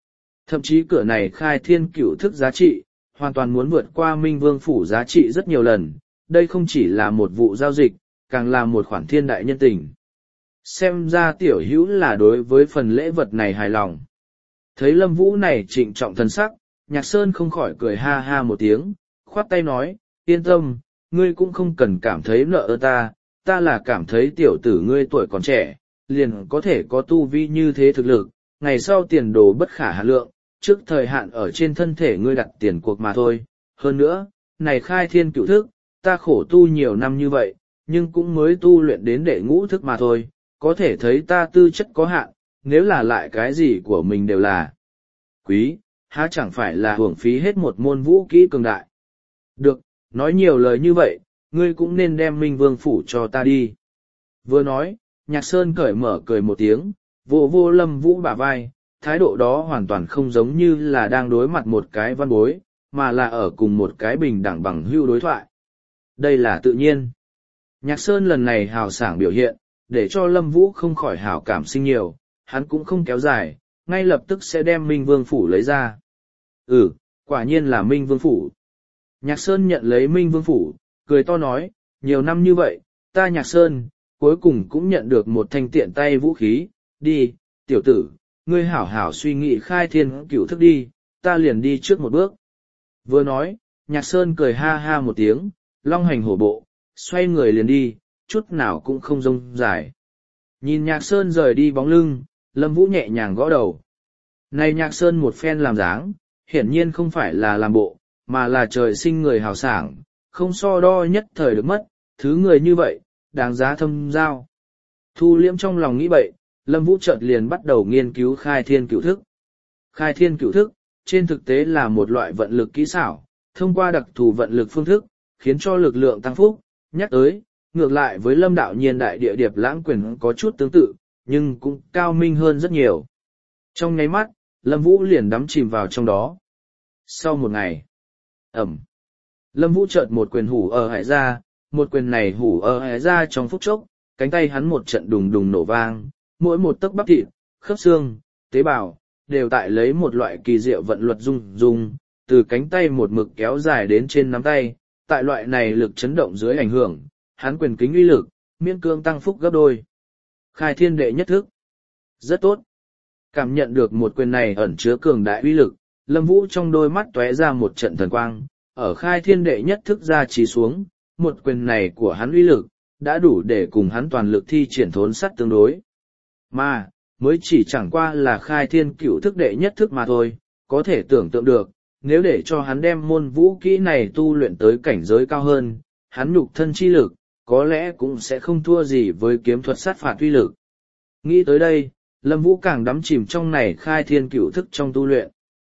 Thậm chí cửa này khai thiên cửu thức giá trị, hoàn toàn muốn vượt qua Minh Vương Phủ giá trị rất nhiều lần, đây không chỉ là một vụ giao dịch, càng là một khoản thiên đại nhân tình. Xem ra tiểu hữu là đối với phần lễ vật này hài lòng. Thấy Lâm Vũ này trịnh trọng thần sắc, Nhạc Sơn không khỏi cười ha ha một tiếng, khoát tay nói, yên tâm, ngươi cũng không cần cảm thấy nợ ơn ta, ta là cảm thấy tiểu tử ngươi tuổi còn trẻ, liền có thể có tu vi như thế thực lực, ngày sau tiền đồ bất khả hạn lượng, trước thời hạn ở trên thân thể ngươi đặt tiền cuộc mà thôi. Hơn nữa, này khai thiên cửu thức, ta khổ tu nhiều năm như vậy, nhưng cũng mới tu luyện đến đệ ngũ thức mà thôi, có thể thấy ta tư chất có hạn, nếu là lại cái gì của mình đều là quý, há chẳng phải là hưởng phí hết một môn vũ kỹ cường đại. Được, nói nhiều lời như vậy, ngươi cũng nên đem Minh Vương Phủ cho ta đi. Vừa nói, Nhạc Sơn cởi mở cười một tiếng, vô vô Lâm Vũ bả vai, thái độ đó hoàn toàn không giống như là đang đối mặt một cái văn bối, mà là ở cùng một cái bình đẳng bằng hữu đối thoại. Đây là tự nhiên. Nhạc Sơn lần này hào sảng biểu hiện, để cho Lâm Vũ không khỏi hảo cảm sinh nhiều, hắn cũng không kéo dài, ngay lập tức sẽ đem Minh Vương Phủ lấy ra. Quả nhiên là Minh Vương Phủ. Nhạc Sơn nhận lấy Minh Vương Phủ, cười to nói, nhiều năm như vậy, ta Nhạc Sơn, cuối cùng cũng nhận được một thanh tiện tay vũ khí, đi, tiểu tử, ngươi hảo hảo suy nghĩ khai thiên cửu thức đi, ta liền đi trước một bước. Vừa nói, Nhạc Sơn cười ha ha một tiếng, long hành hổ bộ, xoay người liền đi, chút nào cũng không rông dài. Nhìn Nhạc Sơn rời đi bóng lưng, Lâm Vũ nhẹ nhàng gõ đầu. Này Nhạc Sơn một phen làm dáng, hiển nhiên không phải là làm bộ, mà là trời sinh người hào sảng, không so đo nhất thời được mất, thứ người như vậy, đáng giá thâm giao. Thu liễm trong lòng nghĩ vậy, Lâm Vũ chợt liền bắt đầu nghiên cứu khai thiên cửu thức. Khai thiên cửu thức, trên thực tế là một loại vận lực kỹ xảo, thông qua đặc thù vận lực phương thức, khiến cho lực lượng tăng phúc, nhắc tới, ngược lại với Lâm đạo nhiên đại địa điệp lãng quyền có chút tương tự, nhưng cũng cao minh hơn rất nhiều. Trong nháy mắt, Lâm Vũ liền đắm chìm vào trong đó. Sau một ngày, Lâm Vũ chợt một quyền hủ ở hải ra, một quyền này hủ ở hải ra trong phút chốc, cánh tay hắn một trận đùng đùng nổ vang, mỗi một tấc bắp thịt, khớp xương, tế bào, đều tại lấy một loại kỳ diệu vận luật rung, từ cánh tay một mực kéo dài đến trên nắm tay, tại loại này lực chấn động dưới ảnh hưởng, hắn quyền kính uy lực, miễn cương tăng phúc gấp đôi. Khai thiên đệ nhất thức. Rất tốt. Cảm nhận được một quyền này ẩn chứa cường đại uy lực, Lâm Vũ trong đôi mắt tóe ra một trận thần quang, ở khai thiên đệ nhất thức ra trí xuống, một quyền này của hắn uy lực, đã đủ để cùng hắn toàn lực thi triển thốn sắt tương đối. Mà, mới chỉ chẳng qua là khai thiên cửu thức đệ nhất thức mà thôi, có thể tưởng tượng được, nếu để cho hắn đem môn vũ kỹ này tu luyện tới cảnh giới cao hơn, hắn nhục thân chi lực, có lẽ cũng sẽ không thua gì với kiếm thuật sát phạt uy lực. Nghĩ tới đây, Lâm Vũ càng đắm chìm trong này khai thiên cửu thức trong tu luyện.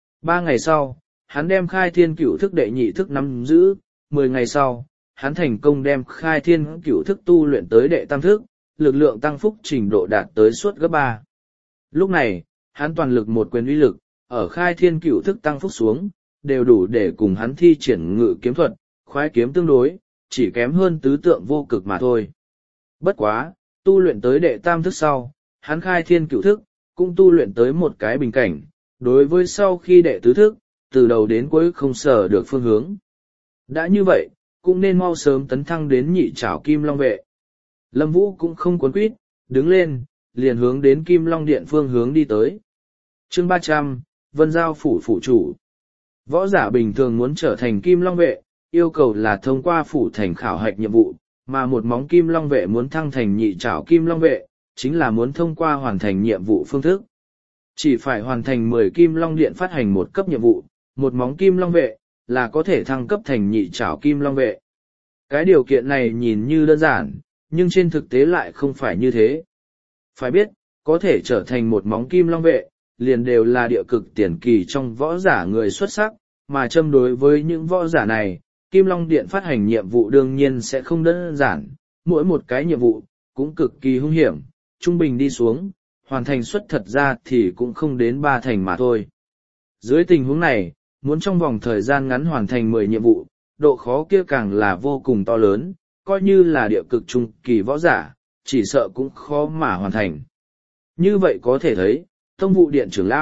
3 ngày sau, hắn đem khai thiên cửu thức đệ nhị thức nắm giữ, 10 ngày sau, hắn thành công đem khai thiên cửu thức tu luyện tới đệ tam thức, lực lượng tăng phúc trình độ đạt tới suốt gấp 3. Lúc này, hắn toàn lực một quyền uy lực, ở khai thiên cửu thức tăng phúc xuống, đều đủ để cùng hắn thi triển ngự kiếm thuật, khoái kiếm tương đối, chỉ kém hơn tứ tượng vô cực mà thôi. Bất quá, tu luyện tới đệ tam thức sau, hắn khai thiên cửu thức, cũng tu luyện tới một cái bình cảnh, đối với sau khi đệ tứ thức, từ đầu đến cuối không sở được phương hướng. Đã như vậy, cũng nên mau sớm tấn thăng đến nhị trảo kim long vệ. Lâm Vũ cũng không cuốn quýt, đứng lên, liền hướng đến Kim Long Điện phương hướng đi tới. Chương 300, Vân Giao phủ phủ chủ. Võ giả bình thường muốn trở thành Kim Long vệ, yêu cầu là thông qua phủ thành khảo hạch nhiệm vụ, mà một móng Kim Long vệ muốn thăng thành nhị trảo Kim Long vệ, chính là muốn thông qua hoàn thành nhiệm vụ phương thức. Chỉ phải hoàn thành 10 Kim Long Điện phát hành một cấp nhiệm vụ, một móng Kim Long vệ, là có thể thăng cấp thành nhị trảo Kim Long vệ. Cái điều kiện này nhìn như đơn giản, nhưng trên thực tế lại không phải như thế. Phải biết, có thể trở thành một móng Kim Long vệ, liền đều là địa cực tiền kỳ trong võ giả người xuất sắc, mà châm đối với những võ giả này, Kim Long Điện phát hành nhiệm vụ đương nhiên sẽ không đơn giản, mỗi một cái nhiệm vụ, cũng cực kỳ hung hiểm, trung bình đi xuống, hoàn thành suất thật ra thì cũng không đến 3 thành mà thôi. Dưới tình huống này, muốn trong vòng thời gian ngắn hoàn thành 10 nhiệm vụ, độ khó kia càng là vô cùng to lớn, coi như là địa cực trung kỳ võ giả, chỉ sợ cũng khó mà hoàn thành. Như vậy có thể thấy, Tông vụ điện trưởng lão,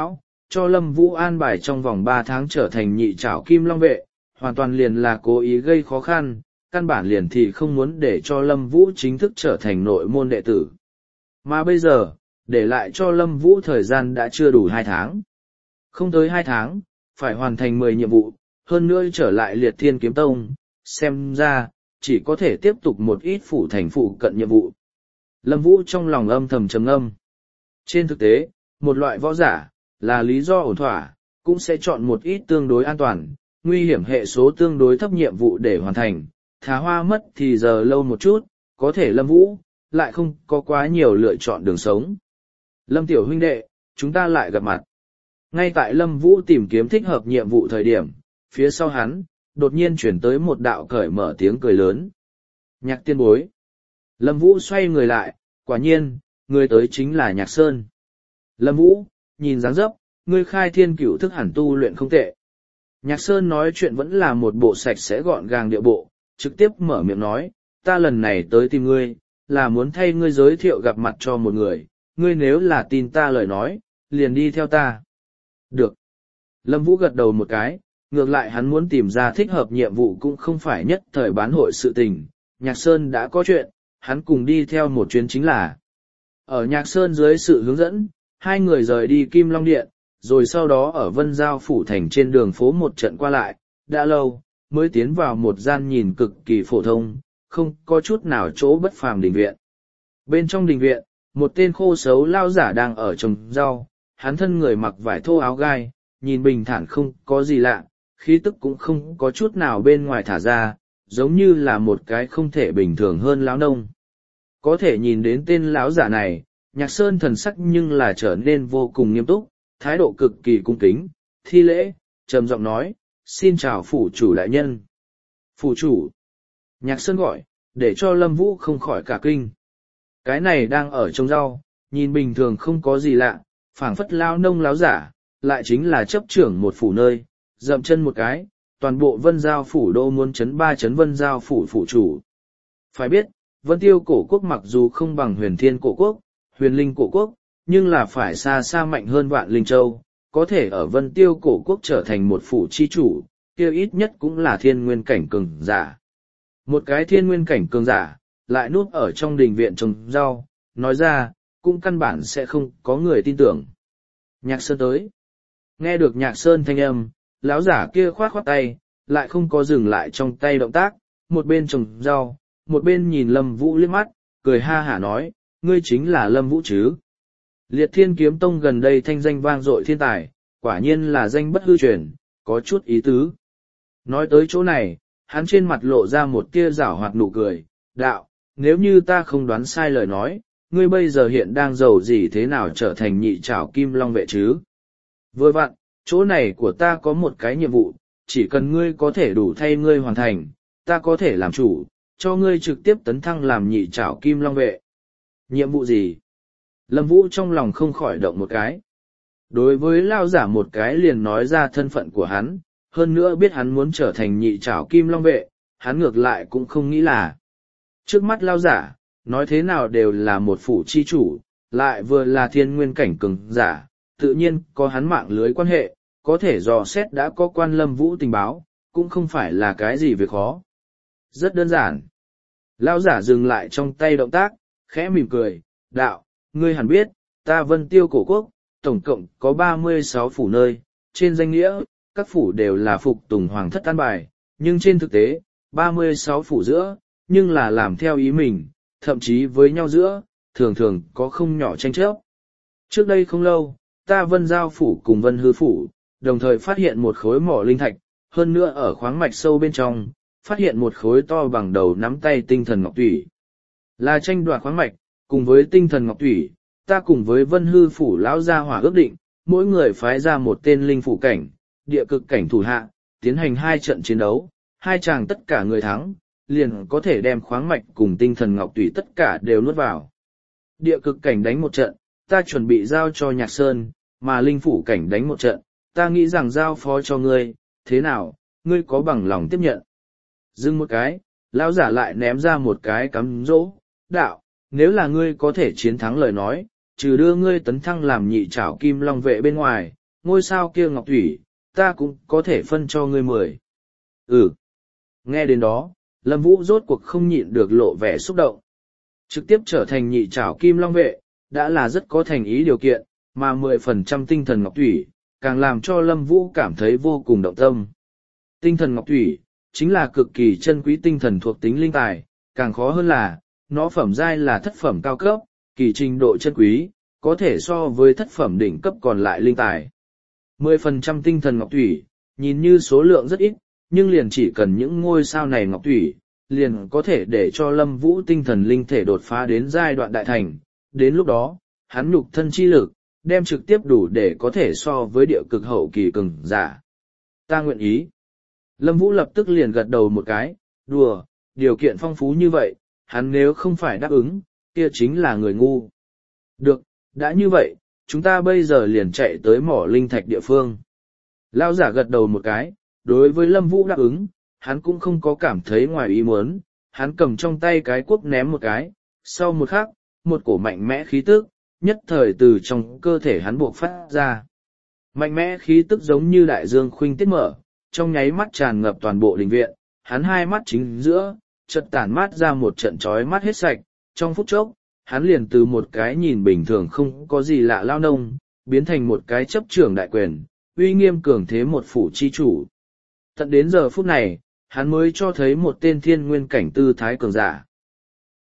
cho Lâm Vũ an bài trong vòng 3 tháng trở thành nhị trảo kim long vệ, hoàn toàn liền là cố ý gây khó khăn, căn bản liền thì không muốn để cho Lâm Vũ chính thức trở thành nội môn đệ tử. Mà bây giờ, để lại cho Lâm Vũ thời gian đã chưa đủ 2 tháng. Không tới 2 tháng, phải hoàn thành 10 nhiệm vụ, hơn nữa trở lại Liệt Thiên Kiếm Tông, xem ra, chỉ có thể tiếp tục một ít phụ thành phụ cận nhiệm vụ. Lâm Vũ trong lòng âm thầm trầm ngâm. Trên thực tế, một loại võ giả, là lý do ổn thỏa, cũng sẽ chọn một ít tương đối an toàn, nguy hiểm hệ số tương đối thấp nhiệm vụ để hoàn thành, thà hoa mất thì giờ lâu một chút, có thể Lâm Vũ, lại không có quá nhiều lựa chọn đường sống. Lâm tiểu huynh đệ, chúng ta lại gặp mặt. Ngay tại Lâm Vũ tìm kiếm thích hợp nhiệm vụ thời điểm, phía sau hắn, đột nhiên chuyển tới một đạo cởi mở tiếng cười lớn. Nhạc tiên bối. Lâm Vũ xoay người lại, quả nhiên, người tới chính là Nhạc Sơn. Lâm Vũ, nhìn dáng dấp, ngươi khai thiên cửu thức hẳn tu luyện không tệ. Nhạc Sơn nói chuyện vẫn là một bộ sạch sẽ gọn gàng điệu bộ, trực tiếp mở miệng nói, ta lần này tới tìm ngươi, là muốn thay ngươi giới thiệu gặp mặt cho một người, ngươi nếu là tin ta lời nói, liền đi theo ta. Được. Lâm Vũ gật đầu một cái, ngược lại hắn muốn tìm ra thích hợp nhiệm vụ cũng không phải nhất thời bán hội sự tình, Nhạc Sơn đã có chuyện, hắn cùng đi theo một chuyến chính là. Ở Nhạc Sơn dưới sự hướng dẫn, hai người rời đi Kim Long Điện, rồi sau đó ở Vân Giao Phủ Thành trên đường phố một trận qua lại, đã lâu, mới tiến vào một gian nhìn cực kỳ phổ thông, không có chút nào chỗ bất phàm đình viện. Bên trong đình viện, một tên khô xấu lao giả đang ở trồng rau, hắn thân người mặc vải thô áo gai, nhìn bình thản không có gì lạ, khí tức cũng không có chút nào bên ngoài thả ra, giống như là một cái không thể bình thường hơn lão nông. Có thể nhìn đến tên lão giả này, Nhạc Sơn thần sắc nhưng là trở nên vô cùng nghiêm túc, thái độ cực kỳ cung kính, thi lễ, trầm giọng nói, xin chào phủ chủ đại nhân. Phủ chủ. Nhạc Sơn gọi, để cho Lâm Vũ không khỏi cả kinh. Cái này đang ở trồng rau, nhìn bình thường không có gì lạ, phảng phất lao nông láo giả, lại chính là chấp trưởng một phủ nơi, dậm chân một cái, toàn bộ Vân Giao phủ đô muốn chấn 3 chấn Vân Giao phủ phủ chủ. Phải biết, Vân Tiêu cổ quốc mặc dù không bằng Huyền Thiên cổ quốc, Huyền Linh cổ quốc, nhưng là phải xa xa mạnh hơn Vạn Linh Châu, có thể ở Vân Tiêu cổ quốc trở thành một phủ chi chủ, kia ít nhất cũng là thiên nguyên cảnh cường giả. Một cái thiên nguyên cảnh cường giả, lại núp ở trong đình viện trồng rau, nói ra, cũng căn bản sẽ không có người tin tưởng. Nhạc Sơn tới. Nghe được Nhạc Sơn thanh âm, lão giả kia khoát khoát tay, lại không có dừng lại trong tay động tác, một bên trồng rau, một bên nhìn Lâm Vũ liếc mắt, cười ha hả nói, ngươi chính là Lâm Vũ chứ. Liệt Thiên Kiếm Tông gần đây thanh danh vang dội thiên tài, quả nhiên là danh bất hư truyền, có chút ý tứ. Nói tới chỗ này, hắn trên mặt lộ ra một tia giảo hoạt nụ cười, đạo, nếu như ta không đoán sai lời nói, ngươi bây giờ hiện đang giàu gì thế nào trở thành nhị trảo kim long vệ chứ? Vừa vặn, chỗ này của ta có một cái nhiệm vụ, chỉ cần ngươi có thể đủ thay ngươi hoàn thành, ta có thể làm chủ, cho ngươi trực tiếp tấn thăng làm nhị trảo kim long vệ. Nhiệm vụ gì? Lâm Vũ trong lòng không khỏi động một cái. Đối với lao giả một cái liền nói ra thân phận của hắn, hơn nữa biết hắn muốn trở thành nhị trảo kim long vệ, hắn ngược lại cũng không nghĩ là. Trước mắt lao giả, nói thế nào đều là một phủ chi chủ, lại vừa là thiên nguyên cảnh cường giả, tự nhiên có hắn mạng lưới quan hệ, có thể dò xét đã có quan Lâm Vũ tình báo, cũng không phải là cái gì việc khó. Rất đơn giản. Lao giả dừng lại trong tay động tác, khẽ mỉm cười, đạo, ngươi hẳn biết, ta Vân Tiêu cổ quốc, tổng cộng có 36 phủ nơi, trên danh nghĩa, các phủ đều là phục tùng hoàng thất an bài, nhưng trên thực tế, 36 phủ giữa, nhưng là làm theo ý mình, thậm chí với nhau giữa, thường thường có không nhỏ tranh chấp. Trước đây không lâu, ta Vân Giao phủ cùng Vân Hư phủ, đồng thời phát hiện một khối mỏ linh thạch, hơn nữa ở khoáng mạch sâu bên trong, phát hiện một khối to bằng đầu nắm tay tinh thần ngọc thủy. Là tranh đoạt khoáng mạch, cùng với tinh thần ngọc thủy, ta cùng với Vân Hư phủ lão gia hỏa ước định, mỗi người phái ra một tên linh phủ cảnh, địa cực cảnh thủ hạ, tiến hành 2 trận chiến đấu, 2 chàng tất cả người thắng, liền có thể đem khoáng mạch cùng tinh thần ngọc thủy tất cả đều nuốt vào. Địa cực cảnh đánh một trận, ta chuẩn bị giao cho Nhạc Sơn, mà linh phủ cảnh đánh một trận, ta nghĩ rằng giao phó cho ngươi, thế nào, ngươi có bằng lòng tiếp nhận? Dừng một cái, lão giả lại ném ra một cái cắm dỗ, đạo, nếu là ngươi có thể chiến thắng lời nói, trừ đưa ngươi tấn thăng làm nhị trảo kim long vệ bên ngoài, ngôi sao kia ngọc thủy, ta cũng có thể phân cho ngươi 10. Ừ. Nghe đến đó, Lâm Vũ rốt cuộc không nhịn được lộ vẻ xúc động. Trực tiếp trở thành nhị trảo kim long vệ, đã là rất có thành ý điều kiện, mà 10% tinh thần ngọc thủy, càng làm cho Lâm Vũ cảm thấy vô cùng động tâm. Tinh thần ngọc thủy, chính là cực kỳ chân quý tinh thần thuộc tính linh tài, càng khó hơn là, nó phẩm giai là thất phẩm cao cấp, kỳ trình độ chân quý, có thể so với thất phẩm đỉnh cấp còn lại linh tài. 10% tinh thần ngọc thủy, nhìn như số lượng rất ít, nhưng liền chỉ cần những ngôi sao này ngọc thủy, liền có thể để cho Lâm Vũ tinh thần linh thể đột phá đến giai đoạn đại thành. Đến lúc đó, hắn nhục thân chi lực, đem trực tiếp đủ để có thể so với địa cực hậu kỳ cường giả. Ta nguyện ý. Lâm Vũ lập tức liền gật đầu một cái, đùa, điều kiện phong phú như vậy, hắn nếu không phải đáp ứng, kia chính là người ngu. Được, đã như vậy, chúng ta bây giờ liền chạy tới mỏ linh thạch địa phương. Lão giả gật đầu một cái, đối với Lâm Vũ đáp ứng, hắn cũng không có cảm thấy ngoài ý muốn, hắn cầm trong tay cái cuốc ném một cái, sau một khắc, một cổ mạnh mẽ khí tức, nhất thời từ trong cơ thể hắn buộc phát ra. Mạnh mẽ khí tức giống như đại dương khuynh tiết mở, trong nháy mắt tràn ngập toàn bộ đình viện, hắn hai mắt chính giữa, chợt tản mát ra một trận chói mắt hết sạch, trong phút chốc, hắn liền từ một cái nhìn bình thường không có gì lạ lao nông, biến thành một cái chấp trưởng đại quyền, uy nghiêm cường thế một phủ chi chủ. Tận đến giờ phút này, hắn mới cho thấy một tên thiên nguyên cảnh tư thái cường giả.